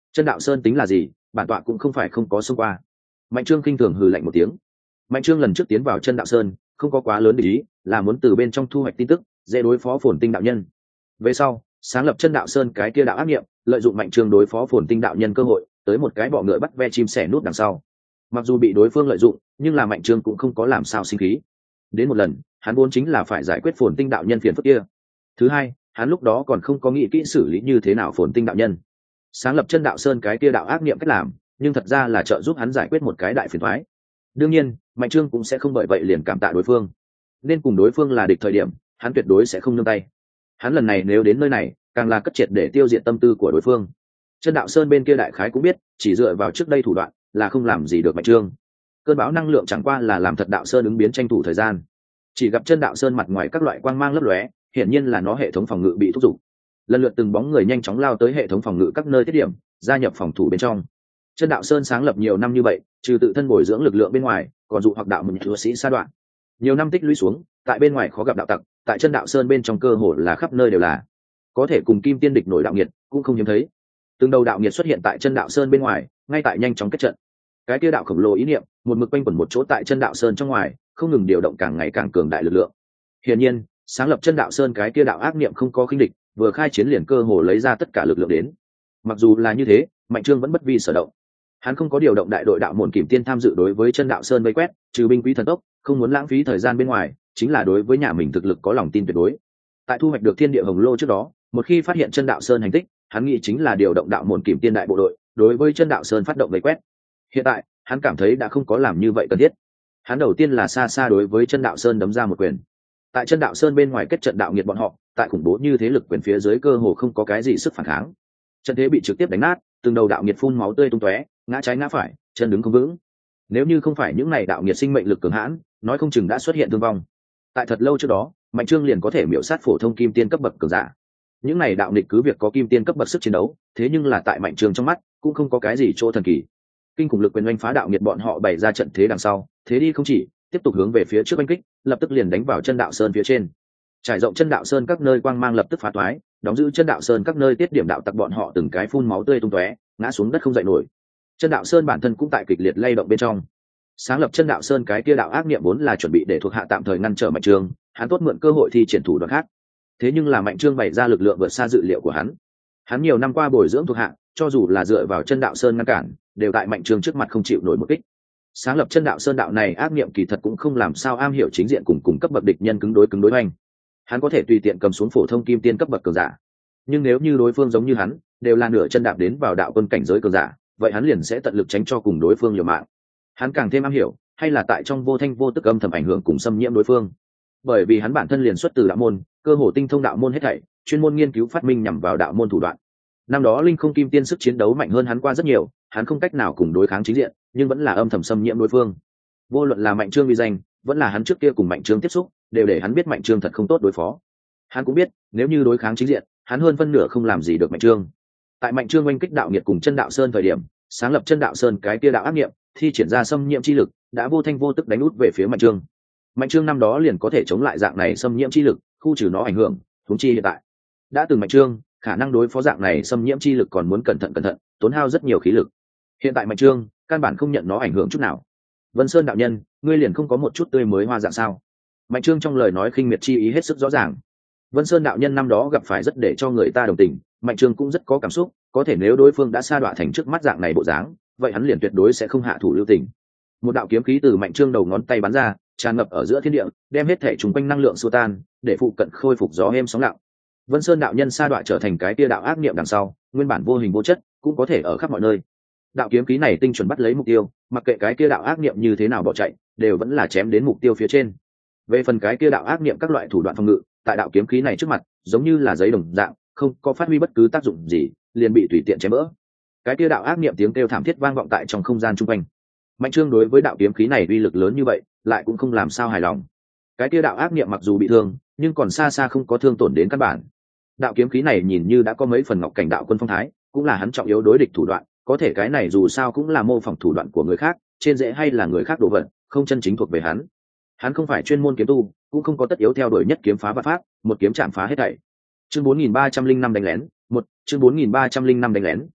Speaker 1: Chân đạo sơn tính là gì, bản tọa cũng không phải không có xông qua. Mạnh Trương khinh thường hừ lạnh một tiếng. Mạnh Trương lần trước tiến vào chân đạo sơn không có quá lớn để ý, là muốn từ bên trong thu hoạch tin tức, dễ đối phó Phồn Tinh đạo nhân. Về sau sáng lập chân đạo sơn cái kia đạo ác nghiệm, lợi dụng Mạnh Trương đối phó Phồn Tinh đạo nhân cơ hội, tới một cái bọ ngựa bắt ve chim sẻ nút đằng sau. Mặc dù bị đối phương lợi dụng, nhưng là Mạnh Trương cũng không có làm sao sinh khí. Đến một lần hắn vốn chính là phải giải quyết Phồn Tinh đạo nhân phiền phức kia. Thứ hai, hắn lúc đó còn không có nghĩ kỹ xử lý như thế nào Phồn Tinh đạo nhân. Sáng lập chân đạo sơn cái kia đạo ác nghiệm cách làm, nhưng thật ra là trợ giúp hắn giải quyết một cái đại phiền toái. Đương nhiên Mạnh Trương cũng sẽ không bởi vậy liền cảm tạ đối phương, nên cùng đối phương là địch thời điểm hắn tuyệt đối sẽ không nương tay. Hắn lần này nếu đến nơi này, càng là cất triệt để tiêu diệt tâm tư của đối phương. Chân đạo sơn bên kia đại khái cũng biết, chỉ dựa vào trước đây thủ đoạn là không làm gì được Mạnh Trương. Cơn bão năng lượng chẳng qua là làm thật đạo sơn ứng biến tranh thủ thời gian. Chỉ gặp chân đạo sơn mặt ngoài các loại quang mang lấp lóe, hiển nhiên là nó hệ thống phòng ngự bị thúc giục. Lần lượt từng bóng người nhanh chóng lao tới hệ thống phòng ngự các nơi tiết điểm, gia nhập phòng thủ bên trong. Chân đạo sơn sáng lập nhiều năm như vậy, trừ tự thân bồi dưỡng lực lượng bên ngoài, còn dụ hoặc đạo một chúa sĩ sa đoạn. Nhiều năm tích lũy xuống, tại bên ngoài khó gặp đạo tặc, tại chân đạo sơn bên trong cơ hồ là khắp nơi đều là. Có thể cùng kim tiên địch nổi đạo nghiệt, cũng không hiếm thấy. Từng đầu đạo nghiệt xuất hiện tại chân đạo sơn bên ngoài, ngay tại nhanh chóng kết trận. Cái kia đạo khổng lồ ý niệm, một mực quanh quẩn một chỗ tại chân đạo sơn trong ngoài, không ngừng điều động càng ngày càng cường đại lực lượng. Hiển nhiên, sáng lập chân đạo sơn cái kia đạo ác niệm không có khinh địch, vừa khai chiến liền cơ hồ lấy ra tất cả lực lượng đến. Mặc dù là như thế, Mạnh Trương vẫn bất vi sở động. Hắn không có điều động đại đội đạo môn kìm tiên tham dự đối với chân đạo sơn vây quét, trừ binh quý thần tốc, không muốn lãng phí thời gian bên ngoài, chính là đối với nhà mình thực lực có lòng tin tuyệt đối. Tại thu hoạch được thiên địa hồng lô trước đó, một khi phát hiện chân đạo sơn hành tích, hắn nghĩ chính là điều động đạo môn kìm tiên đại bộ đội đối với chân đạo sơn phát động vây quét. Hiện tại hắn cảm thấy đã không có làm như vậy cần thiết. Hắn đầu tiên là xa xa đối với chân đạo sơn đấm ra một quyền. Tại chân đạo sơn bên ngoài kết trận đạo nghiệt bọn họ, tại khủng bố như thế lực quyền phía dưới cơ hồ không có cái gì sức phản kháng. Trận thế bị trực tiếp đánh nát, từng đầu đạo nghiệt phun máu tươi tung tóe, ngã trái ngã phải, chân đứng không vững. Nếu như không phải những này đạo nghiệt sinh mệnh lực cường hãn, nói không chừng đã xuất hiện thương vong. Tại thật lâu trước đó, Mạnh Trương liền có thể miểu sát phổ thông kim tiên cấp bậc cường giả. Những này đạo nghịch cứ việc có kim tiên cấp bậc sức chiến đấu, thế nhưng là tại Mạnh Trương trong mắt cũng không có cái gì chỗ thần kỳ. Kinh khủng lực quyền oanh phá đạo nghiệt bọn họ bày ra trận thế đằng sau, thế đi không chỉ, tiếp tục hướng về phía trước oanh kích, lập tức liền đánh vào chân đạo sơn phía trên. Trải rộng chân đạo sơn các nơi quang mang lập tức phá toái, đóng giữ chân đạo sơn các nơi tiết điểm đạo tặc bọn họ từng cái phun máu tươi tung tóe, ngã xuống đất không dậy nổi. Chân đạo sơn bản thân cũng tại kịch liệt lay động bên trong. Sáng lập chân đạo sơn cái kia đạo ác niệm vốn là chuẩn bị để thuộc hạ tạm thời ngăn trở Mạnh Trương, hắn tốt mượn cơ hội thi triển thủ đoạn khác. Thế nhưng là Mạnh Trương bày ra lực lượng vượt xa dự liệu của hắn. Hắn nhiều năm qua bồi dưỡng thuộc hạ, cho dù là dựa vào chân đạo sơn ngăn cản, đều tại Mạnh Trương trước mặt không chịu nổi một kích. Sáng lập chân đạo sơn đạo này ác niệm kỳ thật cũng không làm sao am hiểu chính diện cùng cấp bậc địch nhân cứng đối hoành. Hắn có thể tùy tiện cầm xuống phổ thông kim tiên cấp bậc cường giả, nhưng nếu như đối phương giống như hắn, đều là nửa chân đạp đến vào đạo quân cảnh giới cường giả, vậy hắn liền sẽ tận lực tránh cho cùng đối phương liều mạng. Hắn càng thêm am hiểu, hay là tại trong vô thanh vô tức âm thầm ảnh hưởng cùng xâm nhiễm đối phương. Bởi vì hắn bản thân liền xuất từ đạo môn, cơ hồ tinh thông đạo môn hết thảy, chuyên môn nghiên cứu phát minh nhằm vào đạo môn thủ đoạn. Năm đó linh không kim tiên sức chiến đấu mạnh hơn hắn qua rất nhiều, hắn không cách nào cùng đối kháng chính diện, nhưng vẫn là âm thầm xâm nhiễm đối phương. Vô luận là Mạnh Trương uy danh, vẫn là hắn trước kia cùng Mạnh Trương tiếp xúc, đều để hắn biết Mạnh Trương thật không tốt đối phó. Hắn cũng biết, nếu như đối kháng chính diện, hắn hơn phân nửa không làm gì được Mạnh Trương. Tại Mạnh Trương oanh kích đạo nghiệt cùng chân đạo sơn thời điểm, sáng lập chân đạo sơn cái kia đạo ác niệm, thi triển ra xâm nhiễm chi lực, đã vô thanh vô tức đánh út về phía Mạnh Trương. Mạnh Trương năm đó liền có thể chống lại dạng này xâm nhiễm chi lực, khu trừ nó ảnh hưởng, huống chi hiện tại đã từng Mạnh Trương khả năng đối phó dạng này xâm nhiễm chi lực còn muốn cẩn thận, tốn hao rất nhiều khí lực. Hiện tại Mạnh Trương căn bản không nhận nó ảnh hưởng chút nào. Vân Sơn đạo nhân, ngươi liền không có một chút tươi mới hoa dạng sao? Mạnh Trương trong lời nói khinh miệt chi ý hết sức rõ ràng. Vân Sơn đạo nhân năm đó gặp phải rất để cho người ta đồng tình, Mạnh Trương cũng rất có cảm xúc, có thể nếu đối phương đã sa đọa thành trước mắt dạng này bộ dáng, vậy hắn liền tuyệt đối sẽ không hạ thủ lưu tình. Một đạo kiếm khí từ Mạnh Trương đầu ngón tay bắn ra, tràn ngập ở giữa thiên địa, đem hết thể trùng quanh năng lượng xua tan, để phụ cận khôi phục gió êm sóng lặng. Vân Sơn đạo nhân sa đọa trở thành cái tia đạo ác niệm đằng sau, nguyên bản vô hình vô chất, cũng có thể ở khắp mọi nơi. Đạo kiếm khí này tinh chuẩn bắt lấy mục tiêu, mặc kệ cái kia đạo ác niệm như thế nào bỏ chạy, đều vẫn là chém đến mục tiêu phía trên. Về phần cái kia đạo ác niệm các loại thủ đoạn phòng ngự, tại đạo kiếm khí này trước mặt, giống như là giấy đồng dạng, không có phát huy bất cứ tác dụng gì, liền bị tùy tiện chém vỡ. Cái kia đạo ác niệm tiếng kêu thảm thiết vang vọng tại trong không gian chung quanh. Mạnh Trương đối với đạo kiếm khí này uy lực lớn như vậy, lại cũng không làm sao hài lòng. Cái kia đạo ác niệm mặc dù bị thương, nhưng còn xa xa không có thương tổn đến căn bản. Đạo kiếm khí này nhìn như đã có mấy phần ngọc cảnh đạo quân phong thái, cũng là hắn trọng yếu đối địch thủ đoạn, có thể cái này dù sao cũng là mô phỏng thủ đoạn của người khác, trên dễ hay là người khác đồ vật, không chân chính thuộc về hắn. Hắn không phải chuyên môn kiếm tu, cũng không có tất yếu theo đuổi nhất kiếm phá vạn pháp, một kiếm chạm phá hết thảy. Chương 4305 đánh lén, chương 4305 đánh lén,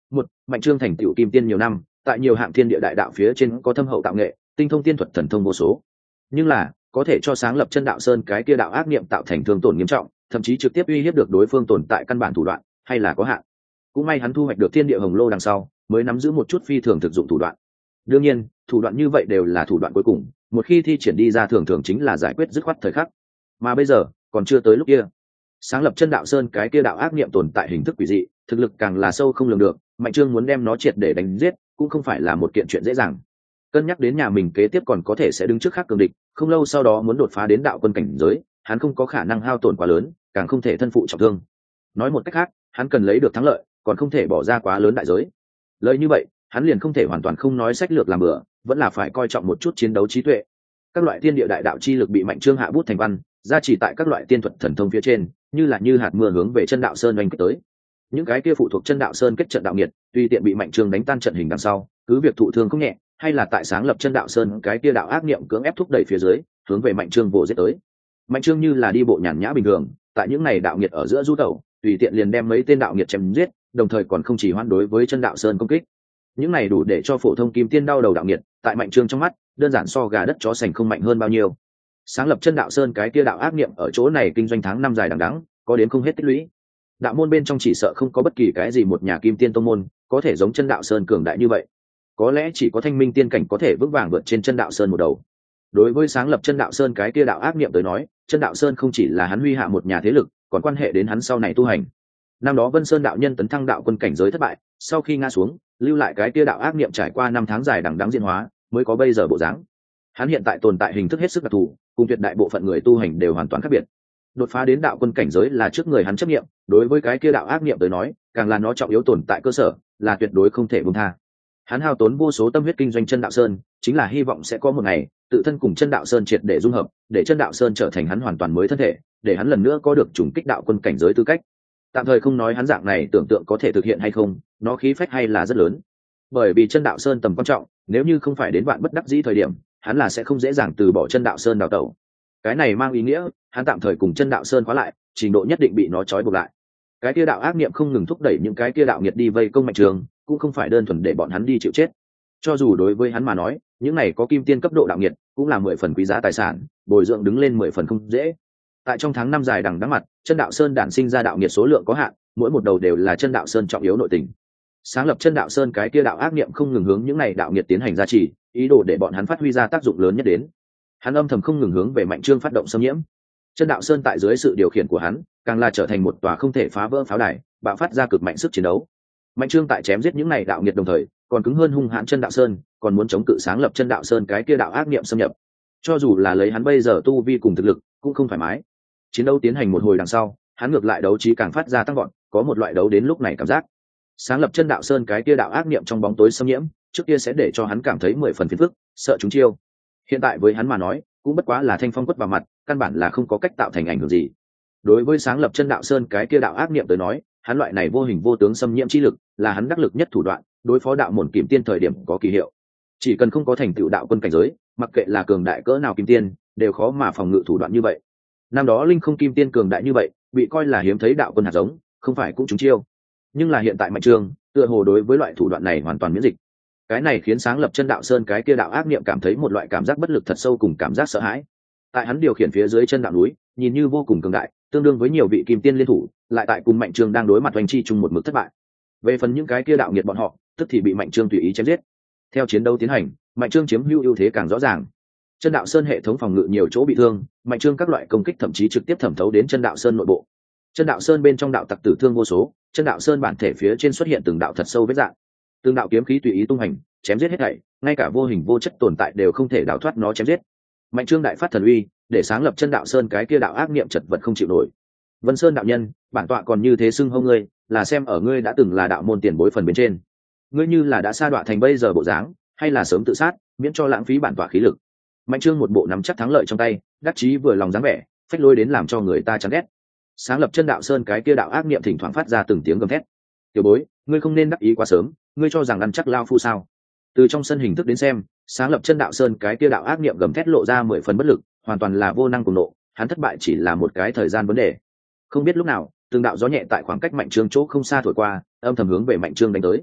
Speaker 1: một Mạnh Trương thành tựu kim tiên nhiều năm, tại nhiều hạng thiên địa đại đạo phía trên có thâm hậu tạo nghệ, tinh thông tiên thuật thần thông vô số, nhưng là có thể cho sáng lập chân đạo sơn cái kia đạo ác niệm tạo thành thương tổn nghiêm trọng, thậm chí trực tiếp uy hiếp được đối phương tồn tại căn bản thủ đoạn hay là có hạn. Cũng may hắn thu hoạch được thiên địa hồng lô đằng sau mới nắm giữ một chút phi thường thực dụng thủ đoạn. Đương nhiên thủ đoạn như vậy đều là thủ đoạn cuối cùng, một khi thi triển đi ra thường thường chính là giải quyết dứt khoát thời khắc, mà bây giờ còn chưa tới lúc kia. Sáng lập chân đạo sơn cái kia đạo ác niệm tồn tại hình thức quỷ dị, thực lực càng là sâu không lường được, Mạnh Trương muốn đem nó triệt để đánh giết cũng không phải là một kiện chuyện dễ dàng. Cân nhắc đến nhà mình kế tiếp còn có thể sẽ đứng trước khác cường địch, không lâu sau đó muốn đột phá đến đạo quân cảnh giới, hắn không có khả năng hao tổn quá lớn, càng không thể thân phụ trọng thương. Nói một cách khác, hắn cần lấy được thắng lợi, còn không thể bỏ ra quá lớn đại giới. Lời như vậy, hắn liền không thể hoàn toàn không nói sách lược làm bừa, vẫn là phải coi trọng một chút chiến đấu trí tuệ. Các loại thiên địa đại đạo chi lực bị Mạnh Trương hạ bút thành văn, gia trì tại các loại tiên thuật thần thông phía trên, như hạt mưa hướng về chân đạo sơn oanh kích tới. Những cái kia phụ thuộc chân đạo sơn kết trận đạo nghiệt, tùy tiện bị Mạnh Trương đánh tan trận hình đằng sau, cứ việc thụ thương không nhẹ, hay là tại sáng lập chân đạo sơn cái kia đạo ác niệm cưỡng ép thúc đẩy phía dưới, hướng về Mạnh Trương vồ giết tới. Mạnh Trương như là đi bộ nhàn nhã bình thường, tại những này đạo nghiệt ở giữa du tẩu, tùy tiện liền đem mấy tên đạo nghiệt chém giết, đồng thời còn không chỉ hoan đối với chân đạo sơn công kích. Những này đủ để cho phổ thông kim tiên đau đầu đạo nghiệt, tại Mạnh Trương trong mắt, đơn giản so gà đất chó sành không mạnh hơn bao nhiêu. Sáng lập chân đạo sơn cái kia đạo ác niệm ở chỗ này kinh doanh tháng năm dài đằng đẵng, có đến không hết tích lũy. Đạo môn bên trong chỉ sợ không có bất kỳ cái gì một nhà kim tiên tông môn có thể giống chân đạo sơn cường đại như vậy. Có lẽ chỉ có thanh minh tiên cảnh có thể vững vàng vượt trên chân đạo sơn một đầu. Đối với sáng lập chân đạo sơn cái kia đạo ác niệm tới nói, chân đạo sơn không chỉ là hắn huy hạ một nhà thế lực, còn quan hệ đến hắn sau này tu hành. Năm đó Vân Sơn đạo nhân tấn thăng đạo quân cảnh giới thất bại, sau khi ngã xuống, lưu lại cái kia đạo ác niệm trải qua 5 tháng dài đằng đẵng diễn hóa, mới có bây giờ bộ dáng. Hắn hiện tại tồn tại hình thức hết sức đặc thù, cùng tuyệt đại bộ phận người tu hành đều hoàn toàn khác biệt. Đột phá đến đạo quân cảnh giới là trước người hắn chấp nghiệm, đối với cái kia đạo ác niệm tới nói, càng là nó trọng yếu tồn tại cơ sở, là tuyệt đối không thể buông tha. Hắn hao tốn vô số tâm huyết kinh doanh chân đạo sơn, chính là hy vọng sẽ có một ngày tự thân cùng chân đạo sơn triệt để dung hợp, để chân đạo sơn trở thành hắn hoàn toàn mới thân thể, để hắn lần nữa có được trùng kích đạo quân cảnh giới tư cách. Tạm thời không nói hắn dạng này tưởng tượng có thể thực hiện hay không, nó khí phách hay là rất lớn. Bởi vì chân đạo sơn tầm quan trọng, nếu như không phải đến vạn bất đắc dĩ thời điểm, hắn là sẽ không dễ dàng từ bỏ chân đạo sơn đào tẩu. Cái này mang ý nghĩa hắn tạm thời cùng chân đạo sơn khóa lại, trình độ nhất định bị nó trói buộc lại. Cái kia đạo ác niệm không ngừng thúc đẩy những cái kia đạo nghiệt đi vây công Mạnh Trương, cũng không phải đơn thuần để bọn hắn đi chịu chết. Cho dù đối với hắn mà nói, những này có kim tiên cấp độ đạo nghiệt cũng là 10 phần quý giá tài sản, bồi dưỡng đứng lên 10 phần không dễ. Tại trong tháng năm dài đằng đẵng mặt, chân đạo sơn đản sinh ra đạo nghiệt số lượng có hạn, mỗi một đầu đều là chân đạo sơn trọng yếu nội tình. Sáng lập chân đạo sơn cái kia đạo ác niệm không ngừng hướng những này đạo nghiệt tiến hành gia trì, ý đồ để bọn hắn phát huy ra tác dụng lớn nhất đến. Hắn âm thầm không ngừng hướng về Mạnh Trương phát động xâm nhiễm. Chân đạo sơn tại dưới sự điều khiển của hắn, càng là trở thành một tòa không thể phá vỡ pháo đài, bạo phát ra cực mạnh sức chiến đấu. Mạnh Trương tại chém giết những này đạo nghiệt đồng thời, còn cứng hơn hung hãn chân đạo sơn, còn muốn chống cự sáng lập chân đạo sơn cái kia đạo ác niệm xâm nhập. Cho dù là lấy hắn bây giờ tu vi cùng thực lực, cũng không thoải mái. Chiến đấu tiến hành một hồi đằng sau, hắn ngược lại đấu trí càng phát ra tăng vọt, có một loại đấu đến lúc này cảm giác. Sáng lập chân đạo sơn cái kia đạo ác niệm trong bóng tối xâm nhiễm, trước kia sẽ để cho hắn cảm thấy 10 phần phiền phức, sợ chúng chiêu. Hiện tại với hắn mà nói, cũng bất quá là thanh phong quất vào mặt, căn bản là không có cách tạo thành ảnh hưởng gì. Đối với sáng lập chân đạo sơn cái kia đạo ác niệm tới nói, hắn loại này vô hình vô tướng xâm nhiễm chi lực, là hắn đắc lực nhất thủ đoạn, đối phó đạo môn kim tiên thời điểm có kỳ hiệu. Chỉ cần không có thành tựu đạo quân cảnh giới, mặc kệ là cường đại cỡ nào kim tiên, đều khó mà phòng ngự thủ đoạn như vậy. Năm đó linh không kim tiên cường đại như vậy, bị coi là hiếm thấy đạo quân hạt giống, không phải cũng trúng chiêu. Nhưng là hiện tại Mạnh Trương, tựa hồ đối với loại thủ đoạn này hoàn toàn miễn dịch. Cái này khiến sáng lập chân đạo sơn cái kia đạo ác niệm cảm thấy một loại cảm giác bất lực thật sâu cùng cảm giác sợ hãi. Tại hắn điều khiển phía dưới chân đạo núi, nhìn như vô cùng cường đại, tương đương với nhiều vị kim tiên liên thủ, lại tại cùng Mạnh Trương đang đối mặt oanh chi chung một mực thất bại. Về phần những cái kia đạo nghiệt bọn họ, tức thì bị Mạnh Trương tùy ý chém giết. Theo chiến đấu tiến hành, Mạnh Trương chiếm ưu thế càng rõ ràng. Chân đạo sơn hệ thống phòng ngự nhiều chỗ bị thương, Mạnh Trương các loại công kích thậm chí trực tiếp thẩm thấu đến chân đạo sơn nội bộ. Chân đạo sơn bên trong đạo tặc tử thương vô số, chân đạo sơn bản thể phía trên xuất hiện từng đạo thật sâu vết rạn, từng đạo kiếm khí tùy ý tung hành, chém giết hết thảy, ngay cả vô hình vô chất tồn tại đều không thể đào thoát nó chém giết. Mạnh Trương đại phát thần uy, để sáng lập chân đạo sơn cái kia đạo ác niệm chật vật không chịu nổi. Vân Sơn đạo nhân, bản tọa còn như thế xưng hô ngươi, là xem ở ngươi đã từng là đạo môn tiền bối phần bên trên. Ngươi như là đã sa đọa thành bây giờ bộ dáng, hay là sớm tự sát, miễn cho lãng phí bản tọa khí lực. Mạnh Trương một bộ nắm chắc thắng lợi trong tay, đắc chí vừa lòng dáng vẻ, phách lối đến làm cho người ta chán ghét. Sáng lập chân đạo sơn cái kia đạo ác niệm thỉnh thoảng phát ra từng tiếng gầm thét. Tiểu bối, ngươi không nên đắc ý quá sớm, ngươi cho rằng ăn chắc lao phu sao? Từ trong sân hình thức đến xem, sáng lập chân đạo sơn cái kia đạo ác niệm gầm thét lộ ra 10 phần bất lực, hoàn toàn là vô năng cùng nộ, hắn thất bại chỉ là một cái thời gian vấn đề. Không biết lúc nào, từng đạo gió nhẹ tại khoảng cách Mạnh Trương chỗ không xa thổi qua, âm thầm hướng về Mạnh Trương đánh tới.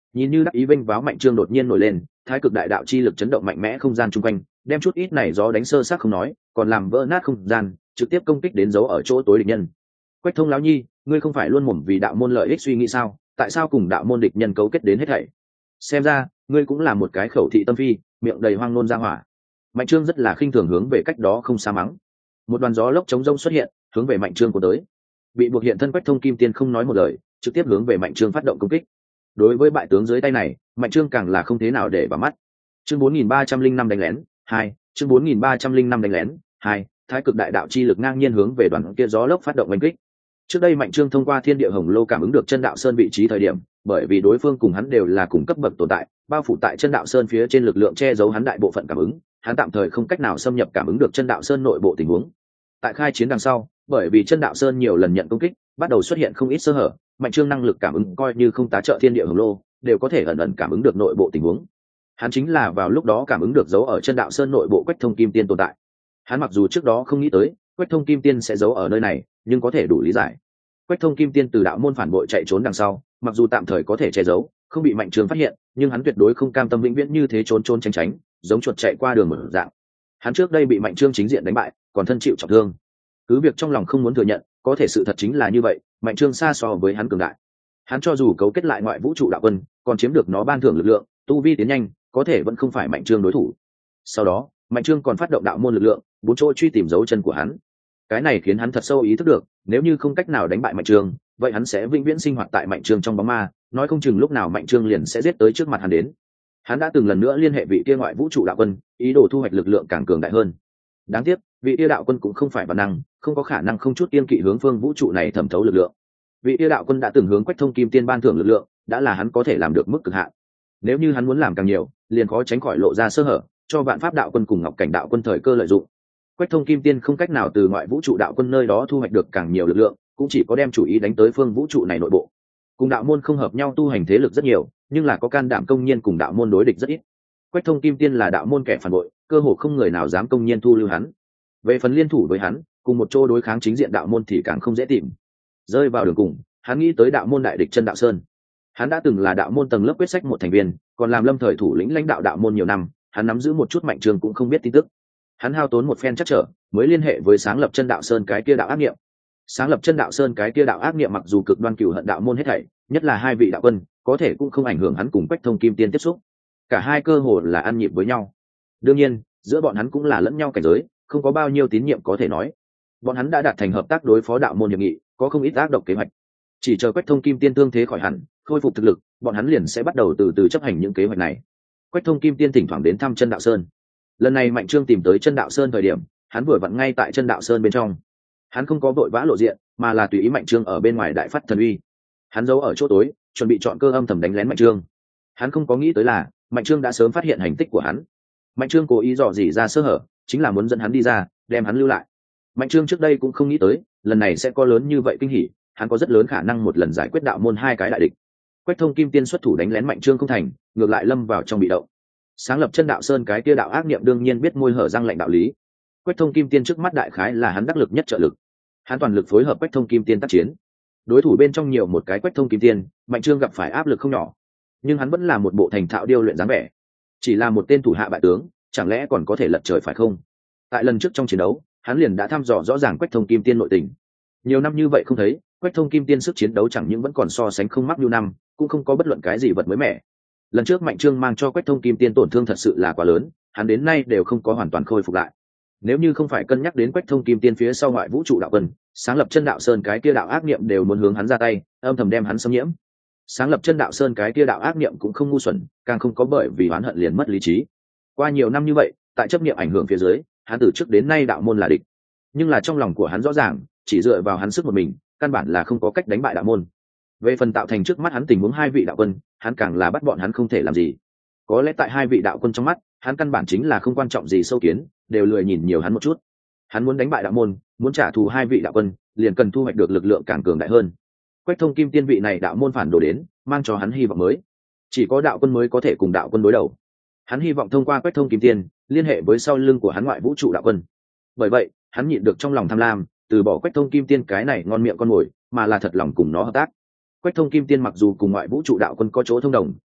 Speaker 1: Nhìn như đắc ý vênh váo Mạnh Trương đột nhiên nổi lên, thái cực đại đạo chi lực chấn động mạnh mẽ không gian chung quanh, đem chút ít này gió đánh sơ xác không nói, còn làm vỡ nát không gian, trực tiếp công kích đến dấu ở chỗ tối địch nhân. Quách Thông lão nhi, ngươi không phải luôn mồm vì đạo môn lợi ích suy nghĩ sao? Tại sao cùng đạo môn địch nhân cấu kết đến hết thảy? Xem ra, ngươi cũng là một cái khẩu thị tâm phi, miệng đầy hoang ngôn ra hỏa. Mạnh Trương rất là khinh thường hướng về cách đó không xa mắng. Một đoàn gió lốc chống rông xuất hiện, hướng về Mạnh Trương của tới. Bị buộc hiện thân Quách Thông Kim Tiên không nói một lời, trực tiếp hướng về Mạnh Trương phát động công kích. Đối với bại tướng dưới tay này, Mạnh Trương càng là không thế nào để vào mắt. Chương 4305 đánh lén 2, chương 4305 đánh lén 2, thái cực đại đạo chi lực ngang nhiên hướng về đoàn kia gió lốc phát động đánh kích. Trước đây Mạnh Trương thông qua thiên địa hồng lô cảm ứng được chân đạo sơn vị trí thời điểm, bởi vì đối phương cùng hắn đều là cùng cấp bậc tồn tại, bao phủ tại chân đạo sơn phía trên lực lượng che giấu hắn đại bộ phận cảm ứng, hắn tạm thời không cách nào xâm nhập cảm ứng được chân đạo sơn nội bộ tình huống. Tại khai chiến đằng sau, bởi vì chân đạo sơn nhiều lần nhận công kích, bắt đầu xuất hiện không ít sơ hở, Mạnh Trương năng lực cảm ứng coi như không tá trợ thiên địa hồng lô, đều có thể ẩn ẩn cảm ứng được nội bộ tình huống. Hắn chính là vào lúc đó cảm ứng được dấu ở chân đạo sơn nội bộ Quách Thông Kim Tiên tồn tại. Hắn mặc dù trước đó không nghĩ tới Quách Thông Kim Tiên sẽ giấu ở nơi này, nhưng có thể đủ lý giải. Quách Thông Kim Tiên từ đạo môn phản bội chạy trốn đằng sau, mặc dù tạm thời có thể che giấu, không bị Mạnh Trương phát hiện, nhưng hắn tuyệt đối không cam tâm vĩnh viễn như thế trốn trốn tránh tránh, giống chuột chạy qua đường mở dạng. Hắn trước đây bị Mạnh Trương chính diện đánh bại, còn thân chịu trọng thương. Cứ việc trong lòng không muốn thừa nhận, có thể sự thật chính là như vậy, Mạnh Trương xa so với hắn cường đại. Hắn cho dù cấu kết lại ngoại vũ trụ đạo quân, còn chiếm được nó ban thưởng lực lượng, tu vi tiến nhanh, có thể vẫn không phải Mạnh Trương đối thủ. Sau đó, Mạnh Trương còn phát động đạo môn lực lượng, bốn chỗ truy tìm dấu chân của hắn. Cái này khiến hắn thật sâu ý thức được, nếu như không cách nào đánh bại Mạnh Trương, vậy hắn sẽ vĩnh viễn sinh hoạt tại Mạnh Trương trong bóng ma, nói không chừng lúc nào Mạnh Trương liền sẽ giết tới trước mặt hắn đến. Hắn đã từng lần nữa liên hệ vị kia ngoại vũ trụ đạo quân, ý đồ thu hoạch lực lượng càng cường đại hơn. Đáng tiếc, vị kia đạo quân cũng không phải bản năng, không có khả năng không chút kiên kỵ hướng phương vũ trụ này thẩm thấu lực lượng. Vị kia đạo quân đã từng hướng Quách Thông Kim Tiên ban thưởng lực lượng, đã là hắn có thể làm được mức cực hạn. Nếu như hắn muốn làm càng nhiều, liền khó tránh khỏi lộ ra sơ hở, cho Vạn Pháp đạo quân cùng Ngọc Cảnh đạo quân thời cơ lợi dụng. Quách Thông Kim Tiên không cách nào từ ngoại vũ trụ đạo quân nơi đó thu hoạch được càng nhiều lực lượng, cũng chỉ có đem chủ ý đánh tới phương vũ trụ này nội bộ. Cùng đạo môn không hợp nhau tu hành thế lực rất nhiều, nhưng là có can đảm công nhiên cùng đạo môn đối địch rất ít. Quách Thông Kim Tiên là đạo môn kẻ phản bội, cơ hồ không người nào dám công nhiên thu lưu hắn. Về phần liên thủ với hắn, cùng một chỗ đối kháng chính diện đạo môn thì càng không dễ tìm. Rơi vào đường cùng, hắn nghĩ tới đạo môn đại địch chân đạo sơn. Hắn đã từng là đạo môn tầng lớp quyết sách một thành viên, còn làm lâm thời thủ lĩnh lãnh đạo đạo môn nhiều năm, hắn nắm giữ một chút Mạnh Trương cũng không biết tin tức. Hắn hao tốn một phen chắc trở, mới liên hệ với sáng lập chân đạo sơn cái kia đạo ác niệm. Sáng lập chân đạo sơn cái kia đạo ác niệm mặc dù cực đoan cừu hận đạo môn hết thảy, nhất là hai vị đạo quân, có thể cũng không ảnh hưởng hắn cùng Quách Thông Kim Tiên tiếp xúc. Cả hai cơ hồ là ăn nhịp với nhau. Đương nhiên, giữa bọn hắn cũng là lẫn nhau cảnh giới, không có bao nhiêu tín nhiệm có thể nói. Bọn hắn đã đạt thành hợp tác đối phó đạo môn hiệp nghị, có không ít ác độc kế hoạch. Chỉ chờ Quách Thông Kim Tiên thương thế khỏi hẳn, khôi phục thực lực, bọn hắn liền sẽ bắt đầu từ từ chấp hành những kế hoạch này. Quách Thông Kim Tiên thỉnh thoảng đến thăm chân đạo sơn. Lần này Mạnh Trương tìm tới chân đạo sơn thời điểm, hắn vừa vặn ngay tại chân đạo sơn bên trong. Hắn không có vội vã lộ diện, mà là tùy ý Mạnh Trương ở bên ngoài đại phát thần uy. Hắn giấu ở chỗ tối, chuẩn bị chọn cơ âm thầm đánh lén Mạnh Trương. Hắn không có nghĩ tới là Mạnh Trương đã sớm phát hiện hành tích của hắn. Mạnh Trương cố ý dò dỉ ra sơ hở, chính là muốn dẫn hắn đi ra, đem hắn lưu lại. Mạnh Trương trước đây cũng không nghĩ tới, lần này sẽ có lớn như vậy kinh hỉ, hắn có rất lớn khả năng một lần giải quyết đạo môn hai cái đại địch. Quách Thông Kim Tiên xuất thủ đánh lén Mạnh Trương không thành, ngược lại lâm vào trong bị động. Sáng lập chân đạo sơn cái kia đạo ác niệm đương nhiên biết môi hở răng lệnh đạo lý. Quách Thông Kim Tiên trước mắt đại khái là hắn đắc lực nhất trợ lực. Hắn toàn lực phối hợp Quách Thông Kim Tiên tác chiến. Đối thủ bên trong nhiều một cái Quách Thông Kim Tiên, Mạnh Trương gặp phải áp lực không nhỏ. Nhưng hắn vẫn là một bộ thành thạo điêu luyện dáng vẻ. Chỉ là một tên thủ hạ bại tướng, chẳng lẽ còn có thể lật trời phải không? Tại lần trước trong chiến đấu, hắn liền đã thăm dò rõ ràng Quách Thông Kim Tiên nội tình. Nhiều năm như vậy không thấy, Quách Thông Kim Tiên sức chiến đấu chẳng những vẫn còn so sánh không mắc như năm, cũng không có bất luận cái gì vật mới mẻ. Lần trước Mạnh Trương mang cho Quách Thông Kim Tiên tổn thương thật sự là quá lớn, hắn đến nay đều không có hoàn toàn khôi phục lại. Nếu như không phải cân nhắc đến Quách Thông Kim Tiên phía sau ngoại vũ trụ đạo quân, sáng lập chân đạo sơn cái kia đạo ác niệm đều muốn hướng hắn ra tay, âm thầm đem hắn xâm nhiễm. Sáng lập chân đạo sơn cái kia đạo ác niệm cũng không ngu xuẩn, càng không có bởi vì oán hận liền mất lý trí. Qua nhiều năm như vậy, tại chấp niệm ảnh hưởng phía dưới, hắn từ trước đến nay đạo môn là địch. Nhưng là trong lòng của hắn rõ ràng, chỉ dựa vào hắn sức một mình, căn bản là không có cách đánh bại đạo môn. Về phần tạo thành trước mắt hắn tình huống hai vị đạo quân, hắn càng là bắt bọn hắn không thể làm gì. Có lẽ tại hai vị đạo quân trong mắt, hắn căn bản chính là không quan trọng gì sâu kiến, đều lười nhìn nhiều hắn một chút. Hắn muốn đánh bại đạo môn, muốn trả thù hai vị đạo quân, liền cần thu hoạch được lực lượng càng cường đại hơn. Quách Thông Kim Tiên vị này đạo môn phản đồ đến, mang cho hắn hy vọng mới. Chỉ có đạo quân mới có thể cùng đạo quân đối đầu. Hắn hy vọng thông qua Quách Thông Kim Tiên, liên hệ với sau lưng của hắn ngoại vũ trụ đạo quân. Bởi vậy, hắn nhịn được trong lòng tham lam, từ bỏ Quách Thông Kim Tiên cái này ngon miệng con mồi, mà là thật lòng cùng nó hợp tác. Quách Thông Kim Tiên mặc dù cùng ngoại vũ trụ đạo quân có chỗ thông đồng,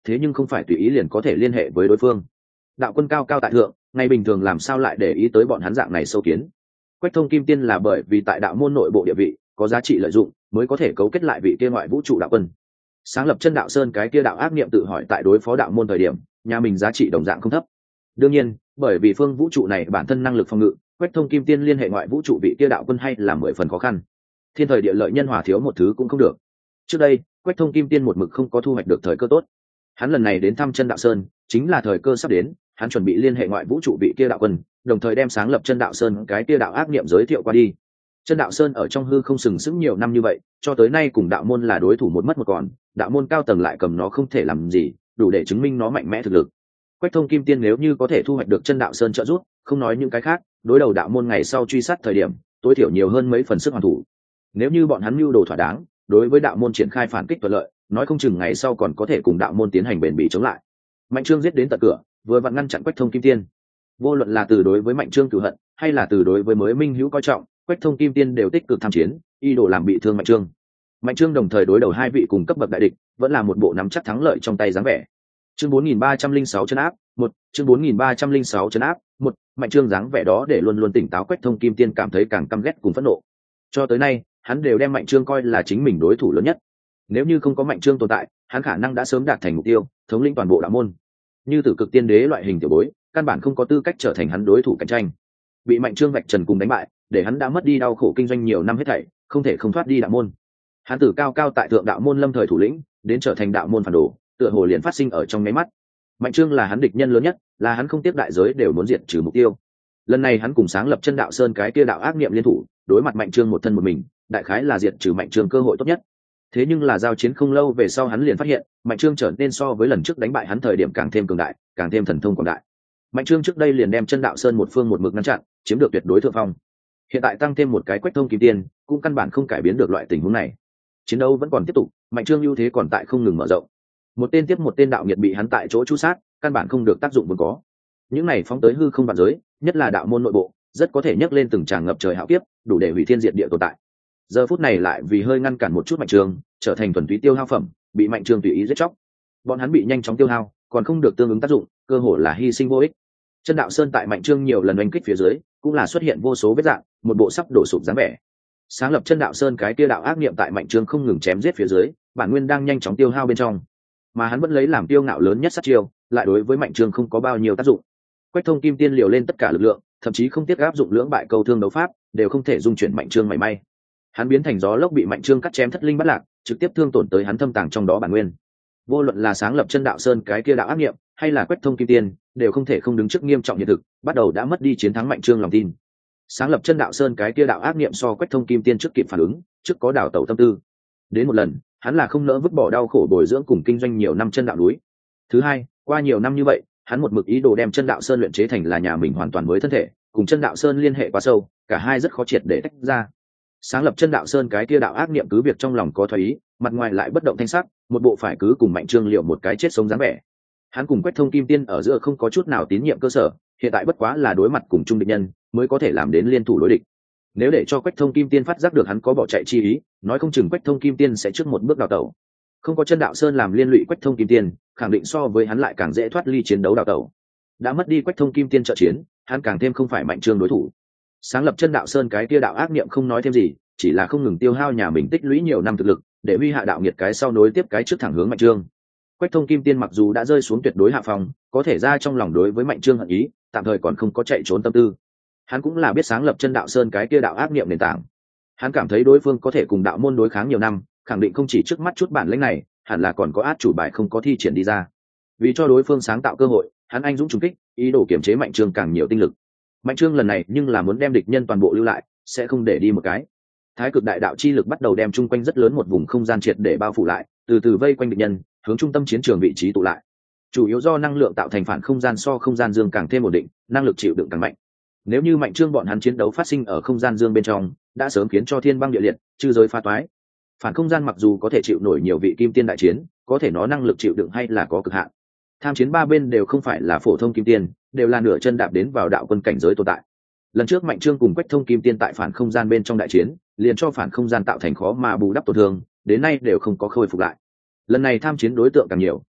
Speaker 1: thế nhưng không phải tùy ý liền có thể liên hệ với đối phương. Đạo quân cao cao tại thượng, ngày bình thường làm sao lại để ý tới bọn hắn dạng này sâu kiến. Quách Thông Kim Tiên là bởi vì tại đạo môn nội bộ địa vị có giá trị lợi dụng, mới có thể cấu kết lại vị kia ngoại vũ trụ đạo quân. Sáng lập Chân Đạo Sơn cái kia đạo ác niệm tự hỏi tại đối phó đạo môn thời điểm, nhà mình giá trị đồng dạng không thấp. Đương nhiên, bởi vì phương vũ trụ này bản thân năng lực phòng ngự, Quách Thông Kim Tiên liên hệ ngoại vũ trụ vị kia đạo quân hay là 10 phần khó khăn. Thiên thời địa lợi nhân hòa thiếu một thứ cũng không được. Trước đây, Quách Thông Kim Tiên một mực không có thu hoạch được thời cơ tốt. Hắn lần này đến thăm Chân Đạo Sơn, chính là thời cơ sắp đến, hắn chuẩn bị liên hệ ngoại vũ trụ vị kia đạo quân, đồng thời đem sáng lập Chân Đạo Sơn cái kia đạo ác niệm giới thiệu qua đi. Chân Đạo Sơn ở trong hư không sừng sững nhiều năm như vậy, cho tới nay cùng đạo môn là đối thủ một mất một còn, đạo môn cao tầng lại cầm nó không thể làm gì, đủ để chứng minh nó mạnh mẽ thực lực. Quách Thông Kim Tiên nếu như có thể thu hoạch được Chân Đạo Sơn trợ giúp, không nói những cái khác, đối đầu đạo môn ngày sau truy sát thời điểm, tối thiểu nhiều hơn mấy phần sức hoàn thủ. Nếu như bọn hắn mưu đồ thỏa đáng, đối với đạo môn triển khai phản kích thuận lợi, nói không chừng ngày sau còn có thể cùng đạo môn tiến hành bền bỉ chống lại. Mạnh Trương giết đến tận cửa, vừa vặn ngăn chặn Quách Thông Kim Tiên. Vô luận là từ đối với Mạnh Trương cửu hận, hay là từ đối với mới Minh Hữu coi trọng, Quách Thông Kim Tiên đều tích cực tham chiến, ý đồ làm bị thương Mạnh Trương. Mạnh Trương đồng thời đối đầu hai vị cùng cấp bậc đại địch, vẫn là một bộ nắm chắc thắng lợi trong tay dáng vẻ. Chương 4306 trấn áp, 1, chương 4306 trấn áp, 1, Mạnh Trương dáng vẻ đó để luôn luôn tỉnh táo Quách Thông Kim Tiên cảm thấy càng căm ghét cùng phẫn nộ. Cho tới nay, hắn đều đem Mạnh Trương coi là chính mình đối thủ lớn nhất. Nếu như không có Mạnh Trương tồn tại, hắn khả năng đã sớm đạt thành mục tiêu, thống lĩnh toàn bộ đạo môn. Như Tử Cực Tiên Đế loại hình tiểu bối, căn bản không có tư cách trở thành hắn đối thủ cạnh tranh. Bị Mạnh Trương vạch trần cùng đánh bại, để hắn đã mất đi đau khổ kinh doanh nhiều năm hết thảy, không thể không thoát đi đạo môn. Hắn từ cao cao tại thượng đạo môn lâm thời thủ lĩnh, đến trở thành đạo môn phản đồ, tựa hồ liền phát sinh ở trong mấy mắt. Mạnh Trương là hắn địch nhân lớn nhất, là hắn không tiếp đại giới đều muốn diệt trừ mục tiêu. Lần này hắn cùng sáng lập Chân Đạo Sơn cái kia đạo ác niệm liên thủ, đối mặt Mạnh Trương một thân một mình, đại khái là diệt trừ Mạnh Trương cơ hội tốt nhất. Thế nhưng là giao chiến không lâu về sau hắn liền phát hiện, Mạnh Trương trở nên so với lần trước đánh bại hắn thời điểm càng thêm cường đại, càng thêm thần thông quảng đại. Mạnh Trương trước đây liền đem Chân Đạo Sơn một phương một mực ngăn chặn, chiếm được tuyệt đối thượng phong. Hiện tại tăng thêm một cái Quách Thông Kim Tiên, cũng căn bản không cải biến được loại tình huống này. Chiến đấu vẫn còn tiếp tục, Mạnh Trương ưu thế còn tại không ngừng mở rộng. Một tên tiếp một tên đạo nghiệt bị hắn tại chỗ chu sát, căn bản không được tác dụng vốn có. Những này phóng tới hư không vạn giới, nhất là đạo môn nội bộ, rất có thể nhấc lên từng tràng ngập trời hạo kiếp, đủ để hủy thiên diệt địa tồn tại. Giờ phút này lại vì hơi ngăn cản một chút Mạnh Trương, trở thành thuần túy tiêu hao phẩm, bị Mạnh Trương tùy ý giết chóc. Bọn hắn bị nhanh chóng tiêu hao, còn không được tương ứng tác dụng, cơ hội là hy sinh vô ích. Chân Đạo Sơn tại Mạnh Trương nhiều lần oanh kích phía dưới, cũng là xuất hiện vô số vết dạng, một bộ sắp đổ sụp dáng vẻ. Sáng lập Chân Đạo Sơn cái kia đạo ác niệm tại Mạnh Trương không ngừng chém giết phía dưới, bản nguyên đang nhanh chóng tiêu hao bên trong, mà hắn vẫn lấy làm tiêu ngạo lớn nhất sát chiêu, lại đối với Mạnh Trương không có bao nhiêu tác dụng. Quách Thông Kim Tiên liều lên tất cả lực lượng, thậm chí không tiếc áp dụng lưỡng bại câu thương đấu pháp, đều không thể dung chuyển Mạnh Trương mảy may. Hắn biến thành gió lốc bị Mạnh Trương cắt chém thất linh bất lạc, trực tiếp thương tổn tới hắn thâm tàng trong đó bản nguyên. Vô luận là sáng lập Chân Đạo Sơn cái kia đạo ác niệm, hay là Quách Thông Kim Tiên, đều không thể không đứng trước nghiêm trọng hiện thực, bắt đầu đã mất đi chiến thắng Mạnh Trương lòng tin. Sáng lập Chân Đạo Sơn cái kia đạo ác niệm so Quách Thông Kim Tiên trước kịp phản ứng, trước có đảo tẩu tâm tư. Đến một lần, hắn là không nỡ vứt bỏ đau khổ bồi dưỡng cùng kinh doanh nhiều năm chân đạo núi. Thứ hai, qua nhiều năm như vậy, hắn một mực ý đồ đem Chân Đạo Sơn luyện chế thành là nhà mình hoàn toàn mới thân thể, cùng Chân Đạo Sơn liên hệ quá sâu, cả hai rất khó triệt để tách ra. Sáng lập Chân Đạo Sơn cái kia đạo ác niệm cứ việc trong lòng có thoái ý, mặt ngoài lại bất động thanh sắc, một bộ phải cứ cùng Mạnh Trương liệu một cái chết sống dáng vẻ. Hắn cùng Quách Thông Kim Tiên ở giữa không có chút nào tín nhiệm cơ sở, hiện tại bất quá là đối mặt cùng chung địch nhân, mới có thể làm đến liên thủ đối địch. Nếu để cho Quách Thông Kim Tiên phát giác được hắn có bỏ chạy chi ý, nói không chừng Quách Thông Kim Tiên sẽ trước một bước đào tẩu. Không có Chân Đạo Sơn làm liên lụy Quách Thông Kim Tiên, khẳng định so với hắn lại càng dễ thoát ly chiến đấu đào tẩu. Đã mất đi Quách Thông Kim Tiên trợ chiến, hắn càng thêm không phải Mạnh Trương đối thủ. Sáng lập Chân Đạo Sơn cái kia đạo ác niệm không nói thêm gì, chỉ là không ngừng tiêu hao nhà mình tích lũy nhiều năm thực lực, để huy hạ đạo nghiệt cái sau nối tiếp cái trước thẳng hướng Mạnh Trương. Quách Thông Kim Tiên mặc dù đã rơi xuống tuyệt đối hạ phòng, có thể ra trong lòng đối với Mạnh Trương hận ý, tạm thời còn không có chạy trốn tâm tư. Hắn cũng là biết sáng lập Chân Đạo Sơn cái kia đạo ác niệm nền tảng. Hắn cảm thấy đối phương có thể cùng đạo môn đối kháng nhiều năm, khẳng định không chỉ trước mắt chút bản lĩnh này, hẳn là còn có át chủ bài không có thi triển đi ra. Vì cho đối phương sáng tạo cơ hội, hắn anh dũng trùng kích, ý đồ kiểm chế Mạnh Trương càng nhiều tinh lực. Mạnh Trương lần này nhưng là muốn đem địch nhân toàn bộ lưu lại, sẽ không để đi một cái. Thái cực đại đạo chi lực bắt đầu đem chung quanh rất lớn một vùng không gian triệt để bao phủ lại, từ từ vây quanh địch nhân, hướng trung tâm chiến trường vị trí tụ lại. Chủ yếu do năng lượng tạo thành phản không gian so không gian dương càng thêm ổn định, năng lực chịu đựng càng mạnh. Nếu như Mạnh Trương bọn hắn chiến đấu phát sinh ở không gian dương bên trong, đã sớm khiến cho thiên băng địa liệt, chư giới phá toái. Phản không gian mặc dù có thể chịu nổi nhiều vị kim tiên đại chiến, có thể nó năng lực chịu đựng hay là có cực hạn. Tham chiến ba bên đều không phải là phổ thông kim tiên, đều là nửa chân đạp đến vào đạo quân cảnh giới tồn tại. Lần trước Mạnh Trương cùng Quách Thông Kim Tiên tại phản không gian bên trong đại chiến, liền cho phản không gian tạo thành khó mà bù đắp tổn thương, đến nay đều không có khôi phục lại. Lần này tham chiến đối tượng càng nhiều,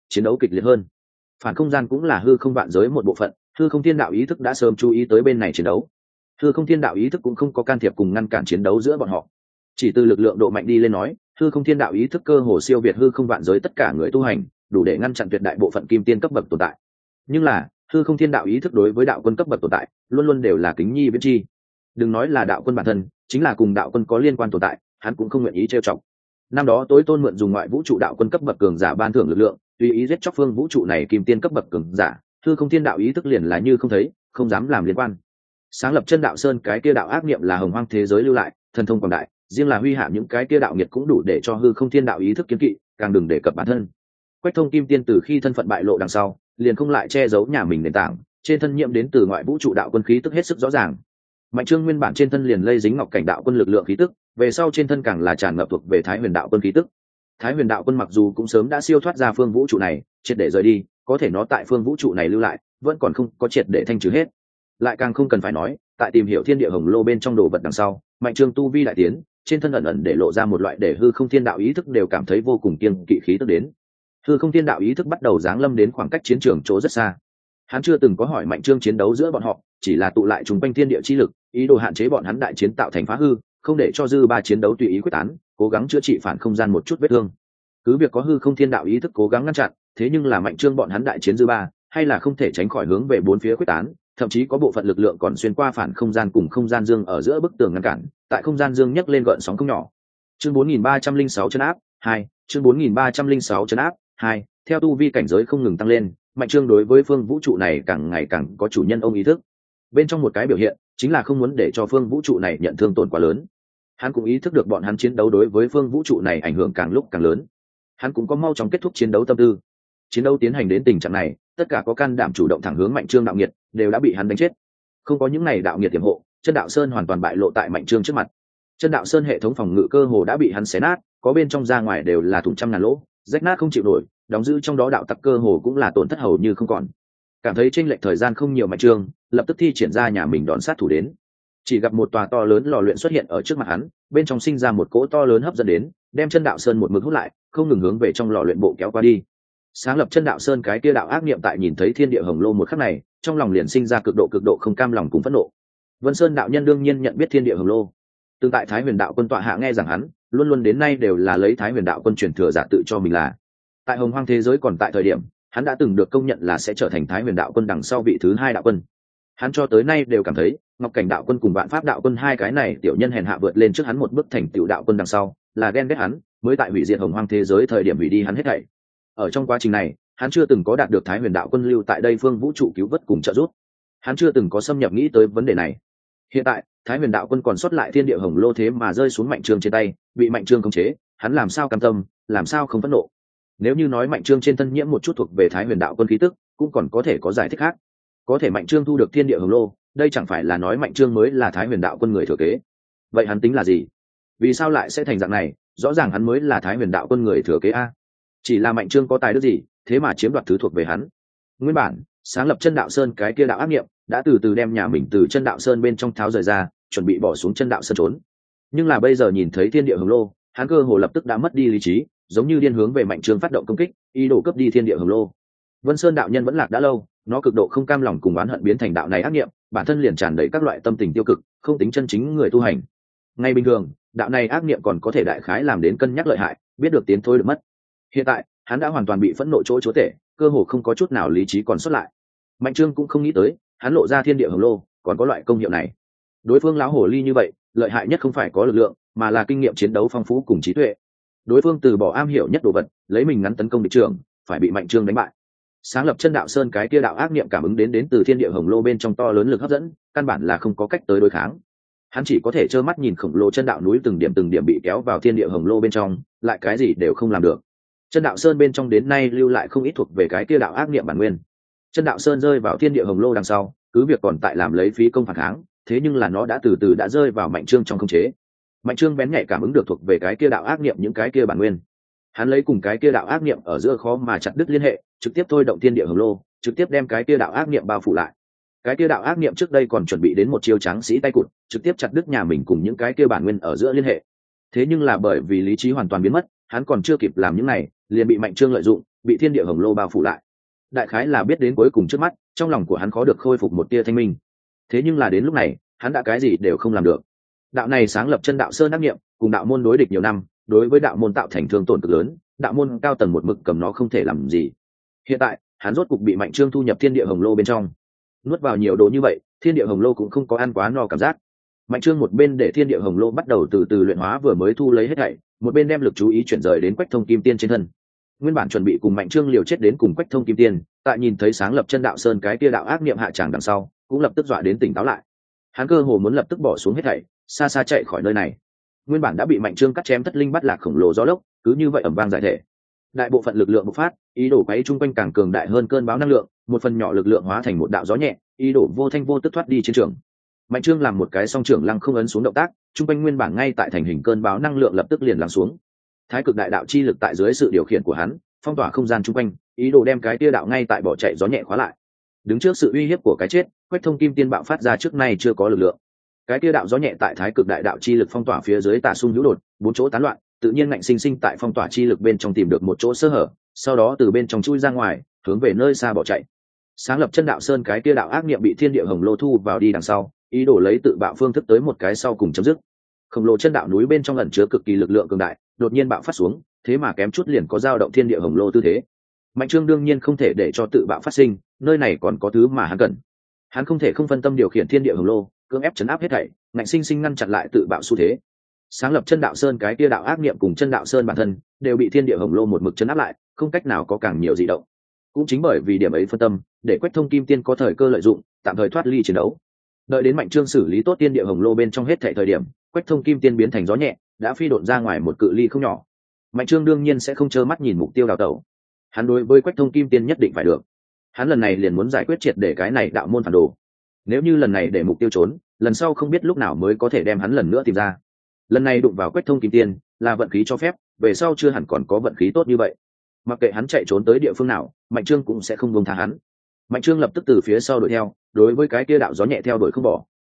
Speaker 1: chiến đấu kịch liệt hơn. Phản không gian cũng là hư không vạn giới một bộ phận, hư không thiên đạo ý thức đã sớm chú ý tới bên này chiến đấu. Hư không thiên đạo ý thức cũng không có can thiệp cùng ngăn cản chiến đấu giữa bọn họ, chỉ từ lực lượng độ mạnh đi lên nói, hư không thiên đạo ý thức cơ hồ siêu việt hư không vạn giới tất cả người tu hành, đủ để ngăn chặn tuyệt đại bộ phận kim tiên cấp bậc tồn tại. Nhưng là hư không thiên đạo ý thức đối với đạo quân cấp bậc tồn tại luôn luôn đều là kính nhi viễn chi. Đừng nói là đạo quân bản thân, chính là cùng đạo quân có liên quan tồn tại, hắn cũng không nguyện ý trêu chọc. Năm đó tối tôn mượn dùng ngoại vũ trụ đạo quân cấp bậc cường giả ban thưởng lực lượng, tùy ý giết chóc phương vũ trụ này kim tiên cấp bậc cường giả, hư không thiên đạo ý thức liền là như không thấy, không dám làm liên quan. Sáng lập chân đạo sơn cái kia đạo ác niệm là hồng hoang thế giới lưu lại, thần thông quảng đại, riêng là huy hạ những cái kia đạo nghiệt cũng đủ để cho hư không thiên đạo ý thức kiến kỵ, càng đừng đề cập bản thân. Quách Thông kim tiên từ khi thân phận bại lộ đằng sau, liền không lại che giấu nhà mình nền tảng, trên thân nhiễm đến từ ngoại vũ trụ đạo quân khí tức hết sức rõ ràng. Mạnh Trương nguyên bản trên thân liền lây dính ngọc cảnh đạo quân lực lượng khí tức, về sau trên thân càng là tràn ngập thuộc về Thái Huyền đạo quân khí tức. Thái Huyền đạo quân mặc dù cũng sớm đã siêu thoát ra phương vũ trụ này, triệt để rời đi, có thể nó tại phương vũ trụ này lưu lại, vẫn còn không có triệt để thanh trừ hết. Lại càng không cần phải nói, tại tìm hiểu thiên địa hồng lô bên trong đồ vật đằng sau, Mạnh Trương tu vi đại tiến, trên thân ẩn ẩn để lộ ra một loại để hư không thiên đạo ý thức đều cảm thấy vô cùng kiêng kỵ khí tức đến. Hư không thiên đạo ý thức bắt đầu giáng lâm đến khoảng cách chiến trường chỗ rất xa. Hắn chưa từng có hỏi Mạnh Trương chiến đấu giữa bọn họ, chỉ là tụ lại chúng quanh thiên địa chi lực, ý đồ hạn chế bọn hắn đại chiến tạo thành phá hư, không để cho dư ba chiến đấu tùy ý quyết tán, cố gắng chữa trị phản không gian một chút vết thương. Cứ việc có hư không thiên đạo ý thức cố gắng ngăn chặn, thế nhưng là Mạnh Trương bọn hắn đại chiến dư ba, hay là không thể tránh khỏi hướng về bốn phía quyết tán, thậm chí có bộ phận lực lượng còn xuyên qua phản không gian cùng không gian dương ở giữa bức tường ngăn cản, tại không gian dương nhấc lên gợn sóng không nhỏ. Chương 4306 trấn áp 2, chương 4306 trấn áp 2, theo tu vi cảnh giới không ngừng tăng lên, Mạnh Trương đối với phương vũ trụ này càng ngày càng có chủ nhân ông ý thức. Bên trong một cái biểu hiện chính là không muốn để cho phương vũ trụ này nhận thương tổn quá lớn. Hắn cũng ý thức được bọn hắn chiến đấu đối với phương vũ trụ này ảnh hưởng càng lúc càng lớn. Hắn cũng có mau chóng kết thúc chiến đấu tâm tư. Chiến đấu tiến hành đến tình trạng này, tất cả có can đảm chủ động thẳng hướng Mạnh Trương đạo nghiệt đều đã bị hắn đánh chết. Không có những này đạo nghiệt tiềm hộ, chân đạo sơn hoàn toàn bại lộ tại Mạnh Trương trước mặt. Chân đạo sơn hệ thống phòng ngự cơ hồ đã bị hắn xé nát, có bên trong ra ngoài đều là thủng trăm ngàn lỗ, rách nát không chịu nổi, đóng giữ trong đó đạo tặc cơ hồ cũng là tổn thất hầu như không còn. Cảm thấy chênh lệch thời gian không nhiều, Mạnh Trương lập tức thi triển ra nhà mình đón sát thủ đến. Chỉ gặp một tòa to lớn lò luyện xuất hiện ở trước mặt hắn, bên trong sinh ra một cỗ to lớn hấp dẫn đến, đem chân đạo sơn một mực hút lại, không ngừng hướng về trong lò luyện bộ kéo qua đi. Sáng lập chân đạo sơn cái kia đạo ác niệm tại nhìn thấy thiên địa hồng lô một khắc này, trong lòng liền sinh ra cực độ không cam lòng cùng phẫn nộ. Vân Sơn đạo nhân đương nhiên nhận biết thiên địa hồng lô, tương tại Thái Huyền đạo quân tọa hạ nghe rằng hắn luôn luôn đến nay đều là lấy Thái Huyền đạo quân truyền thừa giả tự cho mình là. Tại hồng hoang thế giới còn tại thời điểm, hắn đã từng được công nhận là sẽ trở thành Thái Huyền đạo quân đằng sau vị thứ hai đạo quân. Hắn cho tới nay đều cảm thấy Ngọc Cảnh đạo quân cùng Vạn Pháp đạo quân hai cái này tiểu nhân hèn hạ vượt lên trước hắn một bước thành tiểu đạo quân đằng sau, là ghen ghét hắn, mới tại hủy diệt hồng hoang thế giới thời điểm hủy đi hắn hết thảy. Ở trong quá trình này, hắn chưa từng có đạt được Thái Huyền đạo quân lưu tại đây phương vũ trụ cứu vớt cùng trợ giúp. Hắn chưa từng có xâm nhập nghĩ tới vấn đề này. Hiện tại, Thái Huyền đạo quân còn sót lại thiên địa hồng lô thế mà rơi xuống Mạnh Trương trên tay, bị Mạnh Trương khống chế, hắn làm sao cam tâm, làm sao không phẫn nộ. Nếu như nói Mạnh Trương trên thân nhiễm một chút thuộc về Thái Huyền đạo quân khí tức, cũng còn có thể có giải thích khác. Có thể Mạnh Trương thu được thiên địa hồng lô, đây chẳng phải là nói Mạnh Trương mới là Thái Huyền đạo quân người thừa kế. Vậy hắn tính là gì? Vì sao lại sẽ thành dạng này? Rõ ràng hắn mới là Thái Huyền đạo quân người thừa kế a. Chỉ là Mạnh Trương có tài đức gì, thế mà chiếm đoạt thứ thuộc về hắn. Nguyên bản, sáng lập chân đạo sơn cái kia đạo ác niệm đã từ từ đem nhà mình từ chân đạo sơn bên trong tháo rời ra, chuẩn bị bỏ xuống chân đạo sơn trốn. Nhưng là bây giờ nhìn thấy thiên địa hồng lô, hắn cơ hồ lập tức đã mất đi lý trí, giống như điên hướng về Mạnh Trương phát động công kích, ý đồ cướp đi thiên địa hồng lô. Vân Sơn đạo nhân vẫn lạc đã lâu, nó cực độ không cam lòng cùng oán hận biến thành đạo này ác niệm, bản thân liền tràn đầy các loại tâm tình tiêu cực, không tính chân chính người tu hành. Ngay bình thường, đạo này ác niệm còn có thể đại khái làm đến cân nhắc lợi hại, biết được tiến thôi được mất. Hiện tại, hắn đã hoàn toàn bị phẫn nộ chỗ chúa tể, cơ hồ không có chút nào lý trí còn sót lại. Mạnh Trương cũng không nghĩ tới, hắn lộ ra thiên địa hồng lô, còn có loại công hiệu này. Đối phương lão hồ ly như vậy, lợi hại nhất không phải có lực lượng, mà là kinh nghiệm chiến đấu phong phú cùng trí tuệ. Đối phương từ bỏ am hiểu nhất đồ vật, lấy mình ngắn tấn công địch trưởng, phải bị Mạnh Trương đánh bại. Sáng lập chân đạo sơn cái kia đạo ác niệm cảm ứng đến từ thiên địa hồng lô bên trong to lớn lực hấp dẫn, căn bản là không có cách tới đối kháng. Hắn chỉ có thể trơ mắt nhìn khổng lồ chân đạo núi từng điểm bị kéo vào thiên địa hồng lô bên trong, lại cái gì đều không làm được. Chân đạo sơn bên trong đến nay lưu lại không ít thuộc về cái kia đạo ác niệm bản nguyên. Chân đạo sơn rơi vào thiên địa hồng lô đằng sau, cứ việc còn tại làm lấy phí công phản kháng, thế nhưng là nó đã từ từ đã rơi vào Mạnh Trương trong khống chế. Mạnh Trương bén nhạy cảm ứng được thuộc về cái kia đạo ác niệm những cái kia bản nguyên. Hắn lấy cùng cái kia đạo ác niệm ở giữa khó mà chặt đứt liên hệ, trực tiếp thôi động thiên địa hồng lô, trực tiếp đem cái kia đạo ác niệm bao phủ lại. Cái kia đạo ác niệm trước đây còn chuẩn bị đến một chiêu tráng sĩ tay cụt, trực tiếp chặt đứt nhà mình cùng những cái kia bản nguyên ở giữa liên hệ. Thế nhưng là bởi vì lý trí hoàn toàn biến mất, hắn còn chưa kịp làm những này, liền bị Mạnh Trương lợi dụng, bị thiên địa hồng lô bao phủ lại. Đại khái là biết đến cuối cùng trước mắt, trong lòng của hắn khó được khôi phục một tia thanh minh. Thế nhưng là đến lúc này, hắn đã cái gì đều không làm được. Đạo này sáng lập chân đạo sơn ác nghiệm, cùng đạo môn đối địch nhiều năm, đối với đạo môn tạo thành thương tổn cực lớn, đạo môn cao tầng một mực cầm nó không thể làm gì. Hiện tại, hắn rốt cục bị Mạnh Trương thu nhập thiên địa hồng lô bên trong. Nuốt vào nhiều đồ như vậy, thiên địa hồng lô cũng không có ăn quá no cảm giác. Mạnh Trương một bên để thiên địa hồng lô bắt đầu từ từ luyện hóa vừa mới thu lấy hết thảy, một bên đem lực chú ý chuyển rời đến Quách Thông Kim Tiên trên thân. Nguyên bản chuẩn bị cùng Mạnh Trương liều chết đến cùng Quách Thông Kim Tiên, tại nhìn thấy sáng lập chân đạo sơn cái kia đạo ác niệm hạ tràng đằng sau, cũng lập tức dọa đến tỉnh táo lại. Hắn cơ hồ muốn lập tức bỏ xuống hết thảy, xa xa chạy khỏi nơi này. Nguyên bản đã bị Mạnh Trương cắt chém thất linh bắt lạc khổng lồ gió lốc, cứ như vậy ầm vang giải thể. Đại bộ phận lực lượng bộc phát, ý đồ quấy chung quanh càng cường đại hơn cơn bão năng lượng, một phần nhỏ lực lượng hóa thành một đạo gió nhẹ, ý đồ vô thanh vô tức thoát đi chiến trường. Mạnh Trương làm một cái song trưởng lăng không ấn xuống động tác, chung quanh nguyên bản ngay tại thành hình cơn bão năng lượng lập tức liền lắng xuống. Thái cực đại đạo chi lực tại dưới sự điều khiển của hắn, phong tỏa không gian chung quanh, ý đồ đem cái tia đạo ngay tại bỏ chạy gió nhẹ khóa lại. Đứng trước sự uy hiếp của cái chết, Quách Thông Kim Tiên bạo phát ra trước nay chưa có lực lượng. Cái tia đạo gió nhẹ tại thái cực đại đạo chi lực phong tỏa phía dưới tả xung hữu đột, bốn chỗ tán loạn, tự nhiên ngạnh sinh sinh tại phong tỏa chi lực bên trong tìm được một chỗ sơ hở, sau đó từ bên trong chui ra ngoài, hướng về nơi xa bỏ chạy. Sáng lập chân đạo sơn cái tia đạo ác niệm bị thiên địa hồng lô thu vào đi đằng sau, ý đồ lấy tự bạo phương thức tới một cái sau cùng chấm dứt. Khổng lồ chân đạo núi bên trong ẩn chứa cực kỳ lực lượng cường đại, đột nhiên bạo phát xuống, thế mà kém chút liền có dao động thiên địa hồng lô tư thế. Mạnh Trương đương nhiên không thể để cho tự bạo phát sinh, nơi này còn có thứ mà hắn cần. Hắn không thể không phân tâm điều khiển thiên địa hồng lô, cưỡng ép chấn áp hết thảy, ngạnh sinh sinh ngăn chặn lại tự bạo xu thế. Sáng lập chân đạo sơn cái kia đạo ác niệm cùng chân đạo sơn bản thân đều bị thiên địa hồng lô một mực chấn áp lại, không cách nào có càng nhiều dị động. Cũng chính bởi vì điểm ấy phân tâm, để Quách Thông Kim Tiên có thời cơ lợi dụng, tạm thời thoát ly chiến đấu. Đợi đến Mạnh Trương xử lý tốt thiên địa hồng lô bên trong hết thảy thời điểm, Quách Thông Kim Tiên biến thành gió nhẹ, đã phi độn ra ngoài một cự ly không nhỏ. Mạnh Trương đương nhiên sẽ không trơ mắt nhìn mục tiêu đào tẩu. Hắn đối với Quách Thông Kim Tiên nhất định phải được. Hắn lần này liền muốn giải quyết triệt để cái này đạo môn phản đồ. Nếu như lần này để mục tiêu trốn, lần sau không biết lúc nào mới có thể đem hắn lần nữa tìm ra. Lần này đụng vào Quách Thông Kim Tiên là vận khí cho phép, về sau chưa hẳn còn có vận khí tốt như vậy. Mặc kệ hắn chạy trốn tới địa phương nào, Mạnh Trương cũng sẽ không buông tha hắn. Mạnh Trương lập tức từ phía sau đuổi theo, đối với cái kia đạo gió nhẹ theo đuổi không bỏ,